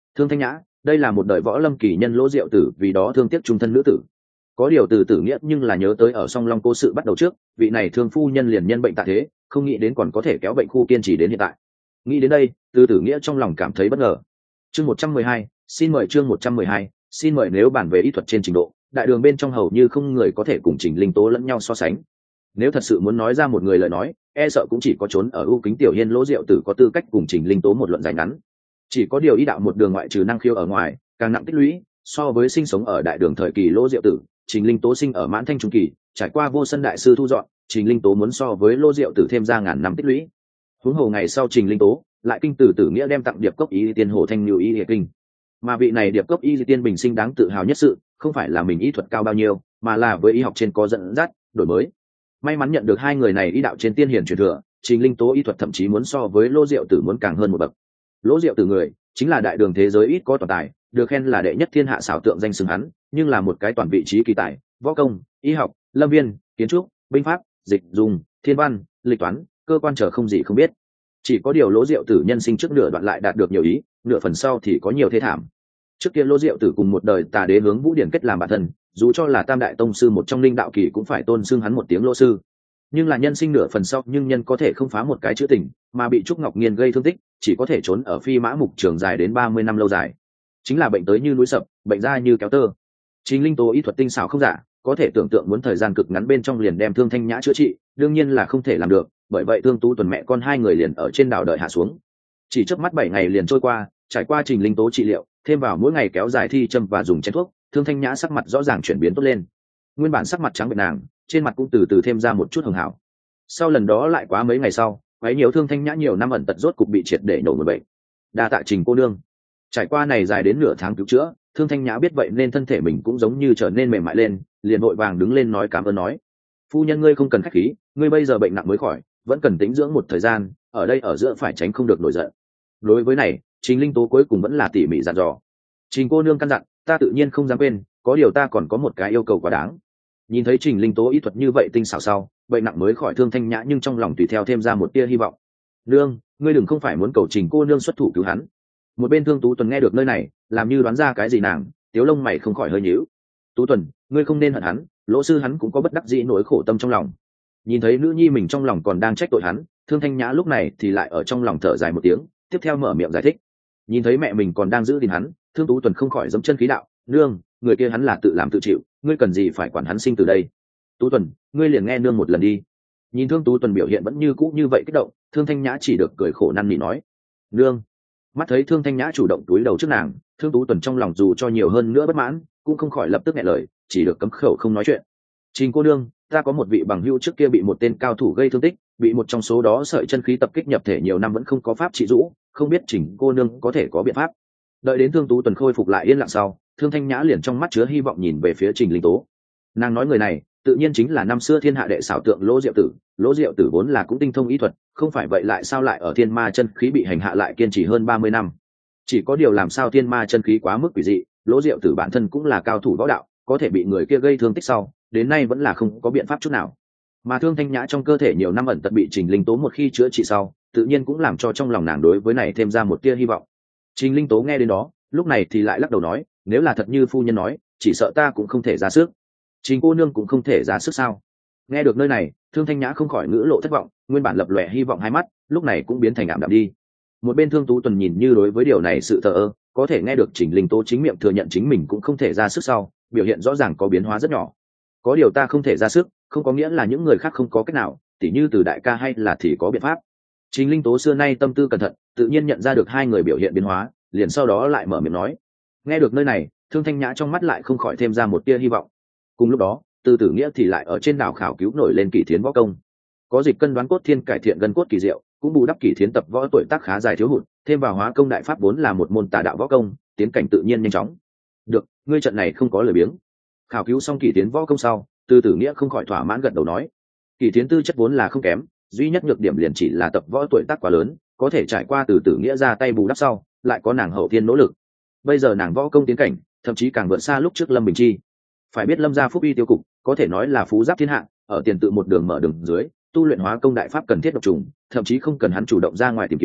Thương Thanh Nhã, đây là một đời võ lâm kỳ nhân Lỗ Diệu Tử vì đó thương tiếc trung thân nữ tử. Có điều từ tử nghĩa nhưng là nhớ tới ở song long cố sự bắt đầu trước, vị này thương phu nhân liền nhân bệnh tại thế, không nghĩ đến còn có thể kéo bệnh khu kiên trì đến hiện tại. Nghĩ đến đây, từ tử nghĩa trong lòng cảm thấy bất ngờ. Chương một trăm mười hai, xin mời chương một trăm mười hai, xin mời nếu bàn về y thuật trên trình độ, đại đường bên trong hầu như không người có thể cùng Trình Linh Tố lẫn nhau so sánh. Nếu thật sự muốn nói ra một người lời nói, e sợ cũng chỉ có trốn ở ưu kính tiểu hiên Lỗ Diệu Tử có tư cách cùng Trình Linh Tố một luận dài ngắn. Chỉ có điều y đạo một đường ngoại trừ năng khiêu ở ngoài, càng nặng tích lũy, so với sinh sống ở đại đường thời kỳ Lỗ Diệu Tử, Trình Linh Tố sinh ở mãn thanh trung kỳ, trải qua vô sân đại sư thu dọn, Trình Linh Tố muốn so với Lỗ Diệu Tử thêm ra ngàn năm tích lũy. Huống hồ ngày sau Trình Linh Tố lại kinh từ tử nghĩa đem tặng điệp cốc y tiên hồ thanh lưu y hệ kinh, mà vị này điệp cốc y tiên bình sinh đáng tự hào nhất sự, không phải là mình y thuật cao bao nhiêu, mà là với y học trên có dẫn dắt, đổi mới. May mắn nhận được hai người này y đạo trên tiên hiển truyền thừa, Trình Linh Tố y thuật thậm chí muốn so với Lỗ Diệu Tử muốn càng hơn một bậc. Lỗ Diệu Tử người chính là đại đường thế giới ít có toàn tài, được khen là đệ nhất thiên hạ xảo tượng danh xưng hắn, nhưng là một cái toàn vị trí kỳ tài, võ công, y học, lâm viên, kiến trúc, binh pháp, dịch dùng, thiên văn, lịch toán, cơ quan trở không gì không biết. Chỉ có điều Lỗ Diệu Tử nhân sinh trước nửa đoạn lại đạt được nhiều ý, nửa phần sau thì có nhiều thế thảm. Trước kia Lỗ Diệu Tử cùng một đời tà đế hướng Vũ Điển kết làm bạn thân, dù cho là tam đại tông sư một trong linh đạo kỳ cũng phải tôn xưng hắn một tiếng Lỗ sư. Nhưng là nhân sinh nửa phần sau, nhưng nhân có thể không phá một cái chữ tình, mà bị Trúc Ngọc Nghiên gây thương tích, chỉ có thể trốn ở phi mã mục trường dài đến ba mươi năm lâu dài. Chính là bệnh tới như núi sập, bệnh ra như kéo tơ. Trình Linh Tố y thuật tinh xảo không giả, có thể tưởng tượng muốn thời gian cực ngắn bên trong liền đem Thương Thanh Nhã chữa trị, đương nhiên là không thể làm được, bởi vậy Thương Tú Tuần mẹ con hai người liền ở trên đảo đợi hạ xuống. Chỉ chớp mắt bảy ngày liền trôi qua, trải qua Trình Linh Tố trị liệu, thêm vào mỗi ngày kéo dài thi châm và dùng chén thuốc, Thương Thanh Nhã sắc mặt rõ ràng chuyển biến tốt lên. Nguyên bản sắc mặt trắng bệch nàng, trên mặt cũng từ từ thêm ra một chút hường hảo. Sau lần đó lại quá mấy ngày sau, quấy nhiều Thương Thanh Nhã nhiều năm ẩn tật rốt cục bị triệt để nổ một bệnh. Đa tạ Trình cô nương. Trải qua này dài đến nửa tháng cứu chữa, Thương Thanh Nhã biết vậy nên thân thể mình cũng giống như trở nên mềm mại lên, liền vội vàng đứng lên nói cảm ơn nói: "Phu nhân ngươi không cần khách khí, ngươi bây giờ bệnh nặng mới khỏi, vẫn cần tĩnh dưỡng một thời gian, ở đây ở giữa phải tránh không được nổi giận." Đối với này, Trình Linh Tố cuối cùng vẫn là tỉ mỉ dặn dò. "Trình cô nương căn dặn, ta tự nhiên không dám quên, có điều ta còn có một cái yêu cầu quá đáng." Nhìn thấy Trình Linh Tố y thuật như vậy tinh xảo sau, bệnh nặng mới khỏi Thương Thanh Nhã nhưng trong lòng tùy theo thêm ra một tia hy vọng. "Nương, ngươi đừng không phải muốn cầu Trình cô nương xuất thủ cứu hắn." Một bên Thương Tú Tuần nghe được nơi này, làm như đoán ra cái gì nàng, tiếu lông mày không khỏi hơi nhíu. "Tú Tuần, ngươi không nên hận hắn, Lỗ sư hắn cũng có bất đắc dĩ nỗi khổ tâm trong lòng." Nhìn thấy nữ nhi mình trong lòng còn đang trách tội hắn, Thương Thanh Nhã lúc này thì lại ở trong lòng thở dài một tiếng, tiếp theo mở miệng giải thích. Nhìn thấy mẹ mình còn đang giữ gìn hắn, Thương Tú Tuần không khỏi giẫm chân khí đạo: "Nương, người kia hắn là tự làm tự chịu, ngươi cần gì phải quản hắn sinh từ đây. Tú Tuần, ngươi liền nghe nương một lần đi." Nhìn Thương Tú Tuần biểu hiện vẫn như cũ như vậy kích động, Thương Thanh Nhã chỉ được cười khổ năn nỉ nói: "Nương." Mắt thấy Thương Thanh Nhã chủ động túi đầu trước nàng, Thương Tú Tuần trong lòng dù cho nhiều hơn nữa bất mãn, cũng không khỏi lập tức nghẹn lời, chỉ được cấm khẩu không nói chuyện. "Trình cô nương, ta có một vị bằng hữu trước kia bị một tên cao thủ gây thương tích, bị một trong số đó sợi chân khí tập kích nhập thể nhiều năm vẫn không có pháp trị rũ, không biết Trình cô nương có thể có biện pháp." Đợi đến Thương Tú Tuần khôi phục lại yên lặng sau, Thương Thanh Nhã liền trong mắt chứa hy vọng nhìn về phía Trình Linh Tố. Nàng nói người này tự nhiên chính là năm xưa thiên hạ đệ xảo tượng Lỗ Diệu Tử. Lỗ Diệu Tử vốn là cũng tinh thông y thuật, không phải vậy lại sao lại ở thiên ma chân khí bị hành hạ lại kiên trì hơn ba mươi năm. Chỉ có điều làm sao thiên ma chân khí quá mức quỷ dị, Lỗ Diệu Tử bản thân cũng là cao thủ võ đạo, có thể bị người kia gây thương tích sau, đến nay vẫn là không có biện pháp chút nào. Mà Thương Thanh Nhã trong cơ thể nhiều năm ẩn tật bị Trình Linh Tố một khi chữa trị sau, tự nhiên cũng làm cho trong lòng nàng đối với này thêm ra một tia hy vọng. Trình Linh Tố nghe đến đó, lúc này thì lại lắc đầu nói: "Nếu là thật như phu nhân nói, chỉ sợ ta cũng không thể ra sức." "Trình cô nương cũng không thể ra sức sao?" Nghe được nơi này, Thương Thanh Nhã không khỏi ngữ lộ thất vọng, nguyên bản lập lòe hy vọng hai mắt, lúc này cũng biến thành ảm đạm đi. Một bên Thương Tú Tuần nhìn như đối với điều này sự thờ ơ, có thể nghe được Trình Linh Tố chính miệng thừa nhận chính mình cũng không thể ra sức sau, biểu hiện rõ ràng có biến hóa rất nhỏ. "Có điều ta không thể ra sức, không có nghĩa là những người khác không có cách nào, tỉ như từ đại ca hay là thì có biện pháp." Trình Linh Tố xưa nay tâm tư cẩn thận, tự nhiên nhận ra được hai người biểu hiện biến hóa, liền sau đó lại mở miệng nói. Nghe được nơi này, Thương Thanh Nhã trong mắt lại không khỏi thêm ra một tia hy vọng. Cùng lúc đó, Từ Tử Nghĩa thì lại ở trên đảo khảo cứu nổi lên Kỷ Thiến võ công. Có dịch cân đoán cốt thiên cải thiện gân cốt kỳ diệu, cũng bù đắp Kỷ Thiến tập võ tuổi tác khá dài thiếu hụt, thêm vào hóa công đại pháp vốn là một môn tà đạo võ công, tiến cảnh tự nhiên nhanh chóng. "Được, ngươi trận này không có lời biếng." Khảo cứu xong Kỷ Thiến võ công sau, Từ Tử Nghĩa không khỏi thỏa mãn gật đầu nói: "Kỷ Thiến tư chất vốn là không kém, duy nhất nhược điểm liền chỉ là tập võ tuổi tác quá lớn, có thể trải qua Từ Tử Nghĩa ra tay bù đắp sau, lại có nàng hậu thiên nỗ lực. Bây giờ nàng võ công tiến cảnh, thậm chí càng vượt xa lúc trước Lâm Bình Chi. Phải biết Lâm gia phúc uy tiêu cục, có thể nói là phú giáp thiên hạ, ở tiền tự một đường mở đường dưới, tu luyện hóa công đại pháp cần thiết độc trùng, thậm chí không cần hắn chủ động ra ngoài tìm kiếm,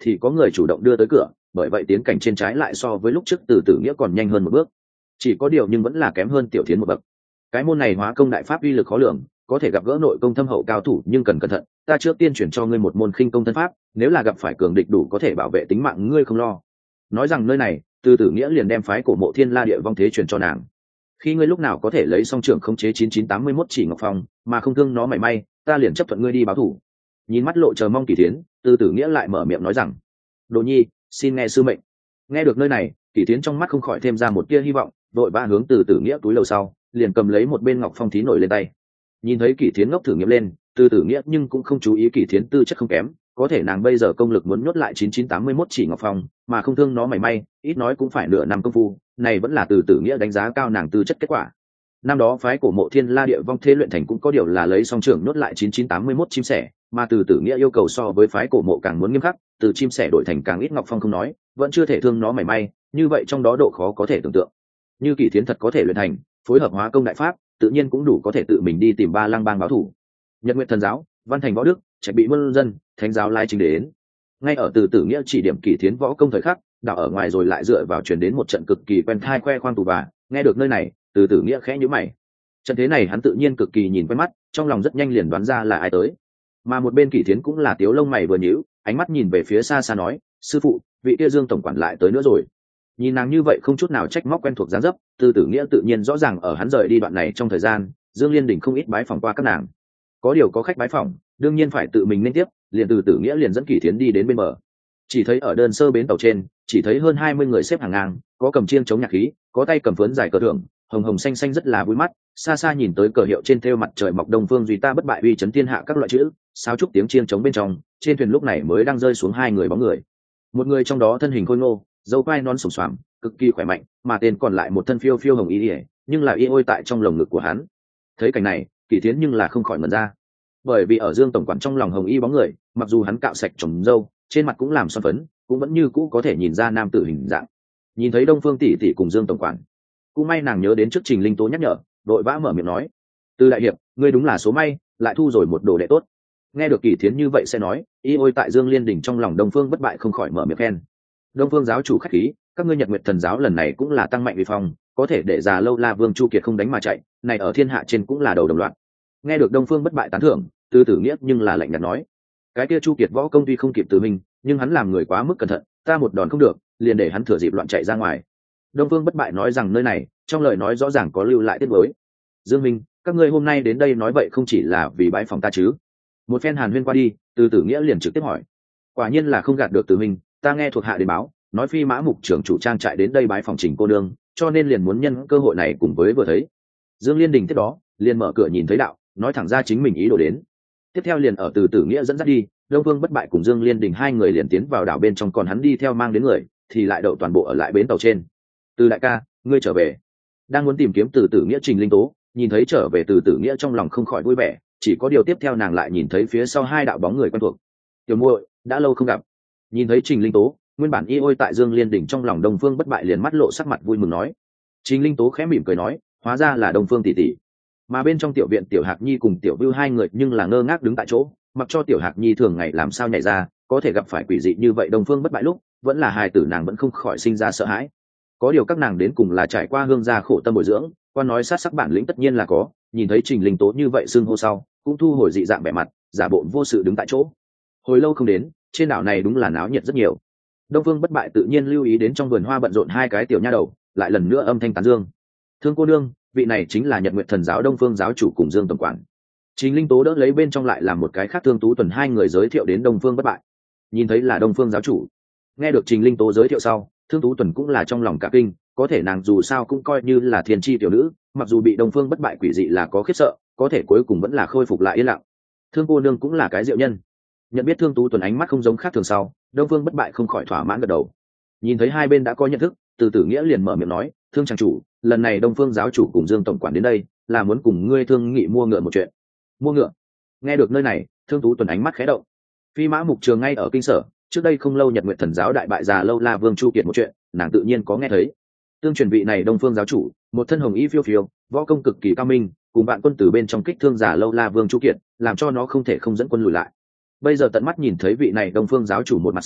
thì có người chủ động đưa tới cửa, bởi vậy tiến cảnh trên trái lại so với lúc trước Từ Tử Nghĩa còn nhanh hơn một bước. Chỉ có điều nhưng vẫn là kém hơn Tiểu Thiến một bậc. Cái môn này hóa công đại pháp uy lực khó lường, có thể gặp gỡ nội công thâm hậu cao thủ, nhưng cần cẩn thận, ta trước tiên chuyển cho ngươi một môn khinh công thân pháp, nếu là gặp phải cường địch đủ có thể bảo vệ tính mạng ngươi không lo. Nói rằng nơi này, Từ Tử Nghĩa liền đem phái cổ Mộ Thiên La Địa Vong Thế chuyển cho nàng. Khi ngươi lúc nào có thể lấy song trưởng khống chế chín chín tám mươi mốt chỉ ngọc phong, mà không thương nó mảy may, ta liền chấp thuận ngươi đi báo thủ. Nhìn mắt lộ chờ mong Kỷ Thiến, Từ Tử Nghĩa lại mở miệng nói rằng: Đồ nhi, xin nghe sư mệnh. Nghe được nơi này, Kỷ Thiến trong mắt không khỏi thêm ra một tia hy vọng, vội vã hướng Từ Tử Nghĩa túi lầu sau, liền cầm lấy một bên ngọc phong thí nổi lên tay. Nhìn thấy Kỷ Thiến ngốc thử nghiệm lên, Từ Tử Nghĩa nhưng cũng không chú ý Kỷ Thiến tư chất không kém, có thể nàng bây giờ công lực muốn nhốt lại chín chín tám mươi mốt chỉ ngọc phong, mà không thương nó mảy may, ít nói cũng phải nửa năm công phu, này vẫn là Từ Tử Nghĩa đánh giá cao nàng tư chất kết quả. Năm đó phái cổ Mộ Thiên La Địa Vong Thế luyện thành cũng có điều là lấy song trưởng nhốt lại chín chín tám mươi mốt chim sẻ, mà Từ Tử Nghĩa yêu cầu so với phái cổ mộ càng muốn nghiêm khắc, từ chim sẻ đổi thành càng ít ngọc phong không nói, vẫn chưa thể thương nó mảy may, như vậy trong đó độ khó có thể tưởng tượng. Như Kỷ Thiến thật có thể luyện thành, phối hợp hóa công đại pháp, tự nhiên cũng đủ có thể tự mình đi tìm Ba Lăng Bang báo thủ. Nhật Nguyệt Thần giáo, Văn Thành Võ Đức, Trạch Bị Môn dân, Thánh giáo lai chính đến. Ngay ở Từ Tử Nghĩa chỉ điểm Kỷ Thiến võ công thời khắc, đảo ở ngoài rồi lại dựa vào truyền đến một trận cực kỳ quen thai khoe khoang tù và, nghe được nơi này, Từ Tử Nghĩa khẽ nhíu mày. Trận thế này hắn tự nhiên cực kỳ nhìn quen mắt, trong lòng rất nhanh liền đoán ra là ai tới. Mà một bên Kỷ Thiến cũng là tiếu lông mày vừa nhíu, ánh mắt nhìn về phía xa xa nói: sư phụ, vị kia Dương tổng quản lại tới nữa rồi. Nhìn nàng như vậy không chút nào trách móc quen thuộc dáng dấp, Từ Tử Nghĩa tự nhiên rõ ràng ở hắn rời đi đoạn này trong thời gian, Dương Liên Đình không ít bái phỏng qua các nàng. Có điều có khách bái phỏng, đương nhiên phải tự mình nên tiếp, liền Từ Tử Nghĩa liền dẫn Kỷ Thiến đi đến bên bờ. Chỉ thấy ở đơn sơ bến tàu trên, chỉ thấy hơn hai mươi người xếp hàng ngang, có cầm chiêng chống nhạc khí, có tay cầm phấn dài cờ thưởng, hồng hồng xanh xanh rất là vui mắt, xa xa nhìn tới cờ hiệu trên thêu mặt trời mọc đông phương duy ta bất bại uy chấn thiên hạ các loại chữ, sáo trúc tiếng chiêng chống bên trong, trên thuyền lúc này mới đang rơi xuống hai người bóng người. Một người trong đó thân hình khôi ngô, dâu quai non sùng xoàm, cực kỳ khỏe mạnh, mà tên còn lại một thân phiêu phiêu hồng y ỉa, nhưng là y ôi tại trong lồng ngực của hắn. Thấy cảnh này, Kỷ Thiến nhưng là không khỏi ngẩn ra, bởi vì ở Dương tổng quản trong lòng hồng y bóng người, mặc dù hắn cạo sạch trồng râu, trên mặt cũng làm son phấn, cũng vẫn như cũ có thể nhìn ra nam tử hình dạng. Nhìn thấy Đông Phương tỷ tỷ cùng Dương tổng quản, cũng may nàng nhớ đến trước Trình Linh Tố nhắc nhở, đội vã mở miệng nói: Từ đại hiệp, ngươi đúng là số may, lại thu rồi một đồ đệ tốt. Nghe được Kỷ Thiến như vậy sẽ nói, y ôi tại Dương Liên Đình trong lòng Đông Phương bất bại không khỏi mở miệng khen: Đông Phương giáo chủ khách khí, các ngươi Nhật Nguyệt Thần giáo lần này cũng là tăng mạnh uy phong, có thể để già lâu la Vương Chu Kiệt không đánh mà chạy, này ở thiên hạ trên cũng là đầu đồng loạt. Nghe được Đông Phương bất bại tán thưởng, Từ Tử Nghĩa nhưng là lạnh nhạt nói: cái kia Chu Kiệt võ công tuy không kịp Từ mình, nhưng hắn làm người quá mức cẩn thận, ta một đòn không được, liền để hắn thừa dịp loạn chạy ra ngoài. Đông Phương bất bại nói rằng nơi này, trong lời nói rõ ràng có lưu lại tiết mới. Dương Minh, các ngươi hôm nay đến đây nói vậy không chỉ là vì bãi phòng ta chứ? Một phen hàn huyên qua đi, Từ Tử Nghĩa liền trực tiếp hỏi. Quả nhiên là không gạt được Từ Minh, ta nghe thuộc hạ đến báo, nói Phi Mã mục trưởng chủ trang trại đến đây bái phòng Trình cô nương, cho nên liền muốn nhân cơ hội này cùng với vừa thấy. Dương Liên Đình tiếp đó liền mở cửa nhìn thấy đạo, nói thẳng ra chính mình ý đồ đến. Tiếp theo liền ở Từ Tử Nghĩa dẫn dắt đi, Đông Phương bất bại cùng Dương Liên Đình hai người liền tiến vào đảo bên trong, còn hắn đi theo mang đến người thì lại đậu toàn bộ ở lại bến tàu trên. Từ đại ca, ngươi trở về. Đang muốn tìm kiếm Từ Tử Nghĩa Trình Linh Tố, nhìn thấy trở về Từ Tử Nghĩa trong lòng không khỏi vui vẻ, chỉ có điều tiếp theo nàng lại nhìn thấy phía sau hai đạo bóng người quen thuộc. Tiểu muội, đã lâu không gặp. Nhìn thấy Trình Linh Tố, nguyên bản y ôi tại Dương Liên Đình trong lòng Đông Phương bất bại liền mắt lộ sắc mặt vui mừng nói. Trình Linh Tố khẽ mỉm cười nói, hóa ra là Đông Phương tỷ tỷ. Mà bên trong tiểu viện Tiểu Hạc Nhi cùng Tiểu Vưu hai người nhưng là ngơ ngác đứng tại chỗ, mặc cho Tiểu Hạc Nhi thường ngày làm sao nhảy ra, có thể gặp phải quỷ dị như vậy Đông Phương bất bại lúc, vẫn là hài tử nàng vẫn không khỏi sinh ra sợ hãi. Có điều các nàng đến cùng là trải qua hương gia khổ tâm bồi dưỡng, quan nói sát sắc bản lĩnh tất nhiên là có, nhìn thấy Trình Linh Tố như vậy xưng hô sau, cũng thu hồi dị dạng vẻ mặt, giả bộ vô sự đứng tại chỗ. Hồi lâu không đến, trên đảo này đúng là náo nhiệt rất nhiều. Đông Phương bất bại tự nhiên lưu ý đến trong vườn hoa bận rộn hai cái tiểu nha đầu, lại lần nữa âm thanh tán dương. Thương cô nương, vị này chính là Nhật Nguyệt Thần giáo Đông Phương giáo chủ cùng Dương tổng quản. Trình Linh Tố đỡ lấy bên trong lại làm một cái khác Thương Tú Tuần hai người giới thiệu đến Đông Phương bất bại. Nhìn thấy là Đông Phương giáo chủ, nghe được Trình Linh Tố giới thiệu sau, Thương Tú Tuần cũng là trong lòng cả kinh, có thể nàng dù sao cũng coi như là thiên chi tiểu nữ, mặc dù bị Đông Phương bất bại quỷ dị là có khiếp sợ, có thể cuối cùng vẫn là khôi phục lại yên lặng. Thương cô nương cũng là cái diệu nhân. Nhận biết Thương Tú Tuần ánh mắt không giống khác thường sau, Đông Phương bất bại không khỏi thỏa mãn gật đầu. Nhìn thấy hai bên đã có nhận thức, Từ Tử Nghĩa liền mở miệng nói, Thương trang chủ, lần này Đông Phương giáo chủ cùng Dương tổng quản đến đây, là muốn cùng ngươi thương nghị mua ngựa một chuyện. Mua ngựa? Nghe được nơi này, Thương Tú Tuần ánh mắt khẽ động. Phi Mã mục trường ngay ở kinh sở, trước đây không lâu Nhật Nguyệt Thần giáo đại bại già lâu la Vương Chu Kiệt một chuyện, nàng tự nhiên có nghe thấy. Tương truyền vị này Đông Phương giáo chủ, một thân hồng y phiêu phiêu, võ công cực kỳ cao minh, cùng bạn quân tử bên trong kích thương giả lâu la Vương Chu Kiệt, làm cho nó không thể không dẫn quân lùi lại. Bây giờ tận mắt nhìn thấy vị này Đông Phương giáo chủ một mặt sau,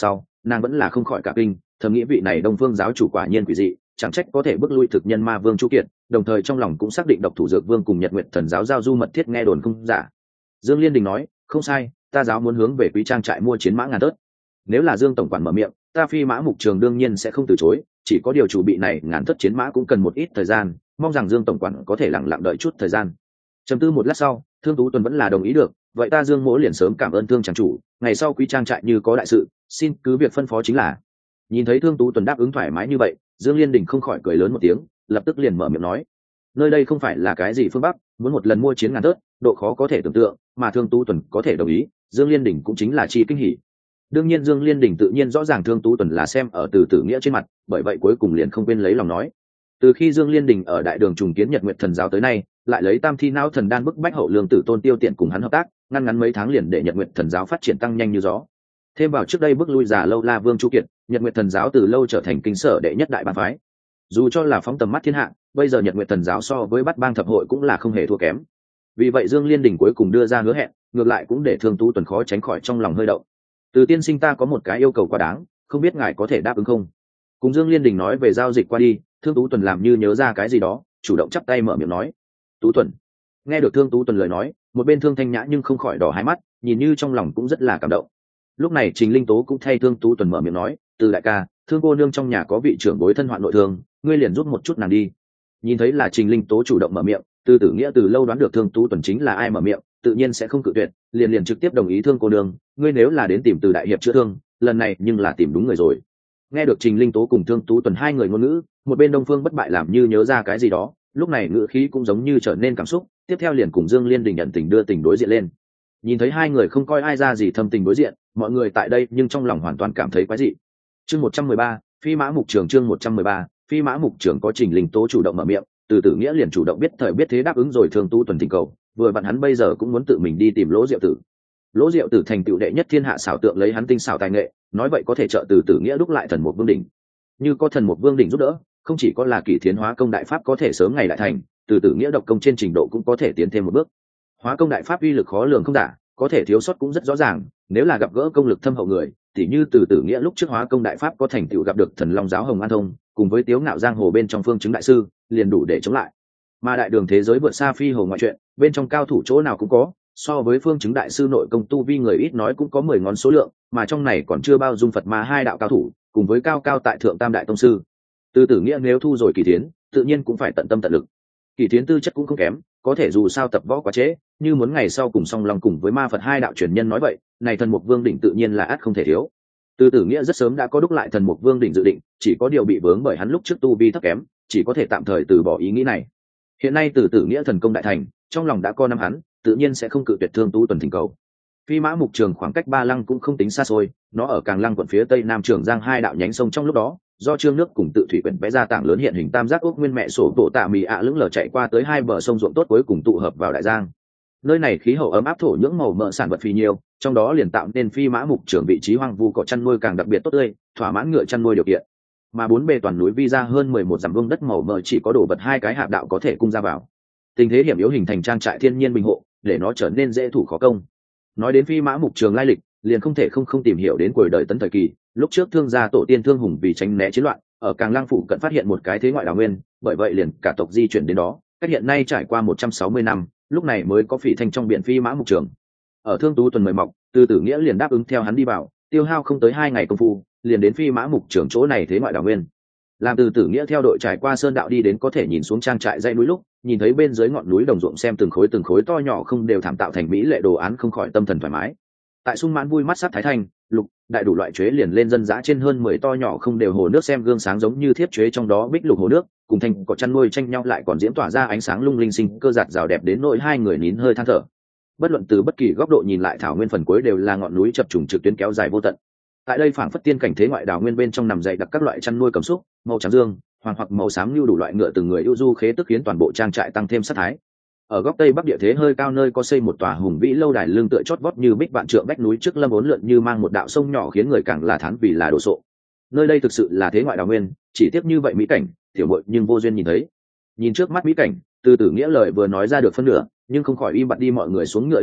nàng vẫn là không khỏi cả kinh, thầm nghĩ vị này Đông Phương giáo chủ quả nhiên quỷ dị, chẳng trách có thể bước lui thực nhân ma vương Chu Kiệt, đồng thời trong lòng cũng xác định độc thủ dược vương cùng Nhật Nguyệt Thần giáo giao du mật thiết, nghe đồn không giả. Dương Liên Đình nói, không sai, ta giáo muốn hướng về Quý Trang trại mua chiến mã ngàn tớt. Nếu là Dương tổng quản mở miệng, ta Phi Mã Mục Trường đương nhiên sẽ không từ chối, chỉ có điều chủ bị này ngàn tớt chiến mã cũng cần một ít thời gian, mong rằng Dương tổng quản có thể lặng lặng đợi chút thời gian. Trầm tư một lát sau, Thương Tú Tuần vẫn là đồng ý được, vậy ta Dương Mỗ liền sớm cảm ơn Thương chàng chủ, ngày sau Quý Trang trại như có đại sự, xin cứ việc phân phó chính là. Nhìn thấy Thương Tú Tuần đáp ứng thoải mái như vậy, Dương Liên Đình không khỏi cười lớn một tiếng, lập tức liền mở miệng nói, nơi đây không phải là cái gì phương Bắc, muốn một lần mua chiến ngàn tớt, độ khó có thể tưởng tượng, mà Thương Tú Tuần có thể đồng ý, Dương Liên Đình cũng chính là chi kinh hỉ. Đương nhiên Dương Liên Đình tự nhiên rõ ràng Thương Tú Tuần là xem ở Từ Tử Nghĩa trên mặt, bởi vậy cuối cùng liền không quên lấy lòng nói. Từ khi Dương Liên Đình ở đại đường trùng kiến Nhật Nguyệt Thần giáo tới nay, lại lấy Tam Thi Não Thần đan bức bách hậu lương tử Tôn Tiêu Tiện cùng hắn hợp tác, ngăn ngắn mấy tháng liền để Nhật Nguyệt Thần giáo phát triển tăng nhanh như gió. Thêm vào trước đây bước lui giả lâu la vương Chu Kiệt, Nhật Nguyệt Thần giáo từ lâu trở thành kinh sở đệ nhất đại bang phái. Dù cho là phóng tầm mắt thiên hạ, bây giờ Nhật Nguyệt Thần giáo so với Bát Bang thập hội cũng là không hề thua kém. Vì vậy Dương Liên Đình cuối cùng đưa ra hứa hẹn, ngược lại cũng để Thương Tú Tuần khó tránh khỏi trong lòng hơi động. Từ tiên sinh, ta có một cái yêu cầu quá đáng, không biết ngài có thể đáp ứng không? Cùng Dương Liên Đình nói về giao dịch qua đi, Thương Tú Tuần làm như nhớ ra cái gì đó, chủ động chắp tay mở miệng nói. Tú Tuần. Nghe được Thương Tú Tuần lời nói, một bên Thương Thanh Nhã nhưng không khỏi đỏ hai mắt, nhìn như trong lòng cũng rất là cảm động. Lúc này Trình Linh Tố cũng thay Thương Tú Tuần mở miệng nói, từ đại ca, Thương cô nương trong nhà có vị trưởng bối thân hoạn nội thương, ngươi liền giúp một chút nàng đi. Nhìn thấy là Trình Linh Tố chủ động mở miệng, Từ Tử Nghĩa từ lâu đoán được Thương Tú Tuần chính là ai mở miệng, tự nhiên sẽ không cự tuyệt, liền liền trực tiếp đồng ý. Thương cô nương, ngươi nếu là đến tìm Từ đại hiệp chữa thương, lần này nhưng là tìm đúng người rồi. Nghe được Trình Linh Tố cùng Thương Tú Tuần hai người ngôn ngữ, một bên Đông Phương Bất Bại làm như nhớ ra cái gì đó, lúc này ngữ khí cũng giống như trở nên cảm xúc, tiếp theo liền cùng Dương Liên Đình nhận tình đưa tình đối diện lên. Nhìn thấy hai người không coi ai ra gì thâm tình đối diện, mọi người tại đây nhưng trong lòng hoàn toàn cảm thấy quái dị. Chương một trăm mười ba, Phi Mã Mục Trường chương một trăm mười ba, Phi Mã Mục Trường có Trình Linh Tố chủ động mở miệng, Từ Tử Nghĩa liền chủ động biết thời biết thế đáp ứng rồi Thương Tú Tuần thỉnh cầu, vừa vặn hắn bây giờ cũng muốn tự mình đi tìm Lỗ Diệu Tử. Lỗ Diệu Tử thành tựu đệ nhất thiên hạ xảo tượng lấy hắn tinh xảo tài nghệ, nói vậy có thể trợ Từ Tử Nghĩa đúc lại thần một vương đỉnh. Như có thần một vương đỉnh giúp đỡ, không chỉ có là Kỷ Thiến hóa công đại pháp có thể sớm ngày đại thành, Từ Tử Nghĩa độc công trên trình độ cũng có thể tiến thêm một bước. Hóa công đại pháp uy lực khó lường không giả, có thể thiếu sót cũng rất rõ ràng, nếu là gặp gỡ công lực thâm hậu người, tỉ như Từ Tử Nghĩa lúc trước hóa công đại pháp có thành tựu gặp được Thần Long giáo Hồng An Thông, cùng với Tiếu Ngạo giang hồ bên trong Phương Chứng đại sư, liền đủ để chống lại. Mà đại đường thế giới vượt xa phi hồ ngoại truyện, bên trong cao thủ chỗ nào cũng có, so với Phương Chứng đại sư nội công tu vi người ít nói cũng có mười ngón số lượng, mà trong này còn chưa bao dung Phật Ma hai đạo cao thủ, cùng với cao cao tại thượng tam đại tông sư. Từ Tử Nghĩa nếu thu rồi Kỷ Thiến, tự nhiên cũng phải tận tâm tận lực. Kỷ Thiến tư chất cũng không kém, có thể dù sao tập võ quá trễ, như muốn ngày sau cùng song long cùng với Ma Phật hai đạo truyền nhân nói vậy, này thần mục vương đỉnh tự nhiên là ắt không thể thiếu. Từ Tử Nghĩa rất sớm đã có đúc lại thần mục vương đỉnh dự định, chỉ có điều bị vướng bởi hắn lúc trước tu vi thấp kém, chỉ có thể tạm thời từ bỏ ý nghĩ này. Hiện nay Từ Tử Nghĩa thần công đại thành, trong lòng đã có năm hắn, tự nhiên sẽ không cự tuyệt Thương Tú Tuần thỉnh cầu. Phi Mã Mục Trường khoảng cách Ba Lăng cũng không tính xa xôi, nó ở Càng Lăng quận phía tây nam Trường Giang hai đạo nhánh sông trong lúc đó, do Trương Nước cùng Tự Thủy quyển vẽ ra tảng lớn hiện hình tam giác ốc nguyên mẹ sổ tổ tạ mì ạ lững lờ chạy qua tới hai bờ sông ruộng tốt cuối cùng tụ hợp vào đại giang. Nơi này khí hậu ấm áp, thổ nhưỡng màu mỡ sản vật phi nhiều, trong đó liền tạo nên Phi Mã Mục Trường vị trí hoang vu cỏ chăn nuôi càng đặc biệt tốt tươi, thỏa mãn ngựa chăn nuôi điều kiện. Mà bốn bề toàn núi vi ra hơn mười một dặm vuông đất màu mỡ chỉ có đổ vật hai cái hạp đạo có thể cung ra vào. Tình thế hiểm yếu hình thành trang trại thiên nhiên bình hộ, để nó trở nên dễ thủ khó công. Nói đến Phi Mã Mục Trường lai lịch, liền không thể không không tìm hiểu đến cuối đời Tấn thời kỳ, lúc trước Thương gia tổ tiên Thương Hùng vì tránh né chiến loạn, ở Càng Lăng phụ cận phát hiện một cái thế ngoại đào nguyên, bởi vậy liền cả tộc di chuyển đến đó, cách hiện nay trải qua một trăm sáu mươi năm, lúc này mới có Phỉ Thanh trong biển Phi Mã Mục Trường. Ở Thương Tú Tuần mời mọc, Từ Tử Nghĩa liền đáp ứng theo hắn đi vào, tiêu hao không tới hai ngày công phu, liền đến Phi Mã Mục Trường chỗ này thế ngoại đào nguyên. Làm Từ Tử Nghĩa theo đội trải qua sơn đạo đi đến có thể nhìn xuống trang trại dãy núi lúc, nhìn thấy bên dưới ngọn núi đồng ruộng xem từng khối từng khối to nhỏ không đều thảm tạo thành mỹ lệ đồ án, không khỏi tâm thần thoải mái. Tại sung mãn vui mắt sát thái thành, lục, đại đủ loại chuế liền lên dân dã trên hơn mười to nhỏ không đều hồ nước xem gương sáng giống như thiếp chuế trong đó bích lục hồ nước, cùng thành cỏ chăn nuôi tranh nhau lại còn diễm tỏa ra ánh sáng lung linh sinh cơ giạt rào đẹp đến nỗi hai người nín hơi than thở. Bất luận từ bất kỳ góc độ nhìn lại, thảo nguyên phần cuối đều là ngọn núi chập trùng trực tuyến kéo dài vô tận. Tại đây phảng phất tiên cảnh thế ngoại đào nguyên bên trong nằm dày đặc các loại chăn nuôi cầm súc, màu trắng dương, hoàng hoặc màu xám như đủ loại ngựa từng người ưu du khế tức khiến toàn bộ trang trại tăng thêm sát thái. Ở góc tây bắc địa thế hơi cao nơi có xây một tòa hùng vĩ lâu đài lưng tựa chót vót như bích vạn trượng vách núi trước lâm uốn lượn như mang một đạo sông nhỏ khiến người càng là thán vì là đồ sộ. Nơi đây thực sự là thế ngoại đào nguyên, chỉ tiếp như vậy mỹ cảnh, tiểu muội nhưng vô duyên nhìn thấy. Nhìn trước mắt mỹ cảnh, Từ Tử Nghĩa lời vừa nói ra được phân nửa, nhưng không khỏi im bặt đi mọi người xuống ngựa đi bộ,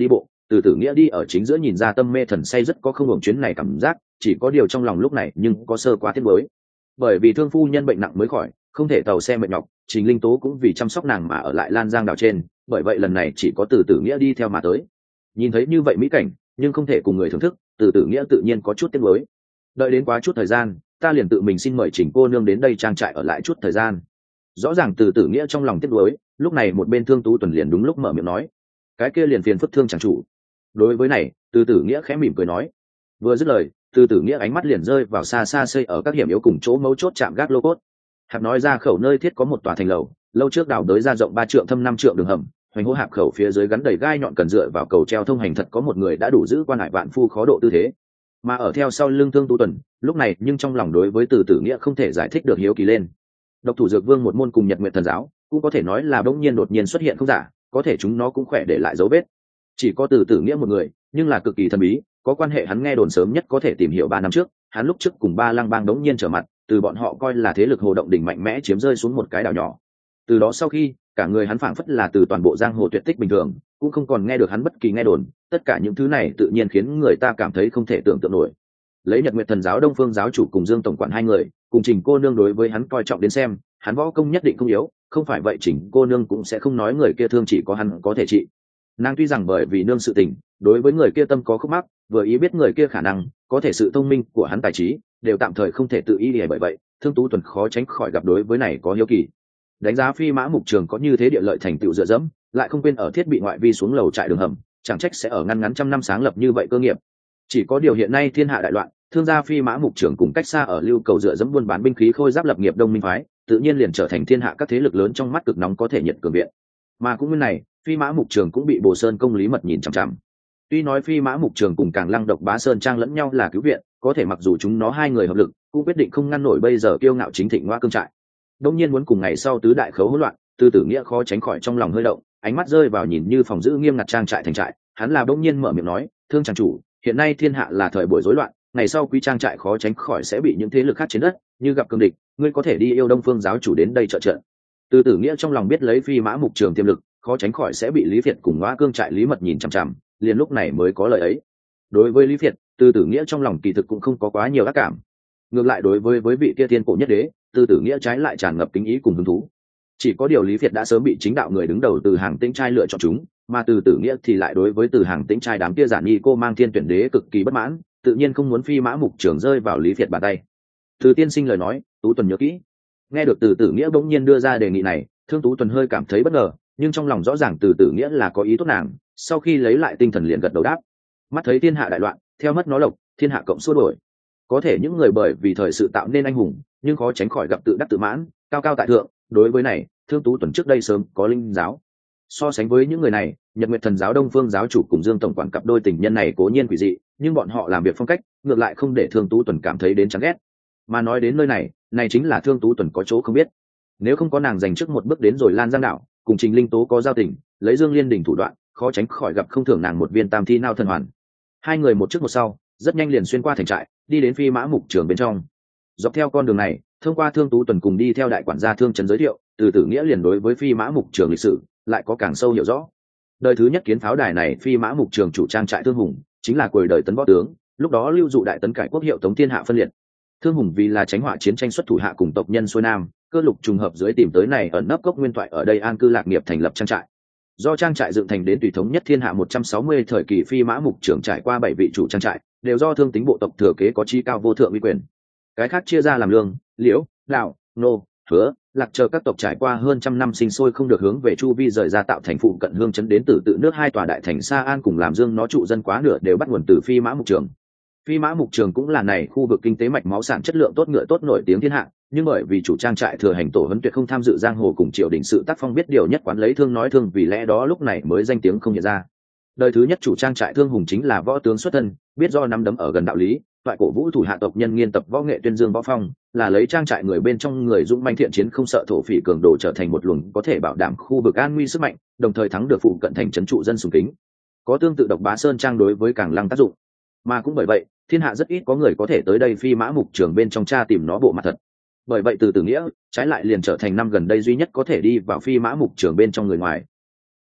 Từ Tử Nghĩa đi ở chính giữa nhìn ra tâm mê thần say rất có không hưởng chuyến này cảm giác, chỉ có điều trong lòng lúc này nhưng có sơ quá tiếc mới. Bởi vì thương phu nhân bệnh nặng mới khỏi, không thể tàu xe mệt nhọc, Trình Linh Tố cũng vì chăm sóc nàng mà ở lại Lan Giang đảo trên, bởi vậy lần này chỉ có Từ Tử Nghĩa đi theo mà tới. Nhìn thấy như vậy mỹ cảnh, nhưng không thể cùng người thưởng thức, Từ Tử Nghĩa tự nhiên có chút tiếc nuối. Đợi đến quá chút thời gian, ta liền tự mình xin mời Trình cô nương đến đây trang trại ở lại chút thời gian. Rõ ràng Từ Tử Nghĩa trong lòng tiếc nuối, lúc này một bên Thương Tú Tuần liền đúng lúc mở miệng nói, cái kia liền phiền phức Thương chàng chủ. Đối với này, Từ Tử Nghĩa khẽ mỉm cười nói. Vừa dứt lời, Từ Tử Nghĩa ánh mắt liền rơi vào xa xa xây ở các hiểm yếu cùng chỗ mấu chốt chạm gác lô cốt. Hạp nói ra khẩu nơi thiết có một tòa thành lầu, lâu trước đào đới ra rộng ba trượng thâm năm trượng đường hầm, hoành hố hạp khẩu phía dưới gắn đầy gai nhọn cần dựa vào cầu treo thông hành thật có một người đã đủ giữ quan hải vạn phu khó độ tư thế. Mà ở theo sau lưng Thương Tú Tuần, lúc này nhưng trong lòng đối với Từ Tử Nghĩa không thể giải thích được hiếu kỳ lên. Độc thủ dược vương một môn cùng Nhật Nguyệt thần giáo, cũng có thể nói là bỗng nhiên đột nhiên xuất hiện không giả, có thể chúng nó cũng khỏe để lại dấu vết. Chỉ có Từ Tử Nghĩa một người, nhưng là cực kỳ thần bí, có quan hệ hắn nghe đồn sớm nhất có thể tìm hiểu ba năm trước, hắn lúc trước cùng Ba Lăng Bang đống nhiên trở mặt, từ bọn họ coi là thế lực hồ động đỉnh mạnh mẽ chiếm rơi xuống một cái đảo nhỏ. Từ đó sau khi, cả người hắn phảng phất là từ toàn bộ giang hồ tuyệt tích bình thường, cũng không còn nghe được hắn bất kỳ nghe đồn, tất cả những thứ này tự nhiên khiến người ta cảm thấy không thể tưởng tượng nổi. Lấy Nhật Nguyệt thần giáo Đông Phương giáo chủ cùng Dương tổng quản hai người, cùng Trình cô nương đối với hắn coi trọng đến xem, hắn võ công nhất định không yếu, không phải vậy Trình cô nương cũng sẽ không nói người kia thương chỉ có hắn có thể trị. Nàng tuy rằng bởi vì nương sự tình, đối với người kia tâm có khúc mắc, vừa ý biết người kia khả năng, có thể sự thông minh của hắn tài trí, đều tạm thời không thể tự ý để bởi vậy, Thương Tú Tuần khó tránh khỏi gặp đối với này có hiếu kỳ. Đánh giá Phi Mã Mục Trường có như thế địa lợi thành tựu dựa dẫm, lại không quên ở thiết bị ngoại vi xuống lầu trại đường hầm, chẳng trách sẽ ở ngăn ngắn trăm năm sáng lập như vậy cơ nghiệp. Chỉ có điều hiện nay thiên hạ đại loạn, thương gia Phi Mã Mục Trường cùng cách xa ở lưu cầu dựa dẫm buôn bán binh khí khôi giáp lập nghiệp đông minh phái, tự nhiên liền trở thành thiên hạ các thế lực lớn trong mắt cực nóng có thể nhiệt cường viện. Mà cũng nguyên này, Phi Mã Mục Trường cũng bị Bồ Sơn công lý mật nhìn chằm chằm. Tuy nói Phi Mã Mục Trường cùng Càng Lăng Độc Bá Sơn Trang lẫn nhau là cứu viện, có thể mặc dù chúng nó hai người hợp lực, cũng quyết định không ngăn nổi bây giờ kiêu ngạo chính thịnh Ngoa Cương trại. Đông nhiên muốn cùng ngày sau tứ đại khấu hỗn loạn, Từ Tử Nghĩa khó tránh khỏi trong lòng hơi động, ánh mắt rơi vào nhìn như phòng giữ nghiêm ngặt trang trại thành trại, hắn là đông nhiên mở miệng nói, "Thương chàng chủ, hiện nay thiên hạ là thời buổi rối loạn, ngày sau quý trang trại khó tránh khỏi sẽ bị những thế lực khác chiến đất, như gặp cường địch, ngươi có thể đi yêu Đông Phương giáo chủ đến đây trợ trận." Từ Tử Nghĩa trong lòng biết lấy Phi Mã Mục Trường tiềm lực, khó tránh khỏi sẽ bị Lý Việt cùng Ngoa Cương trại Lý Mật nhìn chằm chằm, liền lúc này mới có lời ấy. Đối với Lý Việt, Từ Tử Nghĩa trong lòng kỳ thực cũng không có quá nhiều ác cảm. Ngược lại đối với với vị kia thiên cổ nhất đế, Từ Tử Nghĩa trái lại tràn ngập kính ý cùng hứng thú. Chỉ có điều Lý Việt đã sớm bị chính đạo người đứng đầu Từ Hàng Tĩnh trai lựa chọn chúng, mà Từ Tử Nghĩa thì lại đối với Từ Hàng Tĩnh trai đám kia giả nghi cô mang thiên tuyển đế cực kỳ bất mãn, tự nhiên không muốn Phi Mã Mục Trường rơi vào Lý Việt bàn tay. Từ tiên sinh lời nói, Tú Tuần nhớ kỹ. Nghe được Từ Tử Nghĩa bỗng nhiên đưa ra đề nghị này, Thương Tú Tuần hơi cảm thấy bất ngờ, nhưng trong lòng rõ ràng Từ Tử Nghĩa là có ý tốt nàng, sau khi lấy lại tinh thần liền gật đầu đáp. Mắt thấy thiên hạ đại loạn, theo mất nó lộc, thiên hạ cộng xua đổi. Có thể những người bởi vì thời sự tạo nên anh hùng, nhưng khó tránh khỏi gặp tự đắc tự mãn, cao cao tại thượng, đối với này, Thương Tú Tuần trước đây sớm có linh giáo. So sánh với những người này, Nhật Nguyệt thần giáo Đông Phương giáo chủ cùng Dương tổng quản cặp đôi tình nhân này cố nhiên quỷ dị, nhưng bọn họ làm việc phong cách, ngược lại không để Thương Tú Tuần cảm thấy đến chán ghét. Mà nói đến nơi này, này chính là Thương Tú Tuần có chỗ không biết. Nếu không có nàng dành trước một bước đến rồi Lan Giang đảo, cùng Trình Linh Tố có giao tình, lấy Dương Liên đỉnh thủ đoạn, khó tránh khỏi gặp không thưởng nàng một viên tam thi nao thần hoàn. Hai người một trước một sau, rất nhanh liền xuyên qua thành trại, đi đến Phi Mã Mục Trường bên trong. Dọc theo con đường này, thông qua Thương Tú Tuần cùng đi theo đại quản gia Thương Trấn giới thiệu, Từ Tử Nghĩa liền đối với Phi Mã Mục Trường lịch sử lại có càng sâu hiểu rõ. Đời thứ nhất kiến pháo đài này Phi Mã Mục Trường chủ trang trại Thương Hùng, chính là cuối đời tấn võ tướng, lúc đó lưu dụ đại tấn cải quốc hiệu Tống Thiên Hạ phân liệt. Thương Hùng vì là tránh họa chiến tranh xuất thủ hạ cùng tộc nhân xuôi nam, cơ lục trùng hợp dưới tìm tới này ẩn nấp cốc nguyên thoại ở đây an cư lạc nghiệp thành lập trang trại. Do trang trại dựng thành đến tùy thống nhất thiên hạ một trăm sáu mươi thời kỳ Phi Mã Mục Trường trải qua bảy vị chủ trang trại, đều do Thương tính bộ tộc thừa kế có chi cao vô thượng uy quyền. Cái khác chia ra làm lương, liễu, đạo, nô, hứa, lạc chờ các tộc trải qua hơn trăm năm sinh sôi không được hướng về chu vi rời ra tạo thành phụ cận hương chấn đến từ tự nước hai tòa đại thành Sa An cùng làm Dương nó trụ dân quá nửa đều bắt nguồn từ Phi Mã Mục Trường. Phi Mã Mục Trường cũng là này khu vực kinh tế mạch máu sản chất lượng tốt ngựa tốt nổi tiếng thiên hạ, nhưng bởi vì chủ trang trại thừa hành tổ huấn tuyệt không tham dự giang hồ cùng triều đình sự tác phong biết điều nhất quán lấy thương nói thương, vì lẽ đó lúc này mới danh tiếng không nhận ra. Đời thứ nhất chủ trang trại Thương Hùng chính là võ tướng xuất thân, biết do nắm đấm ở gần đạo lý, toại cổ vũ thủ hạ tộc nhân nghiên tập võ nghệ tuyên dương võ phong, là lấy trang trại người bên trong người dũng manh thiện chiến không sợ thổ phỉ cường đồ trở thành một luồng có thể bảo đảm khu vực an nguy sức mạnh, đồng thời thắng được phụ cận thành trấn trụ dân sùng kính. Có tương tự Độc Bá Sơn Trang đối với Càng Lăng tác dụng, mà cũng bởi vậy, thiên hạ rất ít có người có thể tới đây Phi Mã Mục Trường bên trong tra tìm nó bộ mặt thật. Bởi vậy Từ Tử Nghĩa trái lại liền trở thành năm gần đây duy nhất có thể đi vào Phi Mã Mục Trường bên trong người ngoài.